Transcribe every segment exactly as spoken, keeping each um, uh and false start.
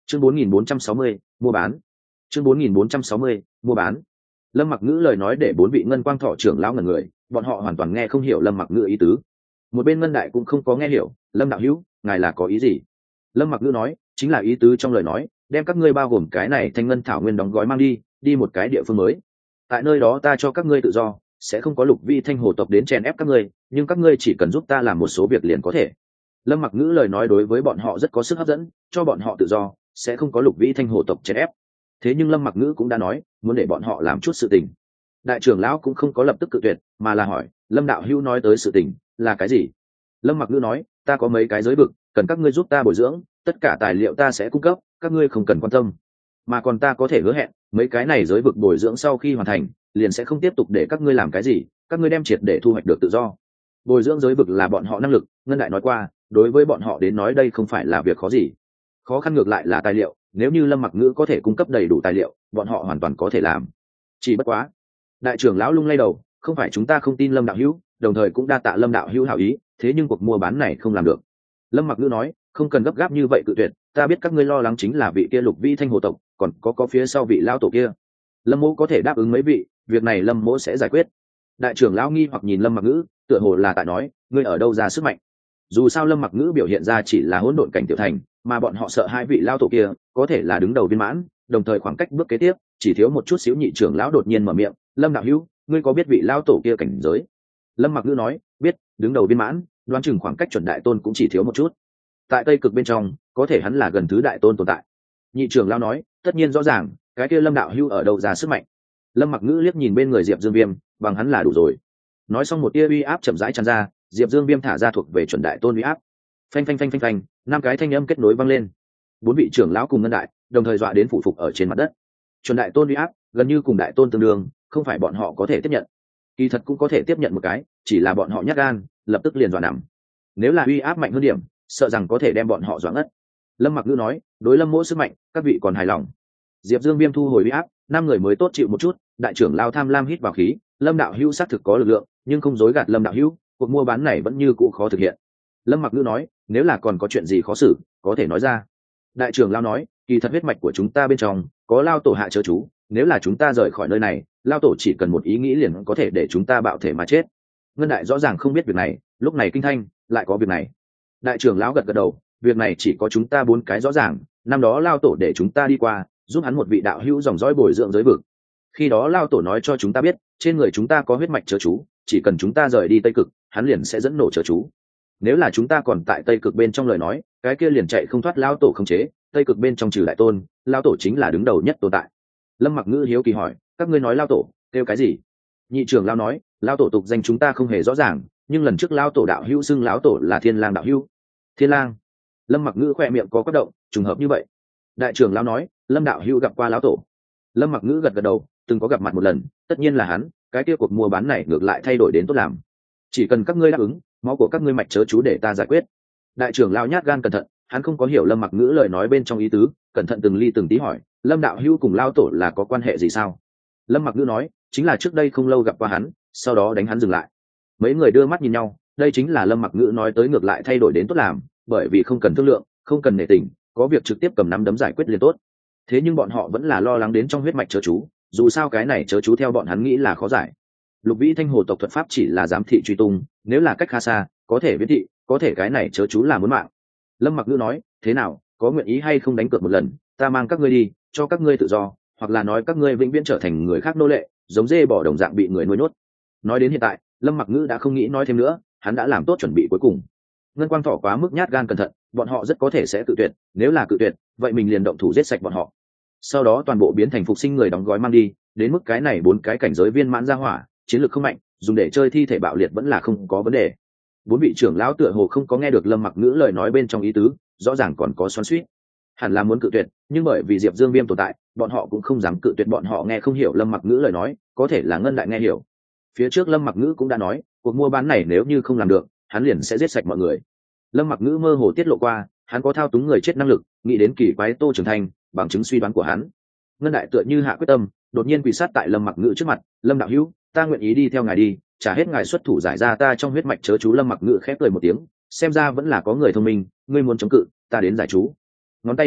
chương bốn nghìn bốn trăm sáu mươi mua bán chương bốn nghìn bốn trăm sáu mươi mua bán Lâm Mặc Ngữ lời nói để bốn vị ngân quang thọ trưởng lão ngẩn người, bọn họ hoàn toàn nghe không hiểu Lâm Mặc Ngữ ý tứ. Một bên ngân đại cũng không có nghe hiểu, Lâm đạo hữu, ngài là có ý gì? Lâm Mặc Ngữ nói, chính là ý tứ trong lời nói, đem các ngươi bao gồm cái này thanh ngân thảo nguyên đóng gói mang đi, đi một cái địa phương mới. Tại nơi đó ta cho các ngươi tự do, sẽ không có lục vi thanh hồ tộc đến chèn ép các ngươi, nhưng các ngươi chỉ cần giúp ta làm một số việc liền có thể. Lâm Mặc Ngữ lời nói đối với bọn họ rất có sức hấp dẫn, cho bọn họ tự do, sẽ không có lục vi thanh hồ tộc chèn ép. Thế nhưng Lâm Mặc Ngữ cũng đã nói, muốn để bọn họ làm chút sự tình. Đại trưởng lão cũng không có lập tức cự tuyệt, mà là hỏi, Lâm đạo hữu nói tới sự tình là cái gì? Lâm Mặc Ngữ nói, ta có mấy cái giới vực, cần các ngươi giúp ta bồi dưỡng, tất cả tài liệu ta sẽ cung cấp, các ngươi không cần quan tâm. Mà còn ta có thể hứa hẹn, mấy cái này giới vực bồi dưỡng sau khi hoàn thành, liền sẽ không tiếp tục để các ngươi làm cái gì, các ngươi đem triệt để thu hoạch được tự do. Bồi dưỡng giới vực là bọn họ năng lực, ngân đại nói qua, đối với bọn họ đến nói đây không phải là việc khó gì. Khó khăn ngược lại là tài liệu, nếu như Lâm Mặc Ngữ có thể cung cấp đầy đủ tài liệu, bọn họ hoàn toàn có thể làm. Chỉ bất quá, đại trưởng lão lung lay đầu, không phải chúng ta không tin Lâm đạo hữu, đồng thời cũng đa tạ Lâm đạo hữu hảo ý, thế nhưng cuộc mua bán này không làm được. Lâm Mặc Ngữ nói, không cần gấp gáp như vậy cự tuyệt, ta biết các ngươi lo lắng chính là vị kia lục vi thanh hồ tộc, còn có có phía sau vị lão tổ kia. Lâm mỗ có thể đáp ứng mấy vị, việc này Lâm mỗ sẽ giải quyết. Đại trưởng lão nghi hoặc nhìn Lâm Mặc Ngữ, tựa hồ là tại nói, ngươi ở đâu ra sức mạnh? Dù sao Lâm Mặc Ngữ biểu hiện ra chỉ là hỗn độn cảnh tiểu thành, mà bọn họ sợ hai vị lão tổ kia có thể là đứng đầu viên mãn, đồng thời khoảng cách bước kế tiếp chỉ thiếu một chút xíu. Nhị trưởng lão đột nhiên mở miệng, Lâm đạo hữu, ngươi có biết vị lão tổ kia cảnh giới? Lâm Mặc Ngữ nói, biết, đứng đầu viên mãn, đoán chừng khoảng cách chuẩn đại tôn cũng chỉ thiếu một chút. Tại Tây Cực bên trong, có thể hắn là gần thứ đại tôn tồn tại. Nhị trưởng lão nói, tất nhiên rõ ràng, cái kia Lâm đạo hữu ở đâu ra sức mạnh? Lâm Mặc Ngữ liếc nhìn bên người Diệp Dương Viêm, bằng hắn là đủ rồi. Nói xong một tia uy áp chậm rãi tràn ra, Diệp Dương Viêm thả ra thuộc về chuẩn đại tôn uy áp. Phanh phanh phanh phanh phanh, năm cái thanh âm kết nối vang lên. Bốn vị trưởng lão cùng ngân đại, đồng thời dọa đến phủ phục ở trên mặt đất. Chuẩn đại tôn uy áp, gần như cùng đại tôn tương đương, không phải bọn họ có thể tiếp nhận. Kỳ thật cũng có thể tiếp nhận một cái, chỉ là bọn họ nhát gan, lập tức liền dọa nằm. Nếu là uy áp mạnh hơn điểm, sợ rằng có thể đem bọn họ dọa ngất. Lâm Mặc Ngữ nói, đối Lâm mỗ sức mạnh, các vị còn hài lòng. Diệp Dương Viêm thu hồi uy áp, năm người mới tốt chịu một chút. Đại trưởng lão tham lam hít vào khí, Lâm đạo hữu xác thực có lực lượng, nhưng không dối gạt Lâm đạo hữu, cuộc mua bán này vẫn như cũ khó thực hiện. Lâm Mặc Ngữ nói, nếu là còn có chuyện gì khó xử, có thể nói ra. Đại trưởng lão nói, kỳ thật huyết mạch của chúng ta bên trong có lao tổ hạ chớ chú, nếu là chúng ta rời khỏi nơi này, lao tổ chỉ cần một ý nghĩ liền có thể để chúng ta bạo thể mà chết. Ngân đại rõ ràng không biết việc này, lúc này kinh thanh lại có việc này. Đại trưởng lão gật gật đầu, việc này chỉ có chúng ta bốn cái rõ ràng, năm đó lao tổ để chúng ta đi qua, giúp hắn một vị đạo hữu dòng dõi bồi dưỡng giới vực. Khi đó lao tổ nói cho chúng ta biết, trên người chúng ta có huyết mạch chớ chú, chỉ cần chúng ta rời đi Tây Cực, hắn liền sẽ dẫn nổ chớ chú. Nếu là chúng ta còn tại Tây Cực bên trong lời nói, cái kia liền chạy không thoát lao tổ khống chế, Tây Cực bên trong trừ đại tôn, lao tổ chính là đứng đầu nhất tồn tại. Lâm Mặc Ngữ hiếu kỳ hỏi, các ngươi nói lao tổ kêu cái gì? Nhị trưởng lão nói, lao tổ tục danh chúng ta không hề rõ ràng, nhưng lần trước lao tổ đạo hữu xưng lão tổ là Thiên Lang đạo hữu. Thiên Lang? Lâm Mặc Ngữ khoe miệng có quắc động, trùng hợp như vậy. Đại trưởng lão nói, Lâm đạo hữu gặp qua lão tổ. Lâm Mặc Ngữ gật gật đầu, từng có gặp mặt một lần, tất nhiên là hắn, cái kia cuộc mua bán này ngược lại thay đổi đến tốt làm. Chỉ cần các ngươi đáp ứng, máu của các ngươi mạch chớ chú để ta giải quyết. Đại trưởng lão nhát gan cẩn thận, hắn không có hiểu Lâm Mặc Ngữ lời nói bên trong ý tứ, cẩn thận từng ly từng tí hỏi, Lâm đạo hữu cùng lao tổ là có quan hệ gì sao? Lâm Mặc Ngữ nói, chính là trước đây không lâu gặp qua hắn, sau đó đánh hắn dừng lại. Mấy người đưa mắt nhìn nhau, đây chính là Lâm Mặc Ngữ nói tới ngược lại thay đổi đến tốt làm, bởi vì không cần thương lượng, không cần nể tình, có việc trực tiếp cầm nắm đấm giải quyết liền tốt. Thế nhưng bọn họ vẫn là lo lắng đến trong huyết mạch chớ chú, dù sao cái này chớ chú theo bọn hắn nghĩ là khó giải. Lục vĩ thanh hồ tộc thuật pháp chỉ là giám thị truy tung, nếu là cách khá xa, có thể viễn thị, có thể cái này chớ chú là muốn mạng. Lâm Mặc Ngữ nói, thế nào, có nguyện ý hay không đánh cược một lần, ta mang các ngươi đi, cho các ngươi tự do, hoặc là nói các ngươi vĩnh viễn trở thành người khác nô lệ, giống dê bỏ đồng dạng bị người nuôi nhốt. Nói đến hiện tại, Lâm Mặc Ngữ đã không nghĩ nói thêm nữa, hắn đã làm tốt chuẩn bị cuối cùng. Ngân Quang Thỏ quá mức nhát gan cẩn thận, bọn họ rất có thể sẽ cự tuyệt, nếu là cự tuyệt, vậy mình liền động thủ giết sạch bọn họ. Sau đó toàn bộ biến thành phục sinh người đóng gói mang đi, đến mức cái này bốn cái cảnh giới viên mãn ra hỏa, chiến lược không mạnh, dùng để chơi thi thể bạo liệt vẫn là không có vấn đề. Bốn vị trưởng lão tựa hồ không có nghe được Lâm Mặc Ngữ lời nói bên trong ý tứ, rõ ràng còn có xoắn xuýt. Hẳn là muốn cự tuyệt, nhưng bởi vì Diệp Dương Viêm tồn tại, bọn họ cũng không dám cự tuyệt, bọn họ nghe không hiểu Lâm Mặc Ngữ lời nói, có thể là Ngân lại nghe hiểu. Phía trước Lâm Mặc Ngữ cũng đã nói, cuộc mua bán này nếu như không làm được, hắn liền sẽ giết sạch mọi người. Lâm Mặc Ngữ mơ hồ tiết lộ qua, hắn có thao túng người chết năng lực, nghĩ đến kỳ quái Tô Trường Thanh, bằng chứng suy đoán của hắn. Ngân đại tựa như hạ quyết tâm, đột nhiên quỳ sát tại Lâm Mặc Ngữ trước mặt, "Lâm đạo hữu, ta nguyện ý đi theo ngài đi, trả hết ngài xuất thủ giải ra ta trong huyết mạch chớ chú." Lâm Mặc Ngữ khép cười một tiếng, xem ra vẫn là có người thông minh, ngươi muốn chống cự, ta đến giải chú. Ngón tay điểm nhẹ,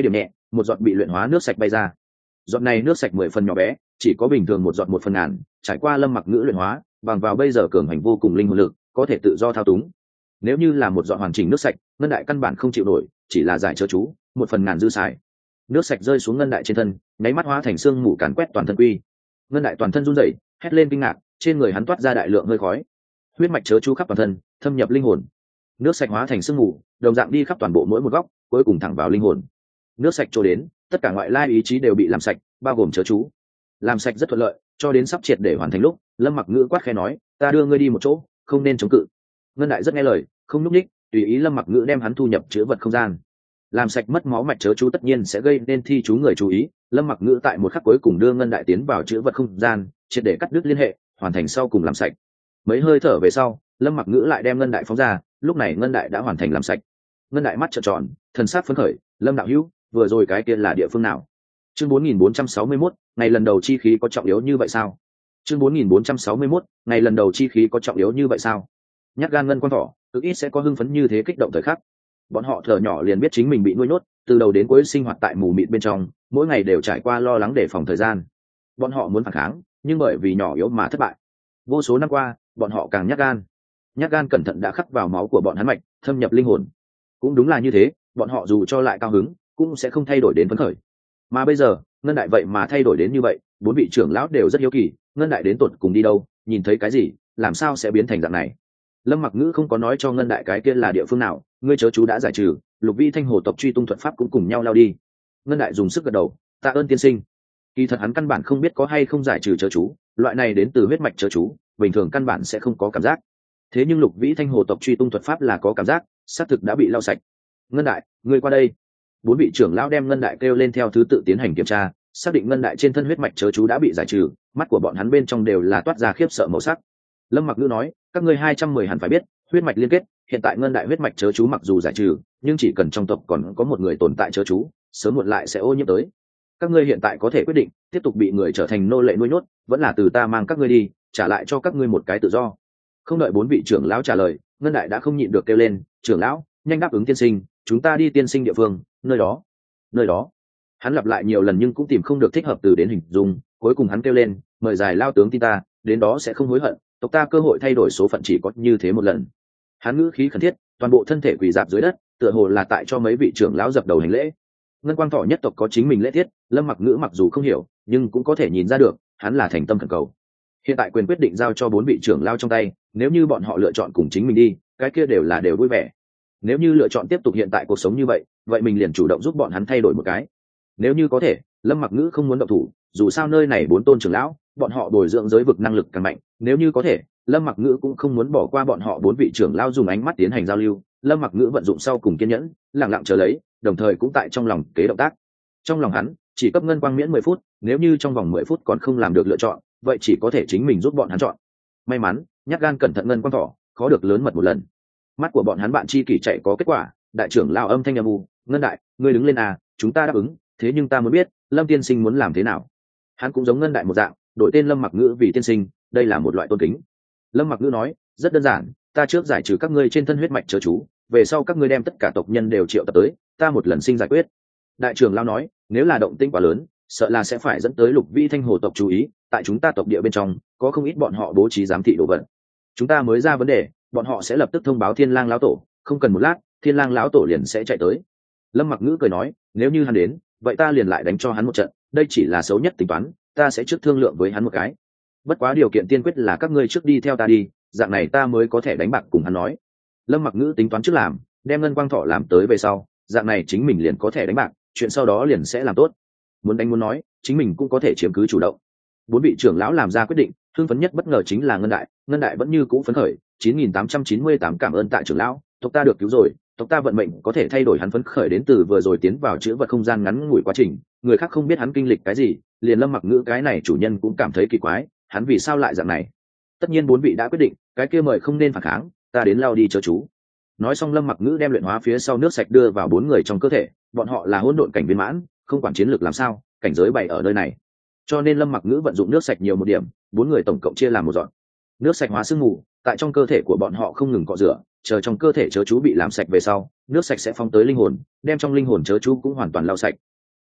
một giọt bị luyện hóa nước sạch bay ra. Giọt này nước sạch mười phần nhỏ bé, chỉ có bình thường một giọt một phần ngàn, trải qua Lâm Mặc Ngữ luyện hóa, bằng vào bây giờ cường hành vô cùng linh hồn lực, có thể tự do thao túng. Nếu như là một giọt hoàn chỉnh nước sạch, ngân đại căn bản không chịu nổi, chỉ là giải chớ chú, một phần ngàn dư xài. Nước sạch rơi xuống ngân đại trên thân, nháy mắt hóa thành xương mù càn quét toàn thân quy. Ngân đại toàn thân run rẩy, hét lên kinh ngạc, trên người hắn toát ra đại lượng hơi khói. Huyết mạch chớ chú khắp toàn thân, thâm nhập linh hồn. Nước sạch hóa thành sương mù, đồng dạng đi khắp toàn bộ mỗi một góc, cuối cùng thẳng vào linh hồn. Nước sạch trôi đến, tất cả ngoại lai ý chí đều bị làm sạch, bao gồm chớ chú. Làm sạch rất thuận lợi, cho đến sắp triệt để hoàn thành lúc, Lâm Mặc Ngữ quát khẽ nói, ta đưa ngươi đi một chỗ, không nên chống cự. Ngân đại rất nghe lời, không núp ních, tùy ý Lâm Mặc Ngữ đem hắn thu nhập chứa vật không gian. Làm sạch mất máu mạch chớ chú tất nhiên sẽ gây nên thi chú người chú ý, Lâm Mặc Ngữ tại một khắc cuối cùng đưa ngân đại tiến vào chứa vật không gian, triệt để cắt đứt liên hệ, hoàn thành sau cùng làm sạch. Mấy hơi thở về sau, Lâm Mặc Ngữ lại đem ngân đại phóng ra, lúc này ngân đại đã hoàn thành làm sạch. Ngân đại mắt trợn tròn, thần sắc phấn khởi, Lâm đạo hữu, vừa rồi cái kia là địa phương nào? Chương bốn nghìn bốn trăm sáu mươi mốt, ngày lần đầu chi khí có trọng yếu như vậy sao? Chương bốn nghìn bốn trăm sáu mươi mốt, ngày lần đầu chi khí có trọng yếu như vậy sao? Nhát gan ngân quan thỏ, cực ít sẽ có hưng phấn như thế kích động thời khắc. Bọn họ thở nhỏ liền biết chính mình bị nuôi nhốt, từ đầu đến cuối sinh hoạt tại mù mịt bên trong, mỗi ngày đều trải qua lo lắng đề phòng thời gian. Bọn họ muốn phản kháng, nhưng bởi vì nhỏ yếu mà thất bại. Vô số năm qua, bọn họ càng nhát gan. Nhát gan cẩn thận đã khắc vào máu của bọn hắn mạch, thâm nhập linh hồn. Cũng đúng là như thế, bọn họ dù cho lại cao hứng, cũng sẽ không thay đổi đến phấn khởi. Mà bây giờ, ngân đại vậy mà thay đổi đến như vậy, bốn vị trưởng lão đều rất hiếu kỳ, ngân đại đến tột cùng đi đâu, nhìn thấy cái gì, làm sao sẽ biến thành dạng này. Lâm Mặc Ngữ không có nói cho ngân đại cái kia là địa phương nào, ngươi chớ chú đã giải trừ, Lục Vi Thanh Hồ tộc truy tung thuật pháp cũng cùng nhau lao đi. Ngân đại dùng sức gật đầu, tạ ơn tiên sinh. Kỳ thật hắn căn bản không biết có hay không giải trừ chớ chú, loại này đến từ huyết mạch chớ chú, bình thường căn bản sẽ không có cảm giác. Thế nhưng Lục Vĩ Thanh Hồ tộc truy tung thuật pháp là có cảm giác, xác thực đã bị lau sạch. Ngân đại, ngươi qua đây. Bốn vị trưởng lão đem ngân đại kêu lên theo thứ tự tiến hành kiểm tra, xác định ngân đại trên thân huyết mạch chớ chú đã bị giải trừ, mắt của bọn hắn bên trong đều là toát ra khiếp sợ màu sắc. Lâm Mặc Ngữ nói, các ngươi hai trăm mười hẳn phải biết, huyết mạch liên kết, hiện tại ngân đại huyết mạch chớ chú mặc dù giải trừ, nhưng chỉ cần trong tộc còn có một người tồn tại chớ chú, sớm muộn lại sẽ ô nhiễm tới. Các ngươi hiện tại có thể quyết định tiếp tục bị người trở thành nô lệ nuôi nhốt, vẫn là từ ta mang các ngươi đi, trả lại cho các ngươi một cái tự do. Không đợi bốn vị trưởng lão trả lời, ngân đại đã không nhịn được kêu lên, trưởng lão, nhanh đáp ứng tiên sinh, chúng ta đi tiên sinh địa phương, nơi đó, nơi đó. Hắn lặp lại nhiều lần nhưng cũng tìm không được thích hợp từ đến hình dung, cuối cùng hắn kêu lên, mời giải lao tướng tin ta, đến đó sẽ không hối hận, tộc ta cơ hội thay đổi số phận chỉ có như thế một lần. Hắn ngữ khí khẩn thiết, toàn bộ thân thể quỳ dạp dưới đất, tựa hồ là tại cho mấy vị trưởng lão dập đầu hành lễ. Ngân quang thọ nhất tộc có chính mình lễ tiết, Lâm Mặc Ngữ mặc dù không hiểu, nhưng cũng có thể nhìn ra được, hắn là thành tâm khẩn cầu. Hiện tại quyền quyết định giao cho bốn vị trưởng lão trong tay, nếu như bọn họ lựa chọn cùng chính mình đi, cái kia đều là đều vui vẻ. Nếu như lựa chọn tiếp tục hiện tại cuộc sống như vậy, vậy mình liền chủ động giúp bọn hắn thay đổi một cái. Nếu như có thể, Lâm Mặc Ngữ không muốn động thủ, dù sao nơi này bốn tôn trưởng lão, bọn họ bồi dưỡng giới vực năng lực càng mạnh, nếu như có thể, Lâm Mặc Ngữ cũng không muốn bỏ qua bọn họ bốn vị trưởng lão dùng ánh mắt tiến hành giao lưu. Lâm Mặc Ngữ vận dụng sau cùng kiên nhẫn, lặng lặng chờ lấy, đồng thời cũng tại trong lòng kế động tác. Trong lòng hắn, chỉ cấp ngân quang miễn mười phút, nếu như trong vòng mười phút còn không làm được lựa chọn, vậy chỉ có thể chính mình giúp bọn hắn chọn. May mắn, nhát gan cẩn thận ngân quang thỏ, khó được lớn mật một lần. Mắt của bọn hắn bạn chi kỷ chạy có kết quả, đại trưởng lão âm thanh âm u, ngân đại, ngươi đứng lên à, chúng ta đáp ứng, thế nhưng ta muốn biết, Lâm tiên sinh muốn làm thế nào. Hắn cũng giống ngân đại một dạng, đổi tên Lâm Mặc Ngữ vì tiên sinh, đây là một loại tôn kính. Lâm Mặc Ngữ nói, rất đơn giản, ta trước giải trừ các ngươi trên thân huyết mạch chớ chú, về sau các ngươi đem tất cả tộc nhân đều triệu tập tới, ta một lần sinh giải quyết. Đại trưởng lão nói, nếu là động tĩnh quá lớn, sợ là sẽ phải dẫn tới Lục Vi Thanh Hồ tộc chú ý, tại chúng ta tộc địa bên trong, có không ít bọn họ bố trí giám thị đồ vật. Chúng ta mới ra vấn đề, bọn họ sẽ lập tức thông báo Thiên Lang lão tổ, không cần một lát, Thiên Lang lão tổ liền sẽ chạy tới. Lâm Mặc Ngữ cười nói, nếu như hắn đến, vậy ta liền lại đánh cho hắn một trận, đây chỉ là xấu nhất tính toán, ta sẽ trước thương lượng với hắn một cái. Bất quá điều kiện tiên quyết là các ngươi trước đi theo ta đi, dạng này ta mới có thể đánh bạc cùng hắn nói. Lâm Mặc Ngữ tính toán trước làm, đem ngân quang thọ làm tới về sau, dạng này chính mình liền có thể đánh bạc, chuyện sau đó liền sẽ làm tốt. Muốn đánh muốn nói, chính mình cũng có thể chiếm cứ chủ động. Bốn vị trưởng lão làm ra quyết định, hưng phấn nhất bất ngờ chính là ngân đại, ngân đại vẫn như cũ phấn khởi, chín nghìn tám trăm chín mươi tám cảm ơn tại trưởng lão, tộc ta được cứu rồi, tộc ta vận mệnh có thể thay đổi. Hắn phấn khởi đến từ vừa rồi tiến vào chữ vật không gian ngắn ngủi quá trình, người khác không biết hắn kinh lịch cái gì, liền Lâm Mặc Ngữ cái này chủ nhân cũng cảm thấy kỳ quái, hắn vì sao lại dạng này. Tất nhiên bốn vị đã quyết định, cái kia mời không nên phản kháng, ta đến lao đi chớ chú. Nói xong Lâm Mặc Ngữ đem luyện hóa phía sau nước sạch đưa vào bốn người trong cơ thể, bọn họ là hỗn độn cảnh viên mãn, không quản chiến lược làm sao, cảnh giới bày ở nơi này, cho nên Lâm Mặc Ngữ vận dụng nước sạch nhiều một điểm, bốn người tổng cộng chia làm một dọn. Nước sạch hóa sương mù tại trong cơ thể của bọn họ không ngừng cọ rửa, chờ trong cơ thể chớ chú bị làm sạch về sau, nước sạch sẽ phóng tới linh hồn, đem trong linh hồn chớ chú cũng hoàn toàn lau sạch.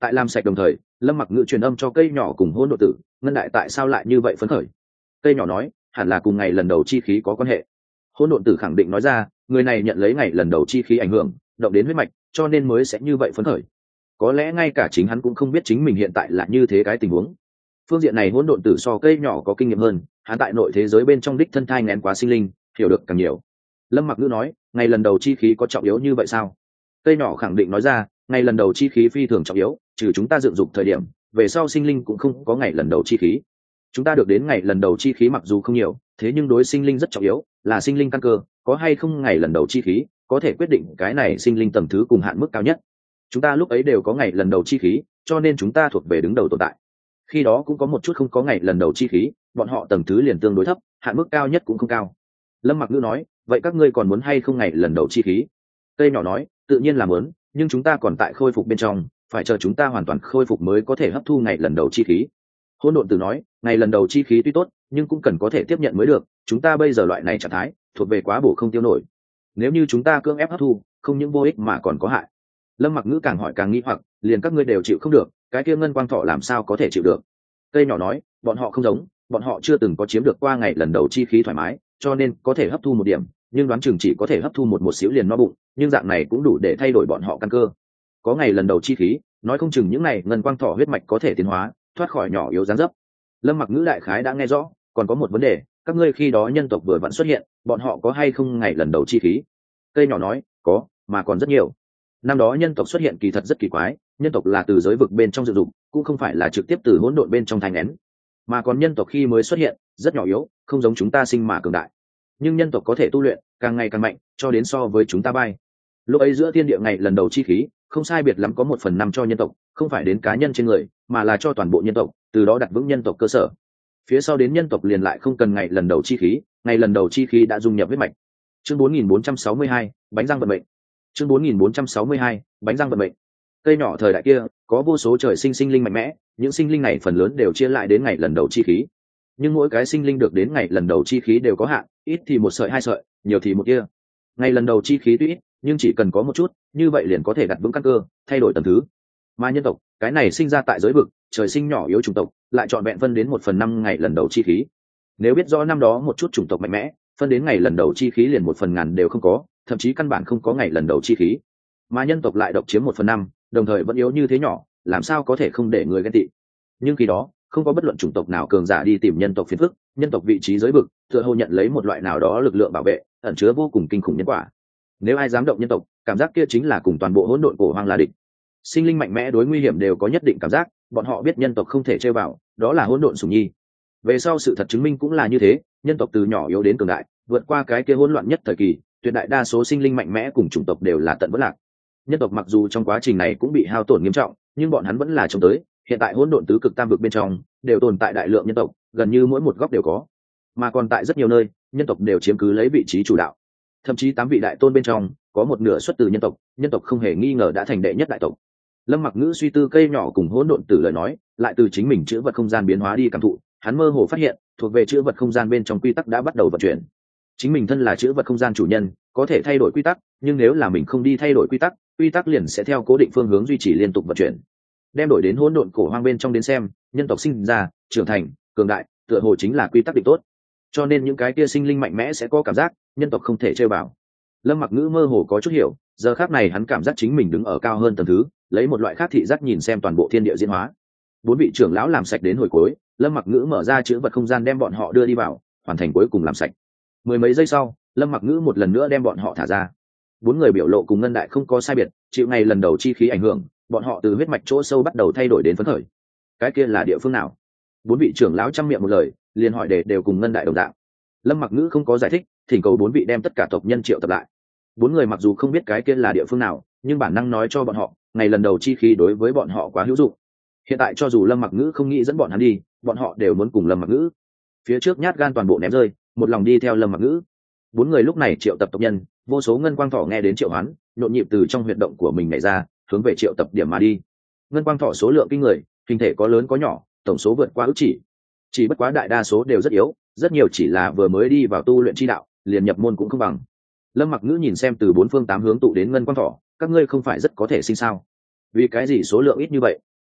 Tại làm sạch đồng thời, Lâm Mặc Ngữ truyền âm cho cây nhỏ cùng hỗn độn tử, ngân đại tại sao lại như vậy phấn khởi? Cây nhỏ nói, hẳn là cùng ngày lần đầu chi khí có quan hệ. Hỗn độn tử khẳng định nói ra, người này nhận lấy ngày lần đầu chi khí ảnh hưởng, động đến huyết mạch, cho nên mới sẽ như vậy phấn khởi. Có lẽ ngay cả chính hắn cũng không biết chính mình hiện tại là như thế cái tình huống. Phương diện này hỗn độn tử so cây nhỏ có kinh nghiệm hơn, hắn tại nội thế giới bên trong đích thân thai ngén quá sinh linh, hiểu được càng nhiều. Lâm Mặc Ngữ nói, ngày lần đầu chi khí có trọng yếu như vậy sao? Cây nhỏ khẳng định nói ra, ngày lần đầu chi khí phi thường trọng yếu, trừ chúng ta dựng dục thời điểm, về sau sinh linh cũng không có ngày lần đầu chi khí. Chúng ta được đến ngày lần đầu chi khí mặc dù không nhiều, thế nhưng đối sinh linh rất trọng yếu, là sinh linh căn cơ, có hay không ngày lần đầu chi khí, có thể quyết định cái này sinh linh tầng thứ cùng hạn mức cao nhất. Chúng ta lúc ấy đều có ngày lần đầu chi khí, cho nên chúng ta thuộc về đứng đầu tồn tại. Khi đó cũng có một chút không có ngày lần đầu chi khí, bọn họ tầng thứ liền tương đối thấp, hạn mức cao nhất cũng không cao. Lâm Mặc Ngữ nói, vậy các ngươi còn muốn hay không ngày lần đầu chi khí? Cây nhỏ nói, tự nhiên là muốn, nhưng chúng ta còn tại khôi phục bên trong, phải chờ chúng ta hoàn toàn khôi phục mới có thể hấp thu ngày lần đầu chi khí. Hỗn độn tử nói, ngày lần đầu chi khí tuy tốt, nhưng cũng cần có thể tiếp nhận mới được, chúng ta bây giờ loại này trạng thái, thuộc về quá bổ không tiêu nổi. Nếu như chúng ta cưỡng ép hấp thu, không những vô ích mà còn có hại. Lâm Mặc Ngữ càng hỏi càng nghi hoặc, liền các ngươi đều chịu không được, cái kia ngân quang thọ làm sao có thể chịu được? Cây nhỏ nói, bọn họ không giống, bọn họ chưa từng có chiếm được qua ngày lần đầu chi khí thoải mái, cho nên có thể hấp thu một điểm, nhưng đoán chừng chỉ có thể hấp thu một một xíu liền no bụng, nhưng dạng này cũng đủ để thay đổi bọn họ căn cơ. Có ngày lần đầu chi khí, nói không chừng những này ngân quang thọ huyết mạch có thể tiến hóa, thoát khỏi nhỏ yếu dáng dấp. Lâm Mặc Ngữ đại khái đã nghe rõ, còn có một vấn đề, các ngươi khi đó nhân tộc vừa vẫn xuất hiện, bọn họ có hay không ngày lần đầu chi khí? Cây nhỏ nói, có, mà còn rất nhiều. Năm đó nhân tộc xuất hiện kỳ thật rất kỳ quái, nhân tộc là từ giới vực bên trong dựng dục, cũng không phải là trực tiếp từ hỗn độn bên trong thành nén, mà còn nhân tộc khi mới xuất hiện rất nhỏ yếu, không giống chúng ta sinh mà cường đại, nhưng nhân tộc có thể tu luyện càng ngày càng mạnh, cho đến so với chúng ta bay. Lúc ấy giữa thiên địa ngày lần đầu chi khí không sai biệt lắm có một phần năm cho nhân tộc, không phải đến cá nhân trên người, mà là cho toàn bộ nhân tộc, từ đó đặt vững nhân tộc cơ sở. Phía sau đến nhân tộc liền lại không cần ngày lần đầu chi khí, ngày lần đầu chi khí đã dung nhập huyết mạch. Chương bốn nghìn bốn trăm sáu mươi hai, bánh răng vận mệnh. Chương bốn nghìn bốn trăm sáu mươi hai, bánh răng vận mệnh. Cây nhỏ thời đại kia có vô số trời sinh sinh linh mạnh mẽ, những sinh linh này phần lớn đều chia lại đến ngày lần đầu chi khí, nhưng mỗi cái sinh linh được đến ngày lần đầu chi khí đều có hạn, ít thì một sợi hai sợi, nhiều thì một kia. Ngày lần đầu chi khí tuy ít, nhưng chỉ cần có một chút, như vậy liền có thể đặt vững căn cơ, thay đổi tầng thứ. Mà nhân tộc, cái này sinh ra tại giới vực, trời sinh nhỏ yếu chủng tộc, lại chọn vẹn phân đến một phần năm ngày lần đầu chi khí. Nếu biết rõ năm đó một chút chủng tộc mạnh mẽ, phân đến ngày lần đầu chi khí liền một phần ngàn đều không có, thậm chí căn bản không có ngày lần đầu chi khí. Mà nhân tộc lại độc chiếm một phần năm, đồng thời vẫn yếu như thế nhỏ, làm sao có thể không để người ghen tị? Nhưng khi đó không có bất luận chủng tộc nào cường giả đi tìm nhân tộc phiền phức, nhân tộc vị trí giới vực tựa hồ nhận lấy một loại nào đó lực lượng bảo vệ, ẩn chứa vô cùng kinh khủng nhân quả. Nếu ai dám động nhân tộc, cảm giác kia chính là cùng toàn bộ hỗn độn cổ hoang là địch. Sinh linh mạnh mẽ đối nguy hiểm đều có nhất định cảm giác, bọn họ biết nhân tộc không thể chơi vào, đó là hỗn độn sủng nhi. Về sau sự thật chứng minh cũng là như thế, nhân tộc từ nhỏ yếu đến cường đại, vượt qua cái kia hỗn loạn nhất thời kỳ, tuyệt đại đa số sinh linh mạnh mẽ cùng chủng tộc đều là tận vỡ lạc. Nhân tộc mặc dù trong quá trình này cũng bị hao tổn nghiêm trọng, nhưng bọn hắn vẫn là chống tới. Hiện tại hỗn độn tứ cực tam vực bên trong đều tồn tại đại lượng nhân tộc, gần như mỗi một góc đều có, mà còn tại rất nhiều nơi nhân tộc đều chiếm cứ lấy vị trí chủ đạo. Thậm chí tám vị đại tôn bên trong có một nửa xuất từ nhân tộc, nhân tộc không hề nghi ngờ đã thành đệ nhất đại tộc. Lâm Mặc Ngữ suy tư cây nhỏ cùng hỗn độn tử lời nói, lại từ chính mình chữ vật không gian biến hóa đi cảm thụ, hắn mơ hồ phát hiện thuộc về chữ vật không gian bên trong quy tắc đã bắt đầu vận chuyển. Chính mình thân là chữ vật không gian chủ nhân, có thể thay đổi quy tắc, nhưng nếu là mình không đi thay đổi quy tắc, quy tắc liền sẽ theo cố định phương hướng duy trì liên tục vận chuyển. Đem đổi đến hỗn độn cổ hoang bên trong đến xem, nhân tộc sinh ra, trưởng thành, cường đại, tựa hồ chính là quy tắc định tốt. Cho nên những cái kia sinh linh mạnh mẽ sẽ có cảm giác, nhân tộc không thể chơi vào. Lâm Mặc Ngữ mơ hồ có chút hiểu, giờ khắc này hắn cảm giác chính mình đứng ở cao hơn tầng thứ, lấy một loại khác thị giác nhìn xem toàn bộ thiên địa diễn hóa. Bốn vị trưởng lão làm sạch đến hồi cuối, Lâm Mặc Ngữ mở ra chữ vật không gian đem bọn họ đưa đi vào, hoàn thành cuối cùng làm sạch. Mười mấy giây sau, Lâm Mặc Ngữ một lần nữa đem bọn họ thả ra. Bốn người biểu lộ cùng ngân đại không có sai biệt, chịu ngày lần đầu chi khí ảnh hưởng, bọn họ từ huyết mạch chỗ sâu bắt đầu thay đổi đến phấn khởi. Cái kia là địa phương nào? Bốn vị trưởng lão trăm miệng một lời, liền hỏi để đều cùng ngân đại đồng dạng. Lâm Mặc Ngữ không có giải thích, thỉnh cầu bốn vị đem tất cả tộc nhân triệu tập lại. Bốn người mặc dù không biết cái kia là địa phương nào, nhưng bản năng nói cho bọn họ, ngày lần đầu chi khí đối với bọn họ quá hữu dụng. Hiện tại cho dù Lâm Mặc Ngữ không nghĩ dẫn bọn hắn đi, bọn họ đều muốn cùng Lâm Mặc Ngữ. Phía trước nhát gan toàn bộ ném rơi, một lòng đi theo Lâm Mặc Ngữ. Bốn người lúc này triệu tập tộc nhân, vô số ngân quang thỏ nghe đến triệu hoán, nhộn nhịp từ trong huyệt động của mình nhảy ra, hướng về triệu tập điểm mà đi. Ngân quang thỏ số lượng kinh người, hình thể có lớn có nhỏ, tổng số vượt qua ước chỉ. Chỉ bất quá đại đa số đều rất yếu, rất nhiều chỉ là vừa mới đi vào tu luyện chi đạo, liền nhập môn cũng không bằng. Lâm Mặc Ngữ nhìn xem từ bốn phương tám hướng tụ đến ngân quang thỏ, các ngươi không phải rất có thể sinh sao? Vì cái gì số lượng ít như vậy?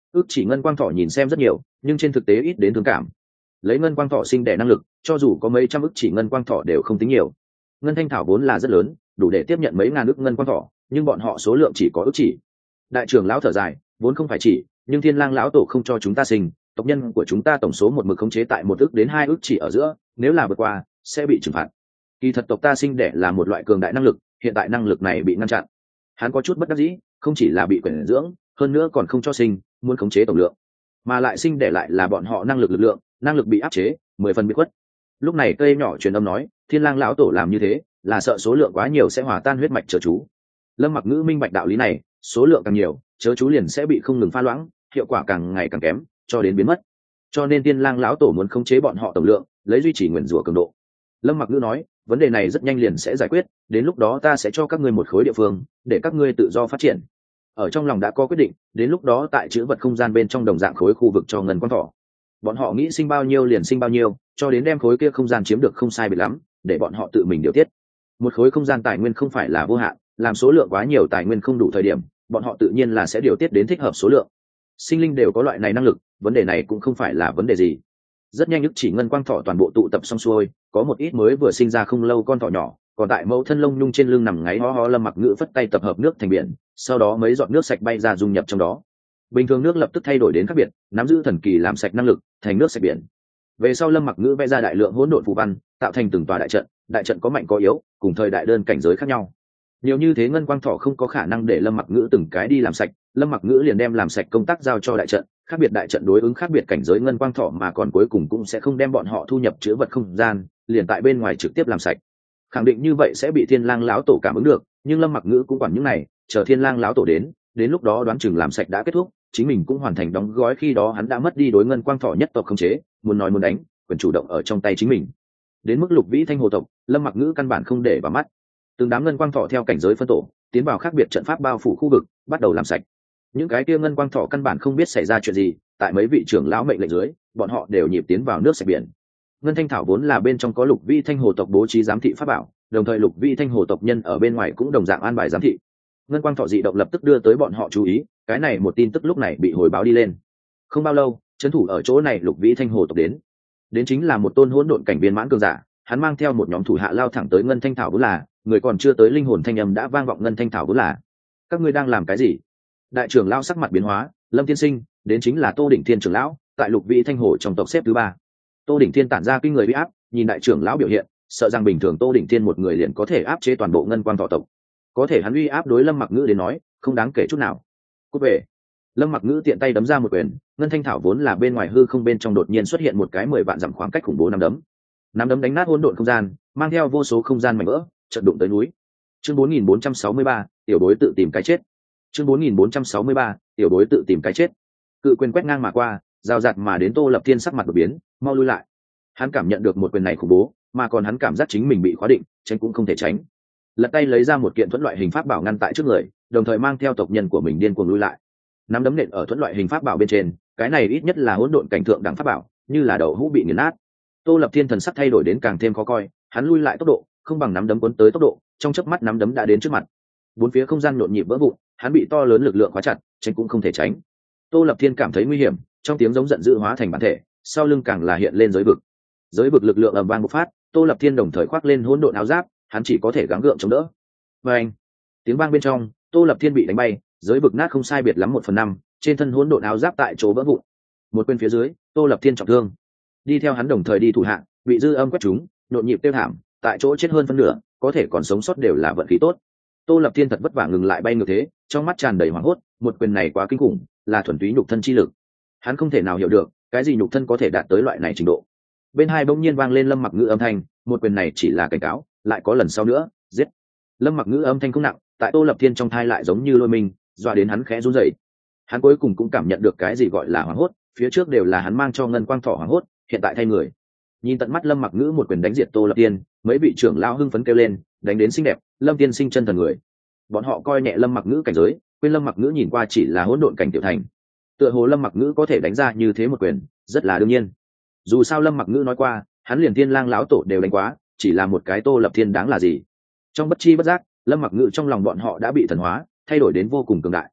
ước chỉ ngân quang thọ nhìn xem rất nhiều, nhưng trên thực tế ít đến thương cảm. Lấy ngân quang thọ sinh đẻ năng lực, cho dù có mấy trăm ước chỉ ngân quang thọ đều không tính nhiều. Ngân thanh thảo vốn là rất lớn, đủ để tiếp nhận mấy ngàn ước ngân quang thọ, nhưng bọn họ số lượng chỉ có ước chỉ. Đại trưởng lão thở dài, vốn không phải chỉ, nhưng thiên lang lão tổ không cho chúng ta sinh, tộc nhân của chúng ta tổng số một mực khống chế tại một ước đến hai ước chỉ ở giữa, nếu là vượt qua sẽ bị trừng phạt. Kỳ thật tộc ta sinh đẻ là một loại cường đại năng lực, hiện tại năng lực này bị ngăn chặn. Hắn có chút bất đắc dĩ, không chỉ là bị quyển dưỡng, hơn nữa còn không cho sinh, muốn khống chế tổng lượng, mà lại sinh đẻ lại là bọn họ năng lực lực lượng, năng lực bị áp chế, mười phần bị khuất. Lúc này cây nhỏ truyền âm nói, thiên lang lão tổ làm như thế là sợ số lượng quá nhiều sẽ hòa tan huyết mạch chớ chú. Lâm Mặc Ngữ minh bạch đạo lý này, số lượng càng nhiều, chớ chú liền sẽ bị không ngừng pha loãng, hiệu quả càng ngày càng kém, cho đến biến mất. Cho nên thiên lang lão tổ muốn khống chế bọn họ tổng lượng, lấy duy trì nguyên rủa cường độ. Lâm Mặc Ngữ nói, vấn đề này rất nhanh liền sẽ giải quyết, đến lúc đó ta sẽ cho các ngươi một khối địa phương, để các ngươi tự do phát triển. Ở trong lòng đã có quyết định, đến lúc đó tại chữ vật không gian bên trong đồng dạng khối khu vực cho ngân quang thọ. Bọn họ nghĩ sinh bao nhiêu liền sinh bao nhiêu, cho đến đem khối kia không gian chiếm được không sai biệt lắm, để bọn họ tự mình điều tiết. Một khối không gian tài nguyên không phải là vô hạn, làm số lượng quá nhiều tài nguyên không đủ thời điểm, bọn họ tự nhiên là sẽ điều tiết đến thích hợp số lượng. Sinh linh đều có loại này năng lực, vấn đề này cũng không phải là vấn đề gì. Rất nhanh nhất chỉ ngân quang thọ toàn bộ tụ tập xong xuôi, có một ít mới vừa sinh ra không lâu con thỏ nhỏ, còn tại mẫu thân lông nhung trên lưng nằm ngáy ho ho. Lâm Mặc Ngữ phất tay tập hợp nước thành biển, sau đó mấy giọt nước sạch bay ra dung nhập trong đó. Bình thường nước lập tức thay đổi đến khác biệt, nắm giữ thần kỳ làm sạch năng lực, thành nước sạch biển. Về sau Lâm Mặc Ngữ vẽ ra đại lượng hỗn độn phù văn, tạo thành từng tòa đại trận, đại trận có mạnh có yếu, cùng thời đại đơn cảnh giới khác nhau. Nhiều như thế ngân quang thọ không có khả năng để Lâm Mặc Ngữ từng cái đi làm sạch, Lâm Mặc Ngữ liền đem làm sạch công tác giao cho đại trận, khác biệt đại trận đối ứng khác biệt cảnh giới ngân quang thọ, mà còn cuối cùng cũng sẽ không đem bọn họ thu nhập chứa vật không gian, liền tại bên ngoài trực tiếp làm sạch. Khẳng định như vậy sẽ bị Thiên Lang lão tổ cảm ứng được, nhưng Lâm Mặc Ngữ cũng quản những này, chờ Thiên Lang lão tổ đến, đến lúc đó đoán chừng làm sạch đã kết thúc, chính mình cũng hoàn thành đóng gói, khi đó hắn đã mất đi đối ngân quang thọ nhất tộc khống chế, muốn nói muốn đánh, quyền chủ động ở trong tay chính mình. Đến mức Lục Vĩ Thanh Hồ tộc, Lâm Mặc Ngữ căn bản không để vào mắt. Từng đám ngân quang thọ theo cảnh giới phân tổ, tiến vào khác biệt trận pháp bao phủ khu vực, bắt đầu làm sạch. Những cái kia ngân quang thọ căn bản không biết xảy ra chuyện gì, tại mấy vị trưởng lão mệnh lệnh dưới, bọn họ đều nhịp tiến vào nước sạch biển. Ngân thanh thảo vốn là bên trong có Lục Vĩ Thanh Hồ tộc bố trí giám thị pháp bảo, đồng thời Lục Vĩ Thanh Hồ tộc nhân ở bên ngoài cũng đồng dạng an bài giám thị. Ngân quang thọ dị động lập tức đưa tới bọn họ chú ý, cái này một tin tức lúc này bị hồi báo đi lên. Không bao lâu, trấn thủ ở chỗ này Lục Vĩ Thanh Hồ tộc đến. Đến chính là một tôn hỗn độn cảnh viên mãn cường giả, hắn mang theo một nhóm thủ hạ lao thẳng tới ngân thanh thảo vốn là, người còn chưa tới linh hồn thanh âm đã vang vọng ngân thanh thảo vốn là. Các ngươi đang làm cái gì? Đại trưởng lão sắc mặt biến hóa, Lâm tiên sinh, đến chính là Tô Đỉnh Thiên trưởng lão, tại Lục Vĩ Thanh Hồ trong tộc xếp thứ ba. Tô Đỉnh Thiên tản ra kinh người uy áp, nhìn đại trưởng lão biểu hiện, sợ rằng bình thường Tô Đỉnh Thiên một người liền có thể áp chế toàn bộ ngân quang thọ tộc. Có thể hắn uy áp đối Lâm Mặc Ngữ đến nói, không đáng kể chút nào. Cút về. Lâm Mặc Ngữ tiện tay đấm ra một quyền, ngân thanh thảo vốn là bên ngoài hư không bên trong đột nhiên xuất hiện một cái mười vạn dặm khoảng cách khủng bố nắm đấm. Nắm đấm đánh nát hỗn độn không gian, mang theo vô số không gian mảnh vỡ, chợt đụng tới núi. Chương bốn nghìn bốn trăm sáu mươi ba, tiểu bối tự tìm cái chết. Chương bốn nghìn bốn trăm sáu mươi ba, tiểu bối tự tìm cái chết. Cự quyền quét ngang mà qua, rào rạt mà đến Tô Lập Thiên sắc mặt đột biến, mau lui lại. Hắn cảm nhận được một quyền này khủng bố, mà còn hắn cảm giác chính mình bị khóa định, tránh cũng không thể tránh. Lật tay lấy ra một kiện thuẫn loại hình pháp bảo ngăn tại trước người, đồng thời mang theo tộc nhân của mình điên cuồng lui lại. Nắm đấm nện ở thuẫn loại hình pháp bảo bên trên, cái này ít nhất là hỗn độn cảnh thượng đẳng pháp bảo, như là đầu hũ bị nghiền nát. Tô Lập Thiên thần sắc thay đổi đến càng thêm khó coi, hắn lui lại tốc độ không bằng nắm đấm cuốn tới tốc độ, trong chớp mắt nắm đấm đã đến trước mặt. Bốn phía không gian nhộn nhịp vỡ vụn, hắn bị to lớn lực lượng khóa chặt, tránh cũng không thể tránh. Tô Lập Thiên cảm thấy nguy hiểm, trong tiếng giống giận dữ hóa thành bản thể, sau lưng càng là hiện lên giới vực. Giới vực lực lượng ầm vang bộc phát, Tô Lập Thiên đồng thời khoác lên hỗn độn áo giáp, hắn chỉ có thể gắng gượng chống đỡ. Và anh, tiếng vang bên trong, Tô Lập Thiên bị đánh bay, giới vực nát không sai biệt lắm một phần năm, trên thân hỗn độn áo giáp tại chỗ vỡ vụn. Một bên phía dưới, Tô Lập Thiên trọng thương, đi theo hắn đồng thời đi thủ hạ, bị dư âm quét trúng, nhộn nhịp tiêu thảm, tại chỗ chết hơn phân nửa, có thể còn sống sót đều là vận khí tốt. Tô Lập Thiên thật vất vả ngừng lại bay ngược thế, trong mắt tràn đầy hoảng hốt, một quyền này quá kinh khủng, là thuần túy nhục thân chi lực. Hắn không thể nào hiểu được, cái gì nhục thân có thể đạt tới loại này trình độ. Bên hai bỗng nhiên vang lên Lâm Mặc Ngữ âm thanh, một quyền này chỉ là cảnh cáo, lại có lần sau nữa, giết. Lâm Mặc Ngữ âm thanh không nặng, tại Tô Lập Thiên trong thai lại giống như lôi mình, dọa đến hắn khẽ run rẩy. Hắn cuối cùng cũng cảm nhận được cái gì gọi là hoảng hốt, phía trước đều là hắn mang cho ngân quang thọ hoảng hốt, hiện tại thay người. Nhìn tận mắt Lâm Mặc Ngữ một quyền đánh diệt Tô Lập Thiên, mấy vị trưởng lão hưng phấn kêu lên, đánh đến xinh đẹp, Lâm tiên sinh chân thần người. Bọn họ coi nhẹ Lâm Mặc Ngữ cảnh giới, quên Lâm Mặc Ngữ nhìn qua chỉ là hỗn độn cảnh tiểu thành. Tựa hồ Lâm Mặc Ngữ có thể đánh ra như thế một quyền, rất là đương nhiên. Dù sao Lâm Mặc Ngữ nói qua, hắn liền Thiên Lang lão tổ đều đánh quá, chỉ là một cái Tô Lập Thiên đáng là gì. Trong bất chi bất giác, Lâm Mặc Ngữ trong lòng bọn họ đã bị thần hóa, thay đổi đến vô cùng cường đại.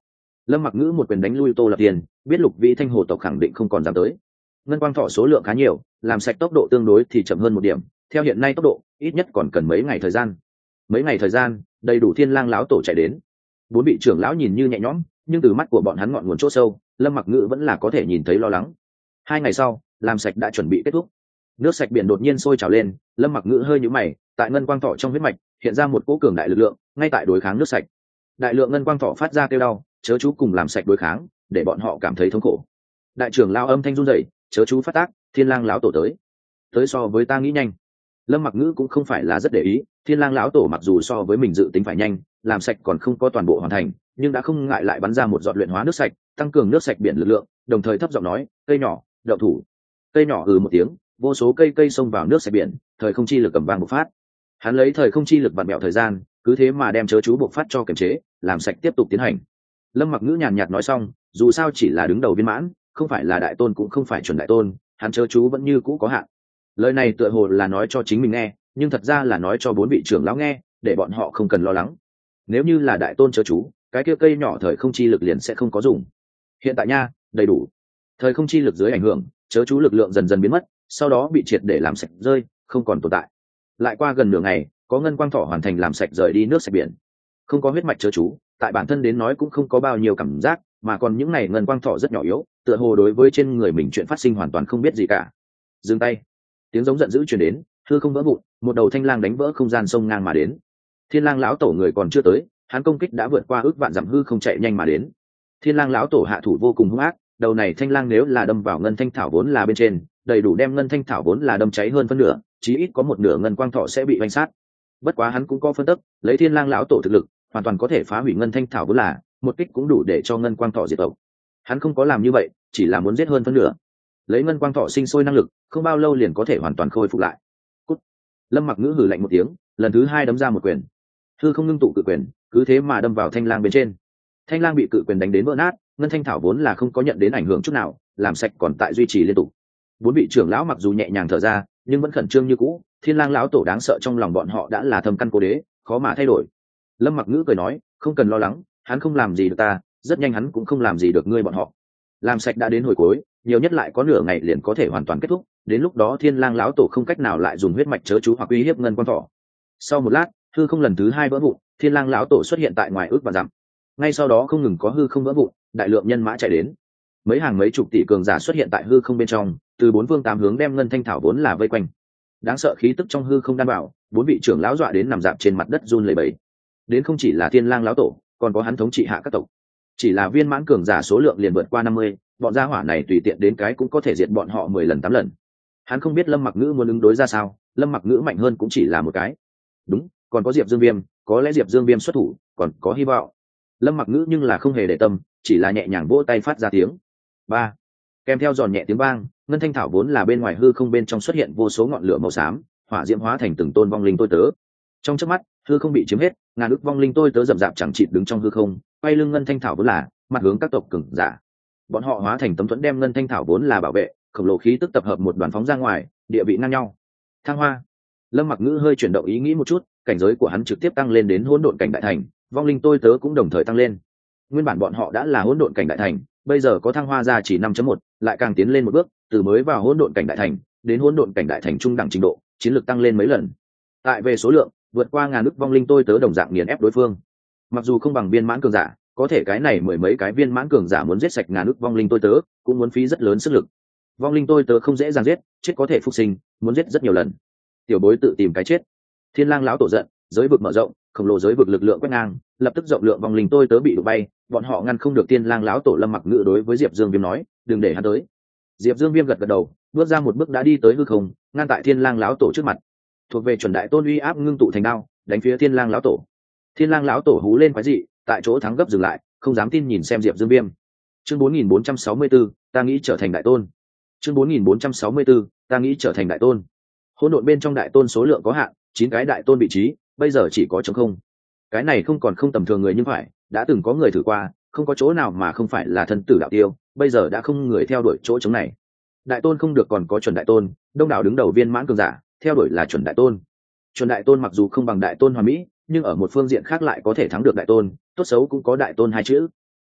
Lâm Mặc Ngữ một quyền đánh lui Tô Lập Thiên, biết Lục Vĩ Thanh hồ tộc khẳng định không còn dám tới. Ngân quang thọ số lượng khá nhiều, làm sạch tốc độ tương đối thì chậm hơn một điểm, theo hiện nay tốc độ ít nhất còn cần mấy ngày thời gian. Mấy ngày thời gian, đầy đủ Thiên Lang lão tổ chạy đến. Bốn vị trưởng lão nhìn như nhẹ nhõm, nhưng từ mắt của bọn hắn ngọn nguồn chỗ sâu, Lâm Mặc Ngữ vẫn là có thể nhìn thấy lo lắng. Hai ngày sau, làm sạch đã chuẩn bị kết thúc. Nước sạch biển đột nhiên sôi trào lên, Lâm Mặc Ngữ hơi nhíu mày, tại ngân quang thọ trong huyết mạch hiện ra một cỗ cường đại lực lượng, ngay tại đối kháng nước sạch. Đại lượng ngân quang thọ phát ra kêu đau, chớ chú cùng làm sạch đối kháng, để bọn họ cảm thấy thống khổ. Đại trưởng lão âm thanh run rẩy, chớ chú phát tác, Thiên Lang lão tổ tới. Tới so với ta nghĩ nhanh. Lâm Mặc Ngữ cũng không phải là rất để ý, Thiên Lang lão tổ mặc dù so với mình dự tính phải nhanh, làm sạch còn không có toàn bộ hoàn thành, nhưng đã không ngại lại bắn ra một giọt luyện hóa nước sạch, tăng cường nước sạch biển lực lượng, đồng thời thấp giọng nói, cây nhỏ, đậu thủ. Cây nhỏ ừ một tiếng, vô số cây cây xông vào nước sạch biển, thời không chi lực cầm vang bộc phát. Hắn lấy thời không chi lực vặn bẹo thời gian, cứ thế mà đem chớ chú bộc phát cho kiềm chế, làm sạch tiếp tục tiến hành. Lâm Mặc Ngữ nhàn nhạt nói xong, dù sao chỉ là đứng đầu viên mãn, không phải là đại tôn cũng không phải chuẩn đại tôn, hắn chớ chú vẫn như cũ có hạn. Lời này tựa hồ là nói cho chính mình nghe, nhưng thật ra là nói cho bốn vị trưởng lão nghe, để bọn họ không cần lo lắng. Nếu như là đại tôn chớ chú, cái kia cây nhỏ thời không chi lực liền sẽ không có dùng. Hiện tại nha, đầy đủ. Thời không chi lực dưới ảnh hưởng, chớ chú lực lượng dần dần biến mất, sau đó bị triệt để làm sạch rơi, không còn tồn tại. Lại qua gần nửa ngày, có ngân quang thỏ hoàn thành làm sạch rời đi nước sạch biển. Không có huyết mạch chớ chú, tại bản thân đến nói cũng không có bao nhiêu cảm giác, mà còn những này ngân quang thỏ rất nhỏ yếu, tựa hồ đối với trên người mình chuyện phát sinh hoàn toàn không biết gì cả. Dừng tay. Tiếng giống giận dữ truyền đến, hư không vỡ vụn, một đầu thanh lang đánh vỡ không gian sông ngang mà đến. Thiên Lang lão tổ người còn chưa tới, hắn công kích đã vượt qua ước vạn dặm hư không chạy nhanh mà đến. Thiên Lang lão tổ hạ thủ vô cùng hung ác, đầu này thanh lang nếu là đâm vào ngân thanh thảo vốn là bên trên, đầy đủ đem ngân thanh thảo vốn là đâm cháy hơn phân nửa, chí ít có một nửa ngân quang thọ sẽ bị vành sát. Bất quá hắn cũng có phân tích, lấy Thiên Lang lão tổ thực lực, hoàn toàn có thể phá hủy ngân thanh thảo vốn là, một kích cũng đủ để cho ngân quang thọ diệt tộc. Hắn không có làm như vậy, chỉ là muốn giết hơn phân nửa. Lấy ngân quang thọ sinh sôi năng lực, không bao lâu liền có thể hoàn toàn khôi phục lại. Cút. Lâm Mặc Ngữ hừ lạnh một tiếng, lần thứ hai đấm ra một quyền. Hư không ngưng tụ cự quyền, cứ thế mà đâm vào thanh lang bên trên. Thanh lang bị cự quyền đánh đến vỡ nát, ngân thanh thảo vốn là không có nhận đến ảnh hưởng chút nào, làm sạch còn tại duy trì liên tục. Bốn vị trưởng lão mặc dù nhẹ nhàng thở ra, nhưng vẫn khẩn trương như cũ. Thiên Lang lão tổ đáng sợ trong lòng bọn họ đã là thâm căn cố đế, khó mà thay đổi. Lâm Mặc Ngữ cười nói, không cần lo lắng, hắn không làm gì được ta, rất nhanh hắn cũng không làm gì được ngươi bọn họ. Làm sạch đã đến hồi cuối, nhiều nhất lại có nửa ngày liền có thể hoàn toàn kết thúc, đến lúc đó Thiên Lang lão tổ không cách nào lại dùng huyết mạch chớ chú hoặc uy hiếp ngân quan thỏ. Sau một lát, hư không lần thứ hai vỡ vụn, Thiên Lang lão tổ xuất hiện tại ngoài ước và dặm. Ngay sau đó không ngừng có hư không vỡ vụn, đại lượng nhân mã chạy đến. Mấy hàng mấy chục tỷ cường giả xuất hiện tại hư không bên trong, từ bốn phương tám hướng đem ngân thanh thảo vốn là vây quanh. Đáng sợ khí tức trong hư không đan bảo, bốn vị trưởng lão dọa đến nằm dạp trên mặt đất run lẩy bẩy. Đến không chỉ là Thiên Lang lão tổ, còn có hắn thống trị hạ các tộc. Chỉ là viên mãn cường giả số lượng liền vượt qua năm mươi, bọn gia hỏa này tùy tiện đến cái cũng có thể diệt bọn họ mười lần tám lần. Hắn không biết Lâm Mặc Ngữ muốn ứng đối ra sao, Lâm Mặc Ngữ mạnh hơn cũng chỉ là một cái. Đúng, còn có Diệp Dương Viêm, có lẽ Diệp Dương Viêm xuất thủ, còn có hy vọng. Lâm Mặc Ngữ nhưng là không hề để tâm, chỉ là nhẹ nhàng vỗ tay phát ra tiếng. Ba. Kèm theo giòn nhẹ tiếng vang, ngân thanh thảo vốn là bên ngoài hư không bên trong xuất hiện vô số ngọn lửa màu xám, hỏa diễm hóa thành từng tôn vong linh tôi tớ. Trong chớp mắt, hư không bị chiếm hết, ngàn ức vong linh tôi tớ rậm rạp chẳng chịt đứng trong hư không, quay lưng ngân thanh thảo vốn là, mặt hướng các tộc cường giả. Bọn họ hóa thành tấm thuẫn đem ngân thanh thảo vốn là bảo vệ, khổng lồ khí tức tập hợp một đoàn phóng ra ngoài, địa vị ngang nhau. Thăng hoa. Lâm Mặc Ngữ hơi chuyển động ý nghĩ một chút, cảnh giới của hắn trực tiếp tăng lên đến hỗn độn cảnh đại thành, vong linh tôi tớ cũng đồng thời tăng lên. Nguyên bản bọn họ đã là hỗn độn cảnh đại thành, bây giờ có thăng hoa ra chỉ năm chấm một, lại càng tiến lên một bước, từ mới vào hỗn độn cảnh đại thành đến hỗn độn cảnh đại thành trung đẳng trình độ, chiến lược tăng lên mấy lần. Tại về số lượng, vượt qua ngàn ức vong linh tôi tớ đồng dạng nghiền ép đối phương. Mặc dù không bằng viên mãn cường giả, có thể cái này mười mấy cái viên mãn cường giả muốn giết sạch ngàn ức vong linh tôi tớ, cũng muốn phí rất lớn sức lực. Vong linh tôi tớ không dễ dàng giết, chết có thể phục sinh, muốn giết rất nhiều lần. Tiểu bối tự tìm cái chết. Thiên Lang lão tổ giận, giới vực mở rộng, khổng lồ giới vực lực lượng quét ngang, lập tức rộng lượng vong linh tôi tớ bị đụng bay, bọn họ ngăn không được Thiên Lang lão tổ. Lâm Mặc Ngữ đối với Diệp Dương Viêm nói, đừng để hắn tới. Diệp Dương Viêm gật gật đầu, bước ra một bước đã đi tới hư không, ngăn tại Thiên Lang lão tổ trước mặt. Thuộc về chuẩn đại tôn uy áp ngưng tụ thành đao, đánh phía Thiên Lang lão tổ. Thiên Lang lão tổ hú lên quái dị, tại chỗ thắng gấp dừng lại, không dám tin nhìn xem Diệp Dương Viêm. Chương bốn nghìn bốn trăm sáu mươi tư, ta nghĩ trở thành đại tôn. Chương bốn nghìn bốn trăm sáu mươi tư, ta nghĩ trở thành đại tôn. Hỗn độn bên trong đại tôn số lượng có hạn, chín cái đại tôn vị trí, bây giờ chỉ có trống không. Cái này không còn không tầm thường người nhưng phải, đã từng có người thử qua, không có chỗ nào mà không phải là thân tử đạo tiêu, bây giờ đã không người theo đuổi chỗ trống này. Đại tôn không được còn có chuẩn đại tôn, đông đảo đứng đầu viên mãn cường giả, theo đuổi là chuẩn đại tôn. Chuẩn đại tôn mặc dù không bằng đại tôn hoàn mỹ, nhưng ở một phương diện khác lại có thể thắng được đại tôn, tốt xấu cũng có đại tôn hai chữ.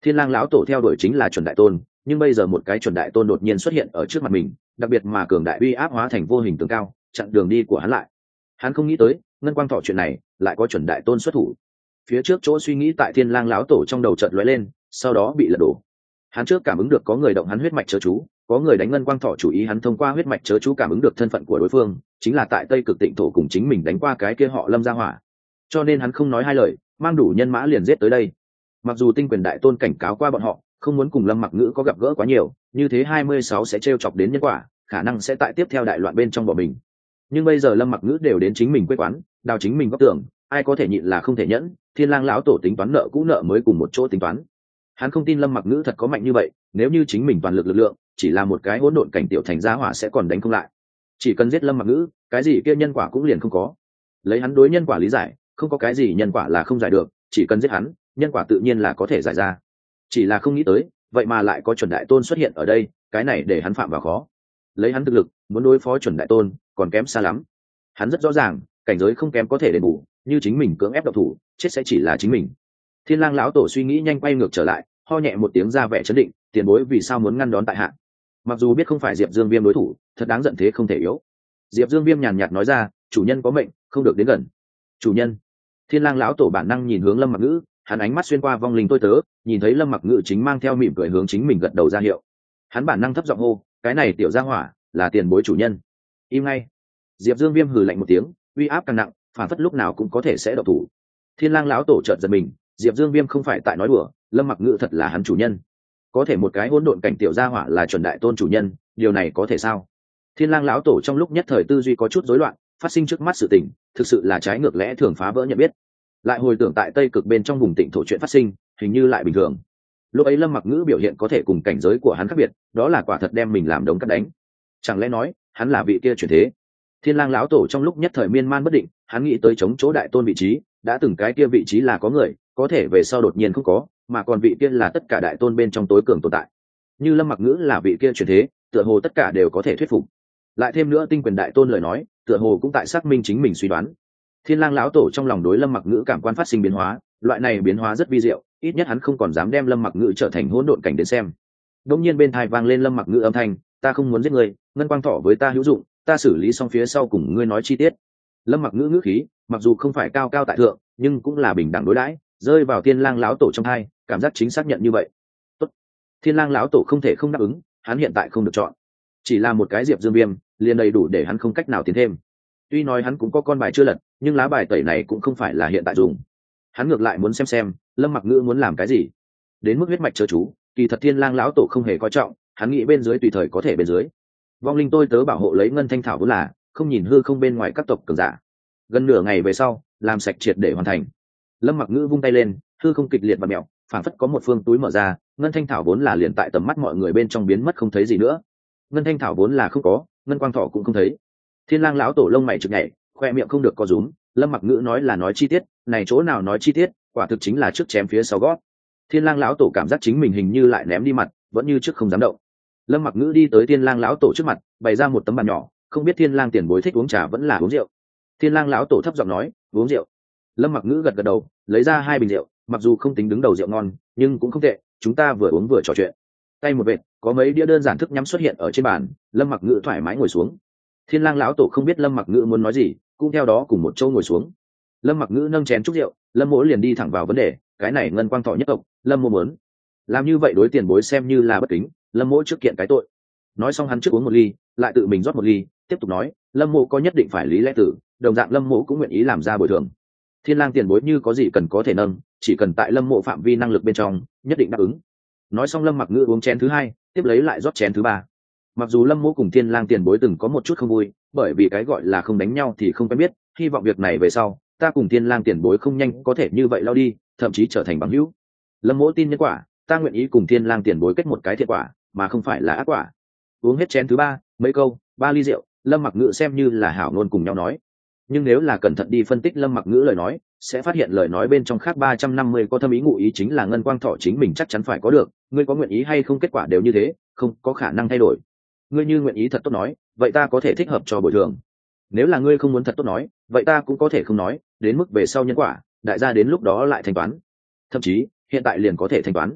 Thiên lang lão tổ theo đuổi chính là chuẩn đại tôn, nhưng bây giờ một cái chuẩn đại tôn đột nhiên xuất hiện ở trước mặt mình, đặc biệt mà cường đại uy áp hóa thành vô hình tường cao, chặn đường đi của hắn lại. Hắn không nghĩ tới ngân quang thọ chuyện này lại có chuẩn đại tôn xuất thủ. Phía trước chỗ suy nghĩ tại Thiên lang lão tổ trong đầu chợt lóe lên, sau đó bị lật đổ. Hắn trước cảm ứng được có người động hắn huyết mạch chớ chú, có người đánh ngân quang thọ chủ ý, hắn thông qua huyết mạch chớ chú cảm ứng được thân phận của đối phương, chính là tại Tây Cực Tịnh thổ cùng chính mình đánh qua cái kia họ Lâm gia hỏa. Cho nên hắn không nói hai lời, mang đủ nhân mã liền giết tới đây. Mặc dù Tinh Quyền đại tôn cảnh cáo qua bọn họ, không muốn cùng Lâm Mặc Ngữ có gặp gỡ quá nhiều, như thế hai mươi sáu sẽ trêu chọc đến nhân quả, khả năng sẽ tại tiếp theo đại loạn bên trong bọn mình. Nhưng bây giờ Lâm Mặc Ngữ đều đến chính mình quê quán, đào chính mình góc tường, ai có thể nhịn là không thể nhẫn. Thiên lang lão tổ tính toán nợ cũ nợ mới cùng một chỗ tính toán. Hắn không tin Lâm Mặc Ngữ thật có mạnh như vậy, nếu như chính mình toàn lực lực lượng, chỉ là một cái hỗn độn cảnh tiểu thành gia hỏa sẽ còn đánh không lại. Chỉ cần giết Lâm Mặc Ngữ, cái gì kia nhân quả cũng liền không có. Lấy hắn đối nhân quả lý giải, không có cái gì nhân quả là không giải được, chỉ cần giết hắn, nhân quả tự nhiên là có thể giải ra. Chỉ là không nghĩ tới, vậy mà lại có chuẩn đại tôn xuất hiện ở đây, cái này để hắn phạm vào khó. Lấy hắn thực lực, muốn đối phó chuẩn đại tôn, còn kém xa lắm. Hắn rất rõ ràng, cảnh giới không kém có thể đền bù, như chính mình cưỡng ép độc thủ, chết sẽ chỉ là chính mình. Thiên lang lão tổ suy nghĩ nhanh quay ngược trở lại, ho nhẹ một tiếng ra vẻ chấn định, tiền bối vì sao muốn ngăn đón tại hạ? Mặc dù biết không phải Diệp Dương Viêm đối thủ, thật đáng giận thế không thể yếu. Diệp Dương Viêm nhàn nhạt nói ra, chủ nhân có mệnh, không được đến gần. Chủ nhân. Thiên lang lão tổ bản năng nhìn hướng Lâm Mặc Ngữ, hắn ánh mắt xuyên qua vong linh tôi tớ, nhìn thấy Lâm Mặc Ngữ chính mang theo mỉm cười hướng chính mình gật đầu ra hiệu. Hắn bản năng thấp giọng hô, cái này tiểu gia hỏa là tiền bối chủ nhân. Im ngay. Diệp Dương Viêm hừ lạnh một tiếng, uy áp càng nặng, phản phất lúc nào cũng có thể sẽ độc thủ. Thiên lang lão tổ chợt giật mình, Diệp Dương Viêm không phải tại nói đùa, Lâm Mặc Ngữ thật là hắn chủ nhân. Có thể một cái hỗn độn cảnh tiểu gia hỏa là chuẩn đại tôn chủ nhân, điều này có thể sao? Thiên lang lão tổ trong lúc nhất thời tư duy có chút rối loạn, phát sinh trước mắt sự tình, thực sự là trái ngược lẽ thường phá vỡ nhận biết. Lại hồi tưởng tại Tây Cực bên trong vùng Tịnh thổ chuyện phát sinh, hình như lại bình thường. Lúc ấy Lâm Mặc Ngữ biểu hiện có thể cùng cảnh giới của hắn khác biệt, đó là quả thật đem mình làm đống cắt đánh. Chẳng lẽ nói, hắn là vị kia chuyển thế? Thiên lang lão tổ trong lúc nhất thời miên man bất định, hắn nghĩ tới chống chỗ đại tôn vị trí, đã từng cái kia vị trí là có người, có thể về sau đột nhiên không có, mà còn vị kia là tất cả đại tôn bên trong tối cường tồn tại. Như Lâm Mặc Ngữ là vị kia chuyển thế, tựa hồ tất cả đều có thể thuyết phục. Lại thêm nữa Tinh Quyền đại tôn lời nói, tựa hồ cũng tại xác minh chính mình suy đoán. Thiên lang lão tổ trong lòng đối Lâm Mặc Ngữ cảm quan phát sinh biến hóa, loại này biến hóa rất vi diệu, ít nhất hắn không còn dám đem Lâm Mặc Ngữ trở thành hỗn độn cảnh đến xem. Đột nhiên bên tai vang lên Lâm Mặc Ngữ âm thanh, ta không muốn giết ngươi, ngân quang thọ với ta hữu dụng, ta xử lý xong phía sau cùng ngươi nói chi tiết. Lâm Mặc Ngữ ngữ khí, mặc dù không phải cao cao tại thượng, nhưng cũng là bình đẳng đối đãi, rơi vào Thiên lang lão tổ trong tai, cảm giác chính xác nhận như vậy. Tốt. Thiên lang lão tổ không thể không đáp ứng, hắn hiện tại không được chọn, chỉ là một cái Diệp Dương Viêm, liền đầy đủ để hắn không cách nào tiến thêm. Tuy nói hắn cũng có con bài chưa lật, nhưng lá bài tẩy này cũng không phải là hiện tại dùng. Hắn ngược lại muốn xem xem Lâm Mặc Ngữ muốn làm cái gì. Đến mức huyết mạch chớ chú, kỳ thật Thiên lang lão tổ không hề coi trọng, hắn nghĩ bên dưới tùy thời có thể bên dưới. Vong linh tôi tớ bảo hộ lấy ngân thanh thảo vốn là không nhìn hư không bên ngoài các tộc cường giả. Gần nửa ngày về sau, làm sạch triệt để hoàn thành. Lâm Mặc Ngữ vung tay lên, hư không kịch liệt và mèo, phản phất có một phương túi mở ra, ngân thanh thảo vốn là liền tại tầm mắt mọi người bên trong biến mất không thấy gì nữa. Ngân thanh thảo vốn là không có, ngân quang thọ cũng không thấy. Thiên lang lão tổ lông mày chực nhảy, khoe miệng không được co rúm. Lâm Mặc Ngữ nói là nói chi tiết, này chỗ nào nói chi tiết, quả thực chính là trước chém phía sau gót. Thiên lang lão tổ cảm giác chính mình hình như lại ném đi mặt, vẫn như trước không dám động. Lâm Mặc Ngữ đi tới Thiên lang lão tổ trước mặt, bày ra một tấm bàn nhỏ, không biết Thiên lang tiền bối thích uống trà vẫn là uống rượu. Thiên lang lão tổ thấp giọng nói, uống rượu. Lâm Mặc Ngữ gật gật đầu, lấy ra hai bình rượu, mặc dù không tính đứng đầu rượu ngon, nhưng cũng không tệ, chúng ta vừa uống vừa trò chuyện. Tay một vệt, có mấy đĩa đơn giản thức nhắm xuất hiện ở trên bàn, Lâm Mặc Ngữ thoải mái ngồi xuống. Thiên lang lão tổ không biết Lâm Mặc Ngữ muốn nói gì, cũng theo đó cùng một chỗ ngồi xuống. Lâm Mặc Ngữ nâng chén chúc rượu, Lâm Mỗ liền đi thẳng vào vấn đề, cái này ngân quang thọ nhất tộc, Lâm Mỗ muốn làm như vậy đối tiền bối xem như là bất kính, Lâm Mỗ trước kiện cái tội. Nói xong hắn trước uống một ly, lại tự mình rót một ly, tiếp tục nói, Lâm Mỗ có nhất định phải lý lẽ tử, đồng dạng Lâm Mỗ cũng nguyện ý làm ra bồi thường. Thiên lang tiền bối như có gì cần có thể nâng, chỉ cần tại Lâm Mỗ phạm vi năng lực bên trong, nhất định đáp ứng. Nói xong Lâm Mặc Ngữ uống chén thứ hai, tiếp lấy lại rót chén thứ ba. Mặc dù Lâm Mỗ cùng Thiên lang tiền bối từng có một chút không vui, bởi vì cái gọi là không đánh nhau thì không quen biết, hy vọng việc này về sau, ta cùng Thiên lang tiền bối không nhanh có thể như vậy lao đi, thậm chí trở thành bằng hữu. Lâm Mỗ tin nhân quả, ta nguyện ý cùng Thiên lang tiền bối kết một cái thiện quả, mà không phải là ác quả. Uống hết chén thứ ba, mấy câu, ba ly rượu, Lâm Mặc Ngữ xem như là hảo ngôn cùng nhau nói. Nhưng nếu là cẩn thận đi phân tích Lâm Mặc Ngữ lời nói, sẽ phát hiện lời nói bên trong khác ba trăm năm mươi có thâm ý ngụ ý chính là ngân quang thọ chính mình chắc chắn phải có được, ngươi có nguyện ý hay không kết quả đều như thế, không có khả năng thay đổi. Ngươi như nguyện ý thật tốt nói, vậy ta có thể thích hợp cho bồi thường. Nếu là ngươi không muốn thật tốt nói, vậy ta cũng có thể không nói, đến mức về sau nhân quả, đại gia đến lúc đó lại thanh toán. Thậm chí, hiện tại liền có thể thanh toán.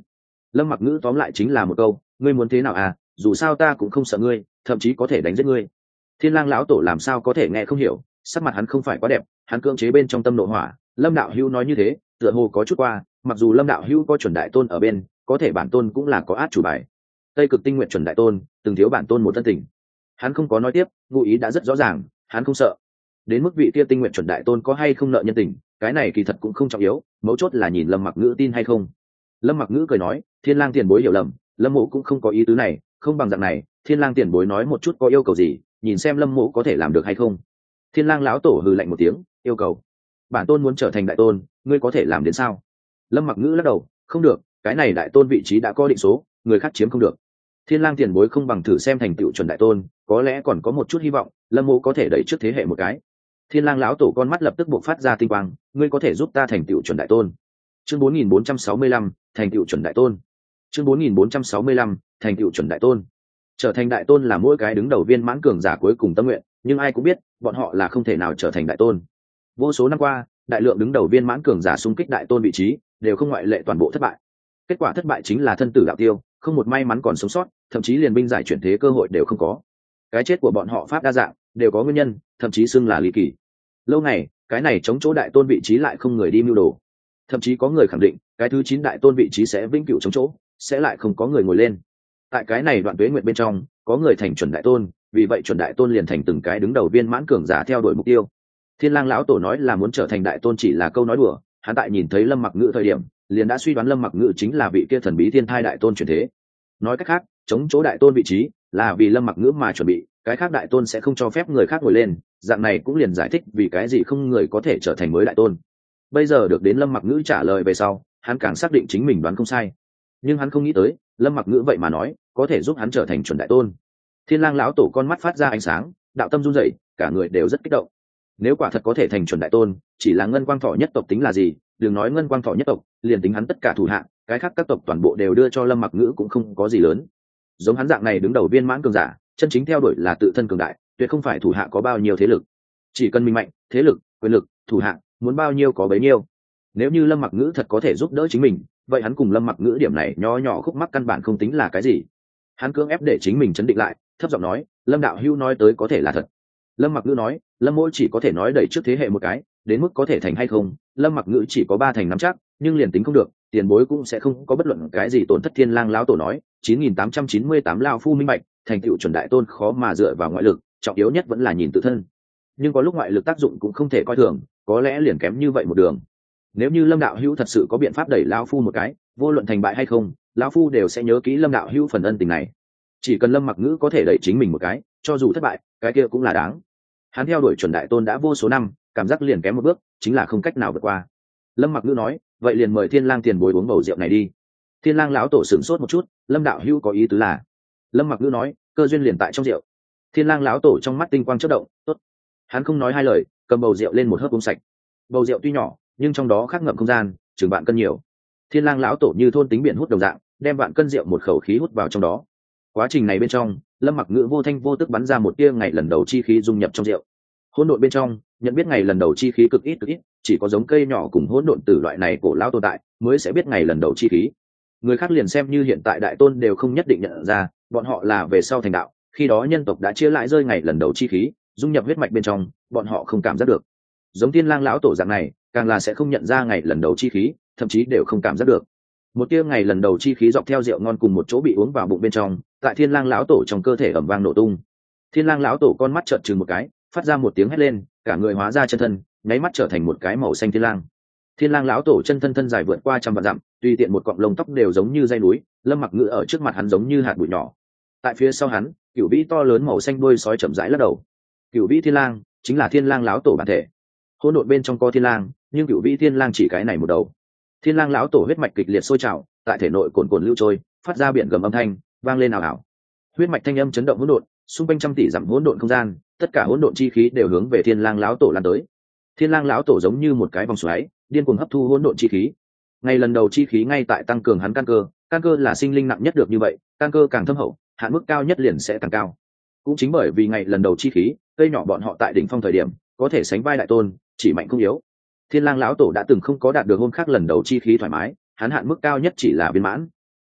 Lâm Mặc Ngữ tóm lại chính là một câu, ngươi muốn thế nào à, dù sao ta cũng không sợ ngươi, thậm chí có thể đánh giết ngươi. Thiên Lang lão tổ làm sao có thể nghe không hiểu, sắc mặt hắn không phải quá đẹp, hắn cưỡng chế bên trong tâm nộ hỏa. Lâm đạo hữu nói như thế, tựa hồ có chút qua, mặc dù Lâm đạo hữu có chuẩn đại tôn ở bên, có thể bản tôn cũng là có át chủ bài. Tây Cực Tinh Nguyện chuẩn đại tôn, từng thiếu bản tôn một thân tình. Hắn không có nói tiếp, ngụ ý đã rất rõ ràng, hắn không sợ. Đến mức vị kia Tinh Nguyện chuẩn đại tôn có hay không nợ nhân tình, cái này kỳ thật cũng không trọng yếu, mấu chốt là nhìn Lâm Mặc Ngữ tin hay không. Lâm Mặc Ngữ cười nói, Thiên Lang tiền bối hiểu lầm, Lâm mộ cũng không có ý tứ này, không bằng dạng này, Thiên Lang tiền bối nói một chút có yêu cầu gì, nhìn xem Lâm mộ có thể làm được hay không. Thiên Lang lão tổ hừ lạnh một tiếng, yêu cầu: bản tôn muốn trở thành đại tôn, ngươi có thể làm đến sao? Lâm Mặc Ngữ lắc đầu, không được, cái này đại tôn vị trí đã có định số, người khác chiếm không được. Thiên Lang tiền bối không bằng thử xem thành tựu chuẩn đại tôn, có lẽ còn có một chút hy vọng, Lâm mộ có thể đẩy trước thế hệ một cái. Thiên Lang lão tổ con mắt lập tức bộc phát ra tinh quang, ngươi có thể giúp ta thành tựu chuẩn đại tôn. Chương bốn nghìn bốn trăm sáu mươi lăm, thành tựu chuẩn đại tôn. Chương bốn nghìn bốn trăm sáu mươi lăm, thành tựu chuẩn đại tôn. Trở thành đại tôn là mỗi cái đứng đầu viên mãn cường giả cuối cùng tâm nguyện, nhưng ai cũng biết, bọn họ là không thể nào trở thành đại tôn. Vô số năm qua, đại lượng đứng đầu viên mãn cường giả xung kích đại tôn vị trí, đều không ngoại lệ toàn bộ thất bại. Kết quả thất bại chính là thân tử đạo tiêu, không một may mắn còn sống sót, thậm chí liền binh giải chuyển thế cơ hội đều không có. Cái chết của bọn họ pháp đa dạng, đều có nguyên nhân, thậm chí xưng là ly kỳ. Lâu ngày, cái này chống chỗ đại tôn vị trí lại không người đi mưu đồ. Thậm chí có người khẳng định, cái thứ chín đại tôn vị trí sẽ vĩnh cửu chống chỗ, sẽ lại không có người ngồi lên. Tại cái này đoạn tuế nguyện bên trong, có người thành chuẩn đại tôn, vì vậy chuẩn đại tôn liền thành từng cái đứng đầu viên mãn cường giả theo đuổi mục tiêu. Thiên Lang lão tổ nói là muốn trở thành đại tôn chỉ là câu nói đùa, hắn tại nhìn thấy Lâm Mặc Ngữ thời điểm, liền đã suy đoán Lâm Mặc Ngữ chính là vị kia thần bí thiên thai đại tôn chuyển thế. Nói cách khác, chống chỗ đại tôn vị trí là vì Lâm Mặc Ngữ mà chuẩn bị, cái khác đại tôn sẽ không cho phép người khác ngồi lên, dạng này cũng liền giải thích vì cái gì không người có thể trở thành mới đại tôn. Bây giờ được đến Lâm Mặc Ngữ trả lời về sau, hắn càng xác định chính mình đoán không sai. Nhưng hắn không nghĩ tới, Lâm Mặc Ngữ vậy mà nói, có thể giúp hắn trở thành chuẩn đại tôn. Thiên Lang lão tổ con mắt phát ra ánh sáng, đạo tâm run rẩy, cả người đều rất kích động. Nếu quả thật có thể thành chuẩn đại tôn, chỉ là ngân quang thọ nhất tộc tính là gì, đừng nói ngân quang thọ nhất tộc, liền tính hắn tất cả thủ hạ, cái khác các tộc toàn bộ đều đưa cho Lâm Mặc Ngữ cũng không có gì lớn. Giống hắn dạng này đứng đầu viên mãn cường giả, chân chính theo đuổi là tự thân cường đại, tuyệt không phải thủ hạ có bao nhiêu thế lực. Chỉ cần minh mạnh, thế lực, quyền lực, thủ hạ, muốn bao nhiêu có bấy nhiêu. Nếu như Lâm Mặc Ngữ thật có thể giúp đỡ chính mình, vậy hắn cùng Lâm Mặc Ngữ điểm này nho nhỏ khúc mắc căn bản không tính là cái gì. Hắn cưỡng ép để chính mình chấn định lại, thấp giọng nói, Lâm đạo hữu nói tới có thể là thật. Lâm Mặc Ngữ nói, Lâm mỗ chỉ có thể nói đẩy trước thế hệ một cái, đến mức có thể thành hay không, Lâm Mặc Ngữ chỉ có ba thành nắm chắc, nhưng liền tính không được, tiền bối cũng sẽ không có bất luận cái gì tổn thất. Thiên Lang lão tổ nói, chín nghìn tám trăm chín mươi tám lão phu minh bạch, thành tựu chuẩn đại tôn khó mà dựa vào ngoại lực, trọng yếu nhất vẫn là nhìn tự thân. Nhưng có lúc ngoại lực tác dụng cũng không thể coi thường, có lẽ liền kém như vậy một đường. Nếu như Lâm đạo hữu thật sự có biện pháp đẩy lão phu một cái, vô luận thành bại hay không, lão phu đều sẽ nhớ kỹ Lâm đạo hữu phần ân tình này. Chỉ cần Lâm Mặc Ngữ có thể đẩy chính mình một cái, cho dù thất bại, cái kia cũng là đáng. Hắn theo đuổi chuẩn đại tôn đã vô số năm, cảm giác liền kém một bước, chính là không cách nào vượt qua. Lâm Mặc Ngữ nói, vậy liền mời Thiên Lang tiền bối uống bầu rượu này đi. Thiên Lang lão tổ sửng sốt một chút, Lâm đạo hữu có ý tứ là? Lâm Mặc Ngữ nói, cơ duyên liền tại trong rượu. Thiên Lang lão tổ trong mắt tinh quang chớp động, tốt. Hắn không nói hai lời, cầm bầu rượu lên một hớp uống sạch. Bầu rượu tuy nhỏ, nhưng trong đó khắc ngậm không gian, chừng vạn cân nhiều. Thiên Lang lão tổ như thôn tính biển hút đồng dạng, đem vạn cân rượu một khẩu khí hút vào trong đó. Quá trình này bên trong, Lâm Mặc Ngữ vô thanh vô tức bắn ra một tia ngày lần đầu chi khí dung nhập trong rượu. Hỗn độn bên trong, nhận biết ngày lần đầu chi khí cực ít cực ít, chỉ có giống cây nhỏ cùng hỗn độn tử loại này cổ lão tồn tại mới sẽ biết ngày lần đầu chi khí. Người khác liền xem như hiện tại đại tôn đều không nhất định nhận ra, bọn họ là về sau thành đạo, khi đó nhân tộc đã chia lại rơi ngày lần đầu chi khí, dung nhập huyết mạch bên trong, bọn họ không cảm giác được. Giống Thiên Lang lão tổ dạng này, càng là sẽ không nhận ra ngày lần đầu chi khí, thậm chí đều không cảm giác được. Một tia ngày lần đầu chi khí dọc theo rượu ngon cùng một chỗ bị uống vào bụng bên trong, tại Thiên Lang lão tổ trong cơ thể ầm vang nổ tung. Thiên Lang lão tổ con mắt trợn trừng một cái, phát ra một tiếng hét lên, cả người hóa ra chân thân, nháy mắt trở thành một cái màu xanh thiên lang. Thiên Lang lão tổ chân thân thân dài vượt qua trăm vạn dặm, tùy tiện một cọng lông tóc đều giống như dây núi, Lâm Mặc Ngữ ở trước mặt hắn giống như hạt bụi nhỏ. Tại phía sau hắn, cửu vĩ to lớn màu xanh đuôi sói chậm rãi lắc đầu. Cửu vĩ thiên lang chính là Thiên Lang lão tổ bản thể. Hỗn độn bên trong có thiên lang, nhưng cửu vĩ thiên lang chỉ cái này một đầu. Thiên Lang lão tổ huyết mạch kịch liệt sôi trào, tại thể nội cuồn cuộn lưu trôi, phát ra biển gầm âm thanh, vang lên ảo ảo. Huyết mạch thanh âm chấn động hỗn độn, xung quanh trăm tỷ dặm hỗn độn không gian, tất cả hỗn độn chi khí đều hướng về Thiên Lang lão tổ lan tới. Thiên Lang lão tổ giống như một cái vòng xoáy, điên cuồng hấp thu hỗn độn chi khí. Ngay lần đầu chi khí ngay tại tăng cường hắn căn cơ, căn cơ là sinh linh nặng nhất được như vậy, căn cơ càng thâm hậu, hạn mức cao nhất liền sẽ càng cao. Cũng chính bởi vì ngày lần đầu chi khí, cây nhỏ bọn họ tại đỉnh phong thời điểm, có thể sánh vai đại tôn, chỉ mạnh không yếu. Thiên Lang lão tổ đã từng không có đạt được hôm khác lần đầu chi khí thoải mái, hắn hạn mức cao nhất chỉ là viên mãn.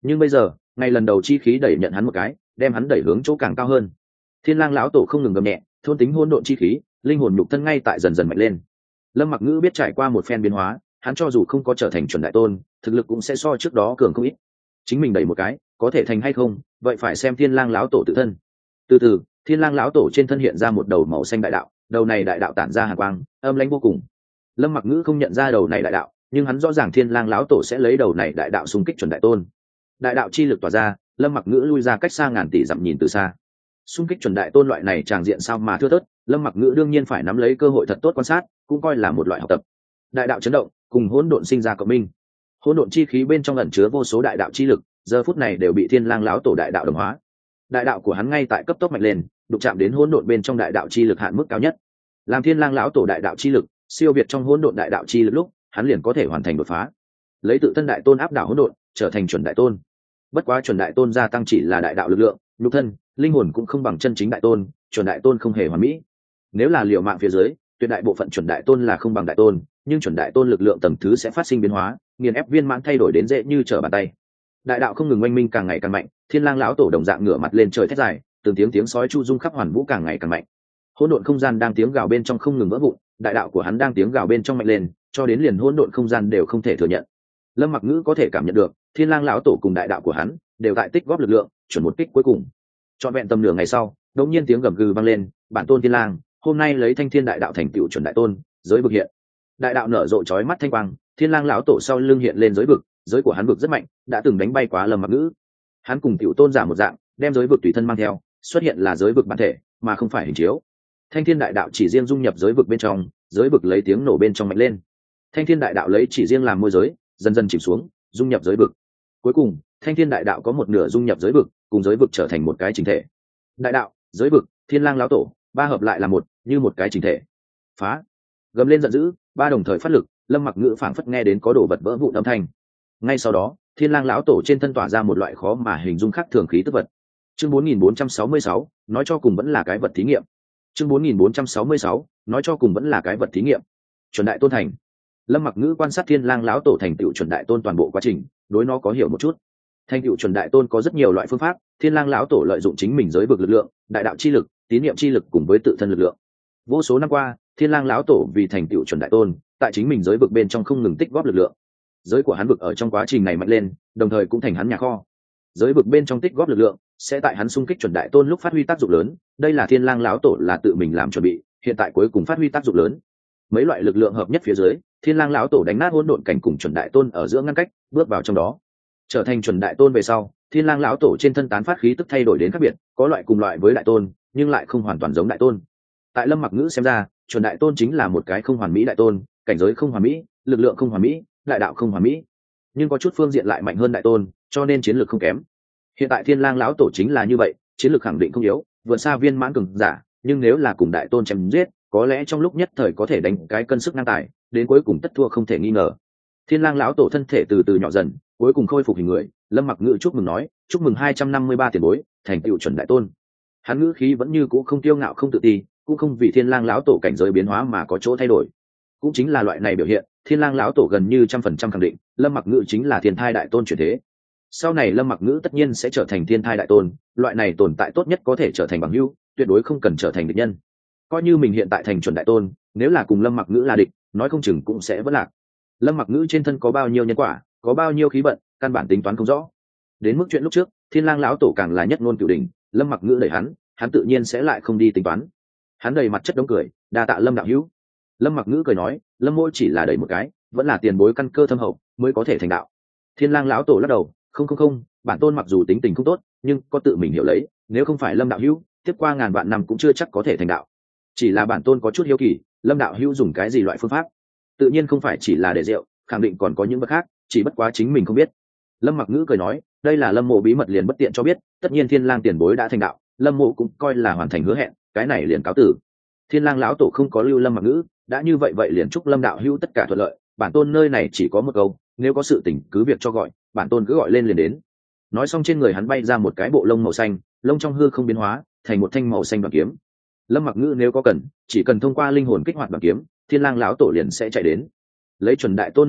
nhưng bây giờ ngay lần đầu chi khí đẩy nhận hắn một cái, đem hắn đẩy hướng chỗ càng cao hơn. Thiên lang lão tổ không ngừng gầm nhẹ, thôn tính hỗn độn chi khí, linh hồn nhục thân ngay tại dần dần mạnh lên. Lâm Mặc Ngữ biết trải qua một phen biến hóa, hắn cho dù không có trở thành chuẩn đại tôn, thực lực cũng sẽ so trước đó cường không ít. Chính mình đẩy một cái, có thể thành hay không, vậy phải xem Thiên lang lão tổ tự thân. Từ từ, Thiên lang lão tổ trên thân hiện ra một đầu màu xanh đại đạo, đầu này đại đạo tản ra hàn quang, âm lãnh vô cùng. Lâm Mặc Ngữ không nhận ra đầu này đại đạo, nhưng hắn rõ ràng Thiên lang lão tổ sẽ lấy đầu này đại đạo xung kích chuẩn đại tôn. Đại đạo chi lực tỏa ra, Lâm Mặc Ngữ lui ra cách xa ngàn tỷ dặm nhìn từ xa. Xung kích chuẩn đại tôn loại này tràng diện sao mà thưa thớt, Lâm Mặc Ngữ đương nhiên phải nắm lấy cơ hội thật tốt quan sát, cũng coi là một loại học tập. Đại đạo chấn động, cùng hỗn độn sinh ra cộng minh. Hỗn độn chi khí bên trong ẩn chứa vô số đại đạo chi lực, giờ phút này đều bị Thiên lang lão tổ đại đạo đồng hóa. Đại đạo của hắn ngay tại cấp tốc mạnh lên, đụng chạm đến hỗn độn bên trong đại đạo chi lực hạn mức cao nhất. Làm Thiên lang lão tổ đại đạo chi lực siêu việt trong hỗn độn đại đạo chi lực lúc, hắn liền có thể hoàn thành đột phá, lấy tự thân đại tôn áp đảo hỗn độn, trở thành chuẩn đại tôn. Bất quá chuẩn đại tôn gia tăng chỉ là đại đạo lực lượng, nhục thân, linh hồn cũng không bằng chân chính đại tôn, chuẩn đại tôn không hề hoàn mỹ. Nếu là liều mạng phía dưới, tuyệt đại bộ phận chuẩn đại tôn là không bằng đại tôn, nhưng chuẩn đại tôn lực lượng tầng thứ sẽ phát sinh biến hóa, nghiền ép viên mãn thay đổi đến dễ như trở bàn tay. Đại đạo không ngừng oanh minh càng ngày càng mạnh, Thiên lang lão tổ đồng dạng ngửa mặt lên trời thét dài, từng tiếng tiếng sói chu dung khắp hoàn vũ càng ngày càng mạnh. Hỗn độn không gian đang tiếng gào bên trong không ngừng vỡ vụn, đại đạo của hắn đang tiếng gào bên trong mạnh lên, cho đến liền hỗn độn không gian đều không thể thừa nhận. Lâm Mặc Ngữ có thể cảm nhận được, Thiên lang lão tổ cùng đại đạo của hắn đều tại tích góp lực lượng, chuẩn một kích cuối cùng. Trọn vẹn tầm nửa ngày sau, đột nhiên tiếng gầm gừ vang lên, bản tôn Thiên lang, hôm nay lấy Thanh Thiên đại đạo thành tựu chuẩn đại tôn, giới vực hiện. Đại đạo nở rộ chói mắt thanh quang, Thiên lang lão tổ sau lưng hiện lên giới vực, giới của hắn vực rất mạnh, đã từng đánh bay quá Lâm Mặc Ngữ. Hắn cùng tiểu tôn giả một dạng, đem giới vực tùy thân mang theo, xuất hiện là giới vực bản thể, mà không phải hình chiếu. Thanh Thiên đại đạo chỉ riêng dung nhập giới vực bên trong, giới vực lấy tiếng nổ bên trong mạnh lên. Thanh Thiên đại đạo lấy chỉ riêng làm môi giới, dần dần chìm xuống, dung nhập giới vực. Cuối cùng, Thanh Thiên đại đạo có một nửa dung nhập giới vực, cùng giới vực trở thành một cái chỉnh thể. Đại đạo, giới vực, Thiên lang lão tổ, ba hợp lại là một, như một cái chỉnh thể. Phá! Gầm lên giận dữ, ba đồng thời phát lực, Lâm Mặc Ngữ phảng phất nghe đến có đồ vật vỡ vụn âm thanh. Ngay sau đó, Thiên lang lão tổ trên thân tỏa ra một loại khó mà hình dung khác thường khí tức vật. Chương bốn nghìn bốn trăm sáu mươi sáu, nói cho cùng vẫn là cái vật thí nghiệm. Chương bốn nghìn bốn trăm sáu mươi sáu, nói cho cùng vẫn là cái vật thí nghiệm. Chuẩn đại tôn thành. Lâm Mặc Ngữ quan sát Thiên lang lão tổ thành tựu chuẩn đại tôn toàn bộ quá trình, đối nó có hiểu một chút. Thành tựu chuẩn đại tôn có rất nhiều loại phương pháp, Thiên lang lão tổ lợi dụng chính mình giới vực lực lượng, đại đạo chi lực, tín niệm chi lực cùng với tự thân lực lượng. Vô số năm qua, Thiên lang lão tổ vì thành tựu chuẩn đại tôn, tại chính mình giới vực bên trong không ngừng tích góp lực lượng. Giới của hắn vực ở trong quá trình này mạnh lên, đồng thời cũng thành hắn nhà kho. Giới vực bên trong tích góp lực lượng, sẽ tại hắn xung kích chuẩn đại tôn lúc phát huy tác dụng lớn, đây là Thiên lang lão tổ là tự mình làm chuẩn bị, hiện tại cuối cùng phát huy tác dụng lớn. Mấy loại lực lượng hợp nhất phía dưới, Thiên lang lão tổ đánh nát hỗn độn cảnh cùng chuẩn đại tôn ở giữa ngăn cách, bước vào trong đó. Trở thành chuẩn đại tôn về sau, Thiên lang lão tổ trên thân tán phát khí tức thay đổi đến khác biệt, có loại cùng loại với đại tôn, nhưng lại không hoàn toàn giống đại tôn. Tại Lâm Mặc Ngữ xem ra, chuẩn đại tôn chính là một cái không hoàn mỹ đại tôn, cảnh giới không hoàn mỹ, lực lượng không hoàn mỹ, đại đạo không hoàn mỹ, nhưng có chút phương diện lại mạnh hơn đại tôn, cho nên chiến lược không kém. Hiện tại Thiên lang lão tổ chính là như vậy, chiến lược khẳng định không yếu, vượt xa viên mãn cường giả, nhưng nếu là cùng đại tôn chém giết, có lẽ trong lúc nhất thời có thể đánh cái cân sức ngang tài, đến cuối cùng tất thua không thể nghi ngờ. Thiên lang lão tổ thân thể từ từ nhỏ dần, cuối cùng khôi phục hình người. Lâm Mặc Ngữ chúc mừng nói, chúc mừng hai trăm năm mươi ba tiền bối, thành tựu chuẩn đại tôn. Hắn ngữ khí vẫn như cũ không kiêu ngạo không tự ti, cũng không vì Thiên lang lão tổ cảnh giới biến hóa mà có chỗ thay đổi. Cũng chính là loại này biểu hiện, Thiên lang lão tổ gần như trăm phần trăm khẳng định, Lâm Mặc Ngữ chính là thiên thai đại tôn chuyển thế. Sau này Lâm Mặc Ngữ tất nhiên sẽ trở thành thiên thai đại tôn, loại này tồn tại tốt nhất có thể trở thành bằng hữu, tuyệt đối không cần trở thành địch nhân. Coi như mình hiện tại thành chuẩn đại tôn, nếu là cùng Lâm Mặc Ngữ là địch, nói không chừng cũng sẽ vỡ lạc. Lâm Mặc Ngữ trên thân có bao nhiêu nhân quả, có bao nhiêu khí vận, căn bản tính toán không rõ. Đến mức chuyện lúc trước, Thiên lang lão tổ càng là nhất ngôn cửu đỉnh, Lâm Mặc Ngữ đẩy hắn, hắn tự nhiên sẽ lại không đi tính toán. Hắn đầy mặt chất đống cười, đa tạ Lâm đạo hữu. Lâm Mặc Ngữ cười nói, Lâm môi chỉ là đẩy một cái, vẫn là tiền bối căn cơ thâm hậu, mới có thể thành đạo. Thiên lang lão tổ lắc đầu, không không không, bản tôn mặc dù tính tình không tốt, nhưng có tự mình hiểu lấy, nếu không phải Lâm đạo hữu, tiếp qua ngàn vạn năm cũng chưa chắc có thể thành đạo. Chỉ là bản tôn có chút hiếu kỳ, Lâm đạo hữu dùng cái gì loại phương pháp? Tự nhiên không phải chỉ là để rượu, khẳng định còn có những vật khác, chỉ bất quá chính mình không biết. Lâm Mặc Ngữ cười nói, đây là Lâm mộ bí mật liền bất tiện cho biết, tất nhiên Thiên lang tiền bối đã thành đạo, Lâm mộ cũng coi là hoàn thành hứa hẹn, cái này liền cáo tử. Thiên lang lão tổ không có lưu Lâm Mặc Ngữ, đã như vậy vậy liền chúc Lâm đạo hữu tất cả thuận lợi, bản tôn nơi này chỉ có một câu, nếu có sự tình cứ việc cho gọi, bản tôn cứ gọi lên liền đến. Nói xong trên người hắn bay ra một cái bộ lông màu xanh, lông trong hư không biến hóa thành một thanh màu xanh đoàn kiếm. Lâm Mặc Ngữ nếu có cần, chỉ cần thông qua linh hồn kích hoạt đoàn kiếm, Thiên lang lão tổ liền sẽ chạy đến. Lấy chuẩn đại tôn năng lực,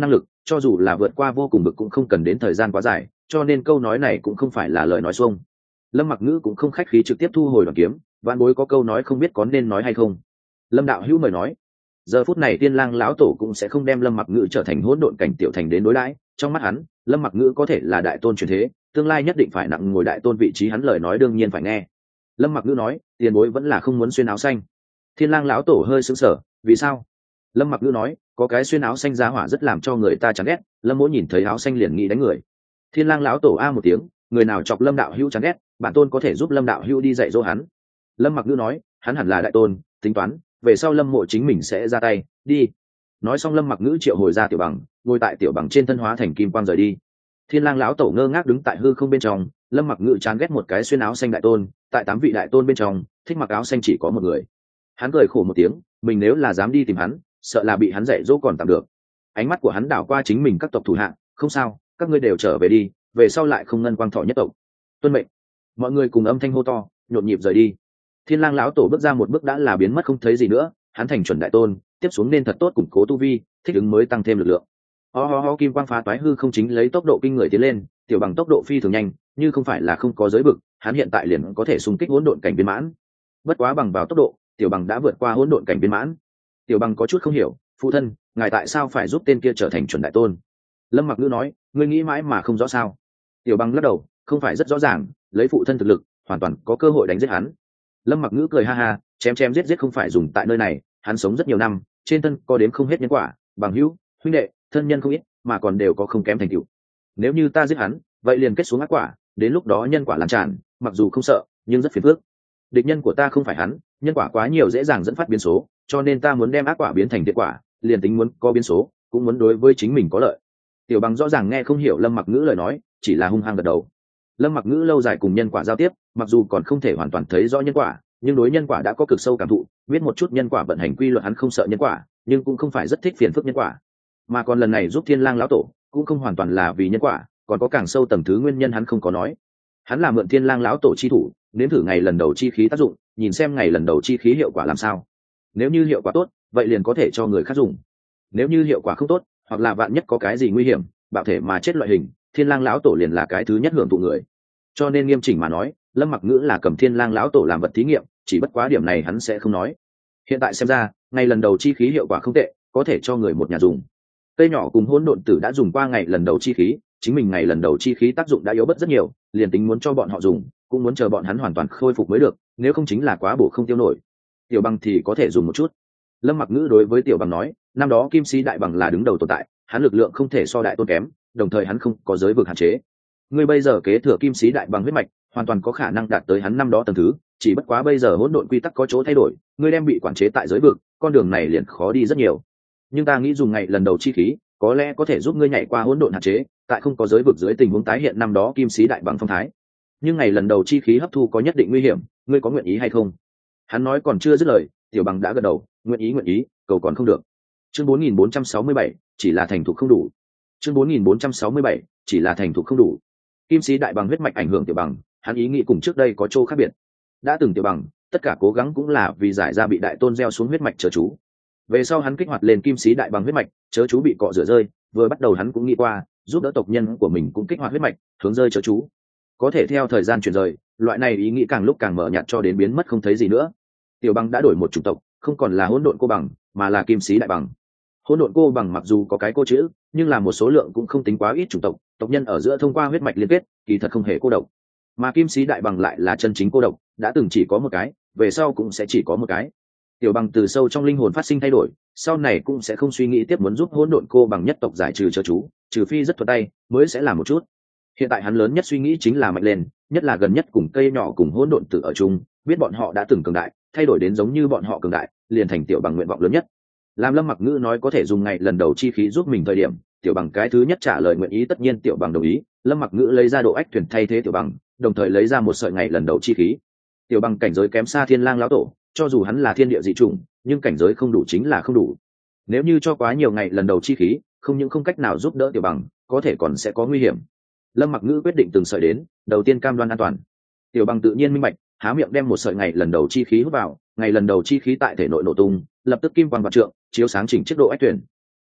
cho dù là vượt qua vô cùng bực cũng không cần đến thời gian quá dài, cho nên câu nói này cũng không phải là lời nói xuông. Lâm Mặc Ngữ cũng không khách khí trực tiếp thu hồi đoàn kiếm, vạn bối có câu nói không biết có nên nói hay không. Lâm đạo hữu mời nói. Giờ phút này Tiên Lang lão tổ cũng sẽ không đem Lâm Mặc Ngữ trở thành hỗn độn cảnh tiểu thành đến đối đãi, trong mắt hắn, Lâm Mặc Ngữ có thể là đại tôn truyền thế, tương lai nhất định phải nặng ngồi đại tôn vị trí, hắn lời nói đương nhiên phải nghe. Lâm Mặc Ngữ nói, tiền bối vẫn là không muốn xuyên áo xanh. Thiên Lang lão tổ hơi sững sờ, vì sao? Lâm Mặc Ngữ nói, có cái xuyên áo xanh giá hỏa rất làm cho người ta chán ghét, Lâm Mỗ nhìn thấy áo xanh liền nghĩ đánh người. Thiên Lang lão tổ a một tiếng, người nào chọc Lâm đạo hữu chán ghét, bản tôn có thể giúp Lâm đạo hữu đi dạy dỗ hắn. Lâm Mặc Ngữ nói, hắn hẳn là đại tôn, tính toán về sau Lâm Mộ chính mình sẽ ra tay, đi. Nói xong Lâm Mặc Ngữ triệu hồi ra tiểu bằng, ngồi tại tiểu bằng trên thân hóa thành kim quang rời đi. Thiên Lang lão tổ ngơ ngác đứng tại hư không bên trong, Lâm Mặc Ngữ chán ghét một cái xuyên áo xanh đại tôn, tại tám vị đại tôn bên trong, thích mặc áo xanh chỉ có một người. Hắn cười khổ một tiếng, mình nếu là dám đi tìm hắn, sợ là bị hắn dạy dỗ còn tạm được. Ánh mắt của hắn đảo qua chính mình các tộc thủ hạ, không sao, các ngươi đều trở về đi, về sau lại không ngân quang thọ nhất tộc. Tuân mệnh. Mọi người cùng âm thanh hô to, nhộn nhịp rời đi. Thiên Lang lão tổ bước ra một bước đã là biến mất không thấy gì nữa, hắn thành chuẩn đại tôn, tiếp xuống nên thật tốt củng cố tu vi, thích ứng mới tăng thêm lực lượng. Ho ho ho, kim quang phá toái hư không chính lấy tốc độ kinh người tiến lên, tiểu bằng tốc độ phi thường nhanh, như không phải là không có giới vực, hắn hiện tại liền có thể xung kích hỗn độn cảnh viên mãn. Bất quá bằng vào tốc độ, tiểu bằng đã vượt qua hỗn độn cảnh viên mãn. Tiểu bằng có chút không hiểu, phụ thân, ngài tại sao phải giúp tên kia trở thành chuẩn đại tôn? Lâm Mặc Ngữ nói, ngươi nghĩ mãi mà không rõ sao? Tiểu bằng lắc đầu, không phải rất rõ ràng, lấy phụ thân thực lực, hoàn toàn có cơ hội đánh giết hắn. Lâm Mặc Ngữ cười ha ha, chém chém giết giết không phải dùng tại nơi này, hắn sống rất nhiều năm, trên thân có đến không hết nhân quả, bằng hữu, huynh đệ, thân nhân không ít, mà còn đều có không kém thành tựu. Nếu như ta giết hắn, vậy liền kết xuống ác quả, đến lúc đó nhân quả lan tràn, mặc dù không sợ, nhưng rất phiền phức. Địch nhân của ta không phải hắn, nhân quả quá nhiều dễ dàng dẫn phát biến số, cho nên ta muốn đem ác quả biến thành thiện quả, liền tính muốn có biến số, cũng muốn đối với chính mình có lợi. Tiểu bằng rõ ràng nghe không hiểu Lâm Mặc Ngữ lời nói, chỉ là hung hăng gật đầu. Lâm Mặc Ngữ lâu dài cùng nhân quả giao tiếp, mặc dù còn không thể hoàn toàn thấy rõ nhân quả, nhưng đối nhân quả đã có cực sâu cảm thụ, biết một chút nhân quả vận hành quy luật, hắn không sợ nhân quả, nhưng cũng không phải rất thích phiền phức nhân quả. Mà còn lần này giúp Thiên Lang lão tổ, cũng không hoàn toàn là vì nhân quả, còn có càng sâu tầng thứ nguyên nhân hắn không có nói. Hắn là mượn Thiên Lang lão tổ chi thủ, nếm thử ngày lần đầu chi khí tác dụng, nhìn xem ngày lần đầu chi khí hiệu quả làm sao. Nếu như hiệu quả tốt, vậy liền có thể cho người khác dùng. Nếu như hiệu quả không tốt, hoặc là vạn nhất có cái gì nguy hiểm, bạo thể mà chết loại hình, Thiên Lang lão tổ liền là cái thứ nhất hưởng thụ người. Cho nên nghiêm chỉnh mà nói, Lâm Mặc Ngữ là cầm Thiên Lang lão tổ làm vật thí nghiệm, chỉ bất quá điểm này hắn sẽ không nói. Hiện tại xem ra, ngày lần đầu chi khí hiệu quả không tệ, có thể cho người một nhà dùng. Cây nhỏ cùng hỗn độn tử đã dùng qua ngày lần đầu chi khí, chính mình ngày lần đầu chi khí tác dụng đã yếu bớt rất nhiều, liền tính muốn cho bọn họ dùng, cũng muốn chờ bọn hắn hoàn toàn khôi phục mới được, nếu không chính là quá bổ không tiêu nổi. Tiểu bằng thì có thể dùng một chút. Lâm Mặc Ngữ đối với tiểu bằng nói, năm đó Kim Sĩ đại bằng là đứng đầu tồn tại, hắn lực lượng không thể so đại tôn kém, đồng thời hắn không có giới vực hạn chế. Ngươi bây giờ kế thừa Kim Sĩ đại bằng huyết mạch, hoàn toàn có khả năng đạt tới hắn năm đó tầng thứ, chỉ bất quá bây giờ hỗn độn quy tắc có chỗ thay đổi, ngươi đem bị quản chế tại giới vực, con đường này liền khó đi rất nhiều. Nhưng ta nghĩ dùng ngày lần đầu chi khí, có lẽ có thể giúp ngươi nhảy qua hỗn độn hạn chế, tại không có giới vực dưới tình huống tái hiện năm đó Kim Sĩ đại bằng phong thái. Nhưng ngày lần đầu chi khí hấp thu có nhất định nguy hiểm, ngươi có nguyện ý hay không? Hắn nói còn chưa dứt lời, tiểu bằng đã gật đầu, nguyện ý nguyện ý, cầu còn không được. Chương bốn nghìn bốn trăm sáu mươi bảy, chỉ là thành thục không đủ. Chương bốn nghìn bốn trăm sáu mươi bảy, chỉ là thành thục không đủ. Kim Sĩ đại bằng huyết mạch ảnh hưởng tiểu bằng, hắn ý nghĩ cùng trước đây có chỗ khác biệt. Đã từng tiểu bằng, tất cả cố gắng cũng là vì giải ra bị đại tôn gieo xuống huyết mạch chớ chú. Về sau hắn kích hoạt lên Kim Sĩ đại bằng huyết mạch, chớ chú bị cọ rửa rơi, vừa bắt đầu hắn cũng nghĩ qua, giúp đỡ tộc nhân của mình cũng kích hoạt huyết mạch, hướng rơi chớ chú. Có thể theo thời gian chuyển rời, loại này ý nghĩ càng lúc càng mờ nhạt cho đến biến mất không thấy gì nữa. Tiểu bằng đã đổi một chủng tộc, không còn là hỗn độn cô bằng, mà là Kim Sĩ đại bằng. Hỗn độn cô bằng mặc dù có cái cô chữ, nhưng là một số lượng cũng không tính quá ít chủng tộc, tộc nhân ở giữa thông qua huyết mạch liên kết, kỳ thật không hề cô độc. Mà Kim Sĩ đại bằng lại là chân chính cô độc, đã từng chỉ có một cái, về sau cũng sẽ chỉ có một cái. Tiểu bằng từ sâu trong linh hồn phát sinh thay đổi, sau này cũng sẽ không suy nghĩ tiếp muốn giúp hỗn độn cô bằng nhất tộc giải trừ chớ chú, trừ phi rất thuận tay mới sẽ làm một chút. Hiện tại hắn lớn nhất suy nghĩ chính là mạnh lên, nhất là gần nhất cùng cây nhỏ cùng hỗn độn tử ở chung, biết bọn họ đã từng cường đại, thay đổi đến giống như bọn họ cường đại, liền thành tiểu bằng nguyện vọng lớn nhất. Làm Lâm Mặc Ngữ nói có thể dùng ngày lần đầu chi khí giúp mình thời điểm, tiểu bằng cái thứ nhất trả lời nguyện ý, tất nhiên tiểu bằng đồng ý. Lâm Mặc Ngữ lấy ra độ ách thuyền thay thế tiểu bằng, đồng thời lấy ra một sợi ngày lần đầu chi khí. Tiểu bằng cảnh giới kém xa Thiên Lang lão tổ, cho dù hắn là thiên địa dị chủng, nhưng cảnh giới không đủ chính là không đủ. Nếu như cho quá nhiều ngày lần đầu chi khí, không những không cách nào giúp đỡ tiểu bằng, có thể còn sẽ có nguy hiểm. Lâm Mặc Ngữ quyết định từng sợi đến, đầu tiên cam đoan an toàn. Tiểu bằng tự nhiên minh bạch, há miệng đem một sợi ngày lần đầu chi khí hút vào, ngày lần đầu chi khí tại thể nội nổ tung, lập tức kim quang vạn trượng, chiếu sáng chỉnh chiếc độ ách tuyển.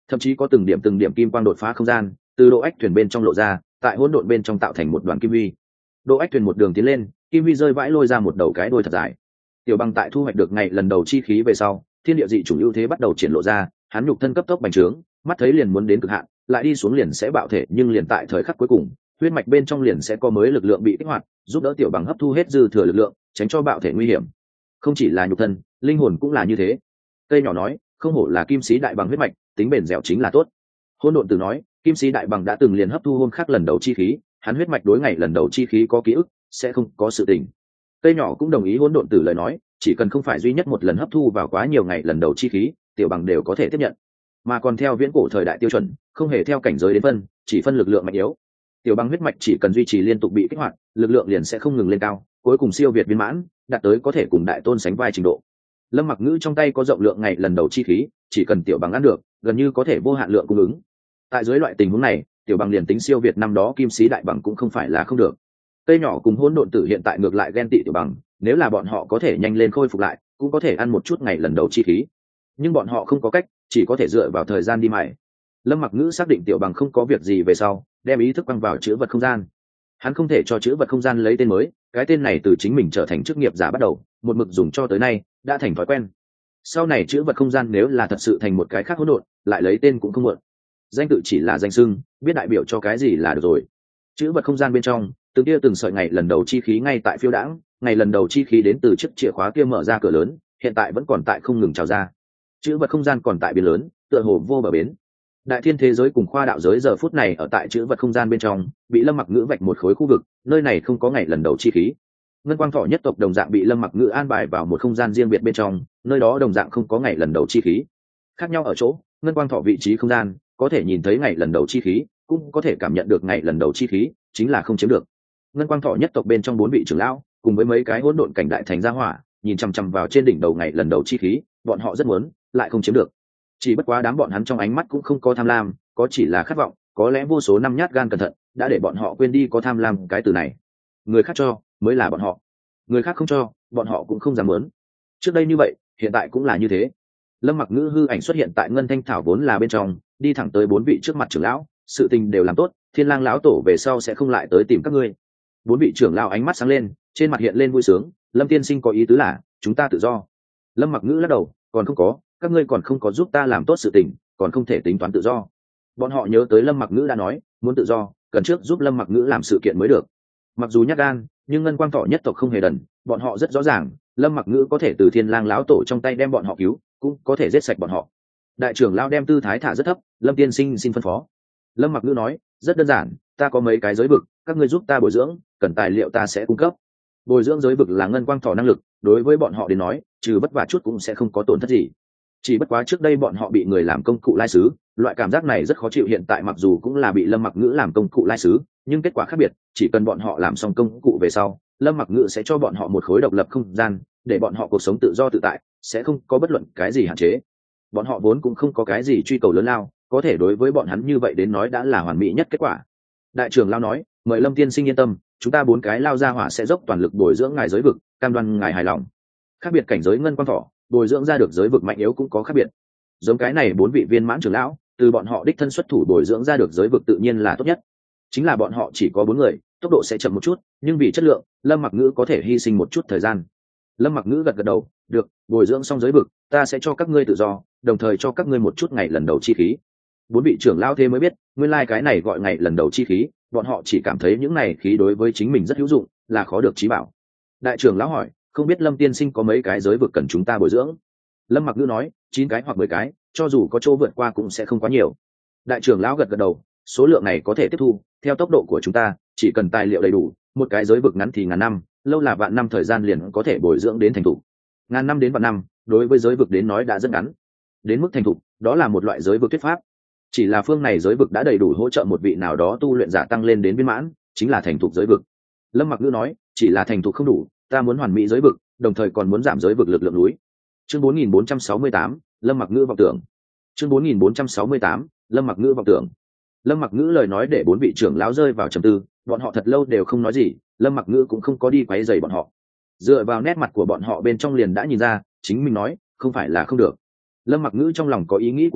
thậm chí có từng điểm từng điểm kim quang đột phá không gian từ độ ách thuyền bên trong lộ ra, tại hỗn độn bên trong tạo thành một đoàn kim vi. Độ ách thuyền một đường tiến lên, kim vi rơi vãi lôi ra một đầu cái đuôi thật dài. Tiểu Bằng tại thu hoạch được ngày lần đầu chi khí về sau, thiên địa dị chủng ưu thế bắt đầu triển lộ ra, hắn nhục thân cấp tốc bành trướng, mắt thấy liền muốn đến cực hạn, lại đi xuống liền sẽ bạo thể, nhưng liền tại thời khắc cuối cùng, huyết mạch bên trong liền sẽ có mới lực lượng bị kích hoạt, giúp đỡ Tiểu Bằng hấp thu hết dư thừa lực lượng, tránh cho bạo thể nguy hiểm. Không chỉ là nhục thân, linh hồn cũng là như thế. Cây nhỏ nói, không hổ là kim sĩ đại bằng huyết mạch, tính bền dẻo chính là tốt. Hỗn độn tử nói, kim sĩ đại bằng đã từng liền hấp thu hôm khác lần đầu chi khí, hắn huyết mạch đối ngày lần đầu chi khí có ký ức, sẽ không có sự tình. Cây nhỏ cũng đồng ý hỗn độn tử lời nói, chỉ cần không phải duy nhất một lần hấp thu vào quá nhiều ngày lần đầu chi khí, Tiểu Bằng đều có thể tiếp nhận. Mà còn theo viễn cổ thời đại tiêu chuẩn, không hề theo cảnh giới đến phân, chỉ phân lực lượng mạnh yếu. Tiểu Bằng huyết mạch chỉ cần duy trì liên tục bị kích hoạt, lực lượng liền sẽ không ngừng lên cao, cuối cùng siêu việt viên mãn, đạt tới có thể cùng đại tôn sánh vai trình độ. Lâm Mặc Ngữ trong tay có rộng lượng ngày lần đầu chi khí, chỉ cần Tiểu Bằng ăn được, gần như có thể vô hạn lượng cung ứng. Tại dưới loại tình huống này, Tiểu Bằng liền tính siêu việt năm đó kim sĩ đại bằng cũng không phải là không được. Cây nhỏ cùng hỗn độn tử hiện tại ngược lại ghen tị Tiểu Bằng, nếu là bọn họ có thể nhanh lên khôi phục lại, cũng có thể ăn một chút ngày lần đầu chi khí. Nhưng bọn họ không có cách, chỉ có thể dựa vào thời gian đi mài. Lâm Mặc Ngữ xác định Tiểu Bằng không có việc gì về sau, đem ý thức quăng vào chữ vật không gian. Hắn không thể cho chữ vật không gian lấy tên mới, cái tên này từ chính mình trở thành chức nghiệp giả bắt đầu, một mực dùng cho tới nay, đã thành thói quen. Sau này chữ vật không gian nếu là thật sự thành một cái khác hỗn độn, lại lấy tên cũng không muộn. Danh tự chỉ là danh xưng, biết đại biểu cho cái gì là được rồi. Chữ vật không gian bên trong, từng tia từng sợi ngày lần đầu chi khí ngay tại phiêu đãng, ngày lần đầu chi khí đến từ chiếc chìa khóa kia mở ra cửa lớn, hiện tại vẫn còn tại không ngừng trào ra. Chữ vật không gian còn tại biến lớn, tựa hồ vô bờ bến. Đại thiên thế giới cùng khoa đạo giới giờ phút này ở tại chữ vật không gian bên trong, bị Lâm Mặc Ngữ vạch một khối khu vực, nơi này không có ngày lần đầu chi khí. Ngân Quang Thọ nhất tộc đồng dạng bị Lâm Mặc Ngữ an bài vào một không gian riêng biệt bên trong, nơi đó đồng dạng không có ngày lần đầu chi khí. Khác nhau ở chỗ, Ngân Quang Thọ vị trí không gian, có thể nhìn thấy ngày lần đầu chi khí, cũng có thể cảm nhận được ngày lần đầu chi khí, chính là không chiếm được. Ngân Quang Thọ nhất tộc bên trong bốn vị trưởng lão, cùng với mấy cái hỗn độn cảnh đại thành gia hỏa, nhìn chằm chằm vào trên đỉnh đầu ngày lần đầu chi khí, bọn họ rất muốn, lại không chiếm được. Chỉ bất quá đám bọn hắn trong ánh mắt cũng không có tham lam, có chỉ là khát vọng, có lẽ vô số năm nhát gan cẩn thận, đã để bọn họ quên đi có tham lam cái từ này. Người khác cho, mới là bọn họ. Người khác không cho, bọn họ cũng không dám muốn. Trước đây như vậy, hiện tại cũng là như thế. Lâm Mặc Ngữ hư ảnh xuất hiện tại Ngân Thanh Thảo vốn là bên trong, đi thẳng tới bốn vị trước mặt trưởng lão, sự tình đều làm tốt, Thiên Lang lão tổ về sau sẽ không lại tới tìm các ngươi. Bốn vị trưởng lão ánh mắt sáng lên, trên mặt hiện lên vui sướng, Lâm tiên sinh có ý tứ là, chúng ta tự do. Lâm Mặc Ngữ lắc đầu, còn không có, các ngươi còn không có giúp ta làm tốt sự tình, còn không thể tính toán tự do. Bọn họ nhớ tới Lâm Mặc Ngữ đã nói, muốn tự do, cần trước giúp Lâm Mặc Ngữ làm sự kiện mới được. Mặc dù nhát gan, nhưng Ngân Quang Thọ nhất tộc không hề đần, bọn họ rất rõ ràng, Lâm Mặc Ngữ có thể từ Thiên Lang lão tổ trong tay đem bọn họ cứu, cũng có thể giết sạch bọn họ. Đại trưởng lão đem tư thái thả rất thấp, Lâm tiên sinh xin phân phó. Lâm Mặc Ngữ nói, rất đơn giản, ta có mấy cái giới vực, các ngươi giúp ta bồi dưỡng, cần tài liệu ta sẽ cung cấp. Bồi dưỡng giới vực là Ngân Quang Thọ năng lực, đối với bọn họ đến nói, trừ bất vả chút cũng sẽ không có tổn thất gì. Chỉ bất quá trước đây bọn họ bị người làm công cụ lai sứ, loại cảm giác này rất khó chịu. Hiện tại mặc dù cũng là bị Lâm Mặc Ngữ làm công cụ lai sứ, nhưng kết quả khác biệt, chỉ cần bọn họ làm xong công cụ về sau, Lâm Mặc Ngữ sẽ cho bọn họ một khối độc lập không gian, để bọn họ cuộc sống tự do tự tại, sẽ không có bất luận cái gì hạn chế. Bọn họ vốn cũng không có cái gì truy cầu lớn lao, có thể đối với bọn hắn như vậy đến nói đã là hoàn mỹ nhất kết quả. Đại trưởng lão nói, mời Lâm tiên sinh yên tâm, chúng ta bốn cái lao ra hỏa sẽ dốc toàn lực bồi dưỡng ngài giới vực, cam đoan ngài hài lòng. Khác biệt cảnh giới Ngân Quang Thọ, bồi dưỡng ra được giới vực mạnh yếu cũng có khác biệt. Giống cái này bốn vị viên mãn trưởng lão, từ bọn họ đích thân xuất thủ bồi dưỡng ra được giới vực tự nhiên là tốt nhất. Chính là bọn họ chỉ có bốn người, tốc độ sẽ chậm một chút, nhưng vì chất lượng, Lâm Mặc Ngữ có thể hy sinh một chút thời gian. Lâm Mặc Ngữ gật gật đầu, được, bồi dưỡng xong giới vực, ta sẽ cho các ngươi tự do, đồng thời cho các ngươi một chút ngày lần đầu chi khí. Bốn vị trưởng lão thế mới biết, nguyên lai like cái này gọi ngày lần đầu chi khí, bọn họ chỉ cảm thấy những này khí đối với chính mình rất hữu dụng, là khó được chí bảo. Đại trưởng lão hỏi, không biết Lâm tiên sinh có mấy cái giới vực cần chúng ta bồi dưỡng? Lâm Mặc Ngữ nói, chín cái hoặc mười cái, cho dù có chỗ vượt qua cũng sẽ không quá nhiều. Đại trưởng lão gật gật đầu, số lượng này có thể tiếp thu, theo tốc độ của chúng ta, chỉ cần tài liệu đầy đủ, một cái giới vực ngắn thì ngàn năm, lâu là vạn năm thời gian liền có thể bồi dưỡng đến thành thục. Ngàn năm đến vạn năm, đối với giới vực đến nói đã rất ngắn. Đến mức thành thục, đó là một loại giới vực thuyết pháp. Chỉ là phương này giới vực đã đầy đủ hỗ trợ một vị nào đó tu luyện giả tăng lên đến viên mãn, chính là thành thục giới vực. Lâm Mặc Ngữ nói, chỉ là thành thục không đủ, ta muốn hoàn mỹ giới vực, đồng thời còn muốn giảm giới vực lực lượng núi. Chương bốn nghìn bốn trăm sáu mươi tám, Lâm Mặc Ngữ vọng tưởng. Chương bốn nghìn bốn trăm sáu mươi tám, Lâm Mặc Ngữ vọng tưởng. Lâm Mặc Ngữ lời nói để bốn vị trưởng lão rơi vào trầm tư, bọn họ thật lâu đều không nói gì, Lâm Mặc Ngữ cũng không có đi quấy rầy bọn họ. Dựa vào nét mặt của bọn họ bên trong liền đã nhìn ra, chính mình nói, không phải là không được. Lâm Mặc Ngữ trong lòng có ý nghĩ của mình,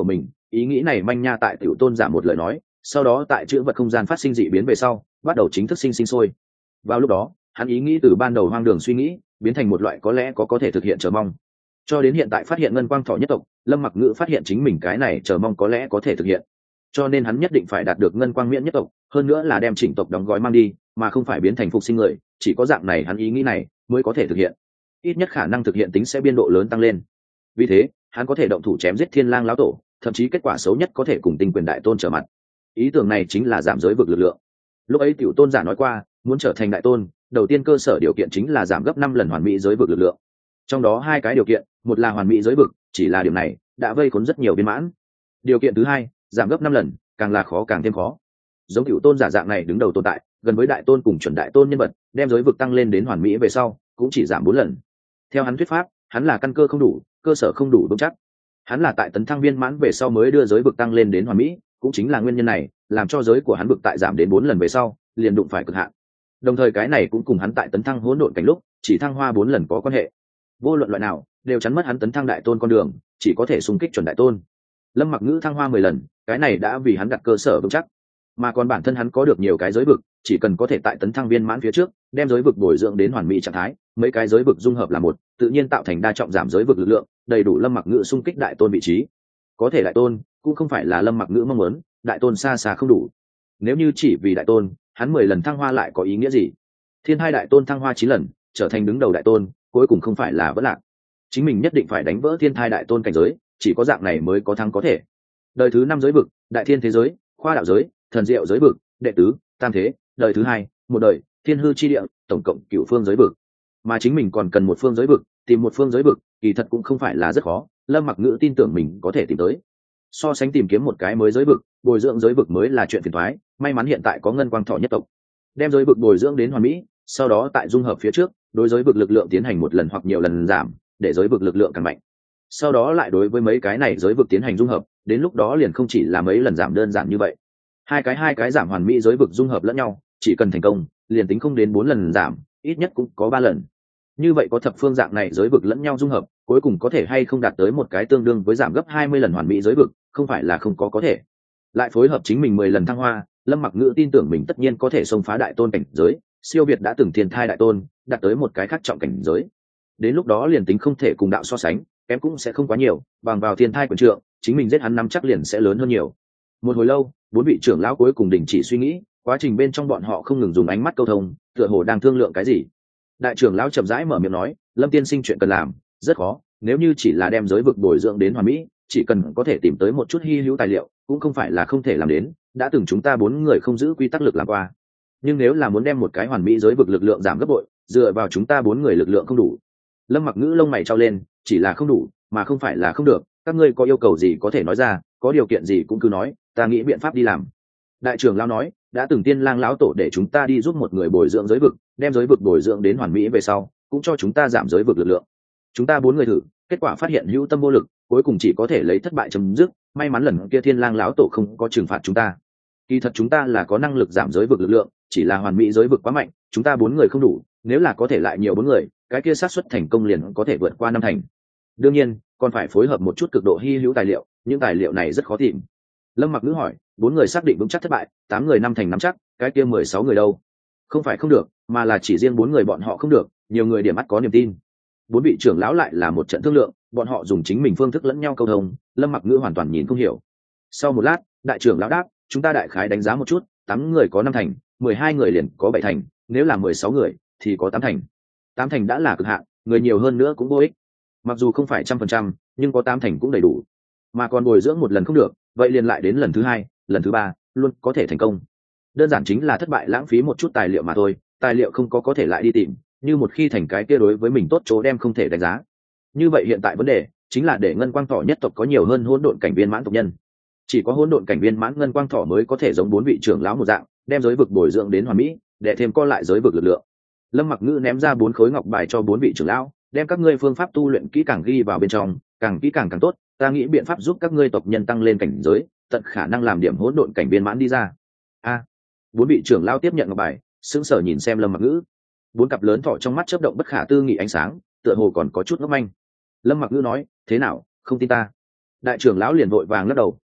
ý nghĩ này manh nha tại tiểu tôn giả một lời nói, sau đó tại chữ vật không gian phát sinh dị biến về sau bắt đầu chính thức sinh sinh sôi. Vào lúc đó hắn ý nghĩ từ ban đầu hoang đường suy nghĩ biến thành một loại có lẽ có có thể thực hiện chờ mong. Cho đến hiện tại phát hiện ngân quang thọ nhất tộc, Lâm Mặc Ngữ phát hiện chính mình cái này chờ mong có lẽ có thể thực hiện, cho nên hắn nhất định phải đạt được ngân quang miễn nhất tộc, hơn nữa là đem chỉnh tộc đóng gói mang đi, mà không phải biến thành phục sinh người. Chỉ có dạng này hắn ý nghĩ này mới có thể thực hiện, ít nhất khả năng thực hiện tính sẽ biên độ lớn tăng lên. Vì thế hắn có thể động thủ chém giết thiên lang lão tổ, thậm chí kết quả xấu nhất có thể cùng tinh quyền đại tôn trở mặt. Ý tưởng này chính là giảm giới vực lực lượng. Lúc ấy tiểu tôn giả nói qua, muốn trở thành đại tôn, đầu tiên cơ sở điều kiện chính là giảm gấp năm lần hoàn mỹ giới vực lực lượng. Trong đó hai cái điều kiện, một là hoàn mỹ giới vực, chỉ là điểm này đã vây khốn rất nhiều viên mãn. Điều kiện thứ hai, giảm gấp năm lần, càng là khó càng thêm khó. Giống tiểu tôn giả dạng này đứng đầu tồn tại, gần với đại tôn cùng chuẩn đại tôn nhân vật, đem giới vực tăng lên đến hoàn mỹ về sau, cũng chỉ giảm bốn lần. Theo hắn thuyết pháp, hắn là căn cơ không đủ, cơ sở không đủ vững chắc. Hắn là tại tấn thăng viên mãn về sau mới đưa giới vực tăng lên đến hoàn mỹ, cũng chính là nguyên nhân này, làm cho giới của hắn vực tại giảm đến bốn lần về sau, liền đụng phải cực hạn. Đồng thời cái này cũng cùng hắn tại tấn thăng hỗn độn cảnh lúc, chỉ thăng hoa bốn lần có quan hệ. Vô luận loại nào, đều chắn mất hắn tấn thăng đại tôn con đường, chỉ có thể xung kích chuẩn đại tôn. Lâm Mặc Ngữ thăng hoa mười lần, cái này đã vì hắn đặt cơ sở vững chắc. Mà còn bản thân hắn có được nhiều cái giới vực, chỉ cần có thể tại tấn thăng viên mãn phía trước, đem giới vực bồi dưỡng đến hoàn mỹ trạng thái, mấy cái giới vực dung hợp là một, tự nhiên tạo thành đa trọng giảm giới vực lực lượng, đầy đủ Lâm Mặc Ngữ xung kích đại tôn vị trí. Có thể đại tôn cũng không phải là Lâm Mặc Ngữ mong muốn, đại tôn xa xa không đủ. Nếu như chỉ vì đại tôn, hắn mười lần thăng hoa lại có ý nghĩa gì? Thiên hai đại tôn thăng hoa chín lần, trở thành đứng đầu đại tôn, cuối cùng không phải là vẫn lạc. Chính mình nhất định phải đánh vỡ thiên thai đại tôn cảnh giới, chỉ có dạng này mới có thắng có thể. Đời thứ năm giới vực, đại thiên thế giới, khoa đạo giới, thần diệu giới vực, đệ tứ, tam thế. Đời thứ hai, một đời, thiên hư chi địa, tổng cộng cửu phương giới vực. Mà chính mình còn cần một phương giới vực, tìm một phương giới vực, kỳ thật cũng không phải là rất khó. Lâm Mặc Ngữ tin tưởng mình có thể tìm tới. So sánh tìm kiếm một cái mới giới vực, bồi dưỡng giới vực mới là chuyện phiền toái. May mắn hiện tại có ngân quang thọ nhất tộc, đem giới vực bồi dưỡng đến hoàn mỹ, sau đó tại dung hợp phía trước, đối giới vực lực lượng tiến hành một lần hoặc nhiều lần giảm, để giới vực lực lượng càng mạnh. Sau đó lại đối với mấy cái này giới vực tiến hành dung hợp, đến lúc đó liền không chỉ là mấy lần giảm đơn giản như vậy. Hai cái hai cái giảm hoàn mỹ giới vực dung hợp lẫn nhau, chỉ cần thành công, liền tính không đến bốn lần giảm, ít nhất cũng có ba lần. Như vậy có thập phương dạng này giới vực lẫn nhau dung hợp, cuối cùng có thể hay không đạt tới một cái tương đương với giảm gấp hai mươi lần hoàn mỹ giới vực, không phải là không có có thể. Lại phối hợp chính mình mười lần thăng hoa, Lâm Mặc Ngữ tin tưởng mình tất nhiên có thể xông phá đại tôn cảnh giới, siêu việt đã từng thiên thai đại tôn, đạt tới một cái khác trọng cảnh giới. Đến lúc đó liền tính không thể cùng đạo so sánh, kém cũng sẽ không quá nhiều, bằng vào thiên thai quyền trượng, chính mình giết hắn năm chắc liền sẽ lớn hơn nhiều. Một hồi lâu, bốn vị trưởng lão cuối cùng đình chỉ suy nghĩ, quá trình bên trong bọn họ không ngừng dùng ánh mắt câu thông, tựa hồ đang thương lượng cái gì. Đại trưởng lão chậm rãi mở miệng nói, Lâm tiên sinh chuyện cần làm rất khó, nếu như chỉ là đem giới vực bồi dưỡng đến hoàn mỹ, chỉ cần có thể tìm tới một chút hi hữu tài liệu, cũng không phải là không thể làm đến, đã từng chúng ta bốn người không giữ quy tắc lực làm qua. Nhưng nếu là muốn đem một cái hoàn mỹ giới vực lực lượng giảm gấp bội, dựa vào chúng ta bốn người lực lượng không đủ. Lâm Mặc Ngữ lông mày trao lên, chỉ là không đủ, mà không phải là không được, các ngươi có yêu cầu gì có thể nói ra, có điều kiện gì cũng cứ nói, ta nghĩ biện pháp đi làm. Đại trưởng lão nói, đã từng tiên lang lão tổ để chúng ta đi giúp một người bồi dưỡng giới vực, đem giới vực bồi dưỡng đến hoàn mỹ về sau, cũng cho chúng ta giảm giới vực lực lượng. Chúng ta bốn người thử, kết quả phát hiện hữu tâm vô lực, cuối cùng chỉ có thể lấy thất bại chấm dứt, may mắn lần kia thiên lang lão tổ không có trừng phạt chúng ta. Kỳ thật chúng ta là có năng lực giảm giới vực lực lượng, chỉ là hoàn mỹ giới vực quá mạnh, chúng ta bốn người không đủ, nếu là có thể lại nhiều bốn người, cái kia xác suất thành công liền có thể vượt qua năm thành. Đương nhiên, còn phải phối hợp một chút cực độ hi hữu tài liệu, những tài liệu này rất khó tìm. Lâm Mặc Ngữ hỏi, bốn người xác định vững chắc thất bại, tám người năm thành nắm chắc, cái kia mười sáu người đâu? Không phải không được, mà là chỉ riêng bốn người bọn họ không được, nhiều người điểm mắt có niềm tin. Bốn vị trưởng lão lại là một trận thương lượng, bọn họ dùng chính mình phương thức lẫn nhau câu thông, Lâm Mặc Ngữ hoàn toàn nhìn không hiểu. Sau một lát, đại trưởng lão đáp, chúng ta đại khái đánh giá một chút, tám người có năm thành, mười hai người liền có bảy thành, nếu là mười sáu người thì có tám thành. Tám thành đã là cực hạn, người nhiều hơn nữa cũng vô ích. Mặc dù không phải trăm phần trăm, nhưng có tám thành cũng đầy đủ. Mà còn bồi dưỡng một lần không được, vậy liền lại đến lần thứ hai, lần thứ ba, luôn có thể thành công. Đơn giản chính là thất bại lãng phí một chút tài liệu mà thôi, tài liệu không có có thể lại đi tìm, như một khi thành cái kia đối với mình tốt chỗ đem không thể đánh giá. Như vậy hiện tại vấn đề chính là để ngân quang thọ nhất tộc có nhiều hơn hỗn độn cảnh viên mãn tộc nhân. Chỉ có hỗn độn cảnh viên mãn ngân quang thọ mới có thể giống bốn vị trưởng lão một dạng, đem giới vực bồi dưỡng đến hoàn mỹ, để thêm co lại giới vực lực lượng. Lâm Mặc Ngữ ném ra bốn khối ngọc bài cho bốn vị trưởng lão, đem các ngươi phương pháp tu luyện kỹ càng ghi vào bên trong, càng kỹ càng càng tốt, ta nghĩ biện pháp giúp các ngươi tộc nhân tăng lên cảnh giới, tận khả năng làm điểm hỗn độn cảnh viên mãn đi ra. A. Bốn vị trưởng lão tiếp nhận ngọc bài, sững sờ nhìn xem Lâm Mặc Ngữ. Bốn cặp lớn thỏ trong mắt chớp động bất khả tư nghị ánh sáng, tựa hồ còn có chút ngốc manh. Lâm Mặc Ngữ nói, thế nào, không tin ta? Đại trưởng lão liền vội vàng lắc đầu,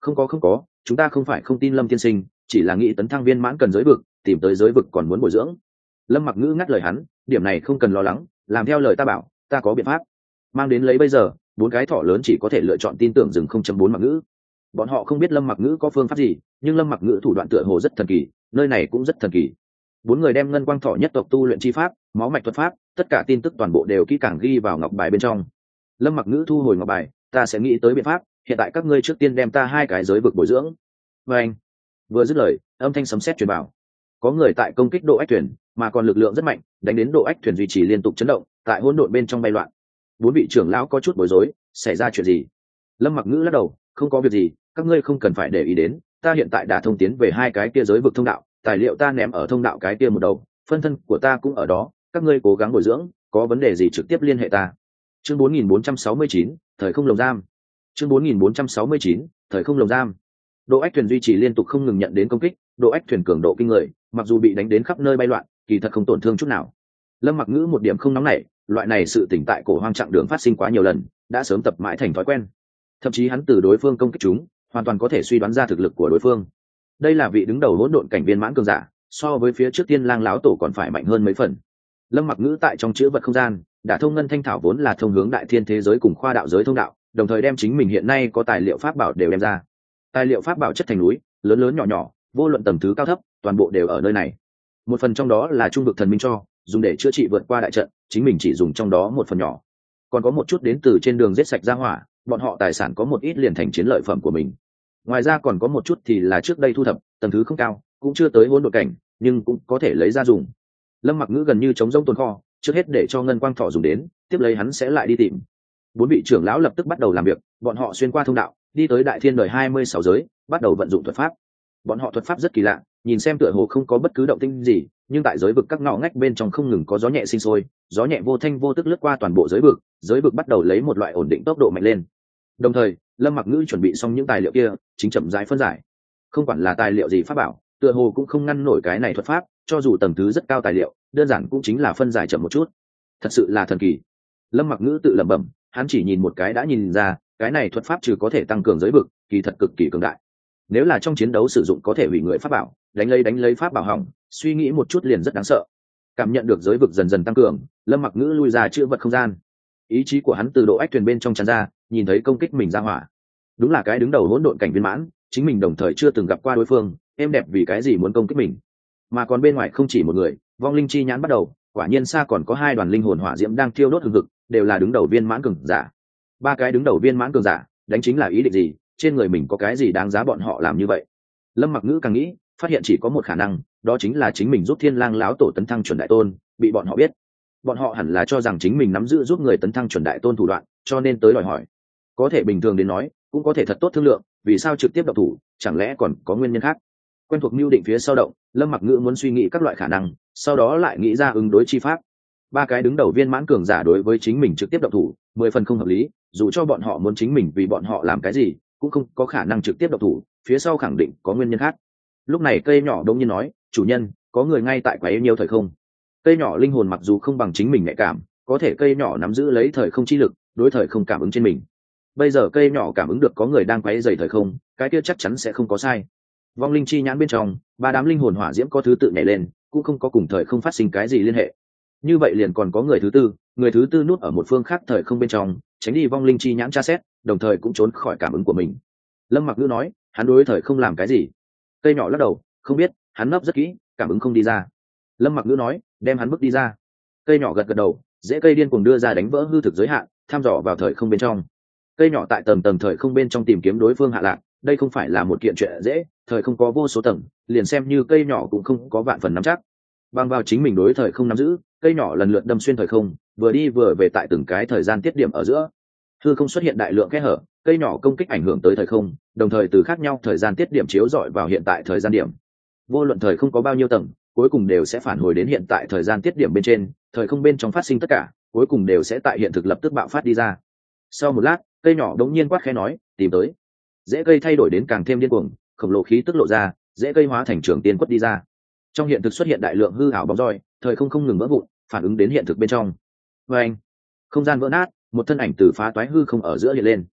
không có không có, chúng ta không phải không tin Lâm tiên sinh, chỉ là nghĩ tấn thăng viên mãn cần giới vực, tìm tới giới vực còn muốn bồi dưỡng. Lâm Mặc Ngữ ngắt lời hắn, điểm này không cần lo lắng, làm theo lời ta bảo, ta có biện pháp. Mang đến lấy bây giờ, bốn cái thỏ lớn chỉ có thể lựa chọn tin tưởng dừng không chấm bốn Mặc Ngữ. Bọn họ không biết Lâm Mặc Ngữ có phương pháp gì, nhưng Lâm Mặc Ngữ thủ đoạn tựa hồ rất thần kỳ, nơi này cũng rất thần kỳ. Bốn người đem ngân quang thỏ nhất tộc tu luyện chi pháp, máu mạch thuật pháp, tất cả tin tức toàn bộ đều kỹ càng ghi vào ngọc bài bên trong. Lâm Mặc Ngữ thu hồi ngọc bài, ta sẽ nghĩ tới biện pháp, hiện tại các ngươi trước tiên đem ta hai cái giới vực bồi dưỡng. Và anh vừa dứt lời, âm thanh sấm sét truyền vào. Có người tại công kích độ ách thuyền, mà còn lực lượng rất mạnh, đánh đến độ ách thuyền duy trì liên tục chấn động, tại hỗn độn bên trong bay loạn. Bốn vị trưởng lão có chút bối rối, xảy ra chuyện gì? Lâm Mặc Ngữ lắc đầu, không có việc gì, các ngươi không cần phải để ý đến, ta hiện tại đã thông tiến về hai cái kia giới vực thông đạo, tài liệu ta ném ở thông đạo cái kia một đầu, phân thân của ta cũng ở đó, các ngươi cố gắng bồi dưỡng, có vấn đề gì trực tiếp liên hệ ta. Chương bốn nghìn bốn trăm sáu mươi chín, thời không lồng giam. Chương bốn nghìn bốn trăm sáu mươi chín, thời không lồng giam. Độ ách thuyền duy trì liên tục không ngừng nhận đến công kích, độ ách thuyền cường độ kinh người, mặc dù bị đánh đến khắp nơi bay loạn, kỳ thật không tổn thương chút nào. Lâm Mặc Ngữ một điểm không nóng nảy, loại này sự tỉnh tại cổ hoang chặng đường phát sinh quá nhiều lần, đã sớm tập mãi thành thói quen. Thậm chí hắn từ đối phương công kích chúng, hoàn toàn có thể suy đoán ra thực lực của đối phương. Đây là vị đứng đầu hỗn độn cảnh viên mãn cường giả, so với phía trước Tiên Lang lão tổ còn phải mạnh hơn mấy phần. Lâm Mặc Ngữ tại trong chữ vật không gian, đã thông ngân thanh thảo vốn là thông hướng đại thiên thế giới cùng khoa đạo giới thông đạo, đồng thời đem chính mình hiện nay có tài liệu pháp bảo đều đem ra. Tài liệu pháp bảo chất thành núi, lớn lớn nhỏ nhỏ, vô luận tầm thứ cao thấp, toàn bộ đều ở nơi này. Một phần trong đó là trung vực thần minh cho, dùng để chữa trị vượt qua đại trận, chính mình chỉ dùng trong đó một phần nhỏ. Còn có một chút đến từ trên đường giết sạch ra hỏa, bọn họ tài sản có một ít liền thành chiến lợi phẩm của mình. Ngoài ra còn có một chút thì là trước đây thu thập, tầng thứ không cao, cũng chưa tới hỗn độn cảnh, nhưng cũng có thể lấy ra dùng. Lâm Mặc Ngữ gần như chống rỗng tồn kho, trước hết để cho ngân quang thọ dùng đến, tiếp lấy hắn sẽ lại đi tìm. Bốn vị trưởng lão lập tức bắt đầu làm việc, bọn họ xuyên qua thông đạo, đi tới đại thiên đời hai mươi sáu giới, bắt đầu vận dụng thuật pháp. Bọn họ thuật pháp rất kỳ lạ, nhìn xem tựa hồ không có bất cứ động tĩnh gì, nhưng tại giới vực các ngõ ngách bên trong không ngừng có gió nhẹ sinh sôi, gió nhẹ vô thanh vô tức lướt qua toàn bộ giới vực, giới vực bắt đầu lấy một loại ổn định tốc độ mạnh lên. Đồng thời, Lâm Mặc Ngữ chuẩn bị xong những tài liệu kia, chính chậm rãi phân giải. Không quản là tài liệu gì pháp bảo, tựa hồ cũng không ngăn nổi cái này thuật pháp, cho dù tầng thứ rất cao tài liệu, đơn giản cũng chính là phân giải chậm một chút. Thật sự là thần kỳ. Lâm Mặc Ngữ tự lẩm bẩm, hắn chỉ nhìn một cái đã nhìn ra, cái này thuật pháp trừ có thể tăng cường giới vực, kỳ thật cực kỳ cường đại. Nếu là trong chiến đấu sử dụng có thể hủy người pháp bảo, đánh lấy đánh lấy pháp bảo hỏng, suy nghĩ một chút liền rất đáng sợ. Cảm nhận được giới vực dần dần tăng cường, Lâm Mặc Ngữ lui ra chữ vật không gian. Ý chí của hắn từ độ ách thuyền bên trong tràn ra, nhìn thấy công kích mình ra hỏa. Đúng là cái đứng đầu hỗn độn cảnh viên mãn, chính mình đồng thời chưa từng gặp qua đối phương, em đẹp vì cái gì muốn công kích mình. Mà còn bên ngoài không chỉ một người, vong linh chi nhãn bắt đầu, quả nhiên xa còn có hai đoàn linh hồn hỏa diễm đang thiêu đốt hừng hực, đều là đứng đầu viên mãn cường giả. Ba cái đứng đầu viên mãn cường giả, đánh chính là ý định gì, trên người mình có cái gì đáng giá bọn họ làm như vậy. Lâm Mặc Ngữ càng nghĩ, phát hiện chỉ có một khả năng, đó chính là chính mình giúp Thiên Lang lão tổ tấn thăng chuẩn đại tôn, bị bọn họ biết. Bọn họ hẳn là cho rằng chính mình nắm giữ giúp người tấn thăng chuẩn đại tôn thủ đoạn, cho nên tới đòi hỏi. Có thể bình thường đến nói, cũng có thể thật tốt thương lượng, vì sao trực tiếp động thủ, chẳng lẽ còn có nguyên nhân khác. Quen thuộc mưu định phía sau động, Lâm Mặc Ngữ muốn suy nghĩ các loại khả năng, sau đó lại nghĩ ra ứng đối chi pháp. Ba cái đứng đầu viên mãn cường giả đối với chính mình trực tiếp động thủ, mười phần không hợp lý, dù cho bọn họ muốn chính mình vì bọn họ làm cái gì, cũng không có khả năng trực tiếp động thủ, phía sau khẳng định có nguyên nhân khác. Lúc này cây nhỏ đột nhiên nói, chủ nhân, có người ngay tại quái nhiều thời không. Cây nhỏ linh hồn mặc dù không bằng chính mình nhạy cảm, có thể cây nhỏ nắm giữ lấy thời không chi lực, đối thời không cảm ứng trên mình. Bây giờ cây nhỏ cảm ứng được có người đang quấy rầy thời không, cái kia chắc chắn sẽ không có sai. Vong linh chi nhãn bên trong, ba đám linh hồn hỏa diễm có thứ tự nhảy lên, cũng không có cùng thời không phát sinh cái gì liên hệ. Như vậy liền còn có người thứ tư, người thứ tư núp ở một phương khác thời không bên trong, tránh đi vong linh chi nhãn tra xét, đồng thời cũng trốn khỏi cảm ứng của mình. Lâm Mặc Ngữ nói, hắn đối thời không làm cái gì? Cây nhỏ lắc đầu, không biết, hắn nấp rất kỹ, cảm ứng không đi ra. Lâm Mặc Ngữ nói, đem hắn bước đi ra. Cây nhỏ gật gật đầu, rễ cây điên cuồng đưa ra đánh vỡ hư thực giới hạn, thăm dò vào thời không bên trong. Cây nhỏ tại tầng tầng thời không bên trong tìm kiếm đối phương hạ lạc, đây không phải là một kiện chuyện dễ, thời không có vô số tầng, liền xem như cây nhỏ cũng không có vạn phần nắm chắc. Bằng vào chính mình đối thời không nắm giữ, cây nhỏ lần lượt đâm xuyên thời không, vừa đi vừa về tại từng cái thời gian tiết điểm ở giữa. Hư không xuất hiện đại lượng kẽ hở, cây nhỏ công kích ảnh hưởng tới thời không, đồng thời từ khác nhau thời gian tiết điểm chiếu rọi vào hiện tại thời gian điểm. Vô luận thời không có bao nhiêu tầng, cuối cùng đều sẽ phản hồi đến hiện tại thời gian tiết điểm bên trên, thời không bên trong phát sinh tất cả, cuối cùng đều sẽ tại hiện thực lập tức bạo phát đi ra. Sau một lát, cây nhỏ đống nhiên quát khẽ nói, tìm tới. Rễ cây thay đổi đến càng thêm điên cuồng, khổng lồ khí tức lộ ra, rễ cây hóa thành trường tiên quất đi ra. Trong hiện thực xuất hiện đại lượng hư ảo bóng roi, thời không không ngừng vỡ vụn, phản ứng đến hiện thực bên trong. Và anh, không gian vỡ nát, một thân ảnh từ phá toái hư không ở giữa hiện lên.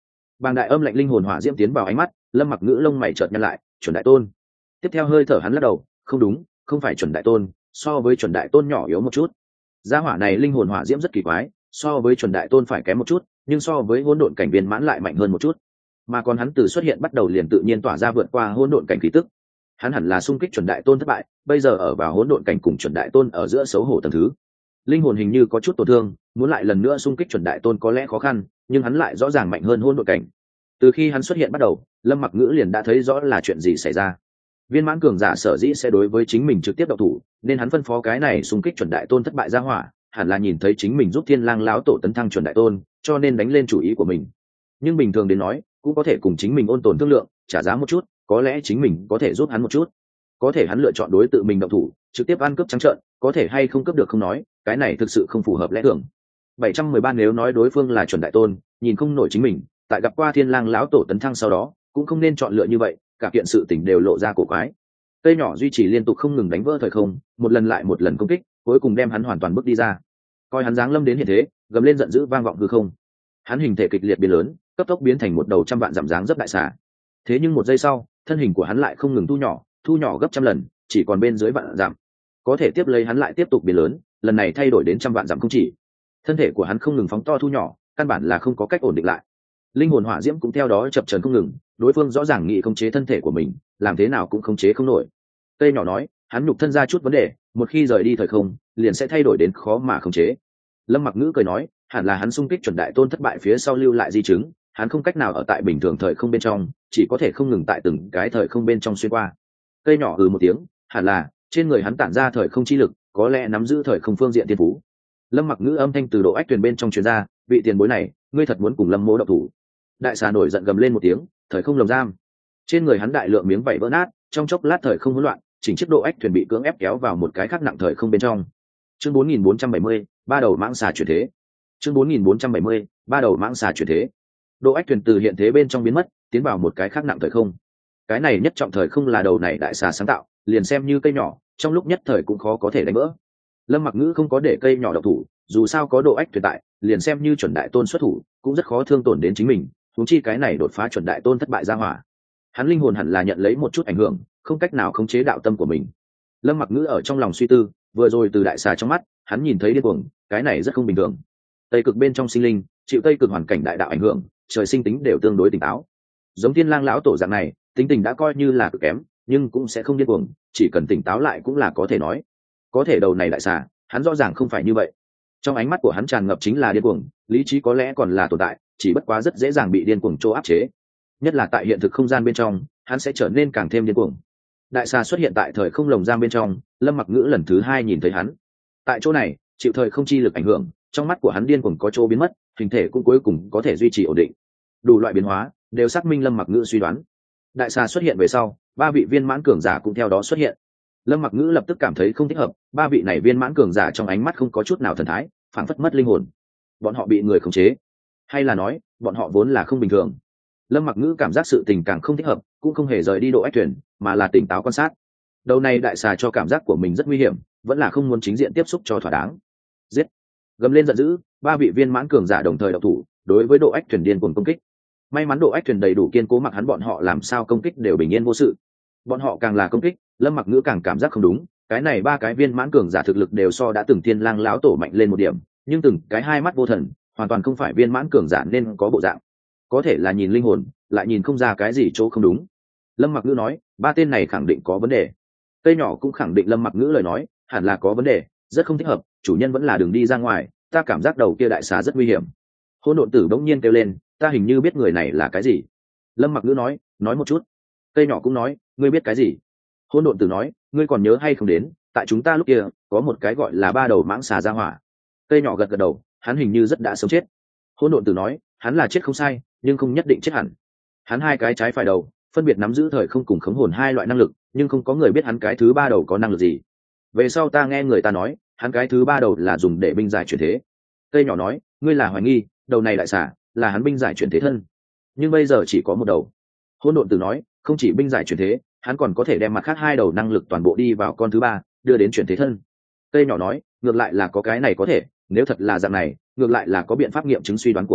Bàng đại âm lạnh linh hồn hỏa diễm tiến vào ánh mắt, Lâm Mặc Ngữ lông mày chợt nhăn lại, chuẩn đại tôn. Tiếp theo hơi thở hắn lắc đầu, không đúng, không phải chuẩn đại tôn, so với chuẩn đại tôn nhỏ yếu một chút. Gia hỏa này linh hồn hỏa diễm rất kỳ quái, so với chuẩn đại tôn phải kém một chút, nhưng so với hỗn độn cảnh viên mãn lại mạnh hơn một chút. Mà còn hắn từ xuất hiện bắt đầu liền tự nhiên tỏa ra vượt qua hỗn độn cảnh khí tức. Hắn hẳn là xung kích chuẩn đại tôn thất bại, bây giờ ở vào hỗn độn cảnh cùng chuẩn đại tôn ở giữa xấu hổ tầng thứ. Linh hồn hình như có chút tổn thương, muốn lại lần nữa xung kích chuẩn đại tôn có lẽ khó khăn, nhưng hắn lại rõ ràng mạnh hơn hỗn độn cảnh. Từ khi hắn xuất hiện bắt đầu, Lâm Mặc Ngữ liền đã thấy rõ là chuyện gì xảy ra. Viên mãn cường giả sở dĩ sẽ đối với chính mình trực tiếp động thủ, nên hắn phân phó cái này xung kích chuẩn đại tôn thất bại ra hỏa, hẳn là nhìn thấy chính mình giúp Thiên Lang lão tổ tấn thăng chuẩn đại tôn, cho nên đánh lên chủ ý của mình. Nhưng bình thường đến nói, cũng có thể cùng chính mình ôn tồn thương lượng, trả giá một chút, có lẽ chính mình có thể giúp hắn một chút. Có thể hắn lựa chọn đối tự mình động thủ, trực tiếp ăn cướp trắng trợn, có thể hay không cướp được không nói, cái này thực sự không phù hợp lẽ thường. bảy trăm mười ba nếu nói đối phương là chuẩn đại tôn, nhìn không nổi chính mình, tại gặp qua Thiên Lang lão tổ tấn thăng sau đó, cũng không nên chọn lựa như vậy, cả kiện sự tình đều lộ ra cổ quái. Cây nhỏ duy trì liên tục không ngừng đánh vỡ thời không, một lần lại một lần công kích, cuối cùng đem hắn hoàn toàn bước đi ra. Coi hắn giáng lâm đến hiện thế, gầm lên giận dữ vang vọng hư không. Hắn hình thể kịch liệt biến lớn, cấp tốc biến thành một đầu trăm vạn dặm dáng dấp đại xà. Thế nhưng một giây sau, thân hình của hắn lại không ngừng thu nhỏ, thu nhỏ gấp trăm lần, chỉ còn bên dưới vạn dặm. Có thể tiếp lấy hắn lại tiếp tục biến lớn, lần này thay đổi đến trăm vạn dặm không chỉ. Thân thể của hắn không ngừng phóng to thu nhỏ, căn bản là không có cách ổn định lại. Linh hồn hỏa diễm cũng theo đó chập chờn không ngừng, đối phương rõ ràng nghĩ khống chế thân thể của mình, làm thế nào cũng khống chế không nổi. Tây nhỏ nói, hắn nhục thân ra chút vấn đề, một khi rời đi thời không, liền sẽ thay đổi đến khó mà khống chế. Lâm Mặc Ngữ cười nói, hẳn là hắn xung kích chuẩn đại tôn thất bại phía sau lưu lại di chứng, hắn không cách nào ở tại bình thường thời không bên trong, chỉ có thể không ngừng tại từng cái thời không bên trong xuyên qua. Cây nhỏ ừ một tiếng, hẳn là trên người hắn tản ra thời không chi lực, có lẽ nắm giữ thời không phương diện thiên phú. Lâm Mặc Ngữ âm thanh từ độ ách truyền bên trong truyền ra, vị tiền bối này, ngươi thật muốn cùng Lâm Mỗ động thủ? Đại xà nổi giận gầm lên một tiếng, thời không lồng giam. Trên người hắn đại lượng miếng vảy vỡ nát, trong chốc lát thời không hỗn loạn, chỉnh chiếc độ ách thuyền bị cưỡng ép kéo vào một cái khác nặng thời không bên trong. Chương bốn nghìn bốn trăm bảy mươi, ba đầu mãng xà chuyển thế. Chương bốn nghìn bốn trăm bảy mươi, ba đầu mãng xà chuyển thế. Độ ách thuyền từ hiện thế bên trong biến mất, tiến vào một cái khác nặng thời không. Cái này nhất trọng thời không là đầu này đại xà sáng tạo, liền xem như cây nhỏ, trong lúc nhất thời cũng khó có thể đánh vỡ. Lâm Mặc Ngữ không có để cây nhỏ động thủ, dù sao có độ ách thuyền tại, liền xem như chuẩn đại tôn xuất thủ, cũng rất khó thương tổn đến chính mình, huống chi cái này đột phá chuẩn đại tôn thất bại ra hỏa. Hắn linh hồn hẳn là nhận lấy một chút ảnh hưởng, không cách nào khống chế đạo tâm của mình. Lâm Mặc Ngữ ở trong lòng suy tư, vừa rồi từ đại xà trong mắt, hắn nhìn thấy điên cuồng, cái này rất không bình thường. Tây cực bên trong sinh linh, chịu tây cực hoàn cảnh đại đạo ảnh hưởng, trời sinh tính đều tương đối tỉnh táo. Giống Thiên Lang lão tổ dạng này, tính tình đã coi như là cực kém, nhưng cũng sẽ không điên cuồng, chỉ cần tỉnh táo lại cũng là có thể nói. Có thể đầu này đại xà, hắn rõ ràng không phải như vậy. Trong ánh mắt của hắn tràn ngập chính là điên cuồng, lý trí có lẽ còn là tồn tại, chỉ bất quá rất dễ dàng bị điên cuồng chỗ áp chế. Nhất là tại hiện thực không gian bên trong, hắn sẽ trở nên càng thêm điên cuồng. Đại xà xuất hiện tại thời không lồng giam bên trong, Lâm Mặc Ngữ lần thứ hai nhìn thấy hắn. Tại chỗ này, chịu thời không chi lực ảnh hưởng, trong mắt của hắn điên cuồng có chỗ biến mất, hình thể cũng cuối cùng có thể duy trì ổn định. Đủ loại biến hóa đều xác minh Lâm Mặc Ngữ suy đoán. Đại xà xuất hiện về sau, ba vị viên mãn cường giả cũng theo đó xuất hiện. Lâm Mặc Ngữ lập tức cảm thấy không thích hợp, ba vị này viên mãn cường giả trong ánh mắt không có chút nào thần thái, phảng phất mất linh hồn. Bọn họ bị người khống chế, hay là nói, bọn họ vốn là không bình thường. Lâm Mặc Ngữ cảm giác sự tình càng không thích hợp, cũng không hề rời đi độ ách thuyền, mà là tỉnh táo quan sát. Đầu này đại xà cho cảm giác của mình rất nguy hiểm, vẫn là không muốn chính diện tiếp xúc cho thỏa đáng. Giết! Gầm lên giận dữ, ba vị viên mãn cường giả đồng thời động thủ, đối với độ ách thuyền điên cuồng công kích. May mắn độ ách thuyền đầy đủ kiên cố, mặc hắn bọn họ làm sao công kích đều bình yên vô sự. Bọn họ càng là công kích, Lâm Mặc Ngữ càng cảm giác không đúng, cái này ba cái viên mãn cường giả thực lực đều so đã từng Thiên Lang lão tổ mạnh lên một điểm, nhưng từng cái hai mắt vô thần, hoàn toàn không phải viên mãn cường giả nên có bộ dạng. Có thể là nhìn linh hồn, lại nhìn không ra cái gì chỗ không đúng. Lâm Mặc Ngữ nói, ba tên này khẳng định có vấn đề. Cây nhỏ cũng khẳng định Lâm Mặc Ngữ lời nói, hẳn là có vấn đề, rất không thích hợp, chủ nhân vẫn là đường đi ra ngoài, ta cảm giác đầu kia đại xà rất nguy hiểm. Hỗn độn tử bỗng nhiên kêu lên, ta hình như biết người này là cái gì. Lâm Mặc Ngữ nói, nói một chút. Cây nhỏ cũng nói, ngươi biết cái gì? Hỗn độn tử nói, ngươi còn nhớ hay không đến, tại chúng ta lúc kia có một cái gọi là ba đầu mãng xà ra hỏa. Cây nhỏ gật gật đầu, hắn hình như rất đã sống chết. Hỗn độn tử nói, hắn là chết không sai, nhưng không nhất định chết hẳn. Hắn hai cái trái phải đầu, phân biệt nắm giữ thời không cùng khống hồn hai loại năng lực, nhưng không có người biết hắn cái thứ ba đầu có năng lực gì. Về sau ta nghe người ta nói, hắn cái thứ ba đầu là dùng để binh giải chuyển thế. Cây nhỏ nói, ngươi là hoài nghi, đầu này đại xà là hắn binh giải chuyển thế thân, nhưng bây giờ chỉ có một đầu. Hỗn độn tử nói, không chỉ binh giải chuyển thế, hắn còn có thể đem mặt khác hai đầu năng lực toàn bộ đi vào con thứ ba, đưa đến chuyển thế thân. Cây nhỏ nói, ngược lại là có cái này có thể, nếu thật là dạng này, ngược lại là có biện pháp nghiệm chứng suy đoán của ngươi,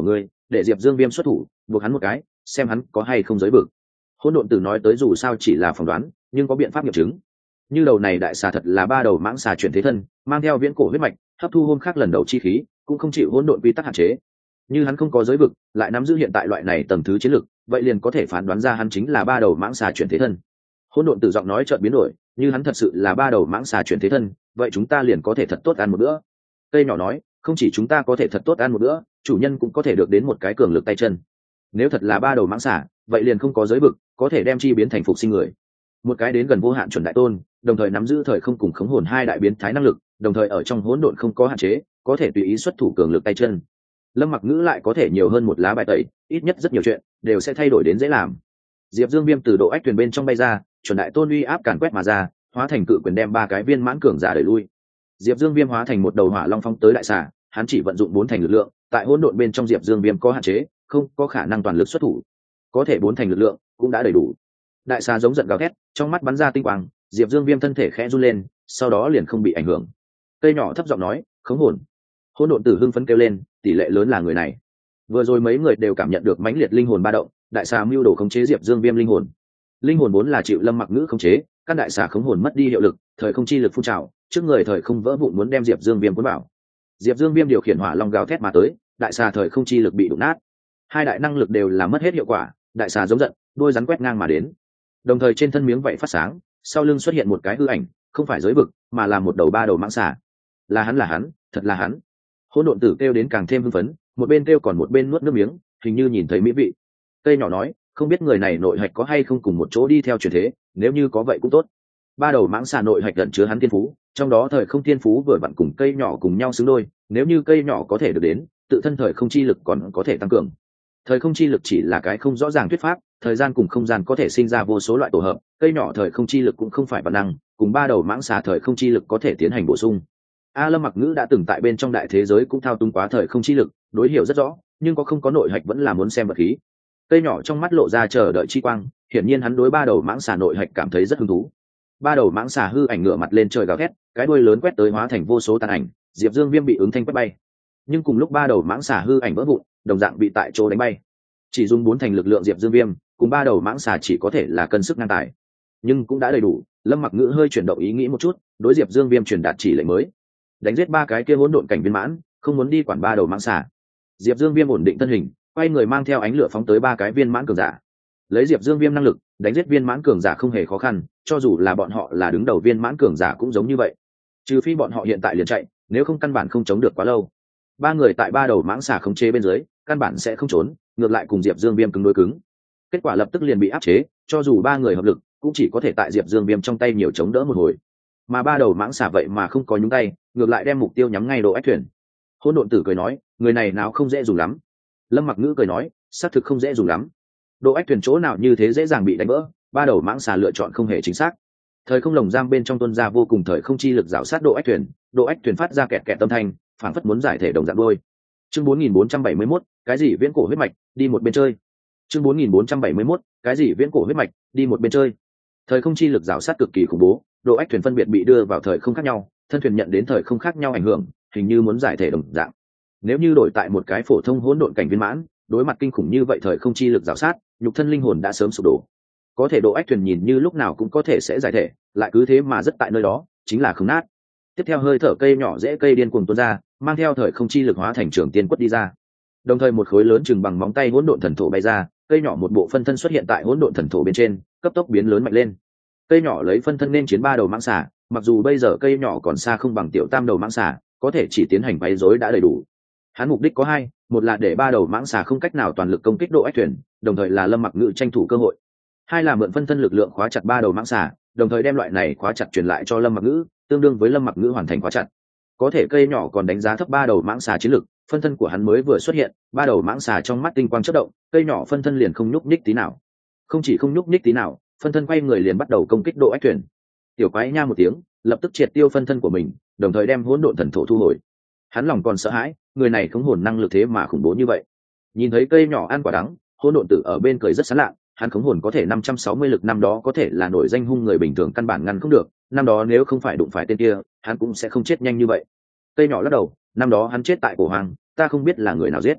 để diệp dương viêm xuất thủ buộc hắn một cái, xem hắn có hay không giới vực. Hỗn độn tử nói tới dù sao chỉ là phỏng đoán, nhưng có biện pháp nghiệm chứng. Như đầu này đại xà thật là ba đầu mãng xà chuyển thế thân, mang theo viễn cổ huyết mạch, hấp thu hôm khác lần đầu chi khí, cũng không chịu hỗn độn quy tắc hạn chế. Như hắn không có giới vực, lại nắm giữ hiện tại loại này tầng thứ chiến lực, vậy liền có thể phán đoán ra hắn chính là ba đầu mãng xà chuyển thế thân. Hỗn độn tử giọng nói chợt biến đổi, như hắn thật sự là ba đầu mãng xà chuyển thế thân, vậy chúng ta liền có thể thật tốt ăn một bữa. Cây nhỏ nói, không chỉ chúng ta có thể thật tốt ăn một bữa, chủ nhân cũng có thể được đến một cái cường lực tay chân. Nếu thật là ba đầu mãng xà, vậy liền không có giới vực, có thể đem chi biến thành phục sinh người. Một cái đến gần vô hạn chuẩn đại tôn, đồng thời nắm giữ thời không cùng khống hồn hai đại biến thái năng lực, đồng thời ở trong hỗn độn không có hạn chế, có thể tùy ý xuất thủ cường lực tay chân. Lâm Mặc Ngữ lại có thể nhiều hơn một lá bài tẩy, ít nhất rất nhiều chuyện đều sẽ thay đổi đến dễ làm. Diệp Dương Viêm từ độ ách thuyền bên trong bay ra, chuẩn đại tôn uy áp càn quét mà ra, hóa thành cự quyền đem ba cái viên mãn cường giả đẩy lui. Diệp Dương Viêm hóa thành một đầu hỏa long phong tới đại xà, hắn chỉ vận dụng bốn thành lực lượng, tại hỗn độn bên trong Diệp Dương Viêm có hạn chế, không có khả năng toàn lực xuất thủ, có thể bốn thành lực lượng cũng đã đầy đủ. Đại xà giống giận gào thét, trong mắt bắn ra tinh quang, Diệp Dương Viêm thân thể khẽ run lên, sau đó liền không bị ảnh hưởng. Cây nhỏ thấp giọng nói, khống hồn. Hỗn độn tử hưng phấn kêu lên, tỷ lệ lớn là người này. Vừa rồi mấy người đều cảm nhận được mãnh liệt linh hồn ba động, đại xà mưu đồ khống chế Diệp Dương Viêm linh hồn. Linh hồn vốn là chịu Lâm Mặc Ngữ khống chế, các đại xà khống hồn mất đi hiệu lực, thời không chi lực phun trào, trước người thời không vỡ vụn muốn đem Diệp Dương Viêm cuốn vào. Diệp Dương Viêm điều khiển hỏa long gào thét mà tới, đại xà thời không chi lực bị đụng nát. Hai đại năng lực đều là mất hết hiệu quả, đại xà giống giận, đuôi rắn quét ngang mà đến. Đồng thời trên thân miếng vậy phát sáng, sau lưng xuất hiện một cái hư ảnh, không phải giới vực, mà là một đầu ba đầu mãng xà. Là hắn là hắn, thật là hắn. Hỗn độn tử kêu đến càng thêm hưng phấn, một bên kêu còn một bên nuốt nước miếng, hình như nhìn thấy mỹ vị. Cây nhỏ nói, không biết người này nội hạch có hay không cùng một chỗ đi theo truyền thế, nếu như có vậy cũng tốt. Ba đầu mãng xà nội hạch ẩn chứa hắn thiên phú, trong đó thời không thiên phú vừa vặn cùng cây nhỏ cùng nhau xứng đôi, nếu như cây nhỏ có thể được đến, tự thân thời không chi lực còn có thể tăng cường. Thời không chi lực chỉ là cái không rõ ràng thuyết pháp, thời gian cùng không gian có thể sinh ra vô số loại tổ hợp, cây nhỏ thời không chi lực cũng không phải bản năng, cùng ba đầu mãng xà thời không chi lực có thể tiến hành bổ sung. A Lâm Mặc Ngữ đã từng tại bên trong đại thế giới cũng thao túng quá thời không chi lực, đối hiểu rất rõ, nhưng có không có nội hạch vẫn là muốn xem vật khí. Cây nhỏ trong mắt lộ ra chờ đợi chi quang, hiển nhiên hắn đối ba đầu mãng xà nội hạch cảm thấy rất hứng thú. Ba đầu mãng xà hư ảnh ngửa mặt lên trời gào thét, cái đuôi lớn quét tới hóa thành vô số tàn ảnh, Diệp Dương Viêm bị ứng thanh quét bay. Nhưng cùng lúc ba đầu mãng xà hư ảnh vỡ vụn, đồng dạng bị tại chỗ đánh bay. Chỉ dùng bốn thành lực lượng Diệp Dương Viêm, cùng ba đầu mãng xà chỉ có thể là cân sức ngang tài, nhưng cũng đã đầy đủ. Lâm Mặc Ngữ hơi chuyển động ý nghĩ một chút, đối Diệp Dương Viêm truyền đạt chỉ lệnh mới, đánh giết ba cái kia hỗn độn cảnh viên mãn, không muốn đi quản ba đầu mãng xà. Diệp Dương Viêm ổn định thân hình, quay người mang theo ánh lửa phóng tới ba cái viên mãn cường giả. Lấy Diệp Dương Viêm năng lực, đánh giết viên mãn cường giả không hề khó khăn, cho dù là bọn họ là đứng đầu viên mãn cường giả cũng giống như vậy. Trừ phi bọn họ hiện tại liền chạy, nếu không căn bản không chống được quá lâu. Ba người tại ba đầu mãng xà khống chế bên dưới, căn bản sẽ không trốn, ngược lại cùng Diệp Dương Viêm cứng đối cứng. Kết quả lập tức liền bị áp chế, cho dù ba người hợp lực, cũng chỉ có thể tại Diệp Dương Viêm trong tay nhiều chống đỡ một hồi. Mà ba đầu mãng xà vậy mà không có nhúng tay, ngược lại đem mục tiêu nhắm ngay Độ Ách Thuyền. Hỗn độn tử cười nói, người này nào không dễ dùng lắm. Lâm Mặc Ngữ cười nói, xác thực không dễ dùng lắm. Độ Ách Thuyền chỗ nào như thế dễ dàng bị đánh vỡ, ba đầu mãng xà lựa chọn không hề chính xác. Thời không lồng giam bên trong tuôn ra vô cùng thời không chi lực rào sát Độ Ách Thuyền, Độ Ách Thuyền phát ra kẹt kẹt âm thanh, phảng phất muốn giải thể đồng dạng đôi. Chương bốn nghìn bốn trăm bảy mươi mốt, cái gì viễn cổ huyết mạch, đi một bên chơi. Chương bốn nghìn bốn trăm bảy mươi mốt, cái gì viễn cổ huyết mạch, đi một bên chơi. Thời không chi lực rào sát cực kỳ khủng bố, Độ Ách Thuyền phân biệt bị đưa vào thời không khác nhau, thân thuyền nhận đến thời không khác nhau ảnh hưởng, hình như muốn giải thể đồng dạng. Nếu như đổi tại một cái phổ thông hỗn độn cảnh viên mãn, đối mặt kinh khủng như vậy thời không chi lực rào sát, nhục thân linh hồn đã sớm sụp đổ. Có thể Độ Ách Thuyền nhìn như lúc nào cũng có thể sẽ giải thể, lại cứ thế mà rất tại nơi đó, chính là không nát. Tiếp theo hơi thở cây nhỏ dễ cây điên cuồng tuôn ra, mang theo thời không chi lực hóa thành trường tiên quất đi ra. Đồng thời một khối lớn chừng bằng móng tay hỗn độn thần thổ bay ra, cây nhỏ một bộ phân thân xuất hiện tại hỗn độn thần thổ bên trên, cấp tốc biến lớn mạnh lên. Cây nhỏ lấy phân thân nên chiến ba đầu mãng xà, mặc dù bây giờ cây nhỏ còn xa không bằng tiểu tam đầu mãng xà, có thể chỉ tiến hành quấy rối đã đầy đủ. Hắn mục đích có hai, một là để ba đầu mãng xà không cách nào toàn lực công kích Độ Ách Thuyền, đồng thời là Lâm Mặc Ngữ tranh thủ cơ hội. Hai là mượn phân thân lực lượng khóa chặt ba đầu mãng xà, đồng thời đem loại này khóa chặt truyền lại cho Lâm Mặc Ngữ, tương đương với Lâm Mặc Ngữ hoàn thành khóa chặt. Có thể cây nhỏ còn đánh giá thấp ba đầu mãng xà chiến lực, phân thân của hắn mới vừa xuất hiện, ba đầu mãng xà trong mắt tinh quang chớp động, cây nhỏ phân thân liền không nhúc nhích tí nào. Không chỉ không nhúc nhích tí nào, phân thân quay người liền bắt đầu công kích Độ Ách Thuyền. Tiểu quái nha một tiếng, lập tức triệt tiêu phân thân của mình, đồng thời đem hỗn độn thần thổ thu hồi. Hắn lòng còn sợ hãi, người này khống hồn năng lực thế mà khủng bố như vậy. Nhìn thấy cây nhỏ ăn quả đắng, hỗn độn tử ở bên cười rất sán lạ, hắn khống hồn có thể năm trăm sáu mươi lực, năm đó có thể là nổi danh hung người bình thường căn bản ngăn không được, năm đó nếu không phải đụng phải tên kia, hắn cũng sẽ không chết nhanh như vậy. Cây nhỏ lắc đầu, năm đó hắn chết tại cổ hoàng, ta không biết là người nào giết.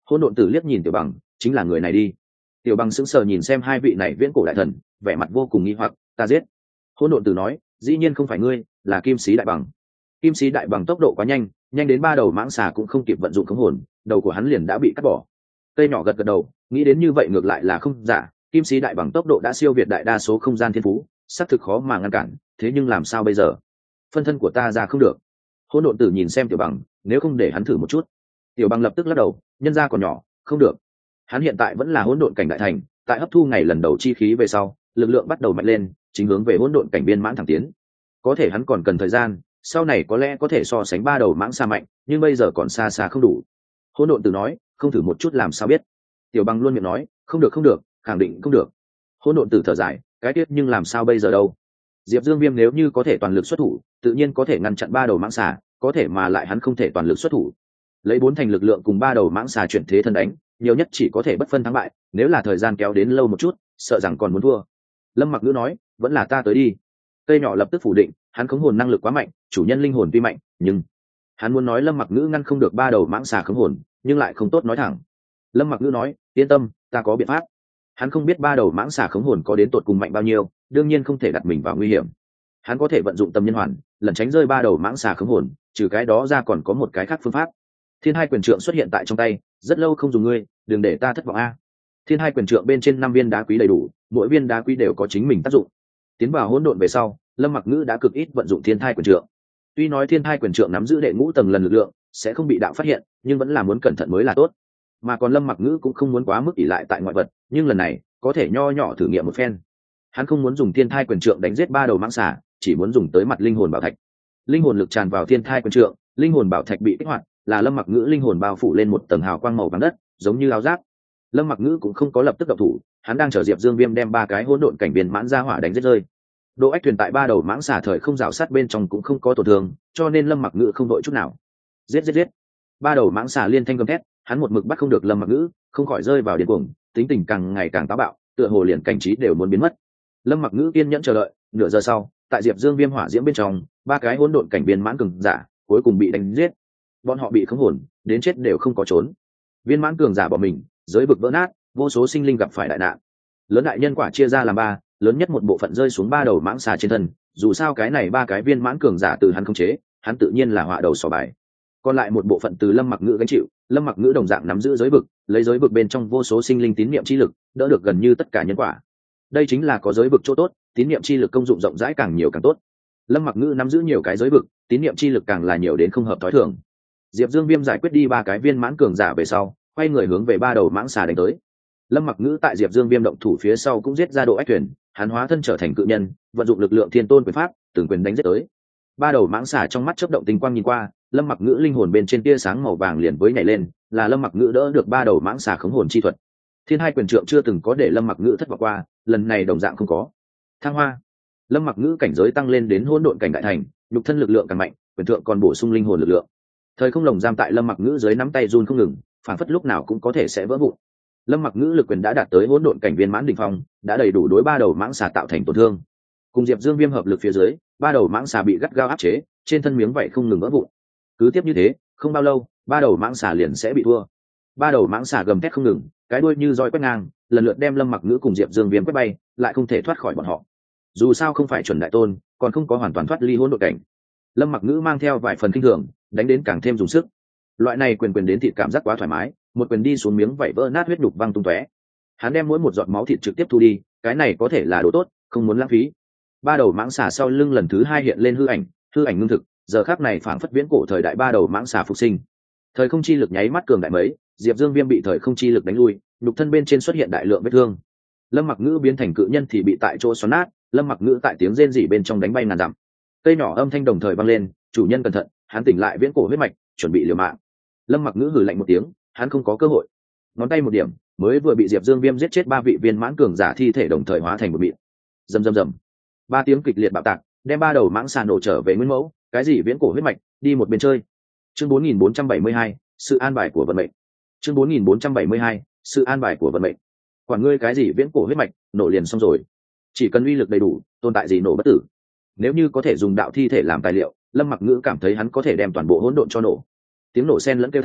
Hỗn độn tử liếc nhìn Tiểu Bằng, chính là người này đi. Tiểu Bằng sững sờ nhìn xem hai vị này viễn cổ đại thần, vẻ mặt vô cùng nghi hoặc. Ta giết. Hỗn độn tử nói, dĩ nhiên không phải ngươi, là Kim Sĩ Đại Bằng. Kim Sĩ Đại Bằng tốc độ quá nhanh, nhanh đến ba đầu mãng xà cũng không kịp vận dụng khống hồn, đầu của hắn liền đã bị cắt bỏ. Cây nhỏ gật gật đầu, nghĩ đến như vậy ngược lại là không giả, Kim Sĩ Đại Bằng tốc độ đã siêu việt đại đa số không gian thiên phú, xác thực khó mà ngăn cản, thế nhưng làm sao bây giờ? Phân thân của ta ra không được. Hỗn độn tử nhìn xem Tiểu Bằng, nếu không để hắn thử một chút. Tiểu Bằng lập tức lắc đầu, nhân gia còn nhỏ, không được. Hắn hiện tại vẫn là hỗn độn cảnh đại thành, tại hấp thu ngày lần đầu chi khí về sau, lực lượng bắt đầu mạnh lên, chính hướng về hỗn độn cảnh viên mãn thẳng tiến. Có thể hắn còn cần thời gian, sau này có lẽ có thể so sánh ba đầu mãng xa mạnh, nhưng bây giờ còn xa xa không đủ. Hỗn độn tử nói, không thử một chút làm sao biết. Tiểu Bằng luôn miệng nói, không được không được, khẳng định không được. Hỗn độn tử thở dài, cái tiết nhưng làm sao bây giờ đâu? Diệp Dương Viêm nếu như có thể toàn lực xuất thủ, tự nhiên có thể ngăn chặn ba đầu mãng xà, có thể mà lại hắn không thể toàn lực xuất thủ. Lấy bốn thành lực lượng cùng ba đầu mãng xà chuyển thế thân đánh, nhiều nhất chỉ có thể bất phân thắng bại, nếu là thời gian kéo đến lâu một chút, sợ rằng còn muốn thua. Lâm Mặc Ngữ nói, vẫn là ta tới đi. Cây nhỏ lập tức phủ định, hắn khống hồn năng lực quá mạnh, chủ nhân linh hồn tuy mạnh, nhưng hắn muốn nói Lâm Mặc Ngữ ngăn không được ba đầu mãng xà khống hồn, nhưng lại không tốt nói thẳng. Lâm Mặc Ngữ nói, yên tâm, ta có biện pháp. Hắn không biết ba đầu mãng xà khống hồn có đến tột cùng mạnh bao nhiêu, đương nhiên không thể đặt mình vào nguy hiểm. Hắn có thể vận dụng tâm nhân hoàn, lẩn tránh rơi ba đầu mãng xà khống hồn, trừ cái đó ra còn có một cái khác phương pháp. Thiên Hai Quyền Trượng xuất hiện tại trong tay, rất lâu không dùng ngươi, đừng để ta thất vọng a. Thiên Hai Quyền Trượng bên trên năm viên đá quý đầy đủ, mỗi viên đá quý đều có chính mình tác dụng. Tiến vào hỗn độn về sau, Lâm Mặc Ngữ đã cực ít vận dụng Thiên Hai Quyền Trượng. Tuy nói Thiên Hai Quyền Trượng nắm giữ đệ ngũ tầng lần lực lượng, sẽ không bị đạo phát hiện, nhưng vẫn là muốn cẩn thận mới là tốt. Mà còn Lâm Mặc Ngữ cũng không muốn quá mức ỷ lại tại ngoại vật, nhưng lần này có thể nho nhỏ thử nghiệm một phen. Hắn không muốn dùng Thiên Thai Quyền Trượng đánh giết ba đầu mãng xà, chỉ muốn dùng tới mặt linh hồn bảo thạch. Linh hồn lực tràn vào Thiên Thai Quyền Trượng, linh hồn bảo thạch bị kích hoạt, là Lâm Mặc Ngữ linh hồn bao phủ lên một tầng hào quang màu vàng đất, giống như áo giáp. Lâm Mặc Ngữ cũng không có lập tức động thủ, hắn đang chờ Diệp Dương Viêm đem ba cái hỗn độn cảnh viên mãn ra hỏa đánh giết rơi. Độ ách thuyền tại ba đầu mãng xà thời không rào sát bên trong cũng không có tổn thương, cho nên Lâm Mặc Ngữ không đội chút nào. Giết giết giết. Ba đầu mãng xà liên thanh gầm thét, hắn một mực bắt không được Lâm Mặc Ngữ, không khỏi rơi vào điên cuồng, tính tình càng ngày càng táo bạo, tựa hồ liền cảnh trí đều muốn biến mất. Lâm Mặc Ngữ kiên nhẫn chờ đợi, nửa giờ sau, tại Diệp Dương Viêm hỏa diễm bên trong, ba cái hỗn độn cảnh viên mãn cường giả cuối cùng bị đánh giết. Bọn họ bị khống hồn, đến chết đều không có trốn. Viên mãn cường giả bỏ mình, giới vực vỡ nát, vô số sinh linh gặp phải đại nạn. Lớn đại nhân quả chia ra làm ba, lớn nhất một bộ phận rơi xuống ba đầu mãng xà trên thân, dù sao cái này ba cái viên mãn cường giả từ hắn khống chế, hắn tự nhiên là họa đầu xỏ bài. Còn lại một bộ phận từ Lâm Mặc Ngữ gánh chịu, Lâm Mặc Ngữ đồng dạng nắm giữ giới vực, lấy giới vực bên trong vô số sinh linh tín niệm chi lực, đỡ được gần như tất cả nhân quả. Đây chính là có giới vực chỗ tốt, tín niệm chi lực công dụng rộng rãi càng nhiều càng tốt. Lâm Mặc Ngữ nắm giữ nhiều cái giới vực, tín niệm chi lực càng là nhiều đến không hợp thói thường. Diệp Dương Viêm giải quyết đi ba cái viên mãn cường giả về sau, quay người hướng về ba đầu mãng xà đánh tới. Lâm Mặc Ngữ tại Diệp Dương Viêm động thủ phía sau cũng giết ra độ ách thuyền, hắn hóa thân trở thành cự nhân, vận dụng lực lượng thiên tôn quyền pháp, từng quyền đánh giết tới. Ba đầu mãng xà trong mắt chớp động tinh quang nhìn qua, Lâm Mặc Ngữ linh hồn bên trên tia sáng màu vàng liền với nhảy lên, là Lâm Mặc Ngữ đỡ được ba đầu mãng xà khống hồn chi thuật. Thiên Hai Quyền Trượng chưa từng có để Lâm Mặc Ngữ thất vọng qua, lần này đồng dạng không có. Thăng hoa. Lâm Mặc Ngữ cảnh giới tăng lên đến hỗn độn cảnh đại thành, nhục thân lực lượng càng mạnh, quyền trượng còn bổ sung linh hồn lực lượng. Thời không lồng giam tại Lâm Mặc Ngữ dưới nắm tay run không ngừng, phản phất lúc nào cũng có thể sẽ vỡ vụn. Lâm Mặc Ngữ lực quyền đã đạt tới hỗn độn cảnh viên mãn đỉnh phong, đã đầy đủ đối ba đầu mãng xà tạo thành tổn thương. Cùng Diệp Dương Viêm hợp lực phía dưới, ba đầu mãng xà bị gắt gao áp chế, trên thân miếng vảy không ngừng vỡ vụn. Cứ tiếp như thế, không bao lâu, ba đầu mãng xà liền sẽ bị thua. Ba đầu mãng xà gầm thét không ngừng, cái đuôi như roi quét ngang, lần lượt đem Lâm Mặc Ngữ cùng Diệp Dương Viêm quét bay, lại không thể thoát khỏi bọn họ. Dù sao không phải chuẩn đại tôn, còn không có hoàn toàn thoát ly hỗn độn cảnh. Lâm Mặc Ngữ mang theo vài phần kinh thường, đánh đến càng thêm dùng sức. Loại này quyền quyền đến thịt cảm giác quá thoải mái, một quyền đi xuống miếng vảy vỡ nát, huyết nhục văng tung tóe. Hắn đem mỗi một giọt máu thịt trực tiếp thu đi, cái này có thể là đồ tốt, không muốn lãng phí. Ba đầu mãng xà sau lưng lần thứ hai hiện lên hư ảnh, hư ảnh ngưng thực, giờ khắc này phảng phất viễn cổ thời đại ba đầu mãng xà phục sinh. Thời không chi lực nháy mắt cường đại mấy, Diệp Dương Viêm bị thời không chi lực đánh lui, nhục thân bên trên xuất hiện đại lượng vết thương. Lâm Mặc Ngữ biến thành cự nhân thì bị tại chỗ xoắn nát, Lâm Mặc Ngữ tại tiếng rên rỉ bên trong đánh bay ngàn dặm. Cây nhỏ âm thanh đồng thời vang lên, chủ nhân cẩn thận, hắn tỉnh lại viễn cổ huyết mạch, chuẩn bị liều mạng. Lâm Mặc Ngữ hừ lạnh một tiếng, hắn không có cơ hội. Ngón tay một điểm, mới vừa bị Diệp Dương Viêm giết chết ba vị viên mãn cường giả thi thể đồng thời hóa thành một mịn. Rầm rầm rầm. Ba tiếng kịch liệt bạo tạc, đem ba đầu mãng xà nổ trở về nguyên mẫu, cái gì viễn cổ huyết mạch, đi một bên chơi. Chương bốn nghìn bốn trăm bảy mươi hai, sự an bài của vận mệnh. Chương bốn nghìn bốn trăm bảy mươi hai, sự an bài của vận mệnh. Quản ngươi cái gì viễn cổ huyết mạch, nổ liền xong rồi. Chỉ cần uy lực đầy đủ, tồn tại gì nổ bất tử. Nếu như có thể dùng đạo thi thể làm tài liệu, Lâm Mặc Ngữ cảm thấy hắn có thể đem toàn bộ hỗn độn cho nổ. Tiếng nổ xen lẫn kêu thảm,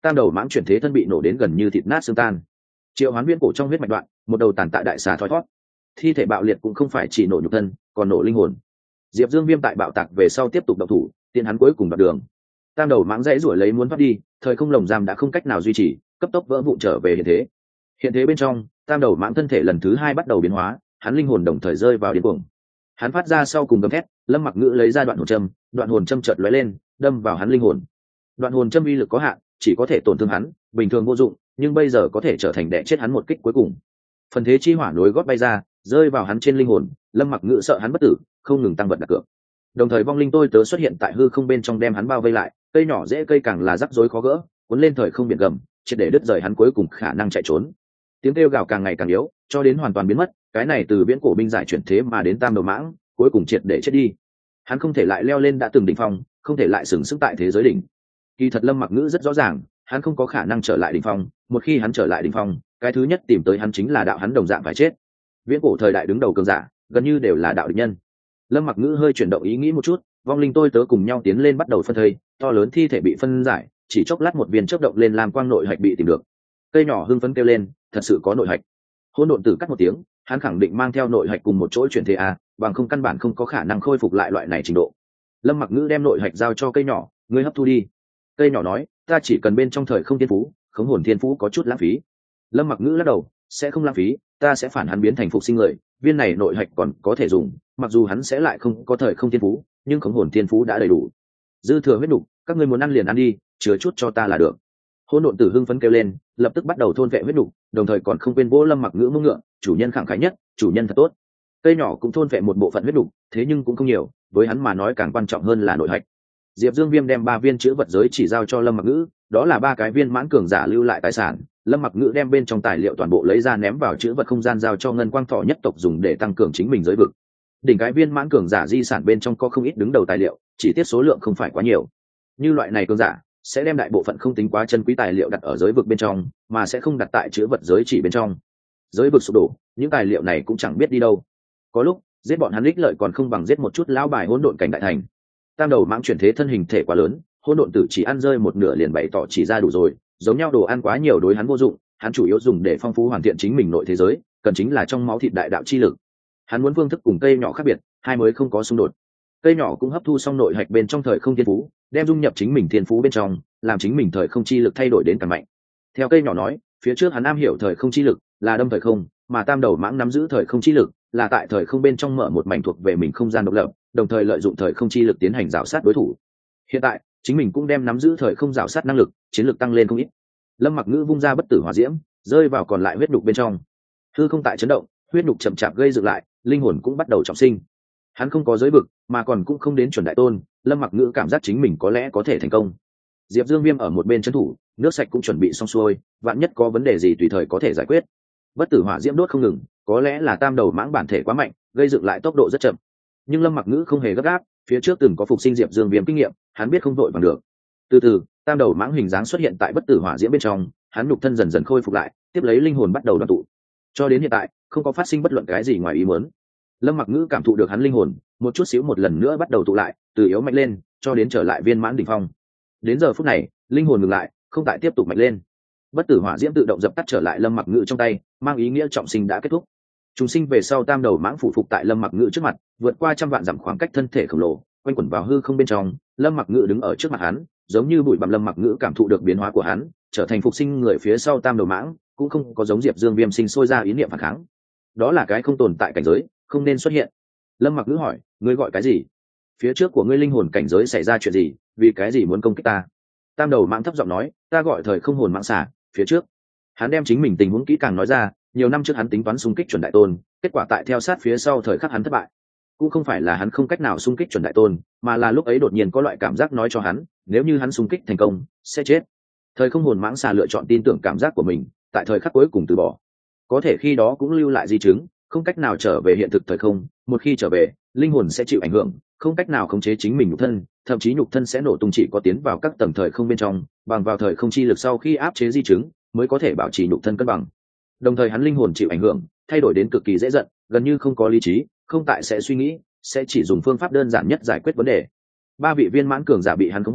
tam đầu mãng chuyển thế thân bị nổ đến gần như thịt nát xương tan. Triệu Hoán Viễn cổ trong huyết mạch đoạn, một đầu tàn tạ đại xà thoi thoát. Thi thể bạo liệt cũng không phải chỉ nổ nhục thân, còn nổ linh hồn. Diệp Dương Viêm tại bạo tạc về sau tiếp tục động thủ, tiến hắn cuối cùng đoạt đường. Tam đầu mãng dãy rủa lấy muốn thoát đi, thời không lồng giam đã không cách nào duy trì, cấp tốc vỡ vụn trở về hiện thế. Hiện thế bên trong, tam đầu mãng thân thể lần thứ hai bắt đầu biến hóa, hắn linh hồn đồng thời rơi vào điên cuồng. Hắn phát ra sau cùng gầm thét, Lâm Mặc Ngữ lấy ra đoạn hồn châm, đoạn hồn châm chợt lóe lên, đâm vào hắn linh hồn. Đoạn hồn châm uy lực có hạn, chỉ có thể tổn thương hắn, bình thường vô dụng, nhưng bây giờ có thể trở thành đẻ chết hắn một kích cuối cùng. Phần thế chi hỏa nối gót bay ra, rơi vào hắn trên linh hồn. Lâm Mặc Ngữ sợ hắn bất tử, không ngừng tăng vật đặt cược. Đồng thời vong linh tôi tớ xuất hiện tại hư không bên trong đem hắn bao vây lại, cây nhỏ dễ cây càng là rắc rối khó gỡ, cuốn lên thời không biển gầm, triệt để đứt rời hắn cuối cùng khả năng chạy trốn. Tiếng kêu gào càng ngày càng yếu, cho đến hoàn toàn biến mất. Cái này từ viễn cổ binh giải chuyển thế mà đến tam đầu mãng, cuối cùng triệt để chết đi. Hắn không thể lại leo lên đã từng đỉnh phong, không thể lại sừng sững tại thế giới đỉnh. Kỳ thật Lâm Mặc Ngữ rất rõ ràng, hắn không có khả năng trở lại đỉnh phong, một khi hắn trở lại đỉnh phong, cái thứ nhất tìm tới hắn chính là đạo hắn đồng dạng phải chết. Viễn cổ thời đại đứng đầu cường giả, gần như đều là đạo địch nhân. Lâm Mặc Ngữ hơi chuyển động ý nghĩ một chút, vong linh tôi tớ cùng nhau tiến lên bắt đầu phân thây, to lớn thi thể bị phân giải, chỉ chốc lát một viên chớp động lên làm quang nội hạch bị tìm được. Cây nhỏ hưng phấn kêu lên, thật sự có nội hạch. Hỗn độn tử cắt một tiếng, hắn khẳng định mang theo nội hạch cùng một chỗ chuyển thế a, bằng không căn bản không có khả năng khôi phục lại loại này trình độ. Lâm Mặc Ngữ đem nội hạch giao cho cây nhỏ, ngươi hấp thu đi. Cây nhỏ nói, ta chỉ cần bên trong thời không thiên phú, khống hồn thiên phú có chút lãng phí. Lâm Mặc Ngữ lắc đầu, sẽ không lãng phí, ta sẽ phản hắn biến thành phục sinh người, viên này nội hạch còn có thể dùng, mặc dù hắn sẽ lại không có thời không thiên phú, nhưng khống hồn thiên phú đã đầy đủ. Dư thừa huyết nục, các ngươi muốn ăn liền ăn đi, chứa chút cho ta là được. Hỗn độn tử hưng phấn kêu lên, lập tức bắt đầu thôn vệ huyết nục, đồng thời còn không quên vỗ Lâm Mặc Ngữ mông ngựa, chủ nhân khẳng khái nhất, chủ nhân thật tốt. Cây nhỏ cũng thôn vệ một bộ phận huyết nục, thế nhưng cũng không nhiều, với hắn mà nói càng quan trọng hơn là nội hạch. Diệp Dương Viêm đem ba viên chữ vật giới chỉ giao cho Lâm Mặc Ngữ, đó là ba cái viên mãn cường giả lưu lại tài sản. Lâm Mặc Ngữ đem bên trong tài liệu toàn bộ lấy ra ném vào chữ vật không gian giao cho Ngân Quang Thọ nhất tộc dùng để tăng cường chính mình giới vực. Đỉnh cái viên mãn cường giả di sản bên trong có không ít đứng đầu tài liệu, chỉ tiết số lượng không phải quá nhiều. Như loại này cường giả sẽ đem đại bộ phận không tính quá chân quý tài liệu đặt ở giới vực bên trong, mà sẽ không đặt tại chữ vật giới chỉ bên trong. Giới vực sụp đổ, những tài liệu này cũng chẳng biết đi đâu. Có lúc giết bọn hắn ích lợi còn không bằng giết một chút lão bài hỗn độn cảnh đại thành. Tam đầu mãng chuyển thế thân hình thể quá lớn, hỗn độn tử chỉ ăn rơi một nửa liền bày tỏ chỉ ra đủ rồi, giống nhau đồ ăn quá nhiều đối hắn vô dụng, hắn chủ yếu dùng để phong phú hoàn thiện chính mình nội thế giới, cần chính là trong máu thịt đại đạo chi lực. Hắn muốn phương thức cùng cây nhỏ khác biệt, hai mới không có xung đột. Cây nhỏ cũng hấp thu xong nội hạch bên trong thời không thiên phú, đem dung nhập chính mình thiên phú bên trong, làm chính mình thời không chi lực thay đổi đến càng mạnh. Theo cây nhỏ nói, phía trước hắn am hiểu thời không chi lực là đâm thời không, mà tam đầu mãng nắm giữ thời không chi lực là tại thời không bên trong mở một mảnh thuộc về mình không gian độc lập, đồng thời lợi dụng thời không chi lực tiến hành rào sát đối thủ. Hiện tại chính mình cũng đem nắm giữ thời không rào sát năng lực, chiến lực tăng lên không ít. Lâm Mặc Ngữ vung ra bất tử hỏa diễm, rơi vào còn lại huyết nhục bên trong. Hư không tại chấn động, huyết nhục chậm chạp gây dựng lại, linh hồn cũng bắt đầu trọng sinh. Hắn không có giới vực, mà còn cũng không đến chuẩn đại tôn. Lâm Mặc Ngữ cảm giác chính mình có lẽ có thể thành công. Diệp Dương Viêm ở một bên trấn thủ, nước sạch cũng chuẩn bị xong xuôi, vạn nhất có vấn đề gì tùy thời có thể giải quyết. Bất tử hỏa diễm đốt không ngừng, có lẽ là tam đầu mãng bản thể quá mạnh, gây dựng lại tốc độ rất chậm. Nhưng Lâm Mặc Ngữ không hề gấp gáp, phía trước từng có phục sinh Diệp Dương Viêm kinh nghiệm, hắn biết không vội bằng được. Từ từ, tam đầu mãng hình dáng xuất hiện tại bất tử hỏa diễm bên trong, hắn nhục thân dần dần khôi phục lại, tiếp lấy linh hồn bắt đầu đoàn tụ. Cho đến hiện tại, không có phát sinh bất luận cái gì ngoài ý muốn. Lâm Mặc Ngữ cảm thụ được hắn linh hồn, một chút xíu một lần nữa bắt đầu tụ lại, từ yếu mạnh lên, cho đến trở lại viên mãn đỉnh phong. Đến giờ phút này, linh hồn ngừng lại, không tại tiếp tục mạnh lên. Bất tử hỏa diễm tự động dập tắt trở lại Lâm Mặc Ngữ trong tay, mang ý nghĩa trọng sinh đã kết thúc. Trùng sinh về sau tam đầu mãng phụ phục tại Lâm Mặc Ngữ trước mặt, vượt qua trăm vạn dặm khoảng cách thân thể khổng lồ, quanh quẩn vào hư không bên trong. Lâm Mặc Ngữ đứng ở trước mặt hắn, giống như bụi bặm. Lâm Mặc Ngữ cảm thụ được biến hóa của hắn, trở thành phục sinh người phía sau tam đầu mãng, cũng không có giống Diệp Dương Viêm sinh sôi ra ý niệm phản kháng. Đó là cái không tồn tại cảnh giới, không nên xuất hiện. Lâm Mặc Ngữ hỏi, ngươi gọi cái gì? Phía trước của ngươi linh hồn cảnh giới xảy ra chuyện gì, vì cái gì muốn công kích ta? Tam đầu mãng thấp giọng nói, ta gọi thời không hồn mãng xà. Phía trước hắn đem chính mình tình huống kỹ càng nói ra, nhiều năm trước hắn tính toán xung kích chuẩn đại tôn, kết quả tại theo sát phía sau thời khắc hắn thất bại. Cũng không phải là hắn không cách nào xung kích chuẩn đại tôn, mà là lúc ấy đột nhiên có loại cảm giác nói cho hắn, nếu như hắn xung kích thành công sẽ chết. Thời không hồn mãng xà lựa chọn tin tưởng cảm giác của mình, tại thời khắc cuối cùng từ bỏ. Có thể khi đó cũng lưu lại di chứng, không cách nào trở về hiện thực thời không, một khi trở về, linh hồn sẽ chịu ảnh hưởng, không cách nào khống chế chính mình nhục thân, thậm chí nhục thân sẽ nổ tung, chỉ có tiến vào các tầng thời không bên trong, bằng vào thời không chi lực sau khi áp chế di chứng, mới có thể bảo trì nhục thân cân bằng. Đồng thời hắn linh hồn chịu ảnh hưởng, thay đổi đến cực kỳ dễ giận, gần như không có lý trí, không tại sẽ suy nghĩ, sẽ chỉ dùng phương pháp đơn giản nhất giải quyết vấn đề. Ba vị viên mãn cường giả bị hắn khống hồn,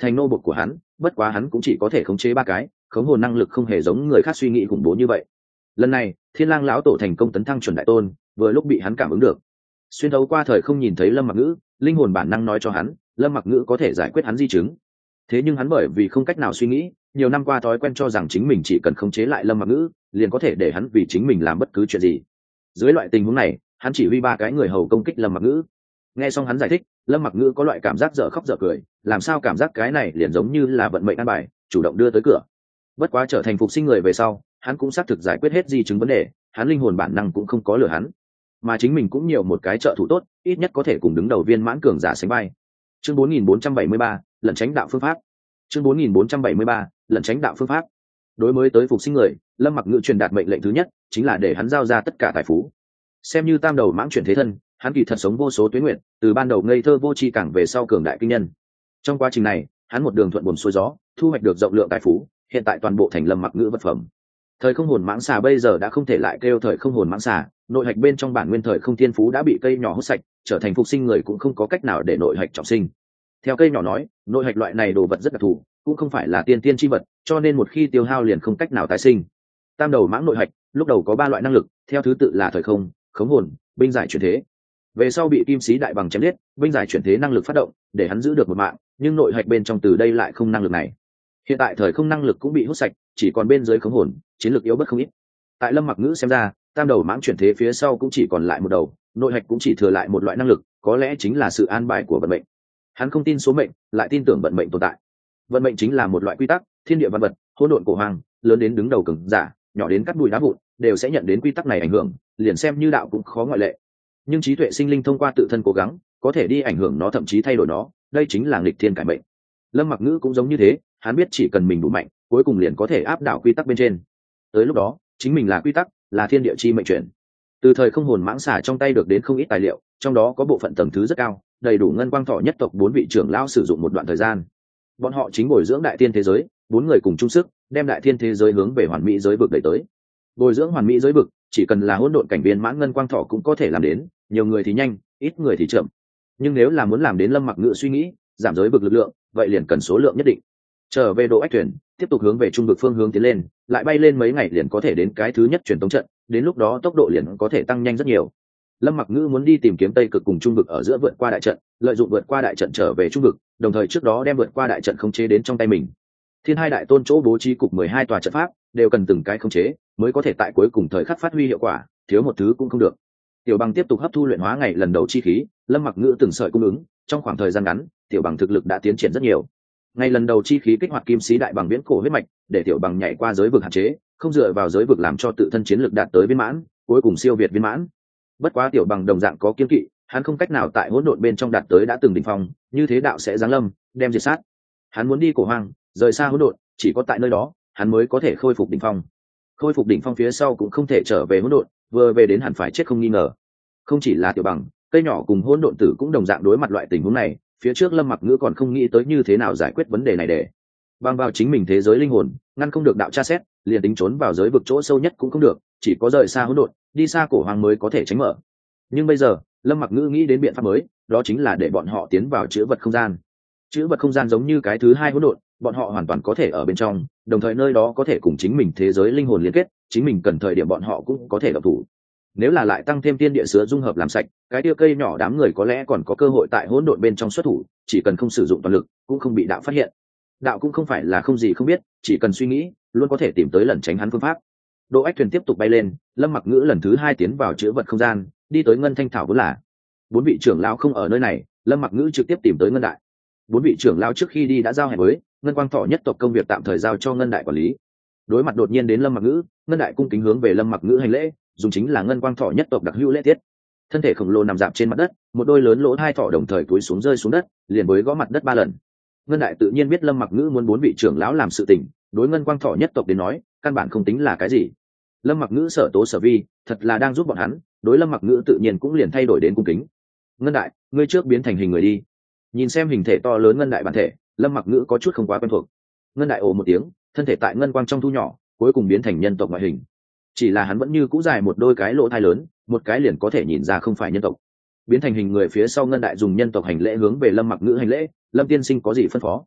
thành nô bộc của hắn, bất quá hắn cũng chỉ có thể khống chế ba cái, khống hồn năng lực không hề giống người khác suy nghĩ khủng bố như vậy. Lần này Thiên Lang lão tổ thành công tấn thăng chuẩn đại tôn, vừa lúc bị hắn cảm ứng được, xuyên thấu qua thời không nhìn thấy Lâm Mặc Ngữ, linh hồn bản năng nói cho hắn Lâm Mặc Ngữ có thể giải quyết hắn di chứng. Thế nhưng hắn bởi vì không cách nào suy nghĩ, nhiều năm qua thói quen cho rằng chính mình chỉ cần khống chế lại Lâm Mặc Ngữ liền có thể để hắn vì chính mình làm bất cứ chuyện gì. Dưới loại tình huống này, hắn chỉ huy ba cái người hầu công kích Lâm Mặc Ngữ. Nghe xong hắn giải thích, Lâm Mặc Ngữ có loại cảm giác dở khóc dở cười, làm sao cảm giác cái này liền giống như là vận mệnh an bài, chủ động đưa tới cửa. Bất quá trở thành phục sinh người về sau, hắn cũng xác thực giải quyết hết di chứng vấn đề, hắn linh hồn bản năng cũng không có lừa hắn, mà chính mình cũng nhiều một cái trợ thủ tốt, ít nhất có thể cùng đứng đầu viên mãn cường giả sánh vai. Chương bốn nghìn bốn trăm bảy mươi ba, lẩn tránh đạo phương pháp. Chương bốn nghìn bốn trăm bảy mươi ba, lẩn tránh đạo phương pháp. Đối mới tới phục sinh người, Lâm Mặc Ngữ truyền đạt mệnh lệnh thứ nhất chính là để hắn giao ra tất cả tài phú. Xem như tam đầu mãng chuyển thế thân, hắn kỳ thật sống vô số tuyến nguyện, từ ban đầu ngây thơ vô tri càng về sau cường đại kinh nhân. Trong quá trình này, hắn một đường thuận buồm xuôi gió, thu hoạch được rộng lượng tài phú, hiện tại toàn bộ thành Lâm Mặc Ngữ vật phẩm. Thời không hồn mãng xà bây giờ đã không thể lại kêu thời không hồn mãng xà, nội hạch bên trong bản nguyên thời không thiên phú đã bị cây nhỏ hút sạch, trở thành phục sinh người cũng không có cách nào để nội hạch trọng sinh. Theo cây nhỏ nói, nội hạch loại này đồ vật rất đặc thù, cũng không phải là tiên tiên chi vật, cho nên một khi tiêu hao liền không cách nào tái sinh. Tam đầu mãng nội hạch lúc đầu có ba loại năng lực, theo thứ tự là thời không, khống hồn, binh giải chuyển thế. Về sau bị kim sĩ đại bằng chém giết, binh giải chuyển thế năng lực phát động, để hắn giữ được một mạng, nhưng nội hạch bên trong từ đây lại không năng lực này. Hiện tại thời không năng lực cũng bị hút sạch, chỉ còn bên dưới khống hồn, chiến lược yếu bất không ít. Tại Lâm Mặc Ngữ xem ra, tam đầu mãng chuyển thế phía sau cũng chỉ còn lại một đầu, nội hạch cũng chỉ thừa lại một loại năng lực, có lẽ chính là sự an bài của vận mệnh. Hắn không tin số mệnh, lại tin tưởng vận mệnh tồn tại. Vận mệnh chính là một loại quy tắc, thiên địa văn vật, hỗn độn cổ hoàng, lớn đến đứng đầu cường giả, nhỏ đến cắt bụi đá vụn, đều sẽ nhận đến quy tắc này ảnh hưởng, liền xem như đạo cũng khó ngoại lệ. Nhưng trí tuệ sinh linh thông qua tự thân cố gắng, có thể đi ảnh hưởng nó, thậm chí thay đổi nó, đây chính là nghịch thiên cải mệnh. Lâm Mặc Ngữ cũng giống như thế, hắn biết chỉ cần mình đủ mạnh, cuối cùng liền có thể áp đảo quy tắc bên trên. Tới lúc đó, chính mình là quy tắc, là thiên địa chi mệnh chuyển. Từ thời không hồn mãng xà trong tay được đến không ít tài liệu, trong đó có bộ phận tầng thứ rất cao, đầy đủ ngân quang thọ nhất tộc bốn vị trưởng lão sử dụng một đoạn thời gian. Bọn họ chính bồi dưỡng đại thiên thế giới, bốn người cùng chung sức, đem đại thiên thế giới hướng về hoàn mỹ giới vực đẩy tới. Bồi dưỡng hoàn mỹ giới vực, chỉ cần là hỗn độn cảnh viên mãn ngân quang thọ cũng có thể làm đến, nhiều người thì nhanh, ít người thì chậm. Nhưng nếu là muốn làm đến Lâm Mặc Ngữ suy nghĩ, giảm giới vực lực lượng, vậy liền cần số lượng nhất định. Trở về độ ách thuyền, tiếp tục hướng về trung vực phương hướng tiến lên, lại bay lên mấy ngày liền có thể đến cái thứ nhất truyền tống trận, đến lúc đó tốc độ liền có thể tăng nhanh rất nhiều. Lâm Mặc Ngữ muốn đi tìm kiếm Tây Cực cùng trung vực ở giữa vượt qua đại trận, lợi dụng vượt qua đại trận trở về trung vực, đồng thời trước đó đem vượt qua đại trận khống chế đến trong tay mình. Thiên Hai đại tôn chỗ bố trí cục mười hai tòa trận pháp, đều cần từng cái khống chế, mới có thể tại cuối cùng thời khắc phát huy hiệu quả, thiếu một thứ cũng không được. Tiểu Bằng tiếp tục hấp thu luyện hóa ngày lần đầu chi khí, Lâm Mặc Ngữ từng sợi cung ứng, trong khoảng thời gian ngắn, Tiểu Bằng thực lực đã tiến triển rất nhiều. Ngày lần đầu chi khí kích hoạt kim sĩ đại bằng viễn cổ huyết mạch, để Tiểu Bằng nhảy qua giới vực hạn chế, không dựa vào giới vực làm cho tự thân chiến lực đạt tới viên mãn, cuối cùng siêu việt viên mãn. Bất quá Tiểu Bằng đồng dạng có kiên kỵ, hắn không cách nào tại hỗn độn bên trong đạt tới đã từng đỉnh phong, như thế đạo sẽ giáng lâm, đem diệt sát. Hắn muốn đi cổ hoang, rời xa hỗn độn, chỉ có tại nơi đó, hắn mới có thể khôi phục đỉnh phong. Khôi phục đỉnh phong phía sau cũng không thể trở về hỗn độn, vừa về đến hẳn phải chết không nghi ngờ. Không chỉ là Tiểu Bằng, cây nhỏ cùng hỗn độn tử cũng đồng dạng đối mặt loại tình huống này, phía trước Lâm Mặc Ngữ còn không nghĩ tới như thế nào giải quyết vấn đề này để bằng vào chính mình thế giới linh hồn, ngăn không được đạo tra xét, liền tính trốn vào giới vực chỗ sâu nhất cũng không được, chỉ có rời xa hỗn độn, đi xa cổ hoàng mới có thể tránh mở. Nhưng bây giờ, Lâm Mặc Ngữ nghĩ đến biện pháp mới, đó chính là để bọn họ tiến vào chữ vật không gian. Chữ vật không gian giống như cái thứ hai hỗn độn, bọn họ hoàn toàn có thể ở bên trong, đồng thời nơi đó có thể cùng chính mình thế giới linh hồn liên kết, chính mình cần thời điểm bọn họ cũng có thể động thủ. Nếu là lại tăng thêm tiên địa sứa dung hợp làm sạch, cái tia cây nhỏ đám người có lẽ còn có cơ hội tại hỗn độn bên trong xuất thủ, chỉ cần không sử dụng toàn lực, cũng không bị đạo phát hiện. Đạo cũng không phải là không gì không biết, chỉ cần suy nghĩ, luôn có thể tìm tới lẩn tránh hắn phương pháp. Độ ách thuyền tiếp tục bay lên, Lâm Mặc Ngữ lần thứ hai tiến vào chữ vật không gian, đi tới ngân thanh thảo vốn là. Bốn vị trưởng lão không ở nơi này, Lâm Mặc Ngữ trực tiếp tìm tới ngân đại. Bốn vị trưởng lão trước khi đi đã giao hẹn với ngân quang thọ nhất tộc công việc tạm thời giao cho ngân đại quản lý. Đối mặt đột nhiên đến Lâm Mặc Ngữ, ngân đại cung kính hướng về Lâm Mặc Ngữ hành lễ, dùng chính là ngân quang thọ nhất tộc đặc hữu lễ tiết. Thân thể khổng lồ nằm dạp trên mặt đất, một đôi lớn lỗ hai thọ đồng thời cúi xuống rơi xuống đất, liền với gõ mặt đất ba lần. Ngân đại tự nhiên biết Lâm Mặc Ngữ muốn bốn vị trưởng lão làm sự tình, đối ngân quang thọ nhất tộc đến nói, căn bản không tính là cái gì. Lâm Mặc Ngữ sở tố sở vi, thật là đang giúp bọn hắn, đối Lâm Mặc Ngữ tự nhiên cũng liền thay đổi đến cung kính. Ngân đại, ngươi trước biến thành hình người đi. Nhìn xem hình thể to lớn ngân đại bản thể, Lâm Mặc Ngữ có chút không quá quen thuộc. Ngân đại ồ một tiếng, thân thể tại ngân quang trong thu nhỏ, cuối cùng biến thành nhân tộc ngoại hình. Chỉ là hắn vẫn như cũ dài một đôi cái lỗ thai lớn, một cái liền có thể nhìn ra không phải nhân tộc. Biến thành hình người phía sau ngân đại dùng nhân tộc hành lễ hướng về Lâm Mặc Ngữ hành lễ, Lâm tiên sinh có gì phân phó?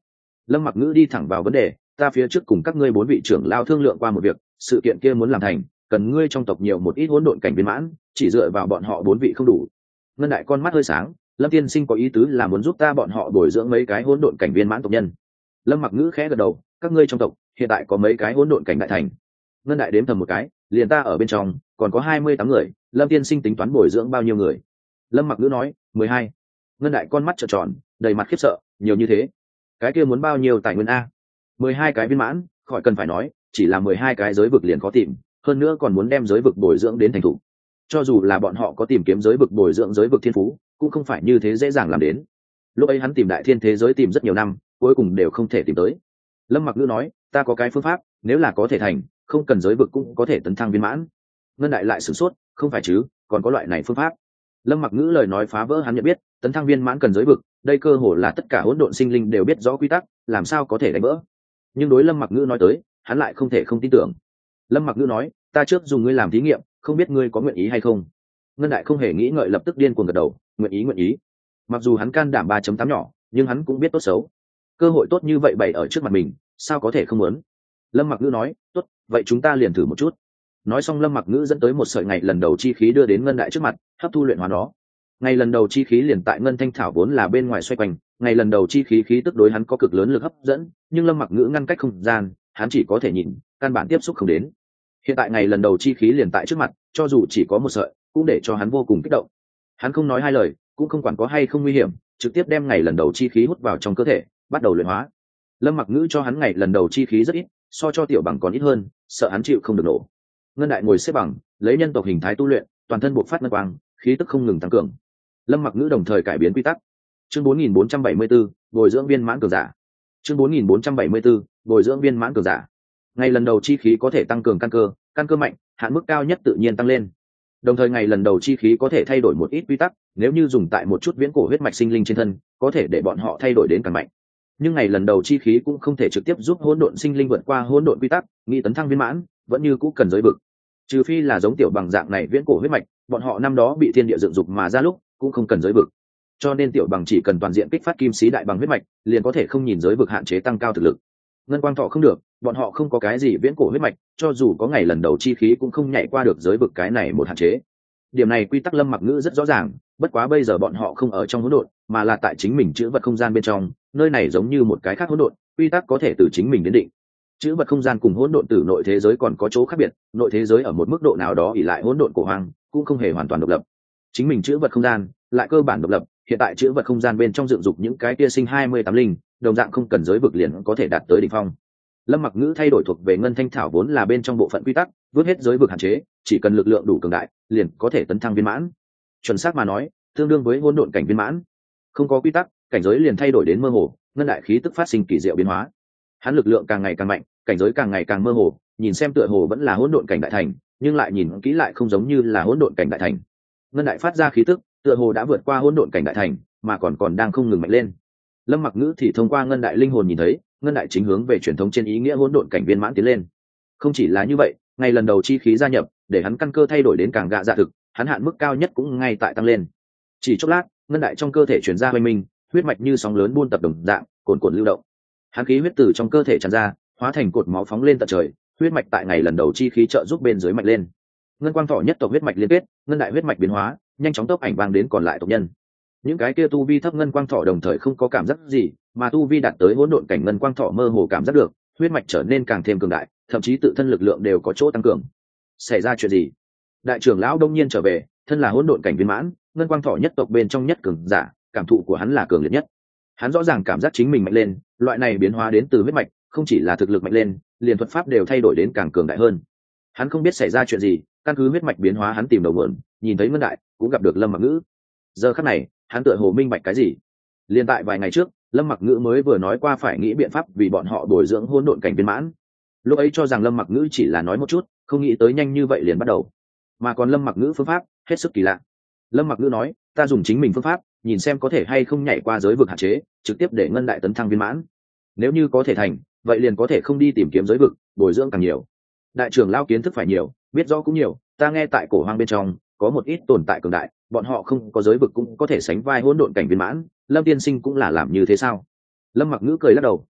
Lâm Mặc Ngữ đi thẳng vào vấn đề, ta phía trước cùng các ngươi bốn vị trưởng lao thương lượng qua một việc, sự kiện kia muốn làm thành, cần ngươi trong tộc nhiều một ít hỗn độn cảnh viên mãn, chỉ dựa vào bọn họ bốn vị không đủ. Ngân Đại con mắt hơi sáng, Lâm tiên sinh có ý tứ là muốn giúp ta bọn họ bồi dưỡng mấy cái hỗn độn cảnh viên mãn tộc nhân. Lâm Mặc Ngữ khẽ gật đầu, các ngươi trong tộc hiện tại có mấy cái hỗn độn cảnh đại thành? Ngân Đại đếm thầm một cái, liền ta ở bên trong, còn có hai mươi tám người, Lâm tiên sinh tính toán bồi dưỡng bao nhiêu người? Lâm Mặc Ngữ nói, mười hai. Ngân Đại con mắt trợn tròn, đầy mặt khiếp sợ, nhiều như thế, cái kia muốn bao nhiêu tài nguyên a? Mười hai cái viên mãn, khỏi cần phải nói, chỉ là mười hai cái giới vực liền khó tìm, hơn nữa còn muốn đem giới vực bồi dưỡng đến thành thủ. Cho dù là bọn họ có tìm kiếm giới vực bồi dưỡng giới vực thiên phú, cũng không phải như thế dễ dàng làm đến. Lúc ấy hắn tìm đại thiên thế giới tìm rất nhiều năm, cuối cùng đều không thể tìm tới. Lâm Mặc Ngữ nói, ta có cái phương pháp, nếu là có thể thành, không cần giới vực cũng có thể tấn thăng viên mãn. Ngân Đại lại sửng sốt, không phải chứ, còn có loại này phương pháp? Lâm Mặc Ngữ lời nói phá vỡ hắn nhận biết, tấn thăng viên mãn cần giới vực, đây cơ hồ là tất cả hỗn độn sinh linh đều biết rõ quy tắc, làm sao có thể đánh vỡ? Nhưng đối Lâm Mặc Ngữ nói tới, hắn lại không thể không tin tưởng. Lâm Mặc Ngữ nói, ta trước dùng ngươi làm thí nghiệm, không biết ngươi có nguyện ý hay không? Ngân Đại không hề nghĩ ngợi lập tức điên cuồng gật đầu, nguyện ý nguyện ý. Mặc dù hắn can đảm ba chấm tám nhỏ, nhưng hắn cũng biết tốt xấu. Cơ hội tốt như vậy bày ở trước mặt mình, sao có thể không muốn? Lâm Mặc Ngữ nói, tốt, vậy chúng ta liền thử một chút. Nói xong Lâm Mặc Ngữ dẫn tới một sợi ngày lần đầu chi khí đưa đến Ngân Đại trước mặt, hấp thu luyện hóa nó. Ngày lần đầu chi khí liền tại Ngân Thanh Thảo vốn là bên ngoài xoay quanh, ngày lần đầu chi khí khí tức đối hắn có cực lớn lực hấp dẫn, nhưng Lâm Mặc Ngữ ngăn cách không gian, hắn chỉ có thể nhìn, căn bản tiếp xúc không đến. Hiện tại ngày lần đầu chi khí liền tại trước mặt, cho dù chỉ có một sợi, cũng để cho hắn vô cùng kích động. Hắn không nói hai lời, cũng không quản có hay không nguy hiểm, trực tiếp đem ngày lần đầu chi khí hút vào trong cơ thể, bắt đầu luyện hóa. Lâm Mặc Ngữ cho hắn ngày lần đầu chi khí rất ít, so cho Tiểu Bằng còn ít hơn, sợ hắn chịu không được nổ. Ngân Đại ngồi xếp bằng, lấy nhân tộc hình thái tu luyện, toàn thân bộc phát ngân quang, khí tức không ngừng tăng cường. Lâm Mặc Ngữ đồng thời cải biến quy tắc. Chương bốn nghìn bốn trăm bảy mươi 474, bồi dưỡng viên mãn cường giả. Chương bốn nghìn bốn trăm bảy mươi 474, bồi dưỡng viên mãn cường giả. Ngày lần đầu chi khí có thể tăng cường căn cơ, căn cơ mạnh, hạn mức cao nhất tự nhiên tăng lên. Đồng thời ngày lần đầu chi khí có thể thay đổi một ít quy tắc, nếu như dùng tại một chút viễn cổ huyết mạch sinh linh trên thân, có thể để bọn họ thay đổi đến càng mạnh. Nhưng ngày lần đầu chi khí cũng không thể trực tiếp giúp hỗn độn sinh linh vượt qua hỗn độn quy tắc, nghĩ tấn thăng viên mãn, vẫn như cũ cần giới vực. Trừ phi là giống Tiểu Bằng dạng này viễn cổ huyết mạch, bọn họ năm đó bị thiên địa dựng dục mà ra lúc, cũng không cần giới vực. Cho nên Tiểu Bằng chỉ cần toàn diện kích phát kim sĩ đại bằng huyết mạch, liền có thể không nhìn giới vực hạn chế tăng cao thực lực. Ngân Quang Thọ không được, bọn họ không có cái gì viễn cổ huyết mạch, cho dù có ngày lần đầu chi khí cũng không nhảy qua được giới vực cái này một hạn chế. Điểm này quy tắc Lâm Mặc Ngữ rất rõ ràng, bất quá bây giờ bọn họ không ở trong hỗn độn, mà là tại chính mình chữ vật không gian bên trong, nơi này giống như một cái khác hỗn độn, quy tắc có thể từ chính mình đến định. Chữ vật không gian cùng hỗn độn từ nội thế giới còn có chỗ khác biệt, nội thế giới ở một mức độ nào đó ỷ lại hỗn độn cổ hoang, cũng không hề hoàn toàn độc lập. Chính mình chữ vật không gian lại cơ bản độc lập, hiện tại chữ vật không gian bên trong dựng dục những cái kia sinh hai mươi tám linh, đồng dạng không cần giới vực liền có thể đạt tới đỉnh phong. Lâm Mặc Ngữ thay đổi thuộc về Ngân Thanh Thảo vốn là bên trong bộ phận quy tắc, vớt hết giới vực hạn chế, chỉ cần lực lượng đủ cường đại, liền có thể tấn thăng viên mãn. Chuẩn xác mà nói, tương đương với hỗn độn cảnh viên mãn. Không có quy tắc, cảnh giới liền thay đổi đến mơ hồ, ngân đại khí tức phát sinh kỳ diệu biến hóa. Hắn lực lượng càng ngày càng mạnh, cảnh giới càng ngày càng mơ hồ, nhìn xem tựa hồ vẫn là hỗn độn cảnh đại thành, nhưng lại nhìn kỹ lại không giống như là hỗn độn cảnh đại thành. Ngân đại phát ra khí tức, tựa hồ đã vượt qua hỗn độn cảnh đại thành, mà còn còn đang không ngừng mạnh lên. Lâm Mặc Ngữ thì thông qua ngân đại linh hồn nhìn thấy, ngân đại chính hướng về truyền thống trên ý nghĩa hỗn độn cảnh viên mãn tiến lên. Không chỉ là như vậy, ngày lần đầu chi khí gia nhập, để hắn căn cơ thay đổi đến càng gạ dạ thực, hắn hạn mức cao nhất cũng ngay tại tăng lên. Chỉ chốc lát, ngân đại trong cơ thể truyền ra hoành minh, huyết mạch như sóng lớn buôn tập đồng dạng, cuồn cuộn lưu động. Hắn khí huyết từ trong cơ thể tràn ra, hóa thành cột máu phóng lên tận trời, huyết mạch tại ngày lần đầu chi khí trợ giúp bên dưới mạnh lên. Ngân quang thọ nhất tộc huyết mạch liên kết, ngân đại huyết mạch biến hóa, nhanh chóng tốc ảnh vang đến còn lại tộc nhân. Những cái kia tu vi thấp ngân quang thọ đồng thời không có cảm giác gì, mà tu vi đạt tới hỗn độn cảnh ngân quang thọ mơ hồ cảm giác được, huyết mạch trở nên càng thêm cường đại, thậm chí tự thân lực lượng đều có chỗ tăng cường. Xảy ra chuyện gì? Đại trưởng lão đông nhiên trở về, thân là hỗn độn cảnh viên mãn, ngân quang thọ nhất tộc bên trong nhất cường giả, cảm thụ của hắn là cường liệt nhất. Hắn rõ ràng cảm giác chính mình mạnh lên, loại này biến hóa đến từ huyết mạch, không chỉ là thực lực mạnh lên, liền thuật pháp đều thay đổi đến càng cường đại hơn. Hắn không biết xảy ra chuyện gì, căn cứ huyết mạch biến hóa hắn tìm đầu mượn, nhìn thấy ngân đại, cũng gặp được Lâm Mặc Ngữ. Giờ khắc này, hắn tựa hồ minh bạch cái gì. Liên tại vài ngày trước, Lâm Mặc Ngữ mới vừa nói qua phải nghĩ biện pháp vì bọn họ bồi dưỡng hỗn độn cảnh viên mãn. Lúc ấy cho rằng Lâm Mặc Ngữ chỉ là nói một chút, không nghĩ tới nhanh như vậy liền bắt đầu. Mà còn Lâm Mặc Ngữ phương pháp hết sức kỳ lạ. Lâm Mặc Ngữ nói, ta dùng chính mình phương pháp, nhìn xem có thể hay không nhảy qua giới vực hạn chế, trực tiếp để ngân đại tấn thăng viên mãn. Nếu như có thể thành, vậy liền có thể không đi tìm kiếm giới vực, bồi dưỡng càng nhiều. Đại trưởng lao kiến thức phải nhiều, biết rõ cũng nhiều, ta nghe tại cổ hoang bên trong có một ít tồn tại cường đại, bọn họ không có giới vực cũng có thể sánh vai hỗn độn cảnh viên mãn, Lâm tiên sinh cũng là làm như thế sao? Lâm Mặc Ngữ cười lắc đầu,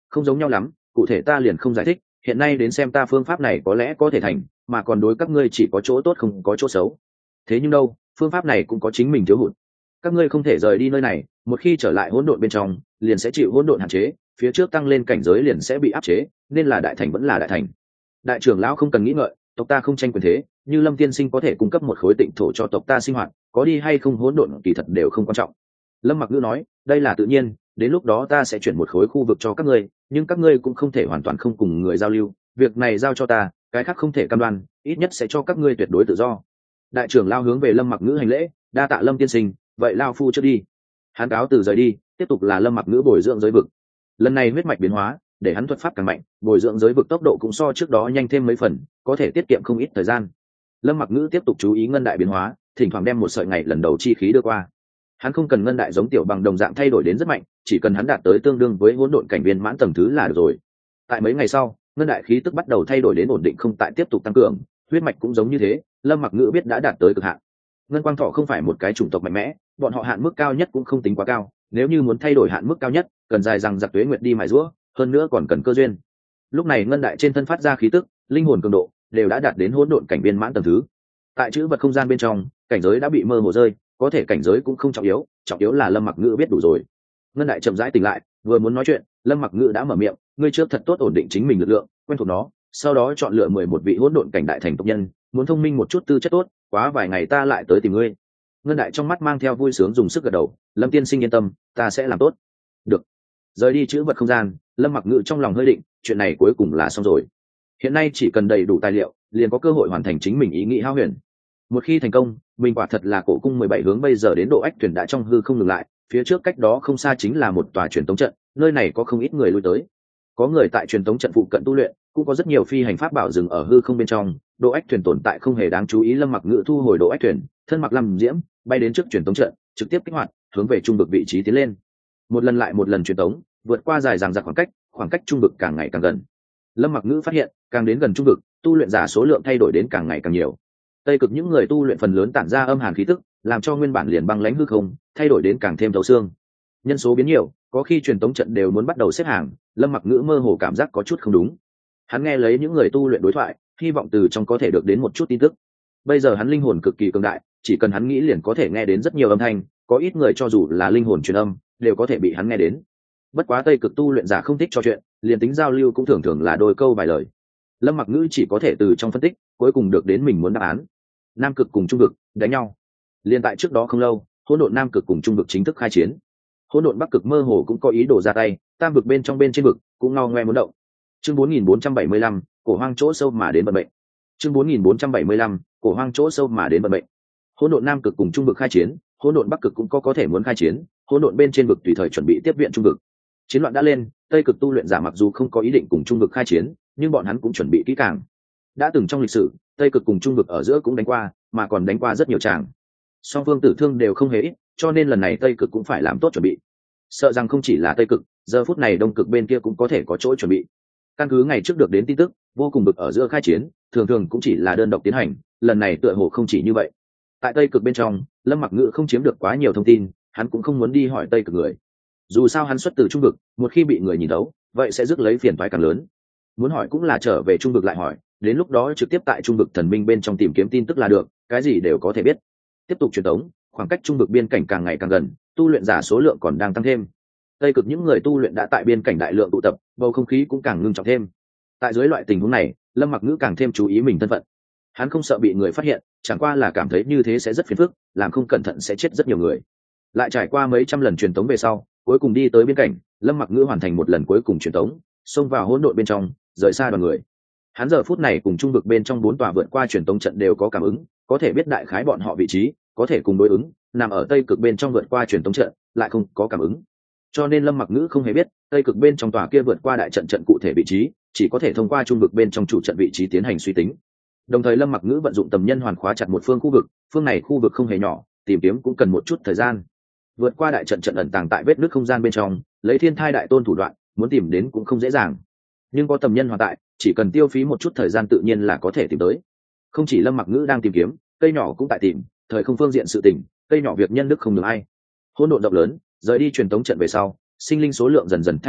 không giống nhau lắm, cụ thể ta liền không giải thích, hiện nay đến xem ta phương pháp này có lẽ có thể thành, mà còn đối các ngươi chỉ có chỗ tốt không có chỗ xấu. Thế nhưng đâu, phương pháp này cũng có chính mình thiếu hụt. Các ngươi không thể rời đi nơi này, một khi trở lại hỗn độn bên trong, liền sẽ chịu hỗn độn hạn chế, phía trước tăng lên cảnh giới liền sẽ bị áp chế, nên là đại thành vẫn là đại thành. Đại trưởng lão không cần nghĩ ngợi, tộc ta không tranh quyền thế, như Lâm tiên sinh có thể cung cấp một khối tịnh thổ cho tộc ta sinh hoạt, có đi hay không hỗn độn kỳ thật đều không quan trọng. Lâm Mặc Ngữ nói, đây là tự nhiên, đến lúc đó ta sẽ chuyển một khối khu vực cho các ngươi, nhưng các ngươi cũng không thể hoàn toàn không cùng người giao lưu, việc này giao cho ta, cái khác không thể cam đoan, ít nhất sẽ cho các ngươi tuyệt đối tự do. Đại trưởng lao hướng về Lâm Mặc Ngữ hành lễ, đa tạ Lâm tiên sinh, vậy lao phu trước đi. Hắn cáo từ rời đi, tiếp tục là Lâm Mặc Ngữ bồi dưỡng giới vực. Lần này huyết mạch biến hóa, để hắn thuật pháp càng mạnh, bồi dưỡng giới vực tốc độ cũng so trước đó nhanh thêm mấy phần, có thể tiết kiệm không ít thời gian. Lâm Mặc Ngữ tiếp tục chú ý ngân đại biến hóa, thỉnh thoảng đem một sợi ngày lần đầu chi khí đưa qua. Hắn không cần ngân đại giống tiểu bằng đồng dạng thay đổi đến rất mạnh, chỉ cần hắn đạt tới tương đương với hỗn độn cảnh viên mãn tầng thứ là được rồi. Tại mấy ngày sau, ngân đại khí tức bắt đầu thay đổi đến ổn định, không tại tiếp tục tăng cường, huyết mạch cũng giống như thế. Lâm Mặc Ngữ biết đã đạt tới cực hạn. Ngân quang thọ không phải một cái chủng tộc mạnh mẽ, bọn họ hạn mức cao nhất cũng không tính quá cao, nếu như muốn thay đổi hạn mức cao nhất, cần dài rằng giặc tuế nguyệt đi mài giũa, hơn nữa còn cần cơ duyên. Lúc này ngân đại trên thân phát ra khí tức, linh hồn cường độ đều đã đạt đến hỗn độn cảnh viên mãn tầng thứ. Tại chữ vật không gian bên trong, cảnh giới đã bị mơ hồ rơi, có thể cảnh giới cũng không trọng yếu, trọng yếu là Lâm Mặc Ngữ biết đủ rồi. Ngân đại chậm rãi tỉnh lại, vừa muốn nói chuyện, Lâm Mặc Ngữ đã mở miệng, ngươi trước thật tốt ổn định chính mình lực lượng, quen thuộc nó, sau đó chọn lựa mười một vị hỗn độn cảnh đại thành tộc nhân, muốn thông minh một chút, tư chất tốt, quá vài ngày ta lại tới tìm ngươi. Ngân đại trong mắt mang theo vui sướng dùng sức gật đầu, Lâm tiên sinh yên tâm, ta sẽ làm tốt. Được. Rời đi chữ vật không gian, Lâm Mặc Ngữ trong lòng hơi định, chuyện này cuối cùng là xong rồi. Hiện nay chỉ cần đầy đủ tài liệu, liền có cơ hội hoàn thành chính mình ý nghĩ hao huyền. Một khi thành công, mình quả thật là cổ cung mười bảy hướng bây giờ đến độ ách thuyền đã trong hư không ngừng lại, phía trước cách đó không xa chính là một tòa truyền tống trận, nơi này có không ít người lui tới. Có người tại truyền tống trận phụ cận tu luyện, cũng có rất nhiều phi hành pháp bảo dừng ở hư không bên trong, độ ách thuyền tồn tại không hề đáng chú ý. Lâm Mặc Ngữ thu hồi độ ách thuyền, thân mặc lam diễm, bay đến trước truyền tống trận, trực tiếp kích hoạt, hướng về trung vực vị trí tiến lên. Một lần lại một lần truyền tống, vượt qua dài dằng dặc khoảng cách, khoảng cách trung vực càng ngày càng gần. Lâm Mặc Ngữ phát hiện, càng đến gần trung vực, tu luyện giả số lượng thay đổi đến càng ngày càng nhiều. Tây cực những người tu luyện phần lớn tản ra âm hàn khí tức, làm cho nguyên bản liền băng lãnh hư không thay đổi đến càng thêm thấu xương. Nhân số biến nhiều, có khi truyền tống trận đều muốn bắt đầu xếp hàng. Lâm Mặc Ngữ mơ hồ cảm giác có chút không đúng. Hắn nghe lấy những người tu luyện đối thoại, hy vọng từ trong có thể được đến một chút tin tức. Bây giờ hắn linh hồn cực kỳ cường đại, chỉ cần hắn nghĩ liền có thể nghe đến rất nhiều âm thanh, có ít người cho dù là linh hồn truyền âm đều có thể bị hắn nghe đến. Bất quá Tây cực tu luyện giả không thích trò chuyện, liền tính giao lưu cũng thường thường là đôi câu vài lời. Lâm Mặc Ngữ chỉ có thể từ trong phân tích, cuối cùng được đến mình muốn đáp án. Nam cực cùng trung vực đánh nhau. Liên tại trước đó không lâu, hỗn độn nam cực cùng trung vực chính thức khai chiến. Hỗn độn bắc cực mơ hồ cũng có ý đồ ra tay, tam vực bên trong bên trên vực cũng ngao ngoe muốn động. Chương bốn nghìn bốn trăm bảy mươi lăm, cổ hoang chỗ sâu mà đến vận mệnh. Chương bốn nghìn bốn trăm bảy mươi lăm, cổ hoang chỗ sâu mà đến vận mệnh. Hỗn độn nam cực cùng trung vực khai chiến, hỗn độn bắc cực cũng có có thể muốn khai chiến, hỗn độn bên trên vực tùy thời chuẩn bị tiếp viện trung vực. Chiến loạn đã lên, Tây cực tu luyện giả mặc dù không có ý định cùng trung vực khai chiến, nhưng bọn hắn cũng chuẩn bị kỹ càng. Đã từng trong lịch sử, Tây cực cùng trung vực ở giữa cũng đánh qua, mà còn đánh qua rất nhiều tràng. Song phương tử thương đều không hề ít, cho nên lần này Tây cực cũng phải làm tốt chuẩn bị. Sợ rằng không chỉ là Tây cực, giờ phút này Đông cực bên kia cũng có thể có chỗ chuẩn bị. Căn cứ ngày trước được đến tin tức, vô cùng vực ở giữa khai chiến, thường thường cũng chỉ là đơn độc tiến hành, lần này tựa hồ không chỉ như vậy. Tại Tây cực bên trong, Lâm Mặc Ngữ không chiếm được quá nhiều thông tin, hắn cũng không muốn đi hỏi Tây cực người. Dù sao hắn xuất từ trung vực, một khi bị người nhìn đấu, vậy sẽ rước lấy phiền toái càng lớn. Muốn hỏi cũng là trở về trung vực lại hỏi, đến lúc đó trực tiếp tại trung vực thần minh bên trong tìm kiếm tin tức là được, cái gì đều có thể biết. Tiếp tục truyền tống, khoảng cách trung vực biên cảnh càng ngày càng gần, tu luyện giả số lượng còn đang tăng thêm. Tây cực những người tu luyện đã tại biên cảnh đại lượng tụ tập, bầu không khí cũng càng ngưng trọng thêm. Tại dưới loại tình huống này, Lâm Mặc Ngữ càng thêm chú ý mình thân phận. Hắn không sợ bị người phát hiện, chẳng qua là cảm thấy như thế sẽ rất phiền phức, làm không cẩn thận sẽ chết rất nhiều người. Lại trải qua mấy trăm lần truyền tống về sau, cuối cùng đi tới biên cảnh, Lâm Mặc Ngữ hoàn thành một lần cuối cùng truyền tống, xông vào hỗn độn bên trong, rời xa đoàn người. Hắn giờ phút này cùng trung vực bên trong bốn tòa vượt qua truyền tống trận đều có cảm ứng, có thể biết đại khái bọn họ vị trí, có thể cùng đối ứng, nằm ở Tây cực bên trong vượt qua truyền tống trận, lại không có cảm ứng. Cho nên Lâm Mặc Ngữ không hề biết, Tây cực bên trong tòa kia vượt qua đại trận trận cụ thể vị trí, chỉ có thể thông qua trung vực bên trong chủ trận vị trí tiến hành suy tính. Đồng thời Lâm Mặc Ngữ vận dụng tầm nhân hoàn khóa chặt một phương khu vực, phương này khu vực không hề nhỏ, tìm kiếm cũng cần một chút thời gian. Vượt qua đại trận trận ẩn tàng tại vết nứt không gian bên trong, lấy Thiên Thai đại tôn thủ đoạn, muốn tìm đến cũng không dễ dàng. Nhưng có tầm nhân hoàn tại, chỉ cần tiêu phí một chút thời gian tự nhiên là có thể tìm tới. Không chỉ Lâm Mặc Ngữ đang tìm kiếm, cây nhỏ cũng tại tìm, thời không phương diện sự tình, cây nhỏ việc nhân đức không được ai. Hỗn độn rộng lớn, rời đi truyền tống trận về sau, sinh linh số lượng dần dần thay đổi ít,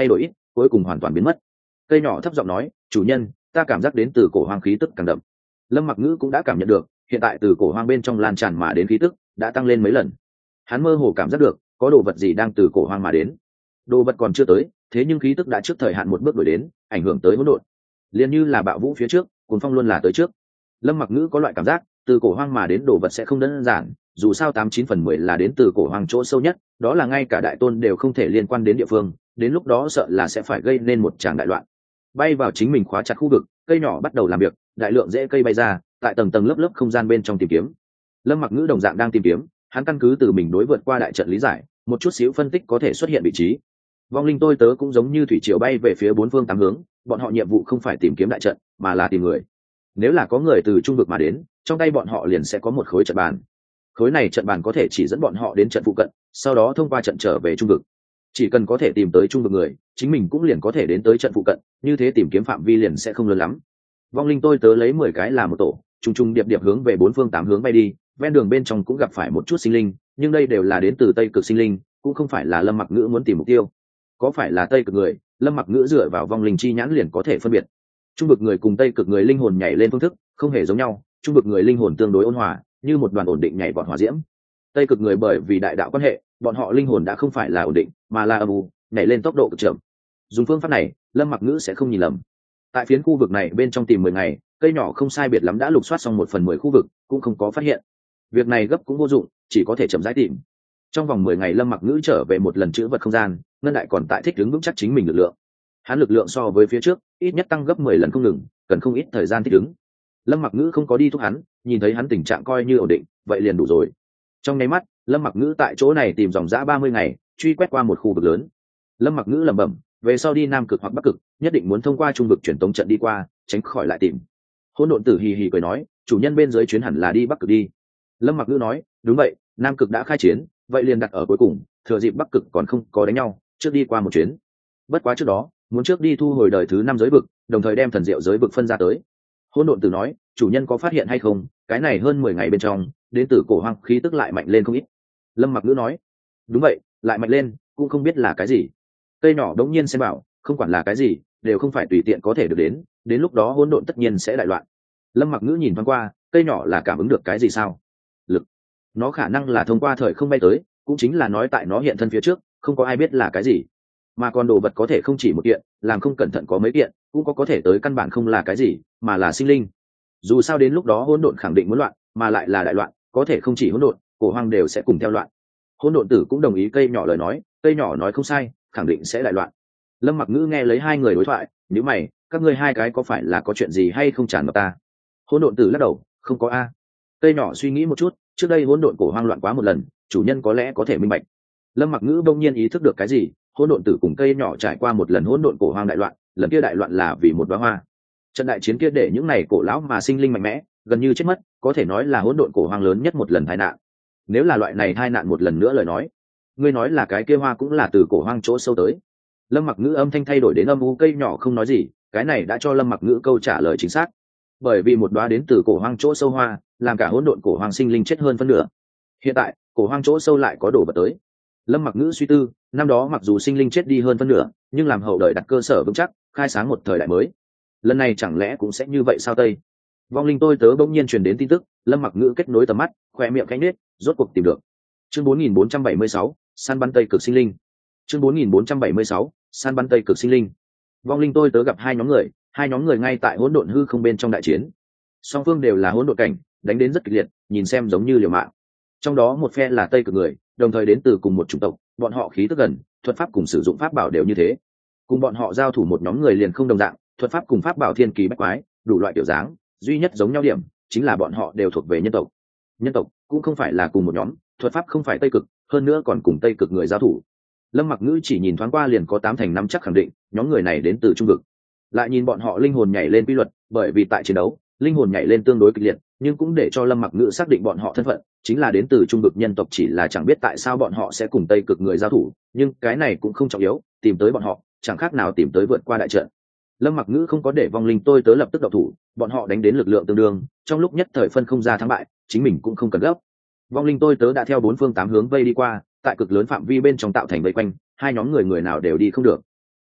cuối cùng hoàn toàn biến mất. Cây nhỏ thấp giọng nói, chủ nhân, ta cảm giác đến từ cổ hoang khí tức càng đậm. Lâm Mặc Ngữ cũng đã cảm nhận được, hiện tại từ cổ hoang bên trong lan tràn mà đến khí tức đã tăng lên mấy lần. Hắn mơ hồ cảm giác được có đồ vật gì đang từ cổ hoang mà đến. Đồ vật còn chưa tới, thế nhưng khí tức đã trước thời hạn một bước đuổi đến, ảnh hưởng tới hỗn độn. Liên như là bạo vũ phía trước, cuồng phong luôn là tới trước. Lâm Mặc Ngữ có loại cảm giác, từ cổ hoang mà đến đồ vật sẽ không đơn giản, dù sao tám chín phần mười là đến từ cổ hoang chỗ sâu nhất, đó là ngay cả đại tôn đều không thể liên quan đến địa phương, đến lúc đó sợ là sẽ phải gây nên một tràng đại loạn. Bay vào chính mình khóa chặt khu vực, cây nhỏ bắt đầu làm việc, đại lượng rễ cây bay ra, tại tầng tầng lớp lớp không gian bên trong tìm kiếm. Lâm Mặc Ngữ đồng dạng đang tìm kiếm, hắn căn cứ từ mình đối vượt qua đại trận lý giải, một chút xíu phân tích có thể xuất hiện vị trí. Vong linh tôi tớ cũng giống như thủy triều bay về phía bốn phương tám hướng, bọn họ nhiệm vụ không phải tìm kiếm đại trận, mà là tìm người. Nếu là có người từ trung vực mà đến, trong tay bọn họ liền sẽ có một khối trận bàn. Khối này trận bàn có thể chỉ dẫn bọn họ đến trận phụ cận, sau đó thông qua trận trở về trung vực. Chỉ cần có thể tìm tới trung vực người, chính mình cũng liền có thể đến tới trận phụ cận, như thế tìm kiếm phạm vi liền sẽ không lớn lắm. Vong linh tôi tớ lấy mười cái là một tổ, trùng trùng điệp điệp hướng về bốn phương tám hướng bay đi, ven đường bên trong cũng gặp phải một chút sinh linh, nhưng đây đều là đến từ Tây Cực sinh linh, cũng không phải là Lâm Mặc Ngữ muốn tìm mục tiêu. Có phải là Tây Cực người, Lâm Mặc Ngữ dựa vào vong linh chi nhãn liền có thể phân biệt. Trung vực người cùng Tây Cực người linh hồn nhảy lên phương thức không hề giống nhau, trung vực người linh hồn tương đối ôn hòa, như một đoàn ổn định nhảy vọt hỏa diễm. Tây Cực người bởi vì đại đạo quan hệ, bọn họ linh hồn đã không phải là ổn định, mà là âm u, nhảy lên tốc độ cực chậm. Dùng phương pháp này, Lâm Mặc Ngữ sẽ không nhìn lầm. Tại phiến khu vực này bên trong tìm mười ngày, cây nhỏ không sai biệt lắm đã lục soát xong một phần mười khu vực, cũng không có phát hiện. Việc này gấp cũng vô dụng, chỉ có thể chậm rãi tìm. Trong vòng mười ngày Lâm Mặc Ngữ trở về một lần chữ vật không gian, ngân đại còn tại thích ứng vững chắc chính mình lực lượng. Hắn lực lượng so với phía trước ít nhất tăng gấp mười lần không ngừng, cần không ít thời gian thích ứng. Lâm Mặc Ngữ không có đi thúc hắn, nhìn thấy hắn tình trạng coi như ổn định, vậy liền đủ rồi. Trong nháy mắt, Lâm Mặc Ngữ tại chỗ này tìm dòng dã ba mươi ngày, truy quét qua một khu vực lớn. Lâm Mặc Ngữ lẩm bẩm, về sau đi Nam Cực hoặc Bắc Cực, nhất định muốn thông qua trung vực truyền tống trận đi qua, tránh khỏi lại tìm. Hỗn Độn Tử hì hì cười nói, chủ nhân bên dưới chuyến hẳn là đi Bắc Cực đi. Lâm Mặc Ngữ nói, đúng vậy, Nam Cực đã khai chiến, vậy liền đặt ở cuối cùng, thừa dịp Bắc Cực còn không có đánh nhau, trước đi qua một chuyến. Bất quá trước đó, muốn trước đi thu hồi đời thứ năm giới vực, đồng thời đem thần diệu giới vực phân ra tới. Hỗn Độn Tử nói, chủ nhân có phát hiện hay không, cái này hơn mười ngày bên trong, đến từ cổ hoang khí tức lại mạnh lên không ít. Lâm Mặc Ngữ nói, đúng vậy, lại mạnh lên, cũng không biết là cái gì. Cây nhỏ đống nhiên xem bảo, không quản là cái gì, đều không phải tùy tiện có thể được đến, đến lúc đó hỗn độn tất nhiên sẽ đại loạn. Lâm Mặc Ngữ nhìn thoáng qua, cây nhỏ là cảm ứng được cái gì sao? Lực. Nó khả năng là thông qua thời không bay tới, cũng chính là nói tại nó hiện thân phía trước, không có ai biết là cái gì. Mà còn đồ vật có thể không chỉ một kiện, làm không cẩn thận có mấy kiện, cũng có có thể tới căn bản không là cái gì, mà là sinh linh. Dù sao đến lúc đó hỗn độn khẳng định muốn loạn, mà lại là đại loạn, có thể không chỉ hỗn độn, cổ hoang đều sẽ cùng theo loạn. Hỗn Độn Tử cũng đồng ý cây nhỏ lời nói, cây nhỏ nói không sai, khẳng định sẽ đại loạn. Lâm Mặc Ngữ nghe lấy hai người đối thoại, nếu mày, các ngươi hai cái có phải là có chuyện gì hay không tràn ngập ta? Hỗn Độn Tử lắc đầu, không có a. Cây nhỏ suy nghĩ một chút, trước đây hỗn độn cổ hoang loạn quá một lần, chủ nhân có lẽ có thể minh bạch. Lâm Mặc Ngữ bỗng nhiên ý thức được cái gì, hỗn độn tử cùng cây nhỏ trải qua một lần hỗn độn cổ hoang đại loạn, lần kia đại loạn là vì một đóa hoa. Trận đại chiến kia để những này cổ lão mà sinh linh mạnh mẽ, gần như chết mất, có thể nói là hỗn độn cổ hoang lớn nhất một lần tai nạn. Nếu là loại này tai nạn một lần nữa lời nói, ngươi nói là cái kia hoa cũng là từ cổ hoang chỗ sâu tới. Lâm Mặc Ngữ âm thanh thay đổi đến âm u, cây nhỏ không nói gì, cái này đã cho Lâm Mặc Ngữ câu trả lời chính xác. Bởi vì một đóa đến từ cổ hoang chỗ sâu hoa, làm cả hỗn độn cổ hoang sinh linh chết hơn phân nửa. Hiện tại, cổ hoang chỗ sâu lại có đồ vật tới. Lâm Mặc Ngữ suy tư, năm đó mặc dù sinh linh chết đi hơn phân nửa, nhưng làm hậu đời đặt cơ sở vững chắc, khai sáng một thời đại mới. Lần này chẳng lẽ cũng sẽ như vậy sao tây? Vong linh tôi tớ bỗng nhiên truyền đến tin tức, Lâm Mặc Ngữ kết nối tầm mắt, khoe miệng cánh nết, rốt cuộc tìm được. Chương bốn nghìn bốn trăm bảy mươi sáu, săn bắn tây cực sinh linh. Chương bốn nghìn bốn trăm bảy mươi sáu, săn bắn tây cực sinh linh. Vong linh tôi tớ gặp hai nhóm người, hai nhóm người ngay tại hỗn độn hư không bên trong đại chiến. Song phương đều là hỗn độn cảnh, đánh đến rất kịch liệt, nhìn xem giống như liều mạng. Trong đó một phe là tây cực người, đồng thời đến từ cùng một chủng tộc, bọn họ khí tức gần, thuật pháp cùng sử dụng pháp bảo đều như thế. Cùng bọn họ giao thủ một nhóm người liền không đồng dạng, thuật pháp cùng pháp bảo thiên kỳ bách quái, đủ loại kiểu dáng, duy nhất giống nhau điểm chính là bọn họ đều thuộc về nhân tộc. Nhân tộc cũng không phải là cùng một nhóm, thuật pháp không phải tây cực, hơn nữa còn cùng tây cực người giao thủ. Lâm Mặc Ngữ chỉ nhìn thoáng qua liền có tám thành năm chắc khẳng định, nhóm người này đến từ trung vực. Lại nhìn bọn họ linh hồn nhảy lên quy luật, bởi vì tại chiến đấu, linh hồn nhảy lên tương đối kịch liệt, nhưng cũng để cho Lâm Mặc Ngữ xác định bọn họ thân phận, chính là đến từ trung vực nhân tộc, chỉ là chẳng biết tại sao bọn họ sẽ cùng tây cực người giao thủ, nhưng cái này cũng không trọng yếu, tìm tới bọn họ, chẳng khác nào tìm tới vượt qua đại trận. Lâm Mặc Ngữ không có để vong linh tôi tớ lập tức động thủ, bọn họ đánh đến lực lượng tương đương, trong lúc nhất thời phân không ra thắng bại, chính mình cũng không cần gấp. Vong linh tôi tớ đã theo bốn phương tám hướng vây đi qua, tại cực lớn phạm vi bên trong tạo thành vây quanh, hai nhóm người người nào đều đi không được.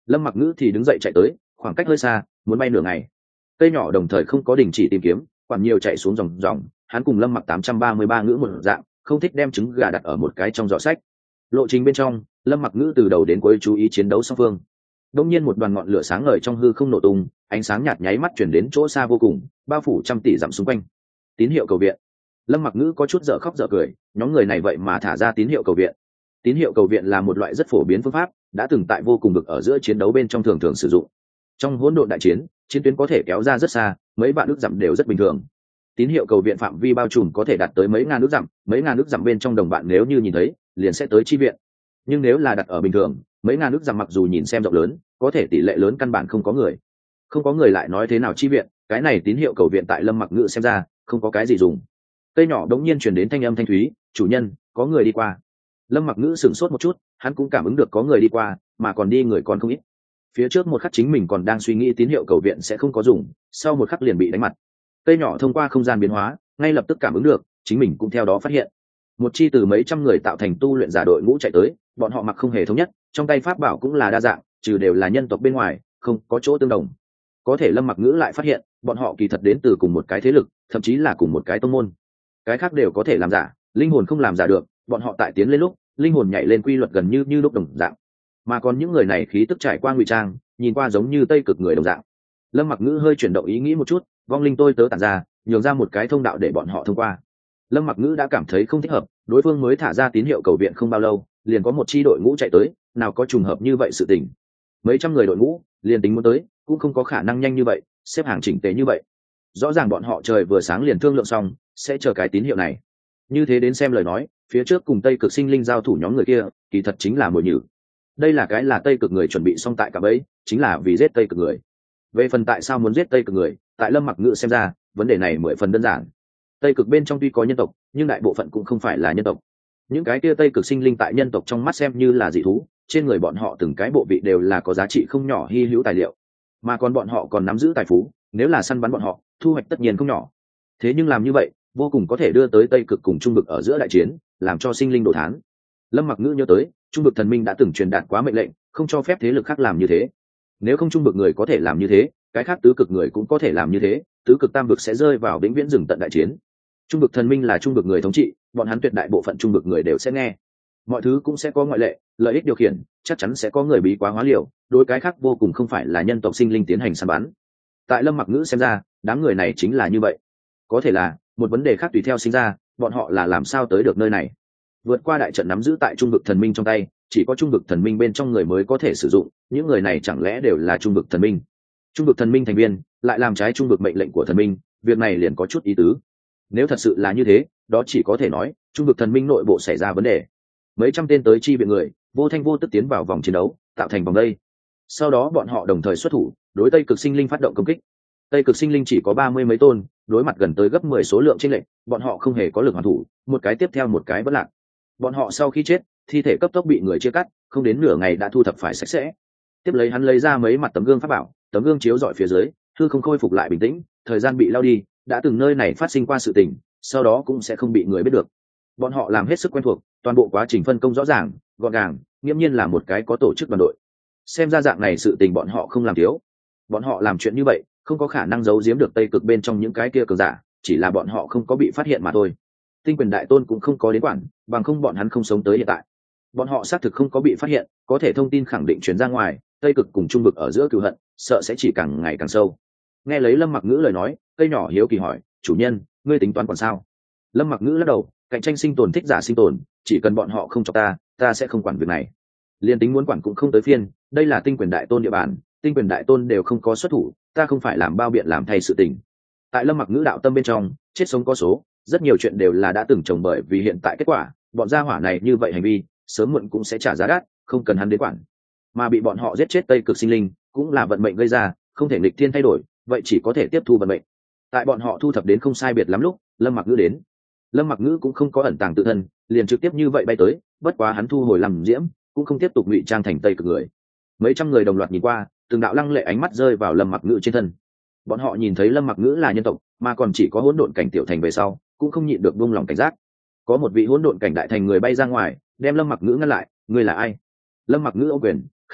Lâm Mặc Ngữ thì đứng dậy chạy tới, khoảng cách hơi xa, muốn bay nửa ngày. Cây nhỏ đồng thời không có đình chỉ tìm kiếm, quản nhiều chạy xuống dòng dòng. Hắn cùng Lâm Mặc tám trăm ba mươi ba ngữ một dạng, không thích đem trứng gà đặt ở một cái trong giỏ sách. Lộ trình bên trong, Lâm Mặc Ngữ từ đầu đến cuối chú ý chiến đấu song phương. Đột nhiên một đoàn ngọn lửa sáng ngời trong hư không nổ tung, ánh sáng nhạt nháy mắt chuyển đến chỗ xa vô cùng, bao phủ trăm tỷ dặm xung quanh. Tín hiệu cầu viện. Lâm Mặc Ngữ có chút dở khóc dở cười, nhóm người này vậy mà thả ra tín hiệu cầu viện. Tín hiệu cầu viện là một loại rất phổ biến phương pháp, đã từng tại vô cùng vực ở giữa chiến đấu bên trong thường thường sử dụng. Trong hỗn độn đại chiến, chiến tuyến có thể kéo ra rất xa, mấy vạn ức dặm đều rất bình thường. Tín hiệu cầu viện phạm vi bao trùm có thể đạt tới mấy ngàn ức dặm, mấy ngàn ức dặm bên trong đồng bạn nếu như nhìn thấy, liền sẽ tới chi viện. Nhưng nếu là đặt ở bình thường, mấy ngàn ức dặm mặc dù nhìn xem rộng lớn, có thể tỷ lệ lớn căn bản không có người. Không có người lại nói thế nào chi viện, cái này tín hiệu cầu viện tại Lâm Mặc Ngữ xem ra, không có cái gì dùng. Cây nhỏ đống nhiên truyền đến thanh âm thanh thúy, "Chủ nhân, có người đi qua." Lâm Mặc Ngữ sửng sốt một chút, hắn cũng cảm ứng được có người đi qua, mà còn đi người còn không ít. Phía trước một khắc chính mình còn đang suy nghĩ tín hiệu cầu viện sẽ không có dùng, sau một khắc liền bị đánh mặt. Cây nhỏ thông qua không gian biến hóa, ngay lập tức cảm ứng được, chính mình cũng theo đó phát hiện. Một chi từ mấy trăm người tạo thành tu luyện giả đội ngũ chạy tới, bọn họ mặc không hề thống nhất, trong tay pháp bảo cũng là đa dạng, trừ đều là nhân tộc bên ngoài, không có chỗ tương đồng. Có thể Lâm Mặc Ngữ lại phát hiện, bọn họ kỳ thật đến từ cùng một cái thế lực, thậm chí là cùng một cái tông môn. Cái khác đều có thể làm giả, linh hồn không làm giả được, bọn họ tại tiến lên lúc, linh hồn nhảy lên quy luật gần như như lúc đồng dạng. Mà còn những người này khí tức trải qua ngụy trang, nhìn qua giống như Tây Cực người đồng dạng. Lâm Mặc Ngữ hơi chuyển động ý nghĩ một chút, vong linh tôi tớ tản ra, nhường ra một cái thông đạo để bọn họ thông qua. Lâm Mặc Ngữ đã cảm thấy không thích hợp, đối phương mới thả ra tín hiệu cầu viện không bao lâu, liền có một chi đội ngũ chạy tới, nào có trùng hợp như vậy sự tình. Mấy trăm người đội ngũ, liền tính muốn tới, cũng không có khả năng nhanh như vậy, xếp hàng chỉnh tề như vậy. Rõ ràng bọn họ trời vừa sáng liền thương lượng xong, sẽ chờ cái tín hiệu này. Như thế đến xem lời nói, phía trước cùng Tây Cực sinh linh giao thủ nhóm người kia, kỳ thật chính là mồi nhử. Đây là cái là Tây Cực người chuẩn bị xong tại cả bẫy, chính là vì giết Tây Cực người. Về phần tại sao muốn giết Tây Cực người, tại Lâm Mặc Ngữ xem ra, vấn đề này mười phần đơn giản. Tây Cực bên trong tuy có nhân tộc, nhưng đại bộ phận cũng không phải là nhân tộc. Những cái kia Tây Cực sinh linh tại nhân tộc trong mắt xem như là dị thú, trên người bọn họ từng cái bộ vị đều là có giá trị không nhỏ hy hữu tài liệu, mà còn bọn họ còn nắm giữ tài phú, nếu là săn bắn bọn họ, thu hoạch tất nhiên không nhỏ. Thế nhưng làm như vậy, vô cùng có thể đưa tới Tây Cực cùng Trung Vực ở giữa đại chiến, làm cho sinh linh đổ thán. Lâm Mặc Ngữ nhớ tới, Trung Vực thần minh đã từng truyền đạt quá mệnh lệnh, không cho phép thế lực khác làm như thế. Nếu không Trung Vực người có thể làm như thế, cái khác tứ cực người cũng có thể làm như thế, tứ cực tam vực sẽ rơi vào vĩnh viễn dừng tận đại chiến. Trung Vực thần minh là Trung Vực người thống trị, bọn hắn tuyệt đại bộ phận Trung Vực người đều sẽ nghe. Mọi thứ cũng sẽ có ngoại lệ, lợi ích điều khiển, chắc chắn sẽ có người bí quá hóa liều, đối cái khác vô cùng không phải là nhân tộc sinh linh tiến hành săn bắn. Tại Lâm Mặc Ngữ xem ra, đám người này chính là như vậy. Có thể là một vấn đề khác tùy theo sinh ra, bọn họ là làm sao tới được nơi này? Vượt qua đại trận nắm giữ tại Trung Vực thần minh trong tay, chỉ có Trung Vực thần minh bên trong người mới có thể sử dụng, những người này chẳng lẽ đều là Trung Vực thần minh? Trung Vực thần minh thành viên lại làm trái Trung Vực mệnh lệnh của thần minh, việc này liền có chút ý tứ. Nếu thật sự là như thế, đó chỉ có thể nói Trung Vực thần minh nội bộ xảy ra vấn đề. Mấy trăm tên tới chi viện người, vô thanh vô tức tiến vào vòng chiến đấu, tạo thành vòng đây. Sau đó bọn họ đồng thời xuất thủ, đối Tây Cực sinh linh phát động công kích. Tây Cực sinh linh chỉ có ba mươi mấy tôn, đối mặt gần tới gấp mười số lượng chênh lệch, bọn họ không hề có lực hoàn thủ, một cái tiếp theo một cái bất lạc. Bọn họ sau khi chết, thi thể cấp tốc bị người chia cắt, không đến nửa ngày đã thu thập phải sạch sẽ. Tiếp lấy hắn lấy ra mấy mặt tấm gương pháp bảo, tấm gương chiếu rọi phía dưới, hư không khôi phục lại bình tĩnh, thời gian bị lao đi, đã từng nơi này phát sinh qua sự tình, sau đó cũng sẽ không bị người biết được. Bọn họ làm hết sức quen thuộc, toàn bộ quá trình phân công rõ ràng, gọn gàng, nghiêm nhiên là một cái có tổ chức đoàn đội. Xem ra dạng này sự tình bọn họ không làm thiếu. Bọn họ làm chuyện như vậy, không có khả năng giấu giếm được Tây Cực bên trong những cái kia cường giả, chỉ là bọn họ không có bị phát hiện mà thôi. Tinh Quyền Đại Tôn cũng không có đến quản, bằng không bọn hắn không sống tới hiện tại. Bọn họ xác thực không có bị phát hiện, có thể thông tin khẳng định truyền ra ngoài, Tây Cực cùng Trung Vực ở giữa cừu hận, sợ sẽ chỉ càng ngày càng sâu. Nghe lấy Lâm Mặc Ngữ lời nói, cây nhỏ hiếu kỳ hỏi, "Chủ nhân, ngươi tính toán còn sao?" Lâm Mặc Ngữ lắc đầu, cạnh tranh sinh tồn thích giả sinh tồn, chỉ cần bọn họ không cho ta, ta sẽ không quản việc này. Liên tính muốn quản cũng không tới phiên, đây là Tinh Quyền Đại Tôn địa bàn, Tinh Quyền Đại Tôn đều không có xuất thủ, ta không phải làm bao biện làm thay sự tình. Tại Lâm Mặc Ngữ đạo tâm bên trong, chết sống có số, rất nhiều chuyện đều là đã từng trồng bởi vì hiện tại kết quả, bọn gia hỏa này như vậy hành vi, sớm muộn cũng sẽ trả giá đắt, không cần hắn đến quản. Mà bị bọn họ giết chết Tây Cực sinh linh, cũng là vận mệnh gây ra, không thể nghịch thiên thay đổi, vậy chỉ có thể tiếp thu vận mệnh. Tại bọn họ thu thập đến không sai biệt lắm lúc, Lâm Mặc Ngữ đến. Lâm Mặc Ngữ cũng không có ẩn tàng tự thân, liền trực tiếp như vậy bay tới, bất quá hắn thu hồi làm diễm, cũng không tiếp tục ngụy trang thành Tây Cực người. Mấy trăm người đồng loạt nhìn qua, từng đạo lăng lệ ánh mắt rơi vào Lâm Mặc Ngữ trên thân. Bọn họ nhìn thấy Lâm Mặc Ngữ là nhân tộc, mà còn chỉ có hỗn độn cảnh tiểu thành về sau, cũng không nhịn được buông lòng cảnh giác. Có một vị hỗn độn cảnh đại thành người bay ra ngoài, đem Lâm Mặc Ngữ ngăn lại, "Ngươi là ai?" Lâm Mặc Ngữ ôm quyền, "Khách khí,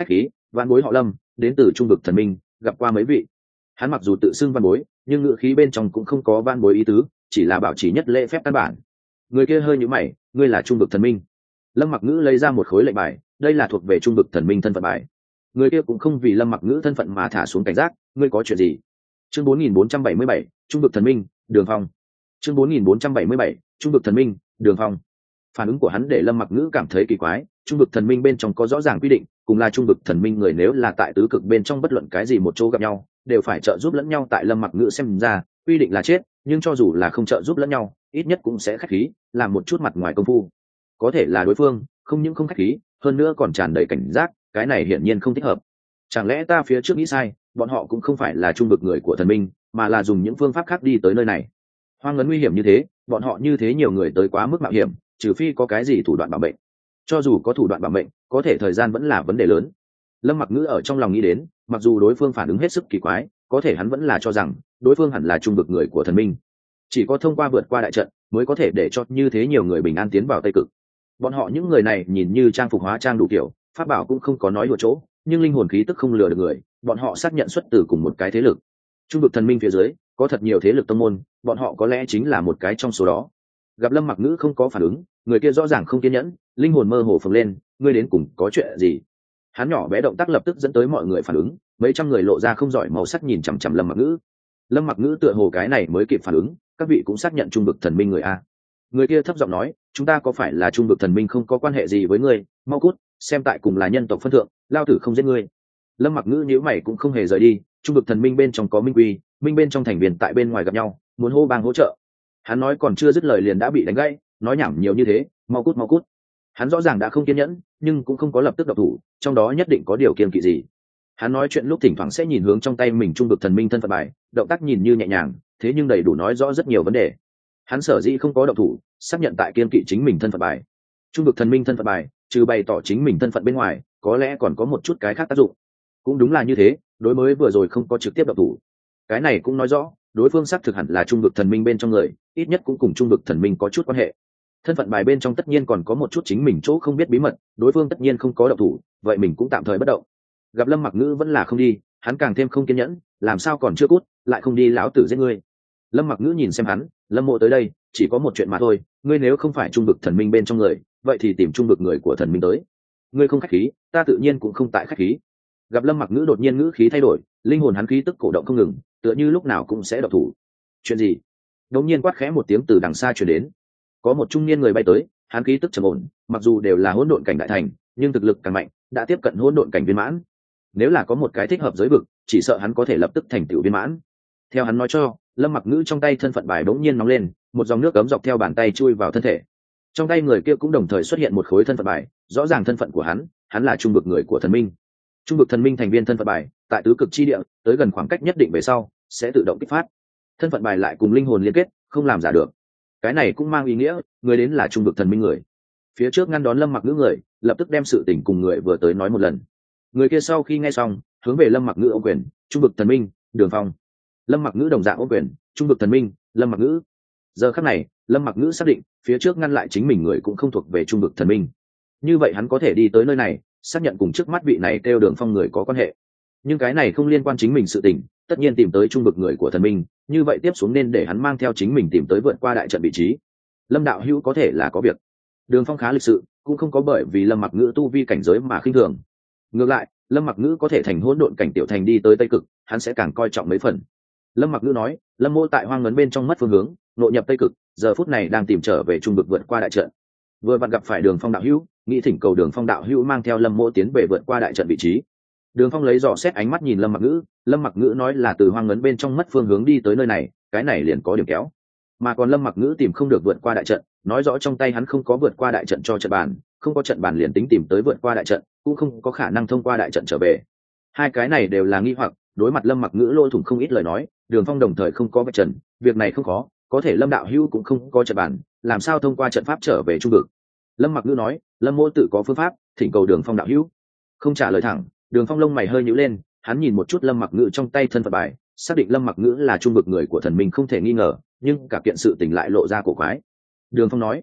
văn bối họ Lâm, đến từ trung vực thần minh, gặp qua mấy vị. Hắn mặc dù tự xưng văn bối, nhưng ngữ khí bên trong cũng không có văn bối ý tứ, chỉ là bảo trì nhất lễ phép căn bản. Người kia hơi nhíu mày, ngươi là trung vực thần minh? Lâm Mặc Ngữ lấy ra một khối lệnh bài, đây là thuộc về trung vực thần minh thân phận bài. Người kia cũng không vì Lâm Mặc Ngữ thân phận mà thả xuống cảnh giác, ngươi có chuyện gì? Chương bốn nghìn bốn trăm bảy mươi bảy, trung vực thần minh, Đường Phong. Chương bốn nghìn bốn trăm bảy mươi bảy, trung vực thần minh, Đường Phong. Phản ứng của hắn để Lâm Mặc Ngữ cảm thấy kỳ quái, trung vực thần minh bên trong có rõ ràng quy định, cùng là trung vực thần minh người nếu là tại tứ cực bên trong bất luận cái gì một chỗ gặp nhau, đều phải trợ giúp lẫn nhau. Tại Lâm Mặc Ngữ xem ra, quy định là chết, nhưng cho dù là không trợ giúp lẫn nhau, ít nhất cũng sẽ khách khí, làm một chút mặt ngoài công phu. Có thể là đối phương không những không khách khí, hơn nữa còn tràn đầy cảnh giác, cái này hiển nhiên không thích hợp. Chẳng lẽ ta phía trước nghĩ sai, bọn họ cũng không phải là trung vực người của thần minh, mà là dùng những phương pháp khác đi tới nơi này. Hoang ngấn nguy hiểm như thế, bọn họ như thế nhiều người tới quá mức mạo hiểm, trừ phi có cái gì thủ đoạn bảo mệnh. Cho dù có thủ đoạn bảo mệnh, có thể thời gian vẫn là vấn đề lớn. Lâm Mặc Ngữ ở trong lòng nghĩ đến, mặc dù đối phương phản ứng hết sức kỳ quái, có thể hắn vẫn là cho rằng đối phương hẳn là trung vực người của thần minh. Chỉ có thông qua vượt qua đại trận, mới có thể để cho như thế nhiều người bình an tiến vào Tây Cực. Bọn họ những người này nhìn như trang phục hóa trang đủ kiểu, pháp bảo cũng không có nói đùa chỗ, nhưng linh hồn khí tức không lừa được người, bọn họ xác nhận xuất từ cùng một cái thế lực. Trung vực thần minh phía dưới có thật nhiều thế lực tông môn, bọn họ có lẽ chính là một cái trong số đó. Gặp Lâm Mặc Ngữ không có phản ứng, người kia rõ ràng không kiên nhẫn, linh hồn mơ hồ phồng lên, ngươi đến cùng có chuyện gì? Hắn nhỏ bé động tác lập tức dẫn tới mọi người phản ứng, mấy trăm người lộ ra không giỏi màu sắc nhìn chằm chằm Lâm Mặc Ngữ. Lâm Mặc Ngữ tựa hồ cái này mới kịp phản ứng, các vị cũng xác nhận trung vực thần minh người a. Người kia thấp giọng nói, chúng ta có phải là trung vực thần minh không có quan hệ gì với ngươi, mau cút, xem tại cùng là nhân tộc phân thượng, lao tử không giết ngươi. Lâm Mặc Ngữ nhíu mày cũng không hề rời đi, trung vực thần minh bên trong có minh quy, minh bên trong thành viên tại bên ngoài gặp nhau, muốn hô bang hỗ trợ. Hắn nói còn chưa dứt lời liền đã bị đánh gãy, nói nhảm nhiều như thế, mau cút mau cút. Hắn rõ ràng đã không kiên nhẫn, nhưng cũng không có lập tức động thủ, trong đó nhất định có điều kiêng kỵ gì. Hắn nói chuyện lúc thỉnh thoảng sẽ nhìn hướng trong tay mình trung vực thần minh thân phận bài, động tác nhìn như nhẹ nhàng, thế nhưng đầy đủ nói rõ rất nhiều vấn đề. Hắn sở dĩ không có động thủ, xác nhận tại kiên kỵ chính mình thân phận bài. Trung vực thần minh thân phận bài, trừ bày tỏ chính mình thân phận bên ngoài, có lẽ còn có một chút cái khác tác dụng. Cũng đúng là như thế, đối mới vừa rồi không có trực tiếp động thủ. Cái này cũng nói rõ, đối phương xác thực hẳn là trung vực thần minh bên trong người, ít nhất cũng cùng trung vực thần minh có chút quan hệ. Thân phận bài bên trong tất nhiên còn có một chút chính mình chỗ không biết bí mật, đối phương tất nhiên không có động thủ, vậy mình cũng tạm thời bất động. Gặp Lâm Mặc Ngữ vẫn là không đi, hắn càng thêm không kiên nhẫn, làm sao còn chưa cút, lại không đi lão tử giết ngươi. Lâm Mặc Ngữ nhìn xem hắn, Lâm Mộ tới đây chỉ có một chuyện mà thôi, ngươi nếu không phải trung vực thần minh bên trong người, vậy thì tìm trung vực người của thần minh tới. Ngươi không khách khí, ta tự nhiên cũng không tại khách khí. Gặp Lâm Mặc Ngữ đột nhiên ngữ khí thay đổi, linh hồn hắn khí tức cổ động không ngừng, tựa như lúc nào cũng sẽ động thủ. Chuyện gì? Đột nhiên quát khẽ một tiếng từ đằng xa truyền đến. Có một trung niên người bay tới, hắn khí tức trầm ổn, mặc dù đều là hỗn độn cảnh đại thành, nhưng thực lực càng mạnh, đã tiếp cận hỗn độn cảnh viên mãn. Nếu là có một cái thích hợp giới vực, chỉ sợ hắn có thể lập tức thành tựu viên mãn. Theo hắn nói cho, Lâm Mặc Ngữ trong tay thân phận bài bỗng nhiên nóng lên, một dòng nước cấm dọc theo bàn tay chui vào thân thể. Trong tay người kia cũng đồng thời xuất hiện một khối thân phận bài, rõ ràng thân phận của hắn, hắn là trung vực người của thần minh. Trung vực thần minh thành viên thân phận bài, tại tứ cực chi địa, tới gần khoảng cách nhất định về sau, sẽ tự động kích phát. Thân phận bài lại cùng linh hồn liên kết, không làm giả được. Cái này cũng mang ý nghĩa, người đến là trung vực thần minh người. Phía trước ngăn đón Lâm Mặc Ngữ người, lập tức đem sự tình cùng người vừa tới nói một lần. Người kia sau khi nghe xong, hướng về Lâm Mặc Ngữ ôm quyền, trung vực thần minh, Đường Phong. Lâm Mặc Ngữ đồng dạng ôm quyền, trung vực thần minh, Lâm Mặc Ngữ. Giờ khắc này, Lâm Mặc Ngữ xác định, phía trước ngăn lại chính mình người cũng không thuộc về trung vực thần minh. Như vậy hắn có thể đi tới nơi này, xác nhận cùng trước mắt vị này kêu Đường Phong người có quan hệ. Nhưng cái này không liên quan chính mình sự tình, tất nhiên tìm tới trung vực người của thần minh, như vậy tiếp xuống nên để hắn mang theo chính mình tìm tới vượt qua đại trận vị trí. Lâm đạo hữu có thể là có việc. Đường Phong khá lịch sự, cũng không có bởi vì Lâm Mặc Ngữ tu vi cảnh giới mà khinh thường. Ngược lại, Lâm Mặc Ngữ có thể thành hỗn độn cảnh tiểu thành đi tới Tây Cực, hắn sẽ càng coi trọng mấy phần. Lâm Mặc Ngữ nói, Lâm Mộ tại hoang ngấn bên trong mất phương hướng, nội nhập Tây Cực, giờ phút này đang tìm trở về trung vực vượt qua đại trận. Vừa vặn gặp phải Đường Phong đạo hữu, nghĩ thỉnh cầu Đường Phong đạo hữu mang theo Lâm Mộ tiến về vượt qua đại trận vị trí. Đường Phong lấy dò xét ánh mắt nhìn Lâm Mặc Ngữ, Lâm Mặc Ngữ nói là từ hoang ngấn bên trong mất phương hướng đi tới nơi này, cái này liền có điểm kéo. Mà còn Lâm Mặc Ngữ tìm không được vượt qua đại trận, nói rõ trong tay hắn không có vượt qua đại trận cho trận bàn, không có trận bàn liền tính tìm tới vượt qua đại trận, cũng không có khả năng thông qua đại trận trở về. Hai cái này đều là nghi hoặc, đối mặt Lâm Mặc Ngữ lôi thủng không ít lời nói, Đường Phong đồng thời không có vạch trần, việc này không khó, có thể Lâm đạo hữu cũng không có trận bàn, làm sao thông qua trận pháp trở về trung vực. Lâm Mặc Ngữ nói, Lâm Mộ tự có phương pháp, thỉnh cầu Đường Phong đạo hữu. Không trả lời thẳng, Đường Phong lông mày hơi nhíu lên, hắn nhìn một chút Lâm Mặc Ngữ trong tay thân phận bài, xác định Lâm Mặc Ngữ là trung vực người của thần minh không thể nghi ngờ, nhưng cả kiện sự tình lại lộ ra cổ quái. Đường Phong nói,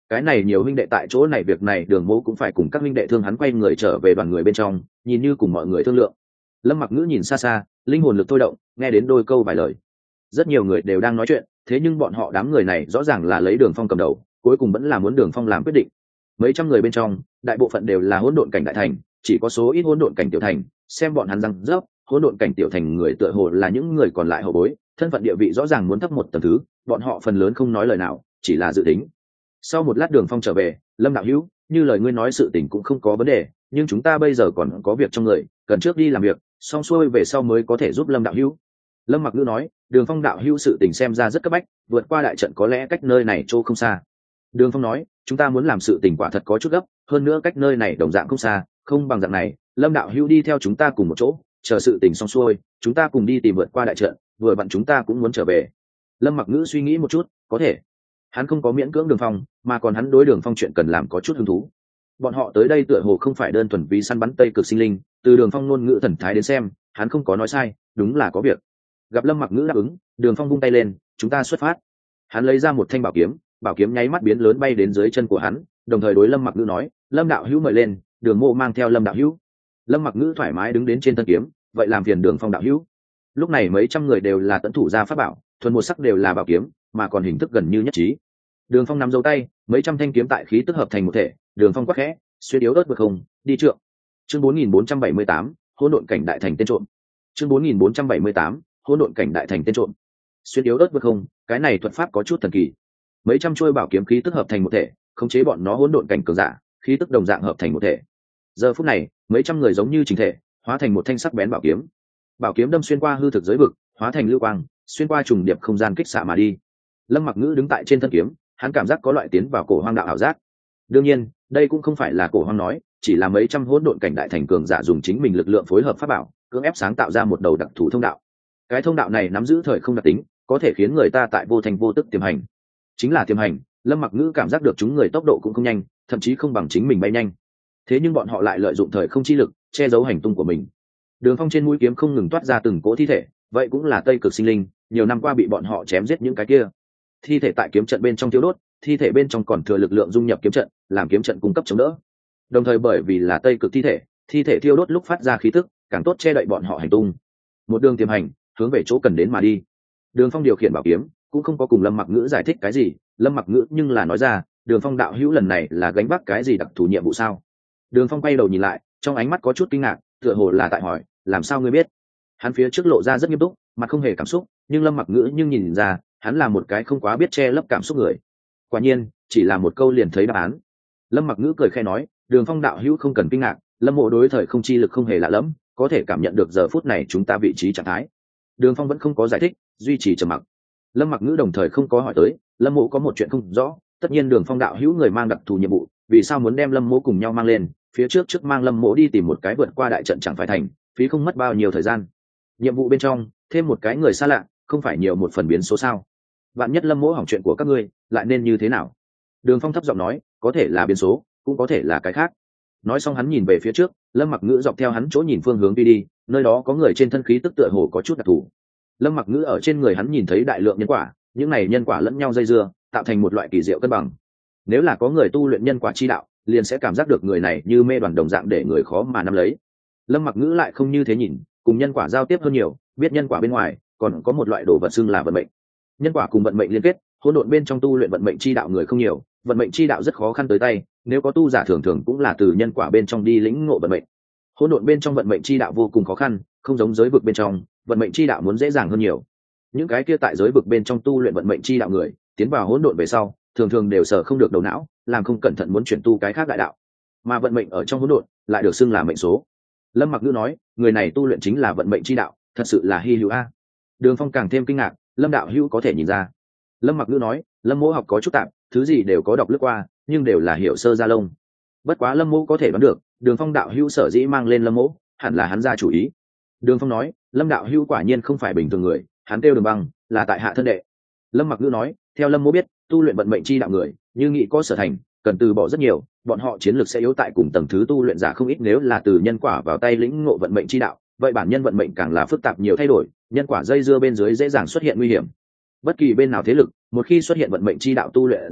cái này nhiều huynh đệ tại chỗ này, việc này Đường Mỗ cũng phải cùng các huynh đệ thương. Hắn quay người trở về đoàn người bên trong, nhìn như cùng mọi người thương lượng. Lâm Mặc Ngữ nhìn xa xa, linh hồn lực thôi động, nghe đến đôi câu vài lời. Rất nhiều người đều đang nói chuyện, thế nhưng bọn họ đám người này rõ ràng là lấy Đường Phong cầm đầu, cuối cùng vẫn là muốn Đường Phong làm quyết định. Mấy trăm người bên trong, đại bộ phận đều là hỗn độn cảnh đại thành, chỉ có số ít hỗn độn cảnh tiểu thành. Xem bọn hắn răng rớp, hỗn độn cảnh tiểu thành người tựa hồ là những người còn lại hậu bối, thân phận địa vị rõ ràng muốn thấp một tầng thứ, bọn họ phần lớn không nói lời nào, chỉ là dự tính. Sau một lát Đường Phong trở về, Lâm đạo hữu, như lời ngươi nói sự tình cũng không có vấn đề, nhưng chúng ta bây giờ còn có việc trong người, cần trước đi làm việc, xong xuôi về sau mới có thể giúp Lâm đạo hữu. Lâm Mặc Ngữ nói, Đường Phong đạo hữu sự tình xem ra rất cấp bách, vượt qua đại trận có lẽ cách nơi này chỗ không xa. Đường Phong nói, chúng ta muốn làm sự tình quả thật có chút gấp, hơn nữa cách nơi này đồng dạng không xa, không bằng dạng này, Lâm đạo hữu đi theo chúng ta cùng một chỗ, chờ sự tình xong xuôi, chúng ta cùng đi tìm vượt qua đại trận, vừa vặn chúng ta cũng muốn trở về. Lâm Mặc Ngữ suy nghĩ một chút, có thể. Hắn không có miễn cưỡng Đường Phong, mà còn hắn đối Đường Phong chuyện cần làm có chút hứng thú. Bọn họ tới đây tựa hồ không phải đơn thuần vì săn bắn Tây Cực sinh linh, từ Đường Phong ngôn ngữ thần thái đến xem, hắn không có nói sai, đúng là có việc. Gặp Lâm Mặc Ngữ đáp ứng, Đường Phong vung tay lên, chúng ta xuất phát. Hắn lấy ra một thanh bảo kiếm, bảo kiếm nháy mắt biến lớn bay đến dưới chân của hắn, đồng thời đối Lâm Mặc Ngữ nói, Lâm đạo hữu mời lên, Đường Mộ mang theo Lâm đạo hữu. Lâm Mặc Ngữ thoải mái đứng đến trên thân kiếm, vậy làm phiền Đường Phong đạo hữu. Lúc này mấy trăm người đều là tận thủ ra pháp bảo, thuần một sắc đều là bảo kiếm, mà còn hình thức gần như nhất trí. Đường Phong nắm dấu tay, mấy trăm thanh kiếm tại khí tức hợp thành một thể, Đường Phong quắc khẽ, xuyên yếu ớt vượt không, đi trượng. Chương bốn nghìn bốn trăm bảy mươi tám, hỗn độn cảnh đại thành tên trộm. Chương bốn nghìn bốn trăm bảy mươi tám, hỗn độn cảnh đại thành tên trộm. Xuyên yếu ớt vượt không, cái này thuật pháp có chút thần kỳ. Mấy trăm chuôi bảo kiếm khí tức hợp thành một thể, khống chế bọn nó hỗn độn cảnh cường giả, khí tức đồng dạng hợp thành một thể. Giờ phút này, mấy trăm người giống như chỉnh thể, hóa thành một thanh sắc bén bảo kiếm. Bảo kiếm đâm xuyên qua hư thực giới vực, hóa thành lưu quang, xuyên qua trùng điệp không gian kích xạ mà đi. Lâm Mặc Ngữ đứng tại trên thân kiếm, hắn cảm giác có loại tiến vào cổ hoang đạo ảo giác. Đương nhiên, đây cũng không phải là cổ hoang nói, chỉ là mấy trăm hỗn độn cảnh đại thành cường giả dùng chính mình lực lượng phối hợp pháp bảo, cưỡng ép sáng tạo ra một đầu đặc thù thông đạo. Cái thông đạo này nắm giữ thời không đặc tính, có thể khiến người ta tại vô thành vô tức tiềm hành. Chính là tiềm hành, Lâm Mặc Ngữ cảm giác được chúng người tốc độ cũng không nhanh, thậm chí không bằng chính mình bay nhanh. Thế nhưng bọn họ lại lợi dụng thời không chi lực, che giấu hành tung của mình. Đường Phong trên mũi kiếm không ngừng toát ra từng cỗ thi thể, vậy cũng là Tây Cực sinh linh, nhiều năm qua bị bọn họ chém giết những cái kia. Thi thể tại kiếm trận bên trong tiêu đốt, thi thể bên trong còn thừa lực lượng dung nhập kiếm trận, làm kiếm trận cung cấp chống đỡ. Đồng thời bởi vì là Tây Cực thi thể, thi thể thiêu đốt lúc phát ra khí tức, càng tốt che đậy bọn họ hành tung. Một đường tiềm hành, hướng về chỗ cần đến mà đi. Đường Phong điều khiển bảo kiếm, cũng không có cùng Lâm Mặc Ngữ giải thích cái gì, Lâm Mặc Ngữ nhưng là nói ra, Đường Phong đạo hữu lần này là gánh vác cái gì đặc thù nhiệm vụ sao? Đường Phong quay đầu nhìn lại, trong ánh mắt có chút kinh ngạc, tựa hồ là tại hỏi, làm sao ngươi biết? Hắn phía trước lộ ra rất nghiêm túc, mặt không hề cảm xúc, nhưng Lâm Mặc Ngữ nhưng nhìn ra, hắn là một cái không quá biết che lấp cảm xúc người. Quả nhiên, chỉ là một câu liền thấy đáp án. Lâm Mặc Ngữ cười khẽ nói, Đường Phong đạo hữu không cần kinh ngạc, Lâm Mộ đối thời không chi lực không hề lạ lẫm, có thể cảm nhận được giờ phút này chúng ta vị trí trạng thái. Đường Phong vẫn không có giải thích, duy trì trầm mặc. Lâm Mặc Ngữ đồng thời không có hỏi tới, Lâm Mộ có một chuyện không rõ, tất nhiên Đường Phong đạo hữu người mang đặc thù nhiệm vụ, vì sao muốn đem Lâm Mộ cùng nhau mang lên, phía trước trước mang Lâm Mộ đi tìm một cái vượt qua đại trận chẳng phải thành, phí không mất bao nhiêu thời gian. Nhiệm vụ bên trong, thêm một cái người xa lạ, không phải nhiều một phần biến số sao? Vạn nhất Lâm Mộ hỏng chuyện của các ngươi, lại nên như thế nào? Đường Phong thấp giọng nói, có thể là biến số, cũng có thể là cái khác. Nói xong hắn nhìn về phía trước, Lâm Mặc Ngữ dọc theo hắn chỗ nhìn phương hướng đi đi, nơi đó có người trên thân khí tức tựa hồ có chút đặc thù. Lâm Mặc Ngữ ở trên người hắn nhìn thấy đại lượng nhân quả, những này nhân quả lẫn nhau dây dưa, tạo thành một loại kỳ diệu cân bằng. Nếu là có người tu luyện nhân quả chi đạo, liền sẽ cảm giác được người này như mê đoàn đồng dạng để người khó mà nắm lấy. Lâm Mặc Ngữ lại không như thế nhìn, cùng nhân quả giao tiếp hơn nhiều, biết nhân quả bên ngoài còn có một loại đồ vật xưng là vận mệnh. Nhân quả cùng vận mệnh liên kết, hỗn độn bên trong tu luyện vận mệnh chi đạo người không nhiều, vận mệnh chi đạo rất khó khăn tới tay, nếu có tu giả thường thường cũng là từ nhân quả bên trong đi lĩnh ngộ vận mệnh. Hỗn độn bên trong vận mệnh chi đạo vô cùng khó khăn, không giống giới vực bên trong, vận mệnh chi đạo muốn dễ dàng hơn nhiều. Những cái kia tại giới vực bên trong tu luyện vận mệnh chi đạo người, tiến vào hỗn độn về sau, thường thường đều sở không được đầu não, làm không cẩn thận muốn chuyển tu cái khác đại đạo. Mà vận mệnh ở trong hỗn độn lại được xưng là mệnh số. Lâm Mặc Ngữ nói, người này tu luyện chính là vận mệnh chi đạo, thật sự là hi hữu a. Đường Phong càng thêm kinh ngạc, Lâm đạo hữu có thể nhìn ra. Lâm Mặc Ngữ nói, Lâm Mỗ học có chút tạm, thứ gì đều có đọc lướt qua, nhưng đều là hiểu sơ gia lông. Bất quá Lâm Mỗ có thể đoán được, Đường Phong đạo hữu sở dĩ mang lên Lâm Mỗ, hẳn là hắn ra chủ ý. Đường Phong nói, Lâm đạo hữu quả nhiên không phải bình thường người, hắn kêu Đường Băng, là tại hạ thân đệ. Lâm Mặc Ngữ nói, theo Lâm Mỗ biết, tu luyện vận mệnh chi đạo người, như nghị có sở thành, cần từ bỏ rất nhiều, bọn họ chiến lược sẽ yếu tại cùng tầng thứ tu luyện giả không ít, nếu là từ nhân quả vào tay lĩnh ngộ vận mệnh chi đạo, vậy bản nhân vận mệnh càng là phức tạp nhiều thay đổi, nhân quả dây dưa bên dưới dễ dàng xuất hiện nguy hiểm. Bất kỳ bên nào thế lực, một khi xuất hiện vận mệnh chi đạo tu luyện giả,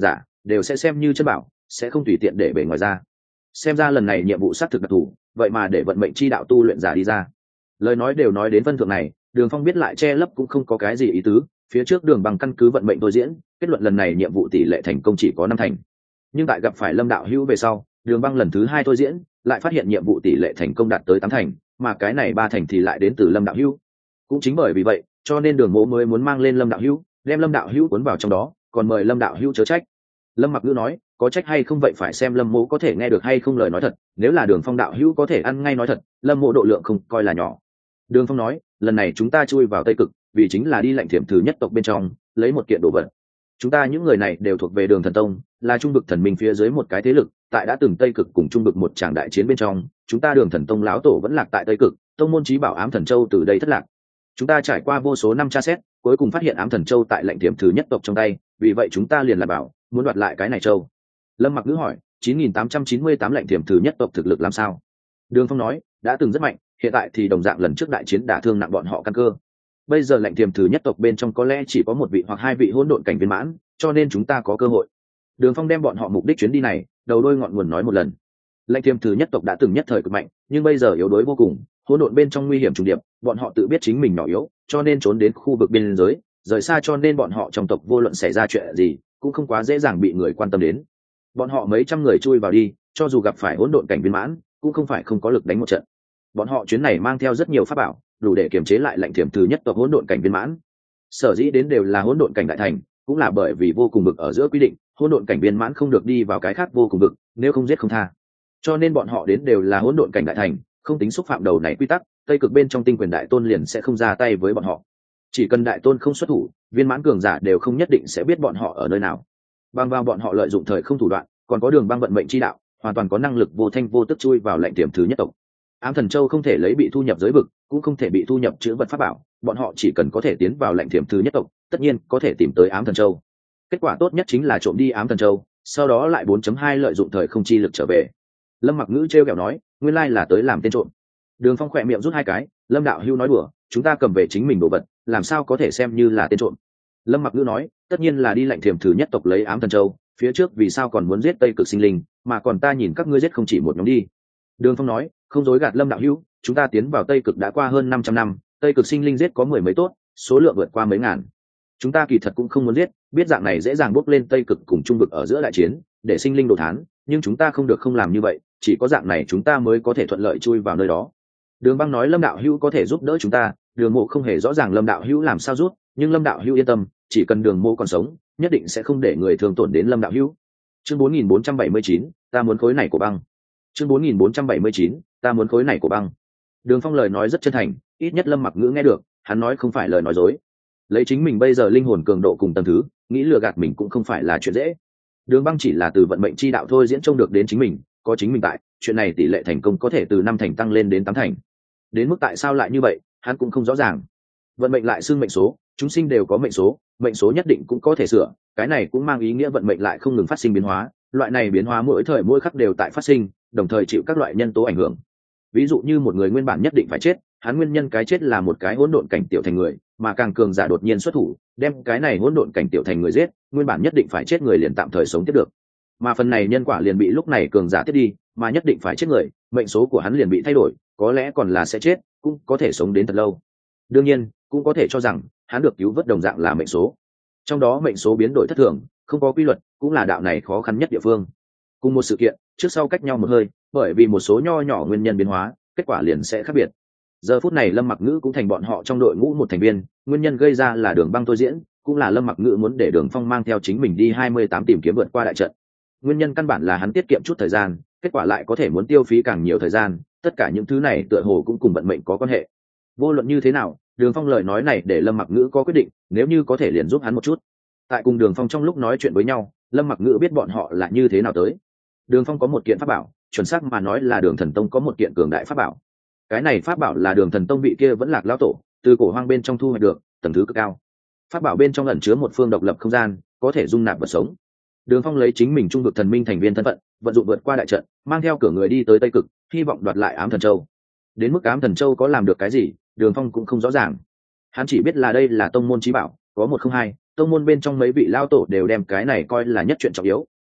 đều sẽ xem như chân bảo, sẽ không tùy tiện để bề ngoài ra. Xem ra lần này nhiệm vụ xác thực đặc thù, vậy mà để vận mệnh chi đạo tu luyện giả đi ra. Lời nói đều nói đến phân thượng này, Đường Phong biết lại che lấp cũng không có cái gì ý tứ, phía trước Đường Bằng căn cứ vận mệnh tôi diễn, kết luận lần này nhiệm vụ tỷ lệ thành công chỉ có năm thành. Nhưng tại gặp phải Lâm đạo hữu về sau, Đường Băng lần thứ hai tôi diễn, lại phát hiện nhiệm vụ tỷ lệ thành công đạt tới tám thành, mà cái này ba thành thì lại đến từ Lâm đạo hữu. Cũng chính bởi vì vậy, cho nên Đường Mộ mới muốn mang lên Lâm đạo hữu, đem Lâm đạo hữu cuốn vào trong đó, còn mời Lâm đạo hữu chớ trách. Lâm Mặc Ngữ nói, có trách hay không vậy phải xem Lâm Mộ có thể nghe được hay không lời nói thật, nếu là Đường Phong đạo hữu có thể ăn ngay nói thật, Lâm Mộ độ lượng không coi là nhỏ. Đường Phong nói, lần này chúng ta chui vào Tây Cực, vì chính là đi lệnh thiểm thử nhất tộc bên trong, lấy một kiện đồ vật. Chúng ta những người này đều thuộc về Đường Thần Tông, là trung vực thần minh phía dưới một cái thế lực, tại đã từng Tây Cực cùng trung vực một tràng đại chiến bên trong, chúng ta Đường Thần Tông lão tổ vẫn lạc tại Tây Cực, tông môn chí bảo Ám Thần Châu từ đây thất lạc. Chúng ta trải qua vô số năm tra xét, cuối cùng phát hiện Ám Thần Châu tại lệnh thiểm thử nhất tộc trong tay, vì vậy chúng ta liền là bảo, muốn đoạt lại cái này châu. Lâm Mặc Ngữ hỏi, chín nghìn tám trăm chín mươi tám lệnh thiểm thử nhất tộc thực lực làm sao? Đường Phong nói, đã từng rất mạnh, hiện tại thì đồng dạng lần trước đại chiến đả thương nặng bọn họ căn cơ. Bây giờ lệnh thiểm thử nhất tộc bên trong có lẽ chỉ có một vị hoặc hai vị hỗn độn cảnh viên mãn, cho nên chúng ta có cơ hội. Đường Phong đem bọn họ mục đích chuyến đi này đầu đôi ngọn nguồn nói một lần. Lệnh thiểm thử nhất tộc đã từng nhất thời cực mạnh, nhưng bây giờ yếu đuối vô cùng, hỗn độn bên trong nguy hiểm trùng điệp, bọn họ tự biết chính mình nhỏ yếu, cho nên trốn đến khu vực biên giới, rời xa, cho nên bọn họ trong tộc vô luận xảy ra chuyện gì, cũng không quá dễ dàng bị người quan tâm đến. Bọn họ mấy trăm người chui vào đi, cho dù gặp phải hỗn độn cảnh viên mãn, cũng không phải không có lực đánh một trận. Bọn họ chuyến này mang theo rất nhiều pháp bảo, đủ để kiềm chế lại lệnh thiểm thử nhất tộc hỗn độn cảnh viên mãn. Sở dĩ đến đều là hỗn độn cảnh đại thành, cũng là bởi vì vô cùng vực ở giữa quy định, hỗn độn cảnh viên mãn không được đi vào cái khác vô cùng vực, nếu không giết không tha. Cho nên bọn họ đến đều là hỗn độn cảnh đại thành, không tính xúc phạm đầu này quy tắc, Tây Cực bên trong tinh quyền đại tôn liền sẽ không ra tay với bọn họ. Chỉ cần đại tôn không xuất thủ, viên mãn cường giả đều không nhất định sẽ biết bọn họ ở nơi nào. Bằng vào bọn họ lợi dụng thời không thủ đoạn, còn có Đường Băng vận mệnh chi đạo, hoàn toàn có năng lực vô thanh vô tức chui vào lệnh tiềm thứ nhất tộc. Ám Thần Châu không thể lấy bị thu nhập giới vực, cũng không thể bị thu nhập chữ vật pháp bảo, bọn họ chỉ cần có thể tiến vào lệnh tiềm thứ nhất tộc, tất nhiên có thể tìm tới Ám Thần Châu. Kết quả tốt nhất chính là trộm đi Ám Thần Châu, sau đó lại bốn chấm hai lợi dụng thời không chi lực trở về. Lâm Mặc Ngữ trêu ghẹo nói, nguyên lai là tới làm tên trộm. Đường Phong khỏe miệng rút hai cái, Lâm đạo hưu nói đùa, chúng ta cầm về chính mình đồ vật, làm sao có thể xem như là tên trộm. Lâm Mặc Ngữ nói, tất nhiên là đi lệnh tiềm thứ nhất tộc lấy Ám Thần Châu, phía trước vì sao còn muốn giết Tây Cực sinh linh, mà còn ta nhìn các ngươi giết không chỉ một nhóm đi. Đường Phong nói, không dối gạt Lâm đạo hữu, chúng ta tiến vào Tây Cực đã qua hơn năm trăm năm, Tây Cực sinh linh giết có mười mấy tốt, số lượng vượt qua mấy ngàn. Chúng ta kỳ thật cũng không muốn giết, biết dạng này dễ dàng bốc lên Tây Cực cùng trung vực ở giữa đại chiến, để sinh linh đồ thán, nhưng chúng ta không được không làm như vậy, chỉ có dạng này chúng ta mới có thể thuận lợi chui vào nơi đó. Đường Băng nói Lâm đạo hữu có thể giúp đỡ chúng ta, Đường Mộ không hề rõ ràng Lâm đạo hữu làm sao giúp, nhưng Lâm đạo hữu yên tâm, chỉ cần Đường Mộ còn sống, nhất định sẽ không để người thương tổn đến Lâm đạo hữu. Chương bốn nghìn bốn trăm bảy mươi chín, ta muốn khối này của băng. Chương bốn nghìn bốn trăm bảy mươi chín, ta muốn khối này của băng. Đường Phong lời nói rất chân thành, ít nhất Lâm Mặc Ngữ nghe được, hắn nói không phải lời nói dối. Lấy chính mình bây giờ linh hồn cường độ cùng tầng thứ, nghĩ lừa gạt mình cũng không phải là chuyện dễ. Đường Băng chỉ là từ vận mệnh chi đạo thôi diễn trông được đến chính mình, có chính mình tại, chuyện này tỷ lệ thành công có thể từ năm thành tăng lên đến tám thành. Đến mức tại sao lại như vậy, hắn cũng không rõ ràng. Vận mệnh lại xưng mệnh số, chúng sinh đều có mệnh số, mệnh số nhất định cũng có thể sửa, cái này cũng mang ý nghĩa vận mệnh lại không ngừng phát sinh biến hóa, loại này biến hóa mỗi thời mỗi khắc đều tại phát sinh, đồng thời chịu các loại nhân tố ảnh hưởng. Ví dụ như một người nguyên bản nhất định phải chết, hắn nguyên nhân cái chết là một cái hỗn độn cảnh tiểu thành người, mà càng cường giả đột nhiên xuất thủ, đem cái này hỗn độn cảnh tiểu thành người giết, nguyên bản nhất định phải chết người liền tạm thời sống tiếp được. Mà phần này nhân quả liền bị lúc này cường giả tiếp đi, mà nhất định phải chết người, mệnh số của hắn liền bị thay đổi, có lẽ còn là sẽ chết, cũng có thể sống đến thật lâu. Đương nhiên, cũng có thể cho rằng hắn được cứu vớt đồng dạng là mệnh số. Trong đó mệnh số biến đổi thất thường, không có quy luật, cũng là đạo này khó khăn nhất địa phương. Cùng một sự kiện, trước sau cách nhau một hơi, bởi vì một số nho nhỏ nguyên nhân biến hóa, kết quả liền sẽ khác biệt. Giờ phút này Lâm Mặc Ngữ cũng thành bọn họ trong đội ngũ một thành viên, nguyên nhân gây ra là Đường Băng thôi diễn, cũng là Lâm Mặc Ngữ muốn để Đường Phong mang theo chính mình đi hai mươi tám tìm kiếm vượt qua đại trận. Nguyên nhân căn bản là hắn tiết kiệm chút thời gian, kết quả lại có thể muốn tiêu phí càng nhiều thời gian, tất cả những thứ này tựa hồ cũng cùng vận mệnh có quan hệ. Vô luận như thế nào, Đường Phong lời nói này để Lâm Mặc Ngữ có quyết định, nếu như có thể liền giúp hắn một chút. Tại cùng Đường Phong trong lúc nói chuyện với nhau, Lâm Mặc Ngữ biết bọn họ là như thế nào tới. Đường Phong có một kiện pháp bảo, chuẩn xác mà nói là Đường Thần Tông có một kiện cường đại pháp bảo. Cái này pháp bảo là Đường Thần Tông vị kia vẫn lạc lão tổ từ cổ hoang bên trong thu hoạch được, tầng thứ cực cao. Pháp bảo bên trong ẩn chứa một phương độc lập không gian, có thể dung nạp vật sống. Đường Phong lấy chính mình trung vực thần minh thành viên thân phận, vận dụng vượt qua đại trận, mang theo cửa người đi tới Tây Cực, hy vọng đoạt lại Ám Thần Châu. Đến mức Ám Thần Châu có làm được cái gì, Đường Phong cũng không rõ ràng. Hắn chỉ biết là đây là tông môn chí bảo, có một không hai, tông môn bên trong mấy vị lao tổ đều đem cái này coi là nhất chuyện trọng yếu,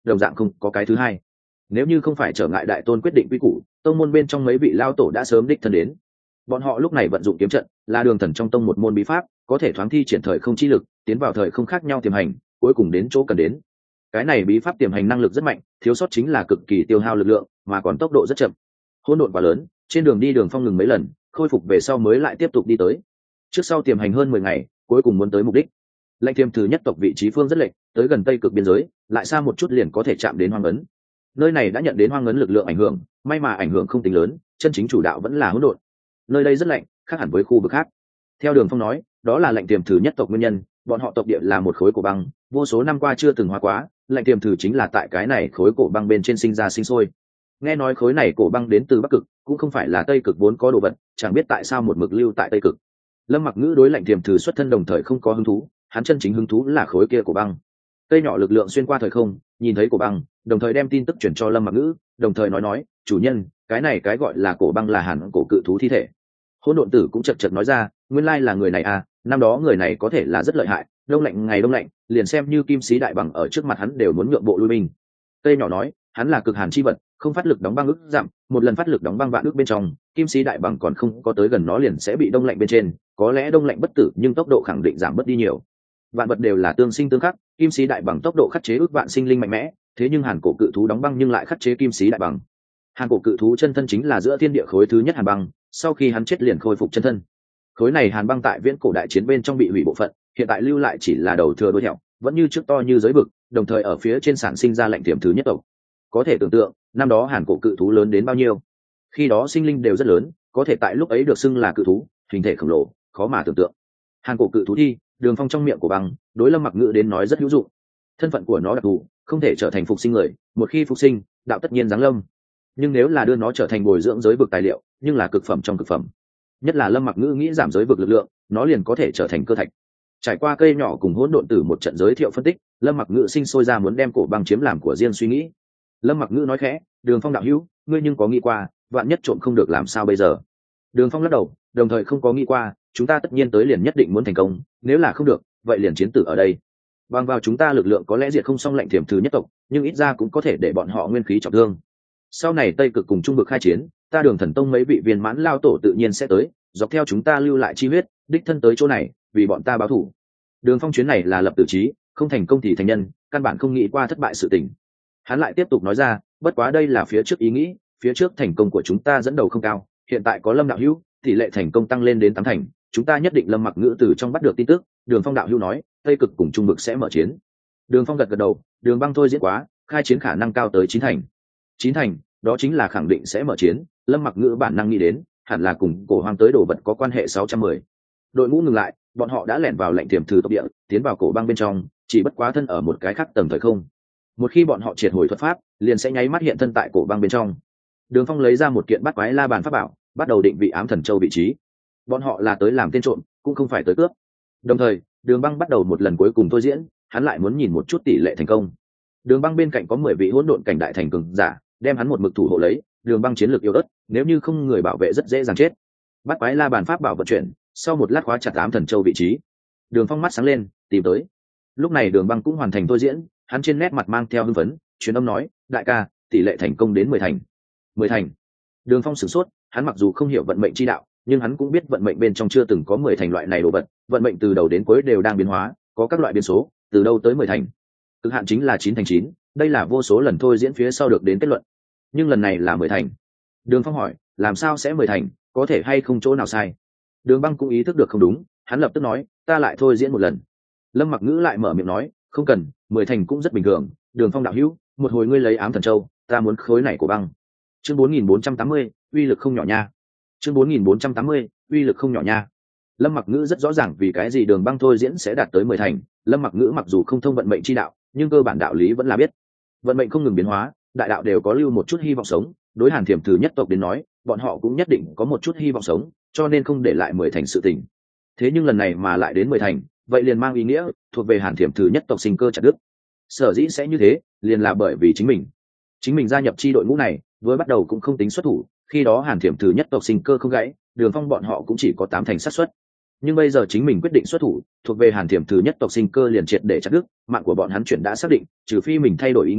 đồng dạng không có cái thứ hai. Nếu như không phải trở ngại đại tôn quyết định quy củ, tông môn bên trong mấy vị lao tổ đã sớm đích thân đến. Bọn họ lúc này vận dụng kiếm trận, là đường thần trong tông một môn bí pháp, có thể thoáng thi triển thời không chi lực, tiến vào thời không khác nhau tiềm hành, cuối cùng đến chỗ cần đến. Cái này bí pháp tiềm hành năng lực rất mạnh, thiếu sót chính là cực kỳ tiêu hao lực lượng, mà còn tốc độ rất chậm. Hỗn độn quá lớn, trên đường đi Đường Phong ngừng mấy lần, khôi phục về sau mới lại tiếp tục đi tới. Trước sau tiềm hành hơn mười ngày, cuối cùng muốn tới mục đích. Lãnh Thiềm Thứ nhất tộc vị trí phương rất lệch, tới gần Tây Cực biên giới, lại xa một chút liền có thể chạm đến Hoang Ấn. Nơi này đã nhận đến Hoang Ấn lực lượng ảnh hưởng, may mà ảnh hưởng không tính lớn, chân chính chủ đạo vẫn là hỗn độn. Nơi đây rất lạnh, khác hẳn với khu vực khác. Theo Đường Phong nói, đó là Lãnh Thiềm Thứ nhất tộc nguyên nhân, bọn họ tộc địa là một khối cổ băng, vô số năm qua chưa từng hóa quá, Lãnh Thiềm Thứ chính là tại cái này khối cổ băng bên trên sinh ra sinh sôi. Nghe nói khối này cổ băng đến từ Bắc Cực, cũng không phải là Tây Cực vốn có đồ vật, chẳng biết tại sao một mực lưu tại Tây Cực. Lâm Mặc Ngữ đối Lãnh Thiềm Thứ xuất thân đồng thời không có hứng thú, hắn chân chính hứng thú là khối kia cổ băng. Cây nhỏ lực lượng xuyên qua thời không, nhìn thấy cổ băng, đồng thời đem tin tức chuyển cho Lâm Mặc Ngữ, đồng thời nói nói, chủ nhân, cái này cái gọi là cổ băng là hàn cổ cự thú thi thể. Hỗn độn tử cũng chật chật nói ra, nguyên lai là người này à, năm đó người này có thể là rất lợi hại, đông lạnh ngày đông lạnh, liền xem như kim sĩ đại bằng ở trước mặt hắn đều muốn nhượng bộ lui binh. Cây nhỏ nói, hắn là cực hàn chi vật, không phát lực đóng băng ức giảm, một lần phát lực đóng băng vạn ức bên trong, kim sĩ đại bằng còn không có tới gần nó liền sẽ bị đông lạnh bên trên, có lẽ đông lạnh bất tử nhưng tốc độ khẳng định giảm bớt đi nhiều. Vạn vật đều là tương sinh tương khắc, kim sĩ đại bằng tốc độ khắc chế ước vạn sinh linh mạnh mẽ, thế nhưng hàn cổ cự thú đóng băng nhưng lại khắc chế kim sĩ đại bằng. Hàn cổ cự thú chân thân chính là giữa thiên địa khối thứ nhất hàn băng, sau khi hắn chết liền khôi phục chân thân. Khối này hàn băng tại viễn cổ đại chiến bên trong bị hủy bộ phận, hiện tại lưu lại chỉ là đầu thừa đuôi thẹo, vẫn như trước to như giới vực, đồng thời ở phía trên sản sinh ra Lãnh Thiềm Thứ nhất tộc. Có thể tưởng tượng, năm đó hàn cổ cự thú lớn đến bao nhiêu. Khi đó sinh linh đều rất lớn, có thể tại lúc ấy được xưng là cự thú, hình thể khổng lồ, khó mà tưởng tượng. Hàn cổ cự thú thi, Đường Phong trong miệng của băng, đối Lâm Mặc Ngữ đến nói rất hữu dụng. Thân phận của nó đặc thù, không thể trở thành phục sinh người, một khi phục sinh, đạo tất nhiên giáng lâm. Nhưng nếu là đưa nó trở thành bồi dưỡng giới vực tài liệu, nhưng là cực phẩm trong cực phẩm. Nhất là Lâm Mặc Ngữ nghĩ giảm giới vực lực lượng, nó liền có thể trở thành cơ thạch. Trải qua cây nhỏ cùng hỗn độn tử một trận giới thiệu phân tích, Lâm Mặc Ngữ sinh sôi ra muốn đem cổ băng chiếm làm của riêng suy nghĩ. Lâm Mặc Ngữ nói khẽ, Đường Phong đạo hữu, ngươi nhưng có nghĩ qua, vạn nhất trộm không được làm sao bây giờ? Đường Phong lắc đầu, đồng thời không có nghĩ qua, chúng ta tất nhiên tới liền nhất định muốn thành công, nếu là không được, vậy liền chiến tử ở đây. Bằng vào chúng ta lực lượng có lẽ diệt không xong Lãnh Thiềm Thứ nhất tộc, nhưng ít ra cũng có thể để bọn họ nguyên khí trọng thương. Sau này Tây Cực cùng Trung Vực khai chiến, ta Đường Thần Tông mấy vị viên mãn lao tổ tự nhiên sẽ tới, dọc theo chúng ta lưu lại chi huyết, đích thân tới chỗ này, vì bọn ta báo thù. Đường Phong chuyến này là lập tử trí, không thành công thì thành nhân, căn bản không nghĩ qua thất bại sự tình. Hắn lại tiếp tục nói ra, bất quá đây là phía trước ý nghĩ, phía trước thành công của chúng ta dẫn đầu không cao, hiện tại có Lâm đạo hữu, tỷ lệ thành công tăng lên đến tám thành, chúng ta nhất định Lâm Mặc Ngữ từ trong bắt được tin tức. Đường Phong đạo hữu nói, Tây Cực cùng Trung Vực sẽ mở chiến. Đường Phong gật gật đầu, Đường băng thôi diễn quá, khai chiến khả năng cao tới chín thành. Chín thành, đó chính là khẳng định sẽ mở chiến. Lâm Mặc Ngữ bản năng nghĩ đến, hẳn là cùng cổ hoang tới đồ vật có quan hệ sáu trăm mười. Đội ngũ ngừng lại, bọn họ đã lẻn vào Lãnh Thiềm Thứ tộc địa, tiến vào cổ băng bên trong, chỉ bất quá thân ở một cái khác tầng thời không. Một khi bọn họ triệt hồi thuật pháp, liền sẽ nháy mắt hiện thân tại cổ băng bên trong. Đường Phong lấy ra một kiện bắt quái la bàn pháp bảo, bắt đầu định vị ám thần châu vị trí. Bọn họ là tới làm tên trộm, cũng không phải tới cướp. Đồng thời, Đường Băng bắt đầu một lần cuối cùng thôi diễn, hắn lại muốn nhìn một chút tỷ lệ thành công. Đường Băng bên cạnh có mười vị hỗn độn cảnh đại thành cường giả, đem hắn một mực thủ hộ lấy. Đường Băng chiến lược yếu ớt, nếu như không người bảo vệ rất dễ dàng chết. Bắt quái la bàn pháp bảo vận chuyển, sau một lát khóa chặt ám thần châu vị trí. Đường Phong mắt sáng lên, tìm tới. Lúc này Đường Băng cũng hoàn thành thôi diễn, hắn trên nét mặt mang theo hưng phấn, truyền âm nói, đại ca, tỷ lệ thành công đến mười thành. Mười thành. Đường Phong sửng sốt, hắn mặc dù không hiểu vận mệnh chi đạo, nhưng hắn cũng biết vận mệnh bên trong chưa từng có mười thành loại này đồ vật, vận mệnh từ đầu đến cuối đều đang biến hóa, có các loại biến số, từ đâu tới mười thành. Cực hạn chính là chín thành chín, đây là vô số lần thôi diễn phía sau được đến kết luận. Nhưng lần này là mười thành. Đường Phong hỏi, làm sao sẽ mười thành, có thể hay không chỗ nào sai? Đường Băng cũng ý thức được không đúng, hắn lập tức nói, ta lại thôi diễn một lần. Lâm Mặc Ngữ lại mở miệng nói, không cần, mười thành cũng rất bình thường. Đường Phong đạo hữu, một hồi ngươi lấy ám thần châu, ta muốn khối này của băng. Chương bốn nghìn bốn trăm tám mươi, uy lực không nhỏ nha. Chương bốn nghìn bốn trăm tám mươi, uy lực không nhỏ nha. Lâm Mặc Ngữ rất rõ ràng vì cái gì Đường Băng thôi diễn sẽ đạt tới mười thành. Lâm Mặc Ngữ mặc dù không thông vận mệnh chi đạo, nhưng cơ bản đạo lý vẫn là biết. Vận mệnh không ngừng biến hóa, đại đạo đều có lưu một chút hy vọng sống. Đối Hàn Thiềm Thứ nhất tộc đến nói, bọn họ cũng nhất định có một chút hy vọng sống, cho nên không để lại mười thành sự tình. Thế nhưng lần này mà lại đến mười thành, vậy liền mang ý nghĩa thuộc về Hàn Thiềm Thứ nhất tộc sinh cơ chặt đứt. Sở dĩ sẽ như thế, liền là bởi vì chính mình, chính mình gia nhập chi đội ngũ này, với bắt đầu cũng không tính xuất thủ, khi đó Hàn Thiềm Thứ nhất tộc sinh cơ không gãy, Đường Phong bọn họ cũng chỉ có tám thành xác suất. Nhưng bây giờ chính mình quyết định xuất thủ, thuộc về Hàn Thiềm Thứ nhất tộc sinh cơ liền triệt để chặt đứt, mạng của bọn hắn chuyển đã xác định, trừ phi mình thay đổi ý nghĩ,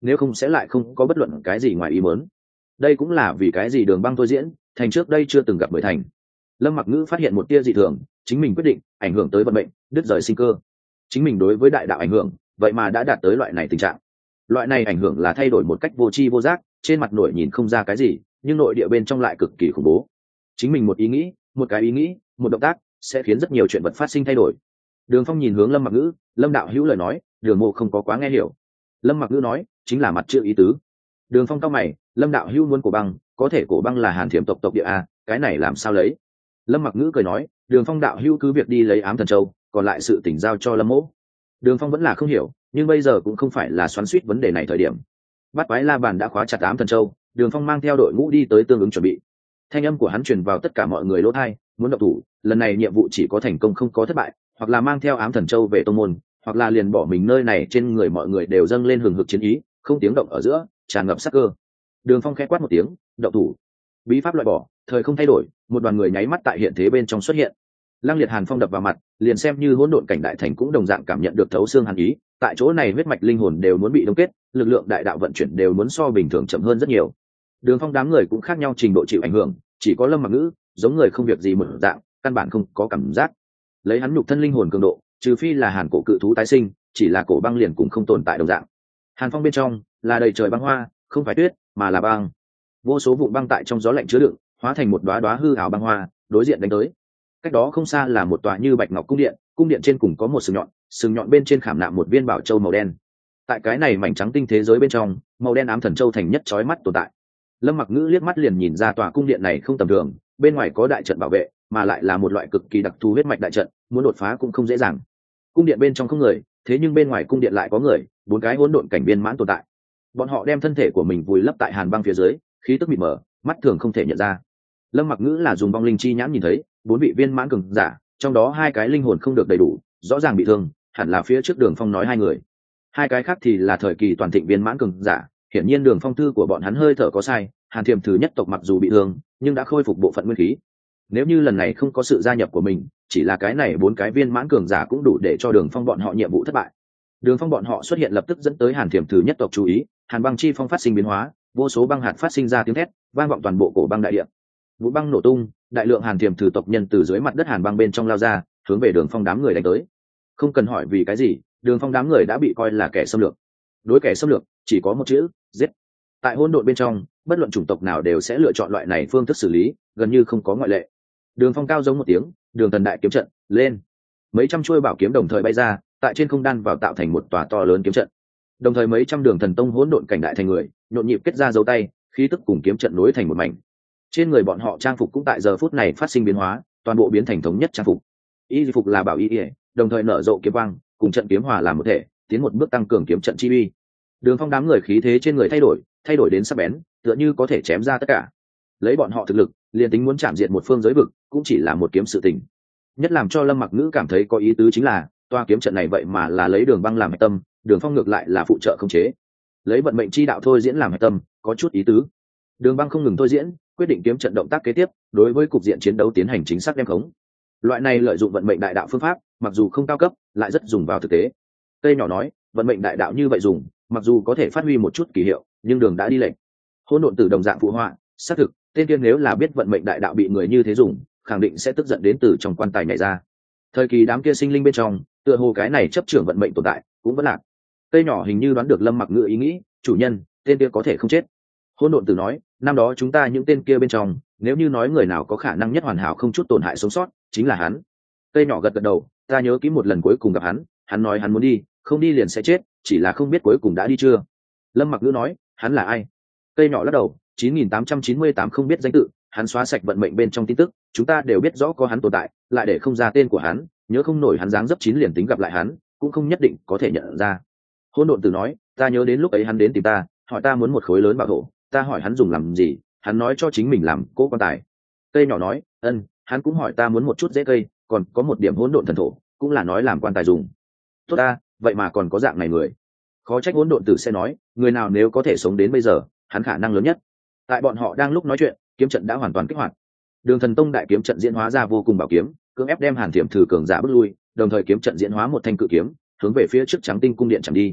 nếu không sẽ lại không có bất luận cái gì ngoài ý muốn. Đây cũng là vì cái gì Đường Băng thôi diễn thành trước đây chưa từng gặp mới thành. Lâm Mặc Ngữ phát hiện một tia dị thường, chính mình quyết định ảnh hưởng tới vận mệnh, đứt rời sinh cơ. Chính mình đối với đại đạo ảnh hưởng, vậy mà đã đạt tới loại này tình trạng. Loại này ảnh hưởng là thay đổi một cách vô tri vô giác, trên mặt nổi nhìn không ra cái gì, nhưng nội địa bên trong lại cực kỳ khủng bố. Chính mình một ý nghĩ, một cái ý nghĩ, một động tác sẽ khiến rất nhiều chuyện vật phát sinh thay đổi. Đường Phong nhìn hướng Lâm Mặc Ngữ, Lâm đạo hữu lời nói, Đường Mộ không có quá nghe hiểu. Lâm Mặc Ngữ nói, chính là mặt chữ ý tứ. Đường Phong cau mày, Lâm đạo hữu muốn cổ băng, có thể cổ băng là Hàn Thiểm tộc tộc địa a, cái này làm sao lấy? Lâm Mặc Ngữ cười nói, Đường Phong đạo hữu cứ việc đi lấy ám thần châu, còn lại sự tỉnh giao cho Lâm Mỗ. Đường Phong vẫn là không hiểu, nhưng bây giờ cũng không phải là xoắn xuýt vấn đề này thời điểm. Bát Quái La Bàn đã khóa chặt ám thần châu, Đường Phong mang theo đội ngũ đi tới tương ứng chuẩn bị. Thanh âm của hắn truyền vào tất cả mọi người lỗ tai, muốn động thủ, lần này nhiệm vụ chỉ có thành công không có thất bại, hoặc là mang theo ám thần châu về tông môn, hoặc là liền bỏ mình nơi này. Trên người mọi người đều dâng lên hừng hực chiến ý, không tiếng động ở giữa tràn ngập sát cơ. Đường Phong khẽ quát một tiếng, động thủ. Bí pháp loại bỏ, thời không thay đổi, một đoàn người nháy mắt tại hiện thế bên trong xuất hiện. Lăng liệt hàn phong đập vào mặt, liền xem như hỗn độn cảnh đại thành cũng đồng dạng cảm nhận được thấu xương hàn ý. Tại chỗ này huyết mạch linh hồn đều muốn bị đông kết, lực lượng đại đạo vận chuyển đều muốn so bình thường chậm hơn rất nhiều. Đường Phong đám người cũng khác nhau trình độ chịu ảnh hưởng, chỉ có Lâm Mặc Ngữ giống người không việc gì mở dạng, căn bản không có cảm giác. Lấy hắn nhục thân linh hồn cường độ, trừ phi là hàn cổ cự thú tái sinh, chỉ là cổ băng liền cũng không tồn tại đồng dạng. Hàn phong bên trong là đầy trời băng hoa, không phải tuyết mà là băng. Vô số vụn băng tại trong gió lạnh chứa đựng, hóa thành một đóa đóa hư ảo băng hoa, đối diện đánh tới. Cách đó không xa là một tòa như bạch ngọc cung điện, cung điện trên cùng có một sừng nhọn, sừng nhọn bên trên khảm nạm một viên bảo châu màu đen. Tại cái này mảnh trắng tinh thế giới bên trong, màu đen ám thần châu thành nhất chói mắt tồn tại. Lâm Mặc Ngữ liếc mắt liền nhìn ra tòa cung điện này không tầm thường, bên ngoài có đại trận bảo vệ, mà lại là một loại cực kỳ đặc thù huyết mạch đại trận, muốn đột phá cũng không dễ dàng. Cung điện bên trong không người, thế nhưng bên ngoài cung điện lại có người, bốn cái hỗn độn cảnh viên mãn tồn tại. Bọn họ đem thân thể của mình vùi lấp tại hàn băng phía dưới, khí tức mịt mờ, mắt thường không thể nhận ra. Lâm Mặc Ngữ là dùng vong linh chi nhãn nhìn thấy, bốn vị viên mãn cường giả, trong đó hai cái linh hồn không được đầy đủ, rõ ràng bị thương, hẳn là phía trước Đường Phong nói hai người. Hai cái khác thì là thời kỳ toàn thịnh viên mãn cường giả, hiển nhiên Đường Phong thư của bọn hắn hơi thở có sai, Hàn Thiềm thứ nhất tộc mặc dù bị thương, nhưng đã khôi phục bộ phận nguyên khí. Nếu như lần này không có sự gia nhập của mình, chỉ là cái này bốn cái viên mãn cường giả cũng đủ để cho Đường Phong bọn họ nhiệm vụ thất bại. Đường Phong bọn họ xuất hiện lập tức dẫn tới Hàn Thiềm thứ nhất tộc chú ý, Hàn băng chi phong phát sinh biến hóa, vô số băng hạt phát sinh ra tiếng thét, vang vọng toàn bộ cổ băng đại địa. Vũ băng nổ tung, đại lượng Hàn Thiềm thứ tộc nhân từ dưới mặt đất Hàn băng bên trong lao ra, hướng về Đường Phong đám người đánh tới. Không cần hỏi vì cái gì, Đường Phong đám người đã bị coi là kẻ xâm lược. Đối kẻ xâm lược, chỉ có một chữ, giết. Tại hỗn độn bên trong, bất luận chủng tộc nào đều sẽ lựa chọn loại này phương thức xử lý, gần như không có ngoại lệ. Đường Phong cao giống một tiếng, Đường Thần đại kiếm trận, lên. Mấy trăm chuôi bảo kiếm đồng thời bay ra, tại trên không đan vào tạo thành một tòa to lớn kiếm trận. Đồng thời mấy trăm Đường Thần tông hỗn độn cảnh đại thành người, nhộn nhịp kết ra dấu tay, khí tức cùng kiếm trận nối thành một mảnh. Trên người bọn họ trang phục cũng tại giờ phút này phát sinh biến hóa, toàn bộ biến thành thống nhất trang phục. Y phục là bảo y, đồng thời nở rộ kiếm quang, cùng trận kiếm hòa làm một thể, tiến một bước tăng cường kiếm trận chi uy. Đường Phong đám người khí thế trên người thay đổi, thay đổi đến sắc bén, tựa như có thể chém ra tất cả. Lấy bọn họ thực lực, liền tính muốn chạm diện một phương giới vực, cũng chỉ là một kiếm sự tình. Nhất làm cho Lâm Mặc Ngữ cảm thấy có ý tứ chính là, toa kiếm trận này vậy mà là lấy Đường Băng làm hạch tâm, Đường Phong ngược lại là phụ trợ khống chế. Lấy vận mệnh chi đạo thôi diễn làm hạch tâm, có chút ý tứ. Đường Băng không ngừng thôi diễn, quyết định kiếm trận động tác kế tiếp, đối với cục diện chiến đấu tiến hành chính xác đem khống. Loại này lợi dụng vận mệnh đại đạo phương pháp, mặc dù không cao cấp, lại rất dùng vào thực tế. Tây nhỏ nói, vận mệnh đại đạo như vậy dùng, mặc dù có thể phát huy một chút kỳ hiệu, nhưng đường đã đi lệch. Hỗn độn tử đồng dạng phụ họa, xác thực, tên kia nếu là biết vận mệnh đại đạo bị người như thế dùng, khẳng định sẽ tức giận đến từ trong quan tài nhảy ra. Thời kỳ đám kia sinh linh bên trong, tựa hồ cái này chấp trưởng vận mệnh tồn tại, cũng vẫn lạc. Tây nhỏ hình như đoán được Lâm Mặc Ngữ ý nghĩ, chủ nhân, tên kia có thể không chết. Hỗn độn tử nói, năm đó chúng ta những tên kia bên trong, nếu như nói người nào có khả năng nhất hoàn hảo không chút tổn hại sống sót, chính là hắn. Tây nhỏ gật gật đầu, ta nhớ kỹ một lần cuối cùng gặp hắn, hắn nói hắn muốn đi, không đi liền sẽ chết, chỉ là không biết cuối cùng đã đi chưa. Lâm Mặc Ngữ nói, hắn là ai? Tây nhỏ lắc đầu, chín nghìn tám trăm chín mươi tám không biết danh tự, hắn xóa sạch vận mệnh bên trong tin tức, chúng ta đều biết rõ có hắn tồn tại, lại để không ra tên của hắn, nhớ không nổi hắn dáng dấp chín liền tính gặp lại hắn, cũng không nhất định có thể nhận ra. Hỗn độn tử nói, ta nhớ đến lúc ấy hắn đến tìm ta, hỏi ta muốn một khối lớn bảo thổ, ta hỏi hắn dùng làm gì, hắn nói cho chính mình làm cỗ quan tài. Tây nhỏ nói, ân, hắn cũng hỏi ta muốn một chút rễ cây, còn có một điểm hỗn độn thần thổ, cũng là nói làm quan tài dùng. Tốt ta, vậy mà còn có dạng này người. Khó trách hỗn độn tử sẽ nói, người nào nếu có thể sống đến bây giờ, hắn khả năng lớn nhất. Tại bọn họ đang lúc nói chuyện, kiếm trận đã hoàn toàn kích hoạt. Đường Thần tông đại kiếm trận diễn hóa ra vô cùng bảo kiếm, cưỡng ép đem Hàn Thiểm thử cường giả bước lui, đồng thời kiếm trận diễn hóa một thanh cự kiếm, hướng về phía trước trắng tinh cung điện chẳng đi.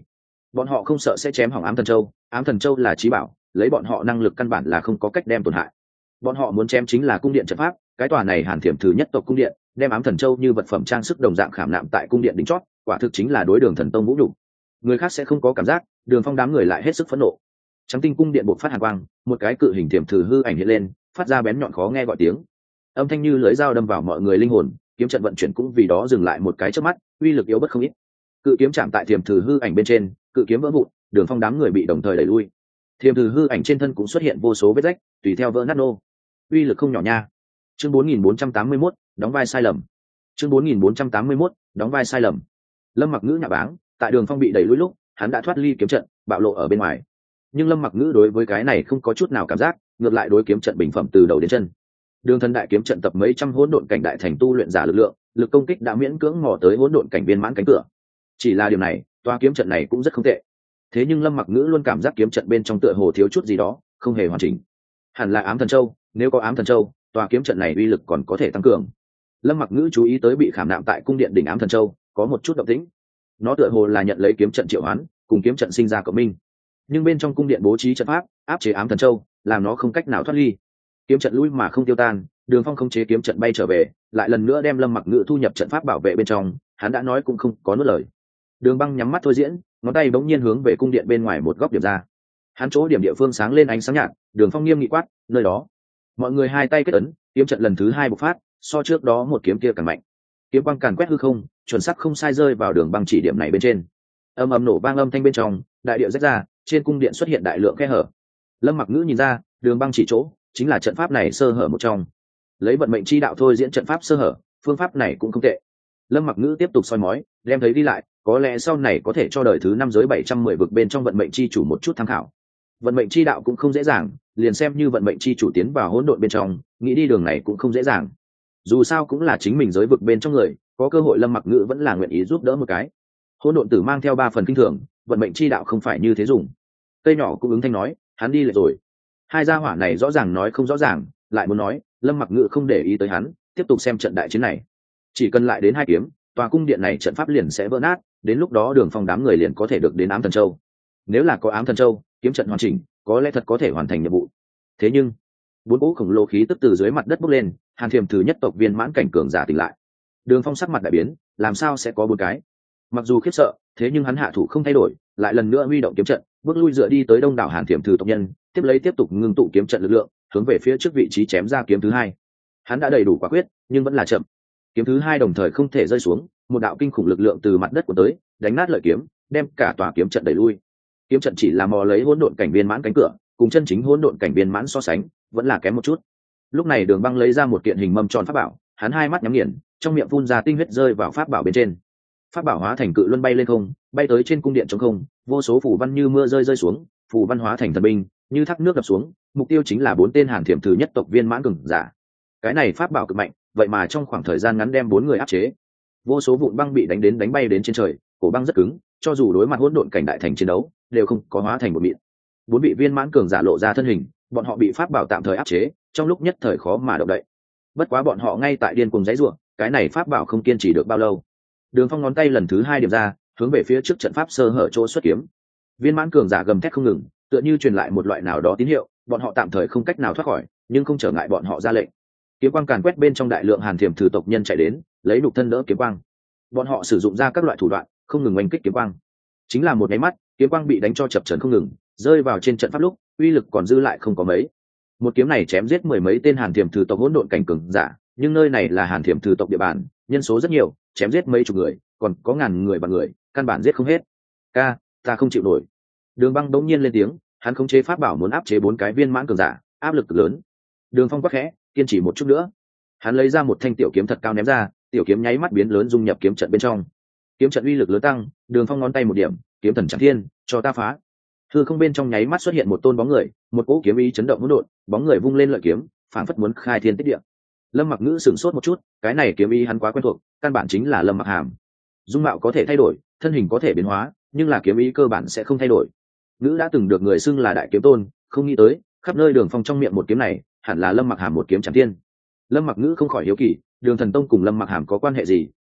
bọn họ không sợ sẽ chém hỏng ám thần châu. Ám thần châu là trí bảo, lấy bọn họ năng lực căn bản là không có cách đem tổn hại. Bọn họ muốn chém chính là cung điện trận pháp, cái tòa này Hàn Thiểm Thứ nhất tộc cung điện, đem ám thần châu như vật phẩm trang sức đồng dạng khảm nạm tại cung điện đỉnh chót, quả thực chính là đối Đường Thần Tông vũ nhục. Người khác sẽ không có cảm giác, Đường Phong đám người lại hết sức phẫn nộ. Trắng tinh cung điện bộc phát hàn quang, một cái cự hình thiểm thử hư ảnh hiện lên, phát ra bén nhọn khó nghe gọi tiếng, âm thanh như lưỡi dao đâm vào mọi người linh hồn. Kiếm trận vận chuyển cũng vì đó dừng lại một cái chớp mắt, uy lực yếu bất không ít. Cự kiếm chạm tại thiểm thử hư ảnh bên trên, cự kiếm vỡ vụn, Đường Phong đám người bị đồng thời đẩy lui. Thiểm thử hư ảnh trên thân cũng xuất hiện vô số vết rách, tùy theo vỡ nát nô. Uy lực không nhỏ nha. Chương bốn nghìn bốn trăm tám mươi mốt, đóng vai sai lầm. Chương bốn nghìn bốn trăm tám mươi mốt, đóng vai sai lầm. Lâm Mặc Ngữ nhạ báng, tại Đường Phong bị đẩy lui lúc, hắn đã thoát ly kiếm trận, bạo lộ ở bên ngoài. Nhưng Lâm Mặc Ngữ đối với cái này không có chút nào cảm giác, ngược lại đối kiếm trận bình phẩm từ đầu đến chân. Đường Thần đại kiếm trận tập mấy trăm hỗn độn cảnh đại thành tu luyện giả lực lượng, lực công kích đã miễn cưỡng mò tới hỗn độn cảnh viên mãn cánh cửa. Chỉ là điều này, tòa kiếm trận này cũng rất không tệ. Thế nhưng Lâm Mặc Ngữ luôn cảm giác kiếm trận bên trong tựa hồ thiếu chút gì đó, không hề hoàn chỉnh. Hẳn là ám thần châu, nếu có ám thần châu, tòa kiếm trận này uy lực còn có thể tăng cường. Lâm Mặc Ngữ chú ý tới bị khảm nạm tại cung điện đỉnh ám thần châu, có một chút động tĩnh. Nó tựa hồ là nhận lấy kiếm trận triệu hoán, cùng kiếm trận sinh ra cộng minh. Nhưng bên trong cung điện bố trí trận pháp, áp chế ám thần châu, làm nó không cách nào thoát ly. Kiếm trận lui mà không tiêu tan, Đường Phong không chế kiếm trận bay trở về, lại lần nữa đem Lâm Mặc Ngữ thu nhập trận pháp bảo vệ bên trong, hắn đã nói cũng không có nuốt lời. Đường Băng nhắm mắt thôi diễn, ngón tay bỗng nhiên hướng về cung điện bên ngoài một góc điểm ra. Hắn chỗ điểm địa phương sáng lên ánh sáng nhạt, Đường Phong nghiêm nghị quát, nơi đó. Mọi người hai tay kết ấn, kiếm trận lần thứ hai bộc phát, so trước đó một kiếm kia càng mạnh. Kiếm quang càn quét hư không, chuẩn xác không sai rơi vào Đường Băng chỉ điểm này bên trên. Âm ầm nổ vang âm thanh bên trong, đại địa rách ra, trên cung điện xuất hiện đại lượng khe hở. Lâm Mặc Ngữ nhìn ra, Đường Băng chỉ chỗ chính là trận pháp này sơ hở một trong. Lấy vận mệnh chi đạo thôi diễn trận pháp sơ hở, phương pháp này cũng không tệ. Lâm Mặc Ngữ tiếp tục soi mói, đem thấy đi lại, có lẽ sau này có thể cho đời thứ năm giới bảy trăm mười vực bên trong vận mệnh chi chủ một chút tham khảo. Vận mệnh chi đạo cũng không dễ dàng, liền xem như vận mệnh chi chủ tiến vào hỗn độn bên trong, nghĩ đi đường này cũng không dễ dàng. Dù sao cũng là chính mình giới vực bên trong người, có cơ hội Lâm Mặc Ngữ vẫn là nguyện ý giúp đỡ một cái. Hỗn độn tử mang theo ba phần kinh thường, vận mệnh chi đạo không phải như thế dùng. Cây nhỏ cũng ứng thanh nói, hắn đi lại rồi. Hai gia hỏa này rõ ràng nói không rõ ràng, lại muốn nói, Lâm Mặc Ngữ không để ý tới hắn, tiếp tục xem trận đại chiến này. Chỉ cần lại đến hai kiếm, tòa cung điện này trận pháp liền sẽ vỡ nát, đến lúc đó Đường Phong đám người liền có thể được đến ám thần châu. Nếu là có ám thần châu, kiếm trận hoàn chỉnh, có lẽ thật có thể hoàn thành nhiệm vụ. Thế nhưng, bốn cỗ khổng lồ khí tức từ dưới mặt đất bốc lên, Hàn Thiểm Thứ nhất tộc viên mãn cảnh cường giả tỉnh lại. Đường Phong sắc mặt đại biến, làm sao sẽ có bốn cái? Mặc dù khiếp sợ, thế nhưng hắn hạ thủ không thay đổi, lại lần nữa huy động kiếm trận, bước lui dựa đi tới đông đảo Hàn Thiểm Thứ tộc nhân, tiếp lấy tiếp tục ngưng tụ kiếm trận lực lượng, hướng về phía trước vị trí chém ra kiếm thứ hai. Hắn đã đầy đủ quả quyết, nhưng vẫn là chậm. Kiếm thứ hai đồng thời không thể rơi xuống, một đạo kinh khủng lực lượng từ mặt đất của tới, đánh nát lợi kiếm, đem cả tòa kiếm trận đẩy lui. Kiếm trận chỉ là mò lấy hỗn độn cảnh viên mãn cánh cửa, cùng chân chính hỗn độn cảnh viên mãn so sánh, vẫn là kém một chút. Lúc này Đường Băng lấy ra một kiện hình mâm tròn pháp bảo, hắn hai mắt nhắm nghiền, trong miệng phun ra tinh huyết rơi vào pháp bảo bên trên. Pháp bảo hóa thành cự luân bay lên không, bay tới trên cung điện trống không, vô số phù văn như mưa rơi rơi xuống, phù văn hóa thành thần binh, như thác nước đập xuống, mục tiêu chính là bốn tên Hàn Thiểm Thứ nhất tộc viên mãn cường giả. Cái này pháp bảo cực mạnh, vậy mà trong khoảng thời gian ngắn đem bốn người áp chế. Vô số vụn băng bị đánh đến đánh bay đến trên trời, cổ băng rất cứng, cho dù đối mặt hỗn độn cảnh đại thành chiến đấu, đều không có hóa thành một mịn. Bốn vị viên mãn cường giả lộ ra thân hình, bọn họ bị pháp bảo tạm thời áp chế, trong lúc nhất thời khó mà động đậy. Bất quá bọn họ ngay tại điên cuồng giãy giụa, cái này pháp bảo không kiên trì được bao lâu. Đường Phong ngón tay lần thứ hai điểm ra, hướng về phía trước trận pháp sơ hở chỗ xuất kiếm. Viên mãn cường giả gầm thét không ngừng, tựa như truyền lại một loại nào đó tín hiệu, bọn họ tạm thời không cách nào thoát khỏi, nhưng không trở ngại bọn họ ra lệnh. Kiếm quang càn quét bên trong đại lượng Hàn Thiểm Thứ tộc nhân chạy đến, lấy nhục thân đỡ kiếm quang. Bọn họ sử dụng ra các loại thủ đoạn, không ngừng oanh kích kiếm quang. Chính là một cái mắt, kiếm quang bị đánh cho chập chờn không ngừng, rơi vào trên trận pháp lúc, uy lực còn dư lại không có mấy. Một kiếm này chém giết mười mấy tên Hàn Thiểm Thứ tộc hỗn độn cảnh cường giả, nhưng nơi này là Hàn Thiểm Thứ tộc địa bàn, nhân số rất nhiều, chém giết mấy chục người, còn có ngàn người bằng người, căn bản giết không hết. Ca, ta không chịu nổi. Đường Băng đống nhiên lên tiếng, hắn khống chế pháp bảo muốn áp chế bốn cái viên mãn cường giả, áp lực cực lớn. Đường Phong quắc khẽ, kiên trì một chút nữa. Hắn lấy ra một thanh tiểu kiếm thật cao ném ra, tiểu kiếm nháy mắt biến lớn dung nhập kiếm trận bên trong. Kiếm trận uy lực lớn tăng, Đường Phong ngón tay một điểm, kiếm thần chẳng thiên, cho ta phá. Hư không bên trong nháy mắt xuất hiện một tôn bóng người, một cỗ kiếm ý chấn động hỗn độn, bóng người vung lên lợi kiếm, phảng phất muốn khai thiên tích địa. Lâm Mặc Ngữ sửng sốt một chút, cái này kiếm ý hắn quá quen thuộc, căn bản chính là Lâm Mặc Hàm. Dung mạo có thể thay đổi, thân hình có thể biến hóa, nhưng là kiếm ý cơ bản sẽ không thay đổi. Ngữ đã từng được người xưng là đại kiếm tôn, không nghĩ tới, khắp nơi Đường Phong trong miệng một kiếm này, hẳn là Lâm Mặc Hàm một kiếm chẳng thiên. Lâm Mặc Ngữ không khỏi hiếu kỳ, Đường Thần Tông cùng Lâm Mặc Hàm có quan hệ gì,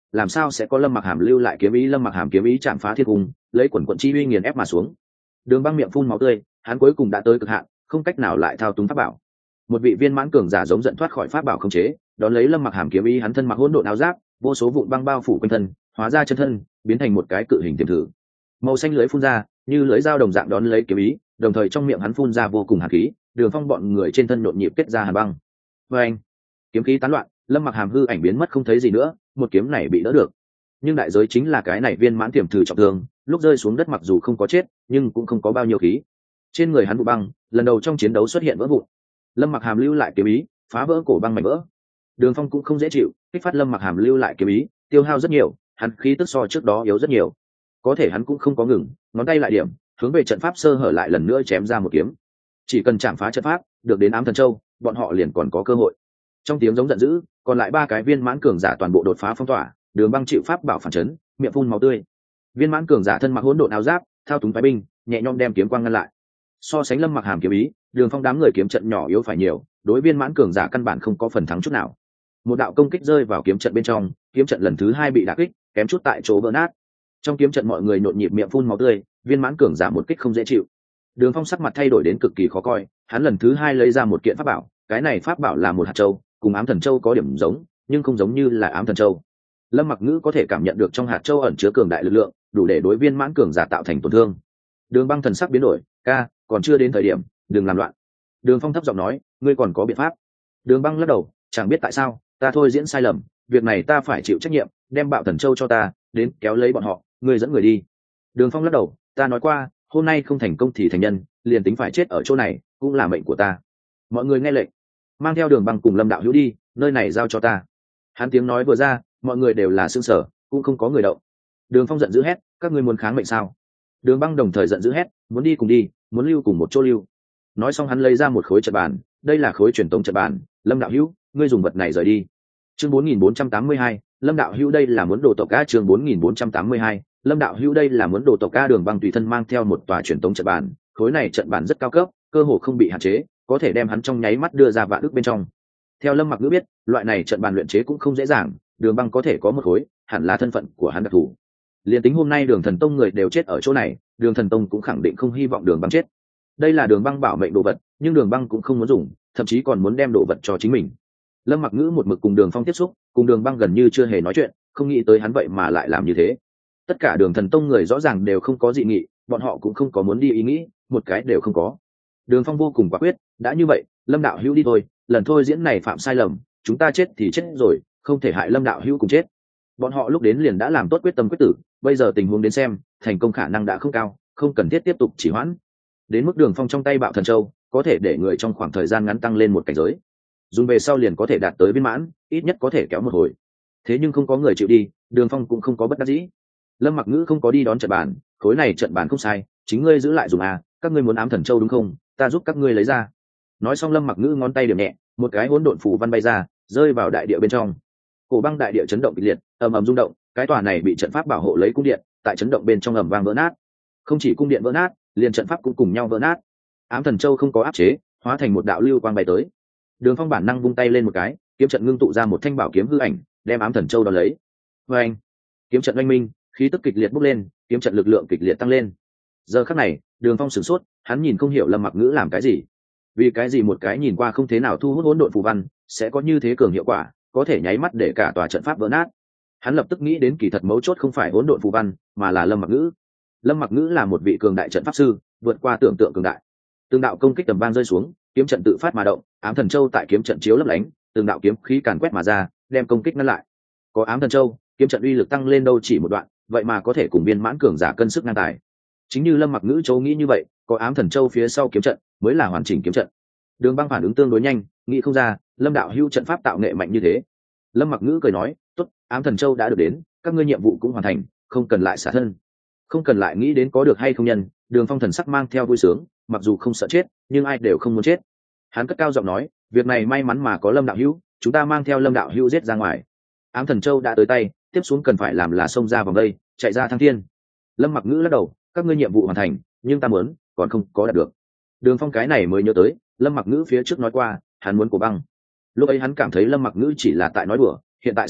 làm sao sẽ có lâm mặc hàm lưu lại kiếm ý. Lâm mặc hàm kiếm ý chạm phá thiên cung, lấy quần quận chi uy nghiền ép mà xuống. Đường Băng miệng phun máu tươi, hắn cuối cùng đã tới cực hạn, không cách nào lại thao túng pháp bảo. Một vị viên mãn cường giả giống giận thoát khỏi pháp bảo khống chế, đón lấy lâm mặc hàm kiếm ý, hắn thân mặc hỗn độn áo giáp, vô số vụn băng bao phủ quanh thân, hóa ra chân thân, biến thành một cái cự hình tiềm thử. Màu xanh lưới phun ra, như lưới dao đồng dạng đón lấy kiếm ý, đồng thời trong miệng hắn phun ra vô cùng hàn khí, Đường Phong bọn người trên thân nhộn nhịp kết ra hàn băng. Và anh, kiếm khí tán loạn, lâm mặc hàm hư ảnh biến mất không thấy gì nữa, một kiếm này bị đỡ được. Nhưng đại giới chính là cái này viên mãn tiềm thử trọng thương, lúc rơi xuống đất mặc dù không có chết, nhưng cũng không có bao nhiêu khí. Trên người hắn vụ băng, lần đầu trong chiến đấu xuất hiện vỡ vụn. Lâm mặc hàm lưu lại kiếm ý, phá vỡ cổ băng mảnh vỡ. Đường Phong cũng không dễ chịu, kích phát lâm mặc hàm lưu lại kiếm ý, tiêu hao rất nhiều, hắn khí tức so trước đó yếu rất nhiều. Có thể hắn cũng không có ngừng, ngón tay lại điểm, hướng về trận pháp sơ hở lại lần nữa chém ra một kiếm. Chỉ cần chạm phá trận pháp, được đến ám thần châu, bọn họ liền còn có cơ hội. Trong tiếng giống giận dữ, còn lại ba cái viên mãn cường giả toàn bộ đột phá phong tỏa, Đường Băng chịu pháp bảo phản chấn, miệng phun máu tươi. Viên mãn cường giả thân mặc hỗn độn áo giáp, thao túng phái binh, nhẹ nhõm đem kiếm quang ngăn lại. So sánh lâm mặc hàm kiếm ý, Đường Phong đám người kiếm trận nhỏ yếu phải nhiều, đối viên mãn cường giả căn bản không có phần thắng chút nào. Một đạo công kích rơi vào kiếm trận bên trong, kiếm trận lần thứ hai bị đả kích, kém chút tại chỗ vỡ nát. Trong kiếm trận mọi người nhộn nhịp miệng phun máu tươi, viên mãn cường giả một kích không dễ chịu. Đường Phong sắc mặt thay đổi đến cực kỳ khó coi, hắn lần thứ hai lấy ra một kiện pháp bảo, cái này pháp bảo là một hạt châu, cùng ám thần châu có điểm giống, nhưng không giống như là ám thần châu. Lâm Mặc Ngữ có thể cảm nhận được trong hạt châu ẩn chứa cường đại lực lượng, đủ để đối viên mãn cường giả tạo thành tổn thương. Đường Băng thần sắc biến đổi, ca, còn chưa đến thời điểm, đừng làm loạn. Đường Phong thấp giọng nói, ngươi còn có biện pháp? Đường Băng lắc đầu, chẳng biết tại sao, ta thôi diễn sai lầm, việc này ta phải chịu trách nhiệm, đem bạo thần châu cho ta, đến kéo lấy bọn họ, ngươi dẫn người đi. Đường Phong lắc đầu, ta nói qua, hôm nay không thành công thì thành nhân, liền tính phải chết ở chỗ này, cũng là mệnh của ta. Mọi người nghe lệnh, mang theo Đường Băng cùng Lâm đạo hữu đi, nơi này giao cho ta. Hắn tiếng nói vừa ra, mọi người đều là sững sờ, cũng không có người động. Đường Phong giận dữ hét, các ngươi muốn kháng mệnh sao? Đường Băng đồng thời giận dữ hét, muốn đi cùng đi, muốn lưu cùng một chỗ lưu. Nói xong hắn lấy ra một khối trận bàn, đây là khối truyền tống trận bàn, Lâm đạo hữu, ngươi dùng vật này rời đi. Chương bốn nghìn bốn trăm tám mươi hai, Lâm đạo hữu đây là muốn đồ tộc a. Chương bốn nghìn bốn trăm tám mươi hai, Lâm đạo hữu đây là muốn đồ tộc a. Đường Băng tùy thân mang theo một tòa truyền tống trận bàn, khối này trận bàn rất cao cấp, cơ hồ không bị hạn chế, có thể đem hắn trong nháy mắt đưa ra vạn ức bên trong. Theo Lâm Mặc Ngữ biết, loại này trận bàn luyện chế cũng không dễ dàng, Đường Băng có thể có một khối, hẳn là thân phận của hắn đặc thù. Liên tính hôm nay Đường Thần Tông người đều chết ở chỗ này, Đường Thần Tông cũng khẳng định không hy vọng Đường Băng chết. Đây là Đường Băng bảo mệnh đồ vật, nhưng Đường Băng cũng không muốn dùng, thậm chí còn muốn đem đồ vật cho chính mình. Lâm Mặc Ngữ một mực cùng Đường Phong tiếp xúc, cùng Đường Băng gần như chưa hề nói chuyện, không nghĩ tới hắn vậy mà lại làm như thế. Tất cả Đường Thần Tông người rõ ràng đều không có dị nghị, bọn họ cũng không có muốn đi ý nghĩ, một cái đều không có. Đường Phong vô cùng quả quyết, đã như vậy, Lâm đạo hữu đi thôi, lần thôi diễn này phạm sai lầm, chúng ta chết thì chết rồi, không thể hại Lâm đạo hữu cùng chết. Bọn họ lúc đến liền đã làm tốt quyết tâm quyết tử, bây giờ tình huống đến xem, thành công khả năng đã không cao, không cần thiết tiếp tục chỉ hoãn. Đến mức Đường Phong trong tay Bạo Thần Châu, có thể để người trong khoảng thời gian ngắn tăng lên một cảnh giới. Dùng về sau liền có thể đạt tới viên mãn, ít nhất có thể kéo một hồi. Thế nhưng không có người chịu đi, Đường Phong cũng không có bất đắc dĩ. Lâm Mặc Ngữ không có đi đón trận bàn, khối này trận bàn không sai, chính ngươi giữ lại dùng à, các ngươi muốn ám thần châu đúng không? Ta giúp các ngươi lấy ra. Nói xong Lâm Mặc Ngữ ngón tay điểm nhẹ, một cái hỗn độn phù văn bay ra, rơi vào đại địa bên trong. Cổ băng đại địa chấn động kịch liệt, ầm ầm rung động, cái tòa này bị trận pháp bảo hộ lấy cung điện, tại chấn động bên trong ầm vang vỡ nát. Không chỉ cung điện vỡ nát, liền trận pháp cũng cùng nhau vỡ nát. Ám thần châu không có áp chế, hóa thành một đạo lưu quang bay tới. Đường Phong bản năng vung tay lên một cái, kiếm trận ngưng tụ ra một thanh bảo kiếm hư ảnh, đem ám thần châu đón lấy. Và anh, kiếm trận oanh minh, khí tức kịch liệt bốc lên, kiếm trận lực lượng kịch liệt tăng lên. Giờ khắc này, Đường Phong sửng sốt, hắn nhìn không hiểu Lâm Mặc Ngữ làm cái gì. Vì cái gì một cái nhìn qua không thế nào thu hút hỗn độn phù văn, sẽ có như thế cường hiệu quả, có thể nháy mắt để cả tòa trận pháp vỡ nát. Hắn lập tức nghĩ đến kỳ thật mấu chốt không phải hỗn độn phù văn, mà là Lâm Mặc Ngữ. Lâm Mặc Ngữ là một vị cường đại trận pháp sư, vượt qua tưởng tượng cường đại. Từng đạo công kích tầm vang rơi xuống, kiếm trận tự phát mà động, ám thần châu tại kiếm trận chiếu lấp lánh, từng đạo kiếm khí càn quét mà ra, đem công kích ngăn lại. Có ám thần châu, kiếm trận uy lực tăng lên đâu chỉ một đoạn, vậy mà có thể cùng viên mãn cường giả cân sức ngang tài. Chính như Lâm Mặc Ngữ châu nghĩ như vậy, có ám thần châu phía sau kiếm trận mới là hoàn chỉnh kiếm trận. Đường Băng phản ứng tương đối nhanh, nghĩ không ra, Lâm đạo hữu trận pháp tạo nghệ mạnh như thế. Lâm Mặc Ngữ cười nói, tốt, ám thần châu đã được đến, các ngươi nhiệm vụ cũng hoàn thành, không cần lại xả thân, không cần lại nghĩ đến có được hay không nhân. Đường Phong thần sắc mang theo vui sướng, mặc dù không sợ chết, nhưng ai đều không muốn chết. Hắn cất cao giọng nói, việc này may mắn mà có Lâm đạo hữu, chúng ta mang theo Lâm đạo hữu giết ra ngoài. Ám thần châu đã tới tay, tiếp xuống cần phải làm là xông ra vòng đây, chạy ra thăng thiên. Lâm Mặc Ngữ lắc đầu, các ngươi nhiệm vụ hoàn thành, nhưng ta muốn, còn không có đạt được. Đường Phong cái này mới nhớ tới, Lâm Mặc Ngữ phía trước nói qua, hắn muốn cổ băng. Lúc ấy hắn cảm thấy Lâm Mặc Ngữ chỉ là tại nói đùa, hiện tại xem ra,